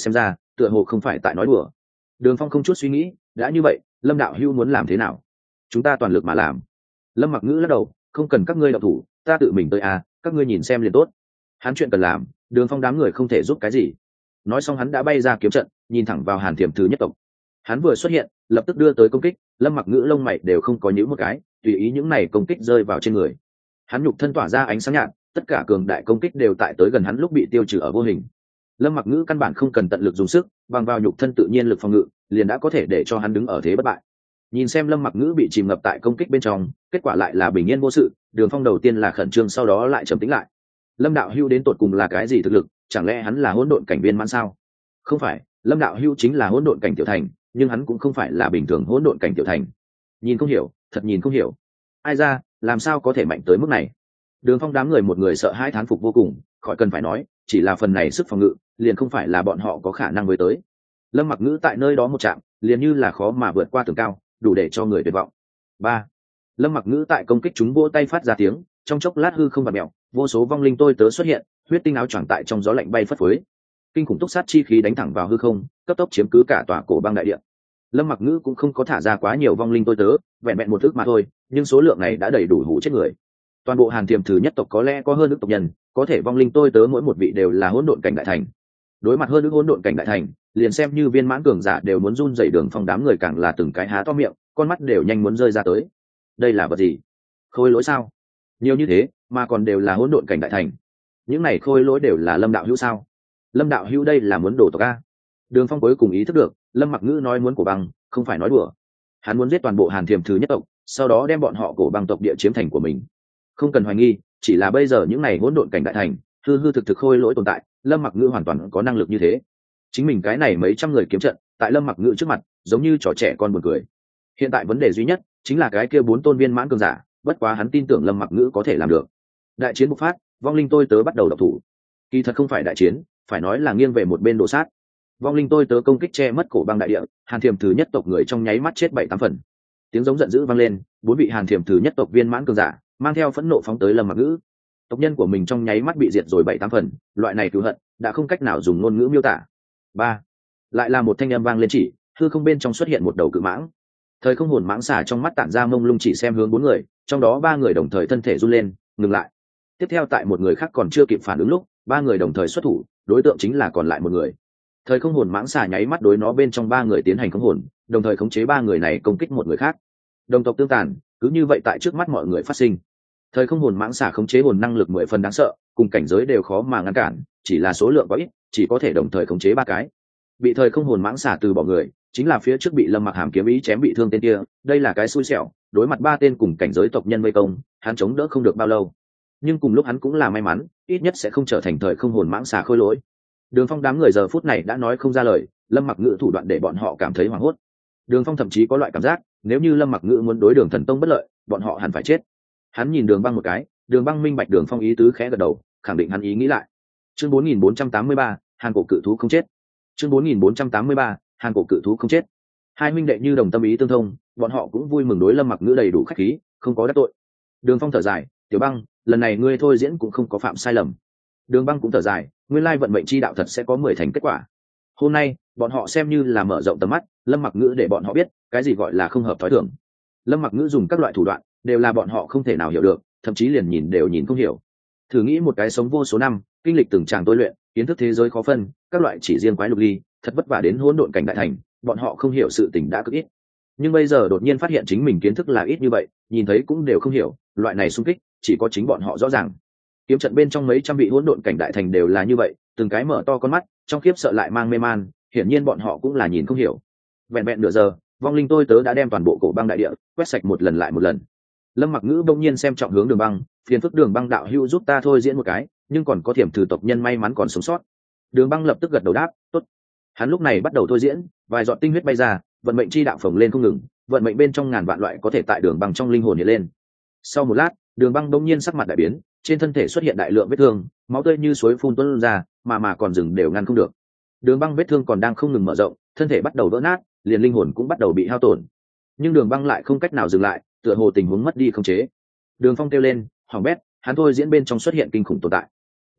tựa hồ không phải tại nói đùa. Đường Phong không chút suy nghĩ, đã như vậy, Lâm đạo hữu muốn làm thế nào? Chúng ta toàn lực mà làm. Lâm Mặc Ngữ lắc đầu, không cần các ngươi động thủ, ta tự mình tới à, các ngươi nhìn xem liền tốt. Hắn chuyện cần làm, Đường Phong đám người không thể giúp cái gì. Nói xong hắn đã bay ra kiếm trận, nhìn thẳng vào Hàn Thiểm Thứ Nhất tộc. Hắn vừa xuất hiện, lập tức đưa tới công kích, Lâm Mặc Ngữ lông mày đều không có nhíu một cái, tùy ý những này công kích rơi vào trên người. Hắn nhục thân tỏa ra ánh sáng nhạt, tất cả cường đại công kích đều tại tới gần hắn lúc bị tiêu trừ ở vô hình. Lâm Mặc Ngữ căn bản không cần tận lực dùng sức, bằng vào nhục thân tự nhiên lực phòng ngự, liền đã có thể để cho hắn đứng ở thế bất bại. Nhìn xem Lâm Mặc Ngữ bị chìm ngập tại công kích bên trong, kết quả lại là bình yên vô sự. Đường Phong đầu tiên là khẩn trương, sau đó lại trầm tĩnh lại. Lâm đạo hưu đến tột cùng là cái gì thực lực? Chẳng lẽ hắn là hỗn độn cảnh viên mãn sao? Không phải, Lâm đạo hưu chính là hỗn độn cảnh tiểu thành, nhưng hắn cũng không phải là bình thường hỗn độn cảnh tiểu thành. Nhìn không hiểu, thật nhìn không hiểu. Ai ra, làm sao có thể mạnh tới mức này? Đường Phong đám người một người sợ hai thán phục vô cùng, khỏi cần phải nói, chỉ là phần này sức phòng ngự, liền không phải là bọn họ có khả năng với tới. Lâm Mặc Ngữ tại nơi đó một chạm, liền như là khó mà vượt qua tường cao, đủ để cho người tuyệt vọng. Ba. Lâm Mặc Ngữ tại công kích chúng vỗ tay phát ra tiếng, trong chốc lát hư không bạt mèo, vô số vong linh tôi tớ xuất hiện, huyết tinh áo choàng tại trong gió lạnh bay phất phới. Kinh khủng túc sát chi khí đánh thẳng vào hư không, cấp tốc chiếm cứ cả tòa cổ băng đại địa. Lâm Mặc Ngữ cũng không có thả ra quá nhiều vong linh tôi tớ, vẹn vẹn một ức mà thôi, nhưng số lượng này đã đầy đủ hủ chết người. Toàn bộ Hàn Thiểm Thứ Nhất tộc có lẽ có hơn ức tộc nhân, có thể vong linh tôi tớ mỗi một vị đều là hỗn độn cảnh đại thành. Đối mặt hơn ức hỗn độn cảnh đại thành, liền xem như viên mãn cường giả đều muốn run rẩy. Đường Phong đám người càng là từng cái há to miệng, con mắt đều nhanh muốn rơi ra tới. Đây là vật gì? Khôi lỗi sao? Nhiều như thế, mà còn đều là hỗn độn cảnh đại thành. Những này khôi lỗi đều là Lâm đạo hữu sao? Lâm đạo hữu đây là muốn đổ tộc a? Đường Phong cuối cùng ý thức được, Lâm Mặc Ngữ nói muốn cổ băng, không phải nói đùa. Hắn muốn giết toàn bộ Hàn Thiểm Thứ Nhất tộc, sau đó đem bọn họ cổ băng tộc địa chiếm thành của mình. Không cần hoài nghi, chỉ là bây giờ những này hỗn độn cảnh đại thành, hư hư thực thực khôi lỗi tồn tại, Lâm Mặc Ngữ hoàn toàn có năng lực như thế. Chính mình cái này mấy trăm người kiếm trận, tại Lâm Mặc Ngữ trước mặt, giống như trò trẻ con buồn cười. Hiện tại vấn đề duy nhất chính là cái kia bốn tôn viên mãn cường giả, bất quá hắn tin tưởng Lâm Mặc Ngữ có thể làm được. Đại chiến bộc phát, vong linh tôi tớ bắt đầu độc thủ. Kỳ thật không phải đại chiến, phải nói là nghiêng về một bên đổ sát. Vong linh tôi tớ công kích che mất cổ băng đại địa, Hàn Thiểm Thứ Nhất tộc người trong nháy mắt chết bảy tám phần. Tiếng giống giận dữ vang lên, bốn vị Hàn Thiểm Thứ Nhất tộc viên mãn cường giả mang theo phẫn nộ phóng tới Lâm Mặc Ngữ. Tộc nhân của mình trong nháy mắt bị diệt rồi bảy tám phần, loại này cừu hận đã không cách nào dùng ngôn ngữ miêu tả. Ba, lại là một thanh âm vang lên, chỉ hư không bên trong xuất hiện một đầu cự mãng. Thời không hồn mãng xả trong mắt tản ra mông lung, chỉ xem hướng bốn người, trong đó ba người đồng thời thân thể run lên, ngừng lại. Tiếp theo tại một người khác còn chưa kịp phản ứng lúc, ba người đồng thời xuất thủ, đối tượng chính là còn lại một người. Thời không hồn mãng xả nháy mắt đối nó bên trong ba người tiến hành khống hồn, đồng thời khống chế ba người này công kích một người khác. Đồng tộc tương tàn, cứ như vậy tại trước mắt mọi người phát sinh. Thời không hồn mãng xả khống chế hồn năng lực mười phần đáng sợ, cùng cảnh giới đều khó mà ngăn cản, chỉ là số lượng có ít, chỉ có thể đồng thời khống chế ba cái. Bị thời không hồn mãng xả từ bỏ người, chính là phía trước bị Lâm Mặc Hàm kiếm ý chém bị thương tên kia, đây là cái xui xẻo, đối mặt ba tên cùng cảnh giới tộc nhân vây công, hắn chống đỡ không được bao lâu. Nhưng cùng lúc hắn cũng là may mắn, ít nhất sẽ không trở thành thời không hồn mãng xả khôi lỗi. Đường Phong đám người giờ phút này đã nói không ra lời, Lâm Mặc Ngữ thủ đoạn để bọn họ cảm thấy hoảng hốt. Đường Phong thậm chí có loại cảm giác, nếu như Lâm Mặc Ngữ muốn đối Đường Thần Tông bất lợi, bọn họ hẳn phải chết. Hắn nhìn Đường Băng một cái, Đường Băng minh bạch Đường Phong ý tứ, khẽ gật đầu, khẳng định hắn ý nghĩ lại. Chương bốn nghìn bốn trăm tám mươi ba, Hàn cổ cự thú không chết. Chương bốn nghìn bốn trăm tám mươi ba, Hàn cổ cự thú không chết. Hai huynh đệ như đồng tâm ý tương thông, bọn họ cũng vui mừng đối Lâm Mặc Ngữ đầy đủ khách khí, không có đắc tội. Đường Phong thở dài, "Tiểu Băng, lần này ngươi thôi diễn cũng không có phạm sai lầm." Đường Băng cũng thở dài, nguyên lai vận mệnh chi đạo thật sẽ có mười thành kết quả. Hôm nay, bọn họ xem như là mở rộng tầm mắt, Lâm Mặc Ngữ để bọn họ biết, cái gì gọi là không hợp thói thường. Lâm Mặc Ngữ dùng các loại thủ đoạn, đều là bọn họ không thể nào hiểu được, thậm chí liền nhìn đều nhìn không hiểu. Thử nghĩ một cái sống vô số năm, kinh lịch từng tràng tôi luyện, kiến thức thế giới khó phân, các loại chỉ riêng quái lục ly, thật vất vả đến hỗn độn cảnh đại thành, bọn họ không hiểu sự tình đã cực ít. Nhưng bây giờ đột nhiên phát hiện chính mình kiến thức là ít như vậy, nhìn thấy cũng đều không hiểu, loại này xung kích, chỉ có chính bọn họ rõ ràng. Kiếm trận bên trong mấy trăm vị hỗn độn cảnh đại thành đều là như vậy, từng cái mở to con mắt, trong khiếp sợ lại mang mê man, hiển nhiên bọn họ cũng là nhìn không hiểu. Vẹn vẹn nửa giờ, vong linh tôi tớ đã đem toàn bộ cổ băng đại địa quét sạch một lần lại một lần. Lâm Mặc Ngữ bỗng nhiên xem trọng hướng Đường Băng, phiền phức Đường Băng đạo hữu giúp ta thôi diễn một cái, nhưng còn có Thiểm Thử tộc nhân may mắn còn sống sót. Đường Băng lập tức gật đầu đáp, tốt. Hắn lúc này bắt đầu thôi diễn, vài giọt tinh huyết bay ra, vận mệnh chi đạo phồng lên không ngừng, vận mệnh bên trong ngàn vạn loại có thể tại Đường Băng trong linh hồn hiện lên. Sau một lát, Đường Băng bỗng nhiên sắc mặt đại biến, trên thân thể xuất hiện đại lượng vết thương, máu tươi như suối phun tuôn ra, mà mà còn dừng đều ngăn không được. Đường Băng vết thương còn đang không ngừng mở rộng, thân thể bắt đầu vỡ nát, liền linh hồn cũng bắt đầu bị hao tổn. Nhưng Đường Băng lại không cách nào dừng lại, tựa hồ tình huống mất đi khống chế. Đường Phong kêu lên, hỏng bét, hắn thôi diễn bên trong xuất hiện kinh khủng tồn tại.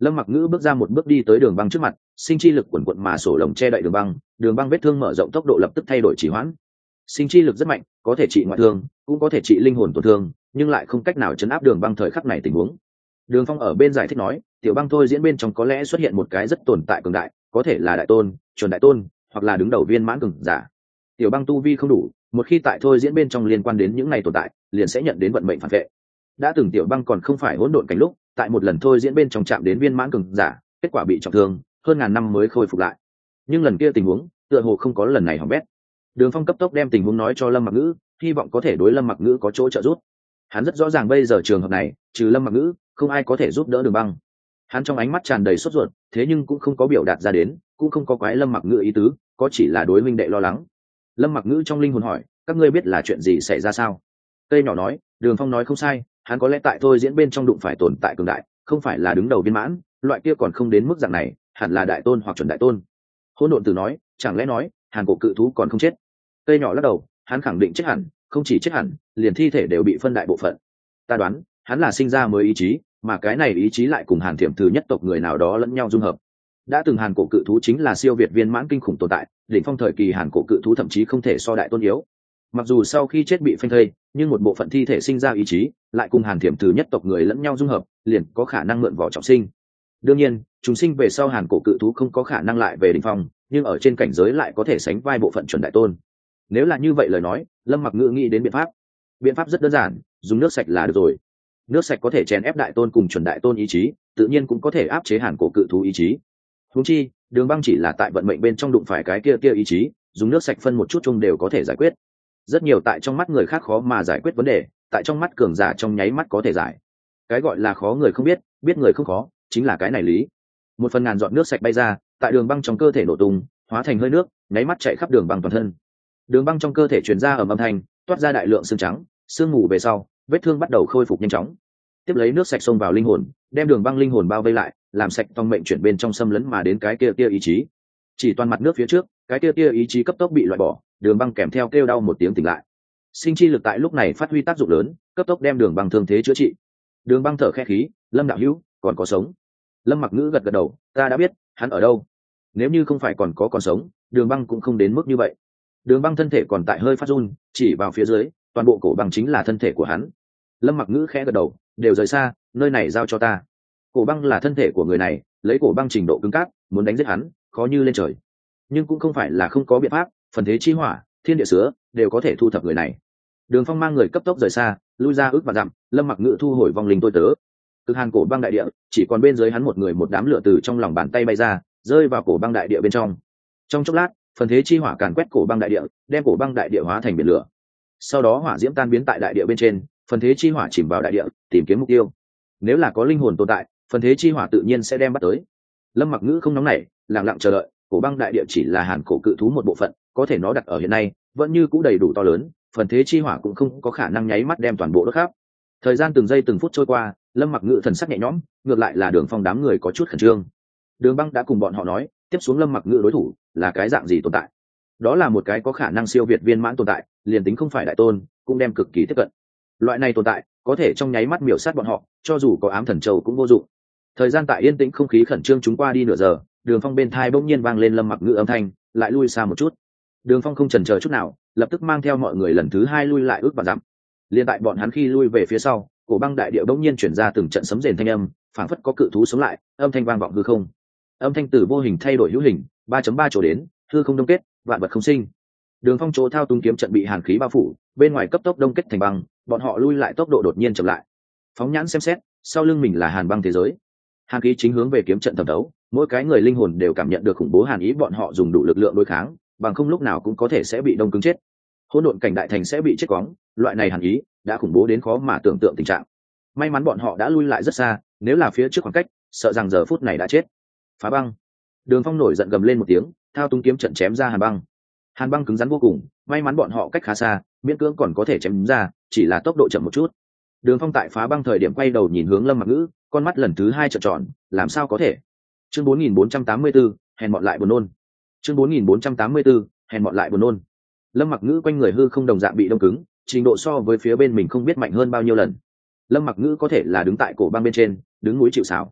Lâm Mặc Ngữ bước ra một bước đi tới đường băng trước mặt, sinh chi lực quần quận mà sổ lồng che đậy đường băng, đường băng vết thương mở rộng tốc độ lập tức thay đổi chỉ hoãn. Sinh chi lực rất mạnh, có thể trị ngoại thương, cũng có thể trị linh hồn tổn thương, nhưng lại không cách nào chấn áp đường băng thời khắc này tình huống. Đường Phong ở bên giải thích nói, tiểu băng thôi diễn bên trong có lẽ xuất hiện một cái rất tồn tại cường đại, có thể là đại tôn, chuẩn đại tôn, hoặc là đứng đầu viên mãn cường giả. Tiểu băng tu vi không đủ, một khi tại thôi diễn bên trong liên quan đến những này tồn tại, liền sẽ nhận đến vận mệnh phản vệ. Đã từng tiểu băng còn không phải hỗn độn cảnh lúc, tại một lần thôi diễn bên trong chạm đến viên mãn cường giả, kết quả bị trọng thương, hơn ngàn năm mới khôi phục lại. Nhưng lần kia tình huống, tựa hồ không có lần này hỏng bét. Đường Phong cấp tốc đem tình huống nói cho Lâm Mặc Ngữ, hy vọng có thể đối Lâm Mặc Ngữ có chỗ trợ giúp. Hắn rất rõ ràng bây giờ trường hợp này, trừ Lâm Mặc Ngữ, không ai có thể giúp đỡ Đường Băng. Hắn trong ánh mắt tràn đầy sốt ruột, thế nhưng cũng không có biểu đạt ra đến, cũng không có quái Lâm Mặc Ngữ ý tứ, có chỉ là đối huynh đệ lo lắng. Lâm Mặc Ngữ trong linh hồn hỏi, các ngươi biết là chuyện gì xảy ra sao? Cây nhỏ nói, Đường Phong nói không sai, hắn có lẽ tại thôi diễn bên trong đụng phải tồn tại cường đại, không phải là đứng đầu viên mãn, loại kia còn không đến mức dạng này, hẳn là đại tôn hoặc chuẩn đại tôn. Hỗn độn tử nói, chẳng lẽ nói, Hàn Cổ cự thú còn không chết? Cây nhỏ lắc đầu, hắn khẳng định chết hẳn, không chỉ chết hẳn, liền thi thể đều bị phân đại bộ phận. Ta đoán, hắn là sinh ra mới ý chí, mà cái này ý chí lại cùng Hàn Thiểm Thư nhất tộc người nào đó lẫn nhau dung hợp. Đã từng Hàn Cổ cự thú chính là siêu việt viên mãn kinh khủng tồn tại, đỉnh phong thời kỳ Hàn Cổ cự thú thậm chí không thể so đại tôn yếu. Mặc dù sau khi chết bị phanh thây, nhưng một bộ phận thi thể sinh ra ý chí, lại cùng Hàn Thiểm Thư nhất tộc người lẫn nhau dung hợp, liền có khả năng mượn vỏ trọng sinh. Đương nhiên, chúng sinh về sau Hàn Cổ cự thú không có khả năng lại về đỉnh phong, nhưng ở trên cảnh giới lại có thể sánh vai bộ phận chuẩn đại tôn. Nếu là như vậy lời nói, Lâm Mặc Ngữ nghĩ đến biện pháp. Biện pháp rất đơn giản, dùng nước sạch là được rồi. Nước sạch có thể chèn ép đại tôn cùng chuẩn đại tôn ý chí, tự nhiên cũng có thể áp chế Hàn Cổ cự thú ý chí. Huống chi, Đường Băng chỉ là tại vận mệnh bên trong đụng phải cái kia kia ý chí, dùng nước sạch phân một chút chung đều có thể giải quyết. Rất nhiều tại trong mắt người khác khó mà giải quyết vấn đề, tại trong mắt cường giả trong nháy mắt có thể giải. Cái gọi là khó người không biết, biết người không khó, chính là cái này lý. Một phần ngàn giọt nước sạch bay ra, tại Đường Băng trong cơ thể nổ tung, hóa thành hơi nước, nháy mắt chạy khắp Đường Băng toàn thân. Đường Băng trong cơ thể truyền ra ầm âm thanh, toát ra đại lượng xương trắng, xương mù về sau, vết thương bắt đầu khôi phục nhanh chóng. Tiếp lấy nước sạch xông vào linh hồn, đem Đường Băng linh hồn bao vây lại, làm sạch tông mệnh chuyển bên trong xâm lấn mà đến cái kia kia ý chí. Chỉ toàn mặt nước phía trước, cái kia kia ý chí cấp tốc bị loại bỏ, Đường Băng kèm theo kêu đau một tiếng tỉnh lại. Sinh chi lực tại lúc này phát huy tác dụng lớn, cấp tốc đem Đường Băng thương thế chữa trị. Đường Băng thở khẽ khí, Lâm đạo hữu, còn có sống. Lâm Mặc Ngữ gật gật đầu, ta đã biết, hắn ở đâu. Nếu như không phải còn có còn sống, Đường Băng cũng không đến mức như vậy. Đường Băng thân thể còn tại hơi phát run, chỉ vào phía dưới, toàn bộ cổ băng chính là thân thể của hắn. Lâm Mặc Ngữ khẽ gật đầu, đều rời xa, nơi này giao cho ta. Cổ băng là thân thể của người này, lấy cổ băng trình độ cứng cáp, muốn đánh giết hắn, khó như lên trời. Nhưng cũng không phải là không có biện pháp, phần thế chi hỏa, thiên địa sứa, đều có thể thu thập người này. Đường Phong mang người cấp tốc rời xa, lui ra ước và dặm, Lâm Mặc Ngữ thu hồi vong linh tôi tớ. Cực hàn cổ băng đại địa, chỉ còn bên dưới hắn một người một đám lửa từ trong lòng bàn tay bay ra, rơi vào cổ băng đại địa bên trong. Trong chốc lát, phần thế chi hỏa càn quét cổ băng đại địa, đem cổ băng đại địa hóa thành biển lửa. Sau đó hỏa diễm tan biến tại đại địa bên trên, phần thế chi hỏa chìm vào đại địa, tìm kiếm mục tiêu. Nếu là có linh hồn tồn tại, phần thế chi hỏa tự nhiên sẽ đem bắt tới. Lâm Mặc Ngữ không nóng nảy, lặng lặng chờ đợi. Cổ băng đại địa chỉ là Hàn Cổ cự thú một bộ phận, có thể nó đặt ở hiện nay vẫn như cũ đầy đủ to lớn, phần thế chi hỏa cũng không có khả năng nháy mắt đem toàn bộ đốt khắp. Thời gian từng giây từng phút trôi qua, Lâm Mặc Ngữ thần sắc nhẹ nhõm, ngược lại là Đường Phong đám người có chút khẩn trương. Đường Băng đã cùng bọn họ nói, tiếp xuống Lâm Mặc Ngữ đối thủ là cái dạng gì tồn tại. Đó là một cái có khả năng siêu việt viên mãn tồn tại, liền tính không phải đại tôn, cũng đem cực kỳ tiếp cận. Loại này tồn tại có thể trong nháy mắt miểu sát bọn họ, cho dù có ám thần châu cũng vô dụng. Thời gian tại yên tĩnh không khí khẩn trương chúng qua đi nửa giờ, Đường Phong bên thai bỗng nhiên vang lên Lâm Mặc Ngữ âm thanh, lại lui xa một chút. Đường Phong không chần chờ chút nào, lập tức mang theo mọi người lần thứ hai lui lại ước và dặm. Liên tại bọn hắn khi lui về phía sau, cổ băng đại địa bỗng nhiên chuyển ra từng trận sấm rền thanh âm, phảng phất có cự thú sống lại, âm thanh vang vọng hư không. Âm thanh từ vô hình thay đổi hữu hình, ba chấm ba chỗ đến, hư không đông kết, vạn vật không sinh. Đường Phong chỗ thao túng kiếm trận bị hàn khí bao phủ, bên ngoài cấp tốc đông kết thành băng, bọn họ lui lại tốc độ đột nhiên chậm lại. Phóng nhãn xem xét, sau lưng mình là hàn băng thế giới. Hàn khí chính hướng về kiếm trận thẩm thấu, mỗi cái người linh hồn đều cảm nhận được khủng bố hàn ý, bọn họ dùng đủ lực lượng đối kháng, bằng không lúc nào cũng có thể sẽ bị đông cứng chết. Hỗn độn cảnh đại thành sẽ bị chết quóng, loại này hàn ý đã khủng bố đến khó mà tưởng tượng tình trạng. May mắn bọn họ đã lui lại rất xa, nếu là phía trước khoảng cách, sợ rằng giờ phút này đã chết. Phá băng. Đường Phong nổi giận gầm lên một tiếng, thao túng kiếm trận chém ra hàn băng. Hàn băng cứng rắn vô cùng, may mắn bọn họ cách khá xa, miễn cưỡng còn có thể chém ra, chỉ là tốc độ chậm một chút. Đường Phong tại phá băng thời điểm quay đầu nhìn hướng Lâm Mặc Ngữ, con mắt lần thứ hai trợn tròn, làm sao có thể? Chương bốn nghìn bốn trăm tám mươi tư, hèn mọn lại buồn nôn. Chương bốn nghìn bốn trăm tám mươi tư, hèn mọn lại buồn nôn. Lâm Mặc Ngữ quanh người hư không đồng dạng bị đông cứng, trình độ so với phía bên mình không biết mạnh hơn bao nhiêu lần. Lâm Mặc Ngữ có thể là đứng tại cổ băng bên trên, đứng núi chịu sào.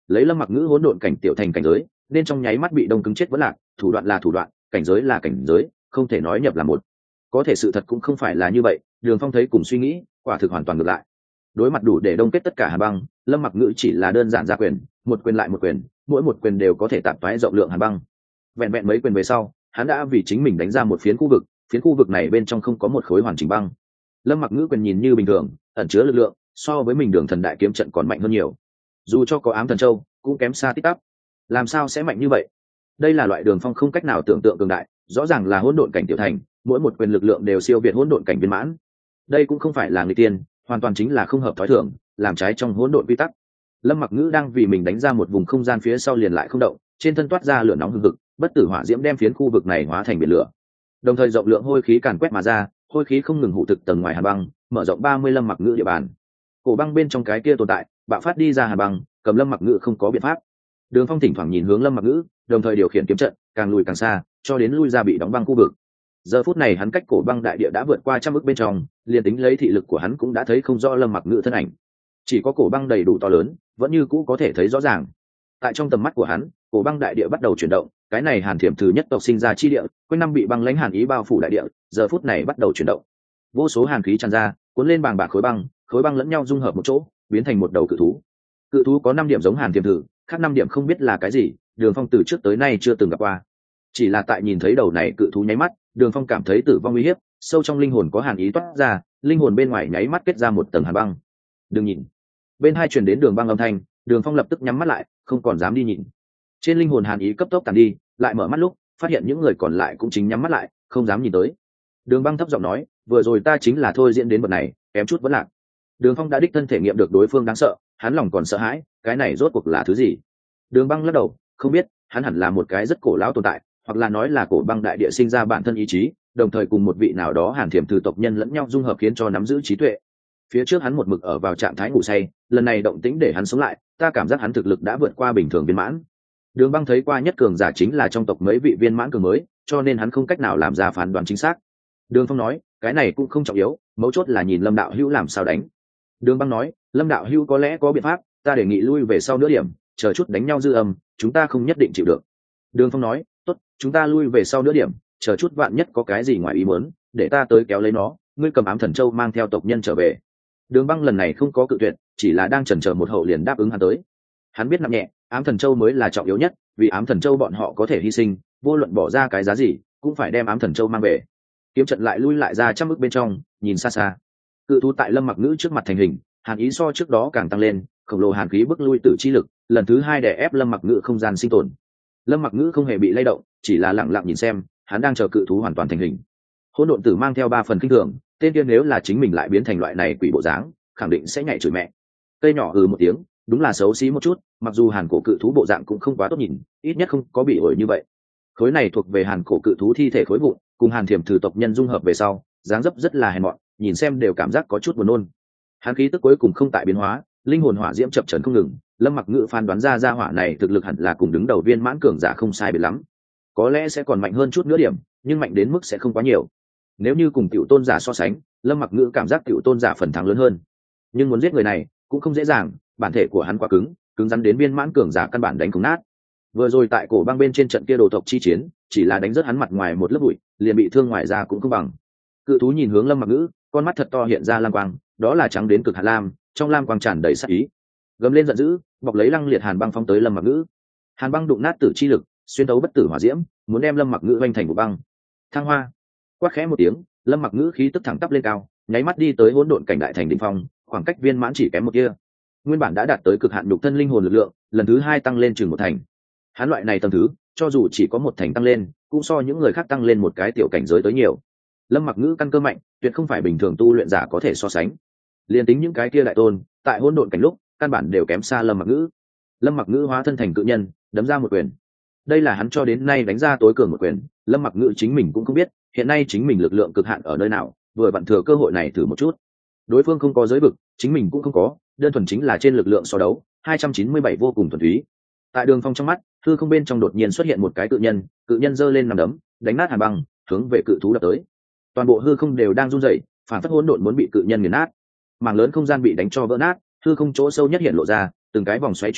lấy lâm mặc ngữ hỗn độn cảnh tiểu thành cảnh giới nên trong nháy mắt bị đông cứng chết vẫn lạc, thủ đoạn là thủ đoạn, cảnh giới là cảnh giới, không thể nói nhập là một. Có thể sự thật cũng không phải là như vậy, Đường Phong thấy cùng suy nghĩ quả thực hoàn toàn ngược lại. Đối mặt đủ để đông kết tất cả hàn băng, lâm mặc ngữ chỉ là đơn giản ra quyền, một quyền lại một quyền, mỗi một quyền đều có thể tạp toái rộng lượng hàn băng. Vẹn vẹn mấy quyền về sau, hắn đã vì chính mình đánh ra một phiến khu vực, phiến khu vực này bên trong không có một khối hoàn chỉnh băng. Lâm mặc ngữ quyền nhìn như bình thường, ẩn chứa lực lượng so với mình Đường Thần đại kiếm trận còn mạnh hơn nhiều, dù cho có ám thần châu cũng kém xa tít tắp. Làm sao sẽ mạnh như vậy? Đây là loại Đường Phong không cách nào tưởng tượng cường đại, rõ ràng là hỗn độn cảnh tiểu thành, mỗi một quyền lực lượng đều siêu việt hỗn độn cảnh viên mãn. Đây cũng không phải là người tiên, hoàn toàn chính là không hợp thói thường, làm trái trong hỗn độn quy tắc. Lâm mặc ngữ đang vì mình đánh ra một vùng không gian phía sau liền lại không động, trên thân toát ra lửa nóng hừng hực, bất tử hỏa diễm đem phiến khu vực này hóa thành biển lửa, đồng thời rộng lượng hôi khí càn quét mà ra, hôi khí không ngừng hụ thực tầng ngoài hàn băng, mở rộng ba mươi lâm mặc ngữ địa bàn. Cổ băng bên trong cái kia tồn tại bạo phát đi ra hàn băng, cầm lâm mặc ngữ không có biện pháp. Đường Phong thỉnh thoảng nhìn hướng lâm mặc ngữ, đồng thời điều khiển kiếm trận càng lùi càng xa, cho đến lui ra bị đóng băng khu vực. Giờ phút này hắn cách cổ băng đại địa đã vượt qua trăm ức bên trong, liền tính lấy thị lực của hắn cũng đã thấy không rõ lâm mặc ngữ thân ảnh, chỉ có cổ băng đầy đủ to lớn vẫn như cũ có thể thấy rõ ràng. Tại trong tầm mắt của hắn, cổ băng đại địa bắt đầu chuyển động, cái này hàn thiểm thứ nhất tộc sinh ra chi địa, quanh năm bị băng lãnh hàn ý bao phủ đại địa, giờ phút này bắt đầu chuyển động, vô số hàn khí tràn ra, cuốn lên bàng bạc khối băng, khối băng lẫn nhau dung hợp một chỗ, biến thành một đầu cự thú. Cự thú có năm điểm giống hàn thiểm thử, khác năm điểm không biết là cái gì, Đường Phong từ trước tới nay chưa từng gặp qua. Chỉ là tại nhìn thấy đầu này cự thú nháy mắt, Đường Phong cảm thấy tử vong uy hiếp, sâu trong linh hồn có hàn ý toát ra, linh hồn bên ngoài nháy mắt kết ra một tầng hàn băng. Đừng nhìn. Bên hai truyền đến Đường băng âm thanh, Đường Phong lập tức nhắm mắt lại, không còn dám đi nhìn. Trên linh hồn hàn ý cấp tốc tàn đi, lại mở mắt lúc, phát hiện những người còn lại cũng chính nhắm mắt lại, không dám nhìn tới. Đường băng thấp giọng nói, vừa rồi ta chính là thôi diễn đến bậc này, kém chút vẫn lạc. Đường Phong đã đích thân thể nghiệm được đối phương đáng sợ, hắn lòng còn sợ hãi, cái này rốt cuộc là thứ gì? Đường băng lắc đầu, không biết, hắn hẳn là một cái rất cổ lão tồn tại, hoặc là nói là cổ băng đại địa sinh ra bản thân ý chí, đồng thời cùng một vị nào đó hàn thiểm từ tộc nhân lẫn nhau dung hợp khiến cho nắm giữ trí tuệ. Phía trước hắn một mực ở vào trạng thái ngủ say, lần này động tĩnh để hắn sống lại, ta cảm giác hắn thực lực đã vượt qua bình thường viên mãn. Đường băng thấy qua nhất cường giả chính là trong tộc mấy vị viên mãn cường mới, cho nên hắn không cách nào làm ra phán đoán chính xác. Đường Phong nói, cái này cũng không trọng yếu, mấu chốt là nhìn Lâm đạo hữu làm sao đánh. Đường băng nói, Lâm đạo hữu có lẽ có biện pháp, ta đề nghị lui về sau nửa điểm, chờ chút đánh nhau dư âm, chúng ta không nhất định chịu được. Đường Phong nói, tốt, chúng ta lui về sau nửa điểm, chờ chút vạn nhất có cái gì ngoài ý muốn, để ta tới kéo lấy nó, ngươi cầm ám thần châu mang theo tộc nhân trở về. Đường băng lần này không có cự tuyệt, chỉ là đang chần chờ một hậu liền đáp ứng hắn tới. Hắn biết nặng nhẹ, ám thần châu mới là trọng yếu nhất, vì ám thần châu bọn họ có thể hy sinh, vô luận bỏ ra cái giá gì, cũng phải đem ám thần châu mang về. Kiếm trận lại lui lại ra trăm ức bên trong, nhìn xa xa. Cự thú tại lâm mặc ngữ trước mặt thành hình, hàn ý so trước đó càng tăng lên, khổng lồ hàn khí bức lui tử chi lực, lần thứ hai đè ép lâm mặc ngữ không gian sinh tồn. Lâm mặc ngữ không hề bị lay động, chỉ là lặng lặng nhìn xem, hắn đang chờ cự thú hoàn toàn thành hình. Hỗn độn tử mang theo ba phần kinh thường, tên kia nếu là chính mình lại biến thành loại này quỷ bộ dáng, khẳng định sẽ nhảy chửi mẹ. Cây nhỏ hừ một tiếng, đúng là xấu xí một chút, mặc dù hàn cổ cự thú bộ dạng cũng không quá tốt nhìn, ít nhất không có bị ổi như vậy. Khối này thuộc về hàn cổ cự thú thi thể khối vụn, cùng hàn thiểm thử tộc nhân dung hợp về sau, dáng dấp rất là hèn mọn, nhìn xem đều cảm giác có chút buồn nôn. Hàn khí tức cuối cùng không tại biến hóa, linh hồn hỏa diễm chập chờn không ngừng, lâm mặc ngữ phán đoán ra ra hỏa này thực lực hẳn là cùng đứng đầu viên mãn cường giả không sai biệt lắm, có lẽ sẽ còn mạnh hơn chút nữa điểm, nhưng mạnh đến mức sẽ không quá nhiều. Nếu như cùng tiểu tôn giả so sánh, lâm mặc ngữ cảm giác tiểu tôn giả phần thắng lớn hơn, nhưng muốn giết người này cũng không dễ dàng, bản thể của hắn quá cứng, cứng rắn đến viên mãn cường giả căn bản đánh không nát. Vừa rồi tại cổ băng bên trên trận kia đồ tộc chi chiến, chỉ là đánh rớt hắn mặt ngoài một lớp bụi, liền bị thương ngoài ra cũng không bằng. Cự thú nhìn hướng lâm mặc ngữ, con mắt thật to hiện ra lam quang, đó là trắng đến cực hạt lam, trong lam quang tràn đầy sát ý. Gầm lên giận dữ, bọc lấy lăng liệt hàn băng phong tới lâm mặc ngữ. Hàn băng đụng nát tử chi lực, xuyên tấu bất tử hỏa diễm, muốn đem lâm mặc ngữ vanh thành một băng. Thăng hoa, quát khẽ một tiếng, lâm mặc ngữ khí tức thẳng tắp lên cao, nháy mắt đi tới hỗn độn cảnh đại thành đỉnh phong, khoảng cách viên mãn chỉ kém một kia. Nguyên bản đã đạt tới cực hạn nhục thân linh hồn lực lượng, lần thứ hai tăng lên chừng một thành. Hắn loại này tầng thứ, cho dù chỉ có một thành tăng lên, cũng so những người khác tăng lên một cái tiểu cảnh giới tới nhiều. Lâm mặc ngữ căn cơ mạnh, tuyệt không phải bình thường tu luyện giả có thể so sánh. Liên tính những cái kia đại tôn, tại hỗn độn cảnh lúc, căn bản đều kém xa lâm mặc ngữ. Lâm mặc ngữ hóa thân thành cự nhân, đấm ra một quyền. Đây là hắn cho đến nay đánh ra tối cường một quyền, lâm mặc ngữ chính mình cũng không biết, hiện nay chính mình lực lượng cực hạn ở nơi nào, vừa vặn thừa cơ hội này thử một chút. Đối phương không có giới vực, chính mình cũng không có, đơn thuần chính là trên lực lượng so đấu, hai trăm chín mươi bảy vô cùng thuần túy. Tại Đường Phong trong mắt, hư không bên trong đột nhiên xuất hiện một cái cự nhân, cự nhân giơ lên nằm đấm, đánh nát hàn băng, hướng về cự thú đập tới. Toàn bộ hư không đều đang run rẩy, phản phất hỗn độn muốn bị cự nhân nghiền nát. Mảng lớn không gian bị đánh cho vỡ nát, hư không chỗ sâu nhất hiện lộ ra, từng cái vòng xoáy chuyển động,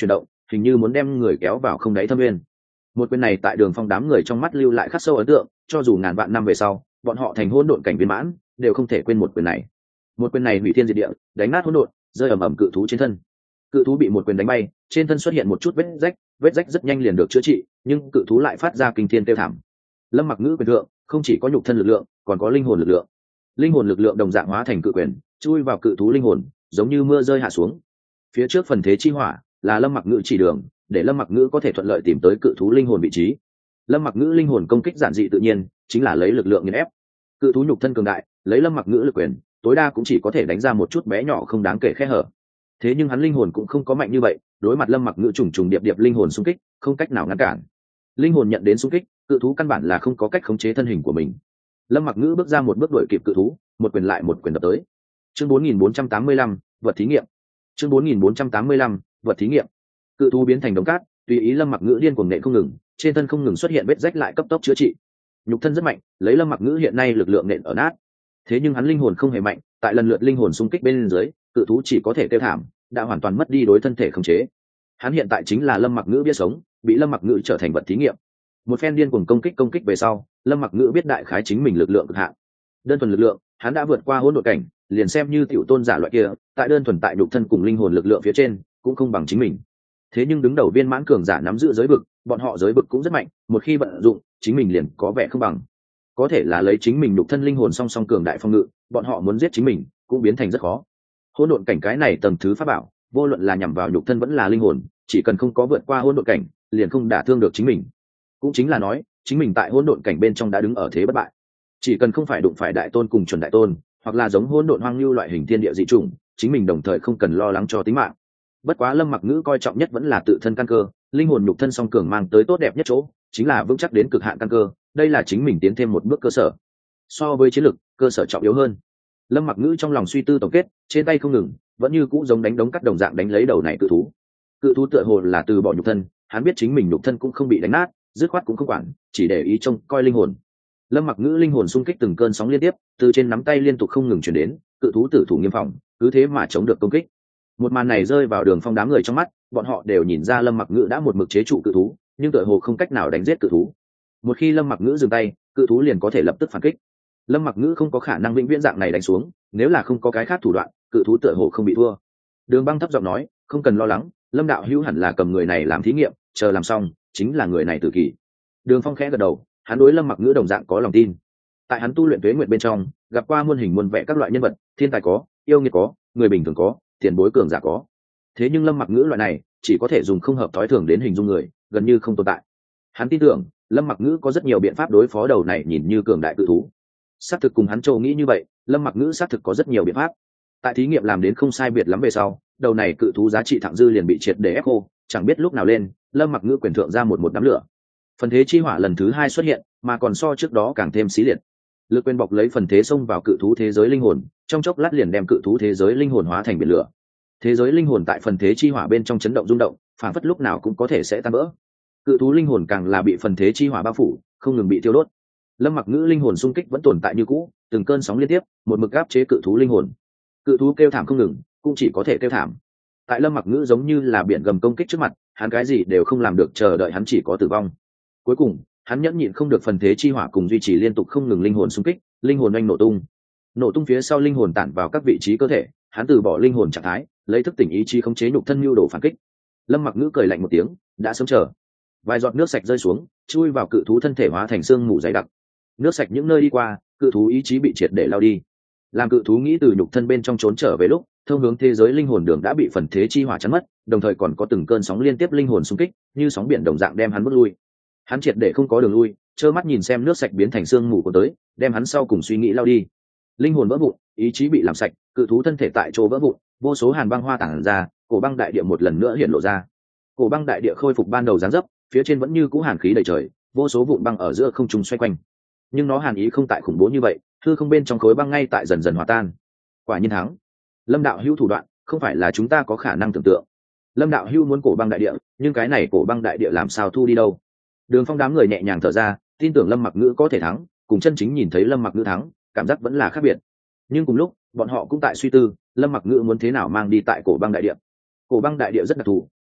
hình như muốn đem người kéo vào không đáy thâm nguyên. Một quyền này tại Đường Phong đám người trong mắt lưu lại khắc sâu ấn tượng, cho dù ngàn vạn năm về sau bọn họ thành hỗn độn cảnh viên mãn đều không thể quên một quyền này. Một quyền này hủy thiên diệt địa, đánh nát hỗn độn, rơi ầm ầm cự thú trên thân. Cự thú bị một quyền đánh bay, trên thân xuất hiện một chút vết rách, vết rách rất nhanh liền được chữa trị, nhưng cự thú lại phát ra kinh thiên kêu thảm. Lâm Mặc Ngữ quyền thượng không chỉ có nhục thân lực lượng, còn có linh hồn lực lượng. Linh hồn lực lượng đồng dạng hóa thành cự quyền, chui vào cự thú linh hồn, giống như mưa rơi hạ xuống. Phía trước phần thế chi hỏa là Lâm Mặc Ngữ chỉ đường, để Lâm Mặc Ngữ có thể thuận lợi tìm tới cự thú linh hồn vị trí. Lâm Mặc Ngữ linh hồn công kích giản dị tự nhiên, chính là lấy lực lượng nghiền ép. Cự thú nhục thân cường đại, lấy Lâm Mặc Ngữ lực quyền, tối đa cũng chỉ có thể đánh ra một chút bé nhỏ không đáng kể khe hở. Thế nhưng hắn linh hồn cũng không có mạnh như vậy, đối mặt Lâm Mặc Ngữ trùng trùng điệp điệp linh hồn xung kích, không cách nào ngăn cản. Linh hồn nhận đến xung kích, cự thú căn bản là không có cách khống chế thân hình của mình. Lâm Mặc Ngữ bước ra một bước đuổi kịp cự thú, một quyền lại một quyền đập tới. Chương bốn nghìn bốn trăm tám mươi lăm, vật thí nghiệm. Chương bốn nghìn bốn trăm tám mươi lăm, vật thí nghiệm. Cự thú biến thành đống cát, tùy ý Lâm Mặc Ngữ điên cuồng nện không ngừng, trên thân không ngừng xuất hiện vết rách lại cấp tốc chữa trị. Nhục thân rất mạnh, lấy Lâm Mặc Ngữ hiện nay lực lượng nện ở nát. Thế nhưng hắn linh hồn không hề mạnh, tại lần lượt linh hồn xung kích bên dưới, cự thú chỉ có thể kêu thảm, đã hoàn toàn mất đi đối thân thể khống chế. Hắn hiện tại chính là Lâm Mặc Ngữ biết sống, bị Lâm Mặc Ngữ trở thành vật thí nghiệm. Một phen điên cuồng công kích công kích về sau, Lâm Mặc Ngữ biết đại khái chính mình lực lượng cực hạn. Đơn thuần lực lượng, hắn đã vượt qua hỗn độn cảnh, liền xem như tiểu tôn giả loại kia, tại đơn thuần tại nhục thân cùng linh hồn lực lượng phía trên, cũng không bằng chính mình. Thế nhưng đứng đầu viên mãn cường giả nắm giữ giới vực, bọn họ giới vực cũng rất mạnh, một khi vận dụng, chính mình liền có vẻ không bằng. Có thể là lấy chính mình nhục thân linh hồn song song cường đại phong ngự, bọn họ muốn giết chính mình, cũng biến thành rất khó. Hỗn độn cảnh cái này tầng thứ pháp bảo, vô luận là nhằm vào nhục thân vẫn là linh hồn, chỉ cần không có vượt qua hỗn độn cảnh, liền không đả thương được chính mình. Cũng chính là nói, chính mình tại hỗn độn cảnh bên trong đã đứng ở thế bất bại. Chỉ cần không phải đụng phải đại tôn cùng chuẩn đại tôn, hoặc là giống hỗn độn hoang lưu loại hình thiên địa dị chủng, chính mình đồng thời không cần lo lắng cho tính mạng. Bất quá Lâm Mặc Ngữ coi trọng nhất vẫn là tự thân căn cơ, linh hồn nhục thân song cường mang tới tốt đẹp nhất chỗ, chính là vững chắc đến cực hạn căn cơ, đây là chính mình tiến thêm một bước cơ sở. So với chiến lực, cơ sở trọng yếu hơn. Lâm Mặc Ngữ trong lòng suy tư tổng kết, trên tay không ngừng, vẫn như cũ giống đánh đống cắt đồng dạng đánh lấy đầu này cự thú. Cự thú tựa hồ là từ bỏ nhục thân, hắn biết chính mình nhục thân cũng không bị đánh nát, dứt khoát cũng không quản, chỉ để ý trông coi linh hồn. Lâm Mặc Ngữ linh hồn xung kích từng cơn sóng liên tiếp, từ trên nắm tay liên tục không ngừng truyền đến, cự thú tử thủ nghiêm phòng, cứ thế mà chống được công kích. Một màn này rơi vào Đường Phong đám người trong mắt, bọn họ đều nhìn ra Lâm Mặc Ngữ đã một mực chế trụ cự thú, nhưng tựa hồ không cách nào đánh giết cự thú. Một khi Lâm Mặc Ngữ dừng tay, cự thú liền có thể lập tức phản kích. Lâm Mặc Ngữ không có khả năng vĩnh viễn dạng này đánh xuống, nếu là không có cái khác thủ đoạn, cự thú tựa hồ không bị thua. Đường Băng thấp giọng nói, không cần lo lắng, Lâm đạo hữu hẳn là cầm người này làm thí nghiệm, chờ làm xong, chính là người này tự kỷ. Đường Phong khẽ gật đầu, hắn đối Lâm Mặc Ngữ đồng dạng có lòng tin. Tại hắn tu luyện tuế nguyệt bên trong, gặp qua muôn hình muôn vẻ các loại nhân vật, thiên tài có, yêu nghiệt có, người bình thường có, tiền bối cường giả có. Thế nhưng Lâm Mặc Ngữ loại này, chỉ có thể dùng không hợp thói thường đến hình dung người, gần như không tồn tại. Hắn tin tưởng, Lâm Mặc Ngữ có rất nhiều biện pháp đối phó đầu này nhìn như cường đại cự thú. Xác thực cùng hắn châu nghĩ như vậy, Lâm Mặc Ngữ xác thực có rất nhiều biện pháp. Tại thí nghiệm làm đến không sai biệt lắm về sau, đầu này cự thú giá trị thặng dư liền bị triệt để ép khô, chẳng biết lúc nào lên, Lâm Mặc Ngữ quyền thượng ra một một đám lửa. Phần thế chi hỏa lần thứ hai xuất hiện, mà còn so trước đó càng thêm xí liệt. Lực quyền bọc lấy phần thế xông vào cự thú thế giới linh hồn, trong chốc lát liền đem cự thú thế giới linh hồn hóa thành biển lửa. Thế giới linh hồn tại phần thế chi hỏa bên trong chấn động rung động, phản phất lúc nào cũng có thể sẽ tan vỡ. Cự thú linh hồn càng là bị phần thế chi hỏa bao phủ, không ngừng bị tiêu đốt. Lâm Mặc Ngữ linh hồn xung kích vẫn tồn tại như cũ, từng cơn sóng liên tiếp, một mực áp chế cự thú linh hồn. Cự thú kêu thảm không ngừng, cũng chỉ có thể kêu thảm. Tại Lâm Mặc Ngữ giống như là biển gầm công kích trước mặt, hắn cái gì đều không làm được, chờ đợi hắn chỉ có tử vong. Cuối cùng, hắn nhẫn nhịn không được phần thế chi hỏa cùng duy trì liên tục không ngừng linh hồn xung kích, linh hồn anh nổ tung. Nổ tung phía sau linh hồn tản vào các vị trí cơ thể, hắn từ bỏ linh hồn trạng thái, lấy thức tỉnh ý chí khống chế nhục thân nhu đồ phản kích. Lâm Mặc Ngữ cười lạnh một tiếng, đã sớm chờ. Vài giọt nước sạch rơi xuống, chui vào cự thú thân thể hóa thành xương mù dày đặc. Nước sạch những nơi đi qua, cự thú ý chí bị triệt để lao đi. Làm cự thú nghĩ từ nhục thân bên trong trốn trở về lúc, thông hướng thế giới linh hồn đường đã bị phần thế chi hỏa chắn mất, đồng thời còn có từng cơn sóng liên tiếp linh hồn xung kích, như sóng biển đồng dạng đem hắn bước lui. Hắn triệt để không có đường lui, trơ mắt nhìn xem nước sạch biến thành xương mù của tới, đem hắn sau cùng suy nghĩ lao đi. Linh hồn vỡ vụn, ý chí bị làm sạch, cự thú thân thể tại chỗ vỡ vụn, vô số hàn băng hoa tản ra, cổ băng đại địa một lần nữa hiện lộ ra. Cổ băng đại địa khôi phục ban đầu dáng dấp, phía trên vẫn như cũ hàn khí đầy trời, vô số vụn băng ở giữa không trung xoay quanh. Nhưng nó hàn ý không tại khủng bố như vậy, hư không bên trong khối băng ngay tại dần dần hòa tan. Quả nhiên thắng. Lâm đạo hữu thủ đoạn, không phải là chúng ta có khả năng tưởng tượng. Lâm đạo hữu muốn cổ băng đại địa, nhưng cái này cổ băng đại địa làm sao thu đi đâu? Đường Phong đám người nhẹ nhàng thở ra, tin tưởng Lâm Mặc Ngữ có thể thắng, cùng chân chính nhìn thấy Lâm Mặc Ngữ thắng, cảm giác vẫn là khác biệt. Nhưng cùng lúc, bọn họ cũng tại suy tư, Lâm Mặc Ngữ muốn thế nào mang đi tại cổ băng đại địa. Cổ băng đại địa rất đặc thù,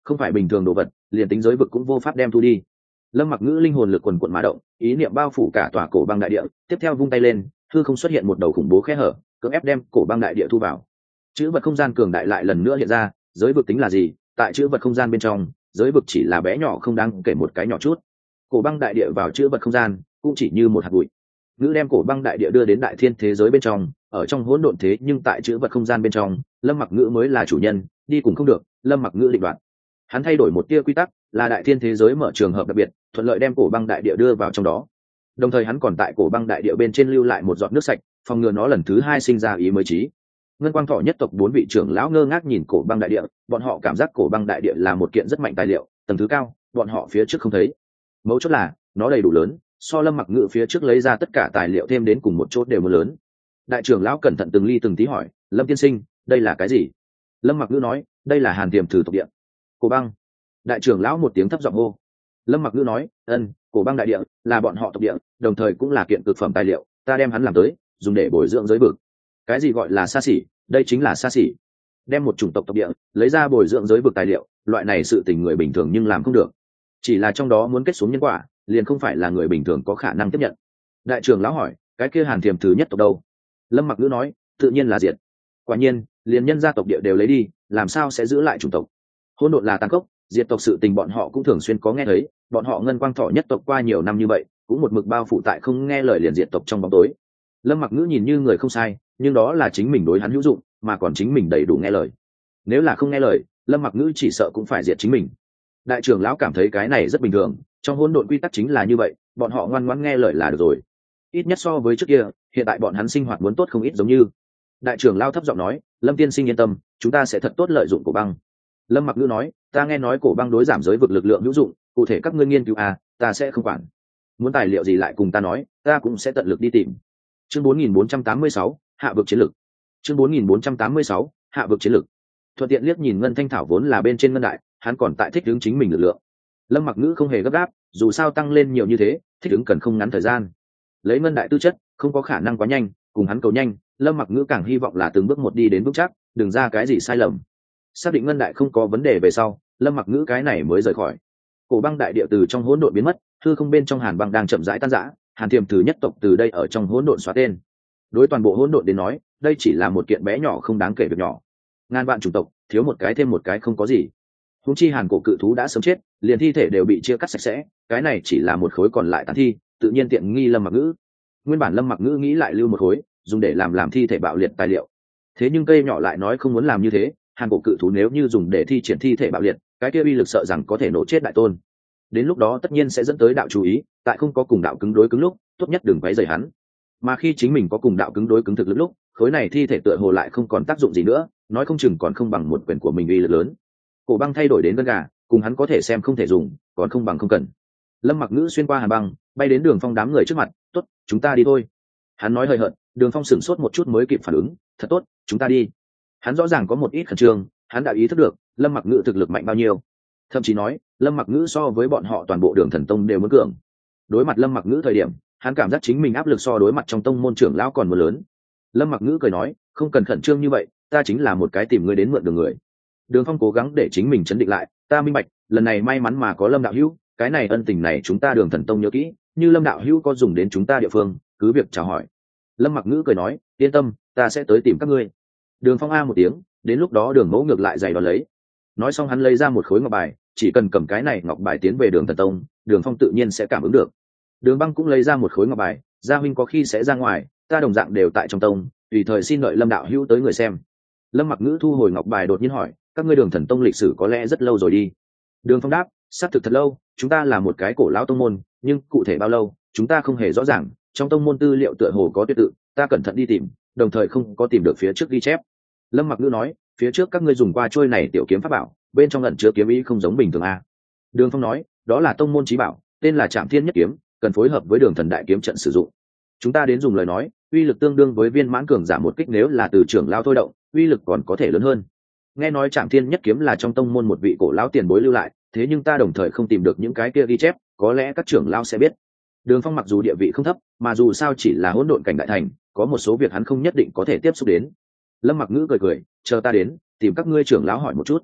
không phải bình thường đồ vật, liền tính giới vực cũng vô pháp đem thu đi. Lâm Mặc Ngữ linh hồn lực quần quần mã động, ý niệm bao phủ cả tòa cổ băng đại địa, tiếp theo vung tay lên, hư không xuất hiện một đầu khủng bố khe hở, cưỡng ép đem cổ băng đại địa thu vào. Chữ vật không gian cường đại lại lần nữa hiện ra, giới vực tính là gì? Tại chữ vật không gian bên trong, giới vực chỉ là bé nhỏ không đáng kể một cái nhỏ chút. Cổ băng đại địa vào chữ vật không gian, cũng chỉ như một hạt bụi. Ngữ đem cổ băng đại địa đưa đến đại thiên thế giới bên trong, ở trong hỗn độn thế nhưng tại chữ vật không gian bên trong, Lâm Mặc Ngữ mới là chủ nhân, đi cùng không được, Lâm Mặc Ngữ định đoạt. Hắn thay đổi một tia quy tắc, là đại thiên thế giới mở trường hợp đặc biệt, thuận lợi đem cổ băng đại địa đưa vào trong đó. Đồng thời hắn còn tại cổ băng đại địa bên trên lưu lại một giọt nước sạch, phòng ngừa nó lần thứ hai sinh ra ý mới trí. Ngân Quang Thọ nhất tộc bốn vị trưởng lão ngơ ngác nhìn cổ băng đại địa, bọn họ cảm giác cổ băng đại địa là một kiện rất mạnh tài liệu, tầng thứ cao, bọn họ phía trước không thấy. Mấu chốt là, nó đầy đủ lớn, so Lâm Mặc Ngữ phía trước lấy ra tất cả tài liệu thêm đến cùng một chỗ đều muốn lớn. Đại trưởng lão cẩn thận từng ly từng tí hỏi, Lâm tiên sinh, đây là cái gì? Lâm Mặc Ngữ nói, đây là Hàn Tiềm Thử tộc địa. Cổ băng. Đại trưởng lão một tiếng thấp giọng hô. Lâm Mặc Ngữ nói, ân, cổ băng đại địa là bọn họ tộc địa, đồng thời cũng là kiện cực phẩm tài liệu, ta đem hắn làm tới, dùng để bồi dưỡng giới vực. Cái gì gọi là xa xỉ? Đây chính là xa xỉ. Đem một chủng tộc tộc địa lấy ra bồi dưỡng giới vực tài liệu, loại này sự tình người bình thường nhưng làm không được. Chỉ là trong đó muốn kết xuống nhân quả, liền không phải là người bình thường có khả năng tiếp nhận. Đại trưởng lão hỏi, cái kia Hàn Tiềm Thứ nhất tộc đâu? Lâm Mặc Ngữ nói, tự nhiên là diệt. Quả nhiên, liền nhân gia tộc địa đều lấy đi, làm sao sẽ giữ lại chủng tộc? Hỗn độn là tàn khốc, diệt tộc sự tình bọn họ cũng thường xuyên có nghe thấy, bọn họ Ngân Quang Thọ nhất tộc qua nhiều năm như vậy, cũng một mực bao phủ tại không nghe lời liền diệt tộc trong bóng tối. Lâm Mặc Ngữ nhìn như người không sai, nhưng đó là chính mình đối hắn hữu dụng, mà còn chính mình đầy đủ nghe lời. Nếu là không nghe lời, Lâm Mặc Ngữ chỉ sợ cũng phải diệt chính mình. Đại trưởng lão cảm thấy cái này rất bình thường, trong hỗn độn quy tắc chính là như vậy, bọn họ ngoan ngoãn nghe lời là được rồi. Ít nhất so với trước kia, hiện tại bọn hắn sinh hoạt muốn tốt không ít giống như. Đại trưởng lão thấp giọng nói, Lâm tiên sinh yên tâm, chúng ta sẽ thật tốt lợi dụng cổ băng. Lâm Mặc Ngữ nói, ta nghe nói cổ băng đối giảm giới vực lực lượng hữu dụng, cụ thể các ngươi nghiên cứu à, ta sẽ không quản. Muốn tài liệu gì lại cùng ta nói, ta cũng sẽ tận lực đi tìm. Chương bốn nghìn bốn trăm tám mươi sáu, hạ vực chiến lực. Chương bốn nghìn bốn trăm tám mươi sáu, hạ vực chiến lực. Thuận tiện liếc nhìn Ngân Thanh Thảo vốn là bên trên ngân đại, hắn còn tại thích ứng chính mình lực lượng. Lâm Mặc Ngữ không hề gấp gáp, dù sao tăng lên nhiều như thế, thích ứng cần không ngắn thời gian. Lấy ngân đại tư chất, không có khả năng quá nhanh, cùng hắn cầu nhanh, Lâm Mặc Ngữ càng hy vọng là từng bước một đi đến vững chắc, đừng ra cái gì sai lầm. Xác định ngân đại không có vấn đề về sau, Lâm Mặc Ngữ cái này mới rời khỏi. Cổ băng đại địa từ trong hỗn độn biến mất, hư không bên trong hàn băng đang chậm rãi tan rã, Hàn Tiềm Thứ nhất tộc từ đây ở trong hỗn độn xóa tên. Đối toàn bộ hỗn độn đến nói, đây chỉ là một kiện bé nhỏ không đáng kể việc nhỏ. Ngàn vạn chủng tộc, thiếu một cái thêm một cái không có gì. Huống chi Hàn cổ cự thú đã sớm chết, liền thi thể đều bị chia cắt sạch sẽ, cái này chỉ là một khối còn lại tàn thi, tự nhiên tiện nghi Lâm Mặc Ngữ. Nguyên bản Lâm Mặc Ngữ nghĩ lại lưu một khối, dùng để làm làm thi thể bạo liệt tài liệu. Thế nhưng cây nhỏ lại nói không muốn làm như thế, Hàn cổ cự thú nếu như dùng để thi triển thi thể bạo liệt, cái kia uy lực sợ rằng có thể nổ chết đại tôn. Đến lúc đó tất nhiên sẽ dẫn tới đạo chú ý, tại không có cùng đạo cứng đối cứng lúc, tốt nhất đừng quấy rầy hắn. Mà khi chính mình có cùng đạo cứng đối cứng thực lực lúc, khối này thi thể tựa hồ lại không còn tác dụng gì nữa, nói không chừng còn không bằng một quyền của mình uy lực lớn. Cổ băng thay đổi đến gân gà, cùng hắn có thể xem không thể dùng, còn không bằng không cần. Lâm Mặc Ngữ xuyên qua hàn băng, bay đến Đường Phong đám người trước mặt, "Tốt, chúng ta đi thôi." Hắn nói hơi hận, Đường Phong sửng sốt một chút mới kịp phản ứng, "Thật tốt, chúng ta đi." Hắn rõ ràng có một ít khẩn trương, hắn đã ý thức được Lâm Mặc Ngữ thực lực mạnh bao nhiêu, thậm chí nói Lâm Mặc Ngữ so với bọn họ toàn bộ Đường Thần Tông đều muốn cường. Đối mặt Lâm Mặc Ngữ thời điểm, hắn cảm giác chính mình áp lực so đối mặt trong tông môn trưởng lão còn muốn lớn. Lâm Mặc Ngữ cười nói, "Không cần khẩn trương như vậy, ta chính là một cái tìm ngươi đến mượn đường người." Đường Phong cố gắng để chính mình chấn định lại, "Ta minh bạch, lần này may mắn mà có Lâm đạo hữu, cái này ân tình này chúng ta Đường Thần Tông nhớ kỹ, như Lâm đạo hữu có dùng đến chúng ta địa phương, cứ việc chào hỏi." Lâm Mặc Ngữ cười nói, "Yên tâm, ta sẽ tới tìm các ngươi." Đường Phong a một tiếng, đến lúc đó Đường Mẫu ngược lại giày đón lấy. Nói xong hắn lấy ra một khối ngọc bài, chỉ cần cầm cái này ngọc bài tiến về Đường Thần Tông, Đường Phong tự nhiên sẽ cảm ứng được. Đường Băng cũng lấy ra một khối ngọc bài, "Gia huynh có khi sẽ ra ngoài, ta đồng dạng đều tại trong tông, tùy thời xin đợi Lâm đạo hữu tới người xem." Lâm Mặc Ngữ thu hồi ngọc bài đột nhiên hỏi, "Các ngươi Đường Thần Tông lịch sử có lẽ rất lâu rồi đi?" Đường Phong đáp, "Xác thực thật lâu, chúng ta là một cái cổ lão tông môn, nhưng cụ thể bao lâu, chúng ta không hề rõ ràng, trong tông môn tư liệu tựa hồ có tuyệt tự, ta cẩn thận đi tìm, đồng thời không có tìm được phía trước ghi chép." Lâm Mặc Ngữ nói, "Phía trước các ngươi dùng qua trôi này tiểu kiếm pháp bảo, bên trong ẩn chứa kiếm ý không giống bình thường a." Đường Phong nói, "Đó là tông môn chí bảo, tên là Trảm Thiên Nhất Kiếm, cần phối hợp với Đường Thần Đại Kiếm trận sử dụng. Chúng ta đến dùng lời nói, uy lực tương đương với viên mãn cường giả một kích, nếu là từ trưởng lao thôi động, uy lực còn có thể lớn hơn." Nghe nói Trảm Thiên Nhất Kiếm là trong tông môn một vị cổ lão tiền bối lưu lại, thế nhưng ta đồng thời không tìm được những cái kia ghi chép, có lẽ các trưởng lao sẽ biết. Đường Phong mặc dù địa vị không thấp, mà dù sao chỉ là hỗn độn cảnh đại thành, có một số việc hắn không nhất định có thể tiếp xúc đến. Lâm Mặc Ngữ cười cười, "Chờ ta đến, tìm các ngươi trưởng lão hỏi một chút."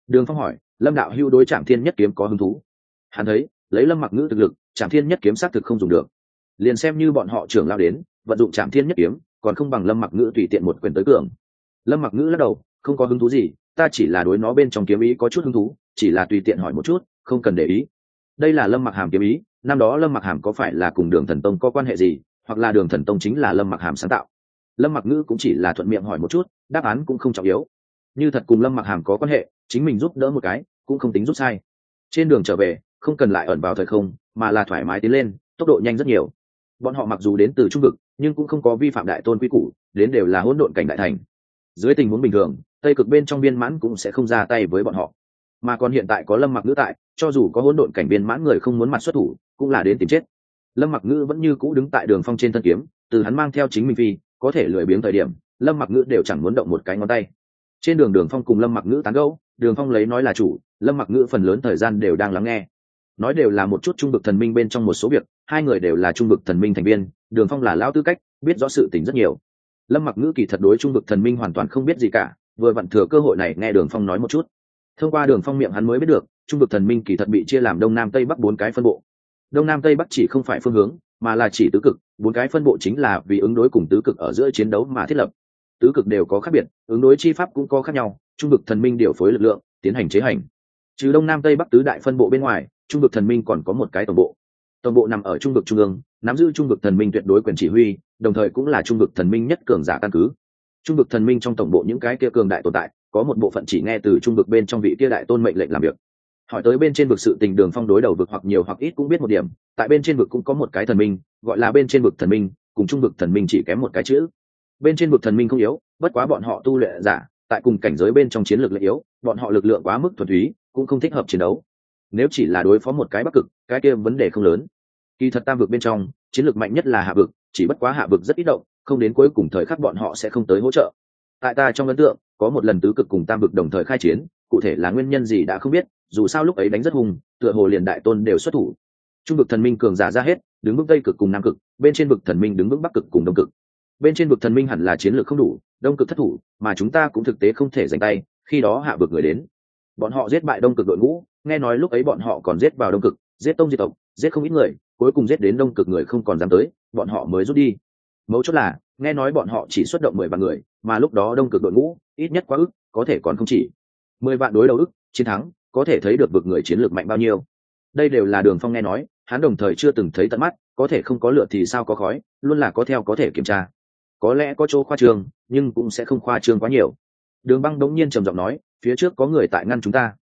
Đường Phong hỏi, Lâm đạo hữu đối Trảm Thiên Nhất Kiếm có hứng thú? Hắn thấy, lấy Lâm Mặc Ngữ thực lực, Trảm Thiên Nhất Kiếm xác thực không dùng được. Liền xem như bọn họ trưởng lao đến, vận dụng Trảm Thiên Nhất Kiếm, còn không bằng Lâm Mặc Ngữ tùy tiện một quyền tới cường. Lâm Mặc Ngữ lắc đầu, không có hứng thú gì, ta chỉ là đối nó bên trong kiếm ý có chút hứng thú, chỉ là tùy tiện hỏi một chút, không cần để ý. Đây là Lâm Mặc Hàm kiếm ý, năm đó Lâm Mặc Hàm có phải là cùng Đường Thần Tông có quan hệ gì, hoặc là Đường Thần Tông chính là Lâm Mặc Hàm sáng tạo? Lâm Mặc Ngữ cũng chỉ là thuận miệng hỏi một chút, đáp án cũng không trọng yếu. Như thật cùng Lâm Mặc Hàm có quan hệ, chính mình giúp đỡ một cái, cũng không tính rút sai. Trên đường trở về, không cần lại ẩn vào thời không, mà là thoải mái tiến lên, tốc độ nhanh rất nhiều. Bọn họ mặc dù đến từ trung vực, nhưng cũng không có vi phạm đại tôn quy củ, đến đều là hỗn độn cảnh đại thành. Dưới tình huống bình thường, Tây Cực bên trong viên mãn cũng sẽ không ra tay với bọn họ. Mà còn hiện tại có Lâm Mặc Ngữ tại, cho dù có hỗn độn cảnh viên mãn người không muốn mặt xuất thủ, cũng là đến tìm chết. Lâm Mặc Ngữ vẫn như cũ đứng tại Đường Phong trên thân kiếm, từ hắn mang theo chính mình phi, có thể lười biếng thời điểm, Lâm Mặc Ngữ đều chẳng muốn động một cái ngón tay. Trên đường Đường Phong cùng Lâm Mặc Ngữ tán gẫu, Đường Phong lấy nói là chủ, Lâm Mặc Ngữ phần lớn thời gian đều đang lắng nghe. Nói đều là một chút trung vực thần minh bên trong một số việc, hai người đều là trung vực thần minh thành viên, Đường Phong là lão tư cách, biết rõ sự tình rất nhiều. Lâm Mặc Ngữ kỳ thật đối trung vực thần minh hoàn toàn không biết gì cả, vừa vặn thừa cơ hội này nghe Đường Phong nói một chút. Thông qua Đường Phong miệng hắn mới biết được, trung vực thần minh kỳ thật bị chia làm đông nam tây bắc bốn cái phân bộ. Đông nam tây bắc chỉ không phải phương hướng, mà là chỉ tứ cực, bốn cái phân bộ chính là vì ứng đối cùng tứ cực ở giữa chiến đấu mà thiết lập. Tứ cực đều có khác biệt, ứng đối chi pháp cũng có khác nhau, trung vực thần minh điều phối lực lượng, tiến hành chế hành. Trừ đông nam tây bắc tứ đại phân bộ bên ngoài, trung vực thần minh còn có một cái tổng bộ. Tổng bộ nằm ở trung vực trung ương, nắm giữ trung vực thần minh tuyệt đối quyền chỉ huy, đồng thời cũng là trung vực thần minh nhất cường giả căn cứ. Trung vực thần minh trong tổng bộ những cái kia cường đại tồn tại, có một bộ phận chỉ nghe từ trung vực bên trong vị kia đại tôn mệnh lệnh làm việc. Hỏi tới bên trên vực sự tình, Đường Phong đối đầu vực hoặc nhiều hoặc ít cũng biết một điểm, tại bên trên vực cũng có một cái thần minh, gọi là bên trên vực thần minh, cùng trung vực thần minh chỉ kém một cái chữ. Bên trên vực thần minh không yếu, bất quá bọn họ tu luyện giả, tại cùng cảnh giới bên trong chiến lược lại yếu, bọn họ lực lượng quá mức thuần túy, cũng không thích hợp chiến đấu. Nếu chỉ là đối phó một cái bắc cực, cái kia vấn đề không lớn. Kỳ thật tam vực bên trong, chiến lược mạnh nhất là hạ vực, chỉ bất quá hạ vực rất ít động, không đến cuối cùng thời khắc bọn họ sẽ không tới hỗ trợ. Tại ta trong ấn tượng, có một lần tứ cực cùng tam vực đồng thời khai chiến, cụ thể là nguyên nhân gì đã không biết, dù sao lúc ấy đánh rất hùng, tựa hồ liền đại tôn đều xuất thủ. Trung vực thần minh cường giả ra hết, đứng vững tây cực cùng nam cực, bên trên vực thần minh đứng vững bắc cực cùng đông cực. Bên trên vực thần minh hẳn là chiến lược không đủ, đông cực thất thủ, mà chúng ta cũng thực tế không thể giành tay, khi đó hạ vực người đến, bọn họ giết bại đông cực đội ngũ, nghe nói lúc ấy bọn họ còn giết vào đông cực, giết tông diệt tộc, giết không ít người, cuối cùng giết đến đông cực người không còn dám tới, bọn họ mới rút đi. Mấu chốt là, nghe nói bọn họ chỉ xuất động mười vạn người, mà lúc đó đông cực đội ngũ ít nhất quá ức, có thể còn không chỉ mười vạn đối đầu ức, chiến thắng, có thể thấy được vực người chiến lược mạnh bao nhiêu. Đây đều là Đường Phong nghe nói, hắn đồng thời chưa từng thấy tận mắt, có thể không có lửa thì sao có khói, luôn là có theo có thể kiểm tra. Có lẽ có chỗ khoa trương, nhưng cũng sẽ không khoa trương quá nhiều. Đường Băng đống nhiên trầm giọng nói, phía trước có người tại ngăn chúng ta.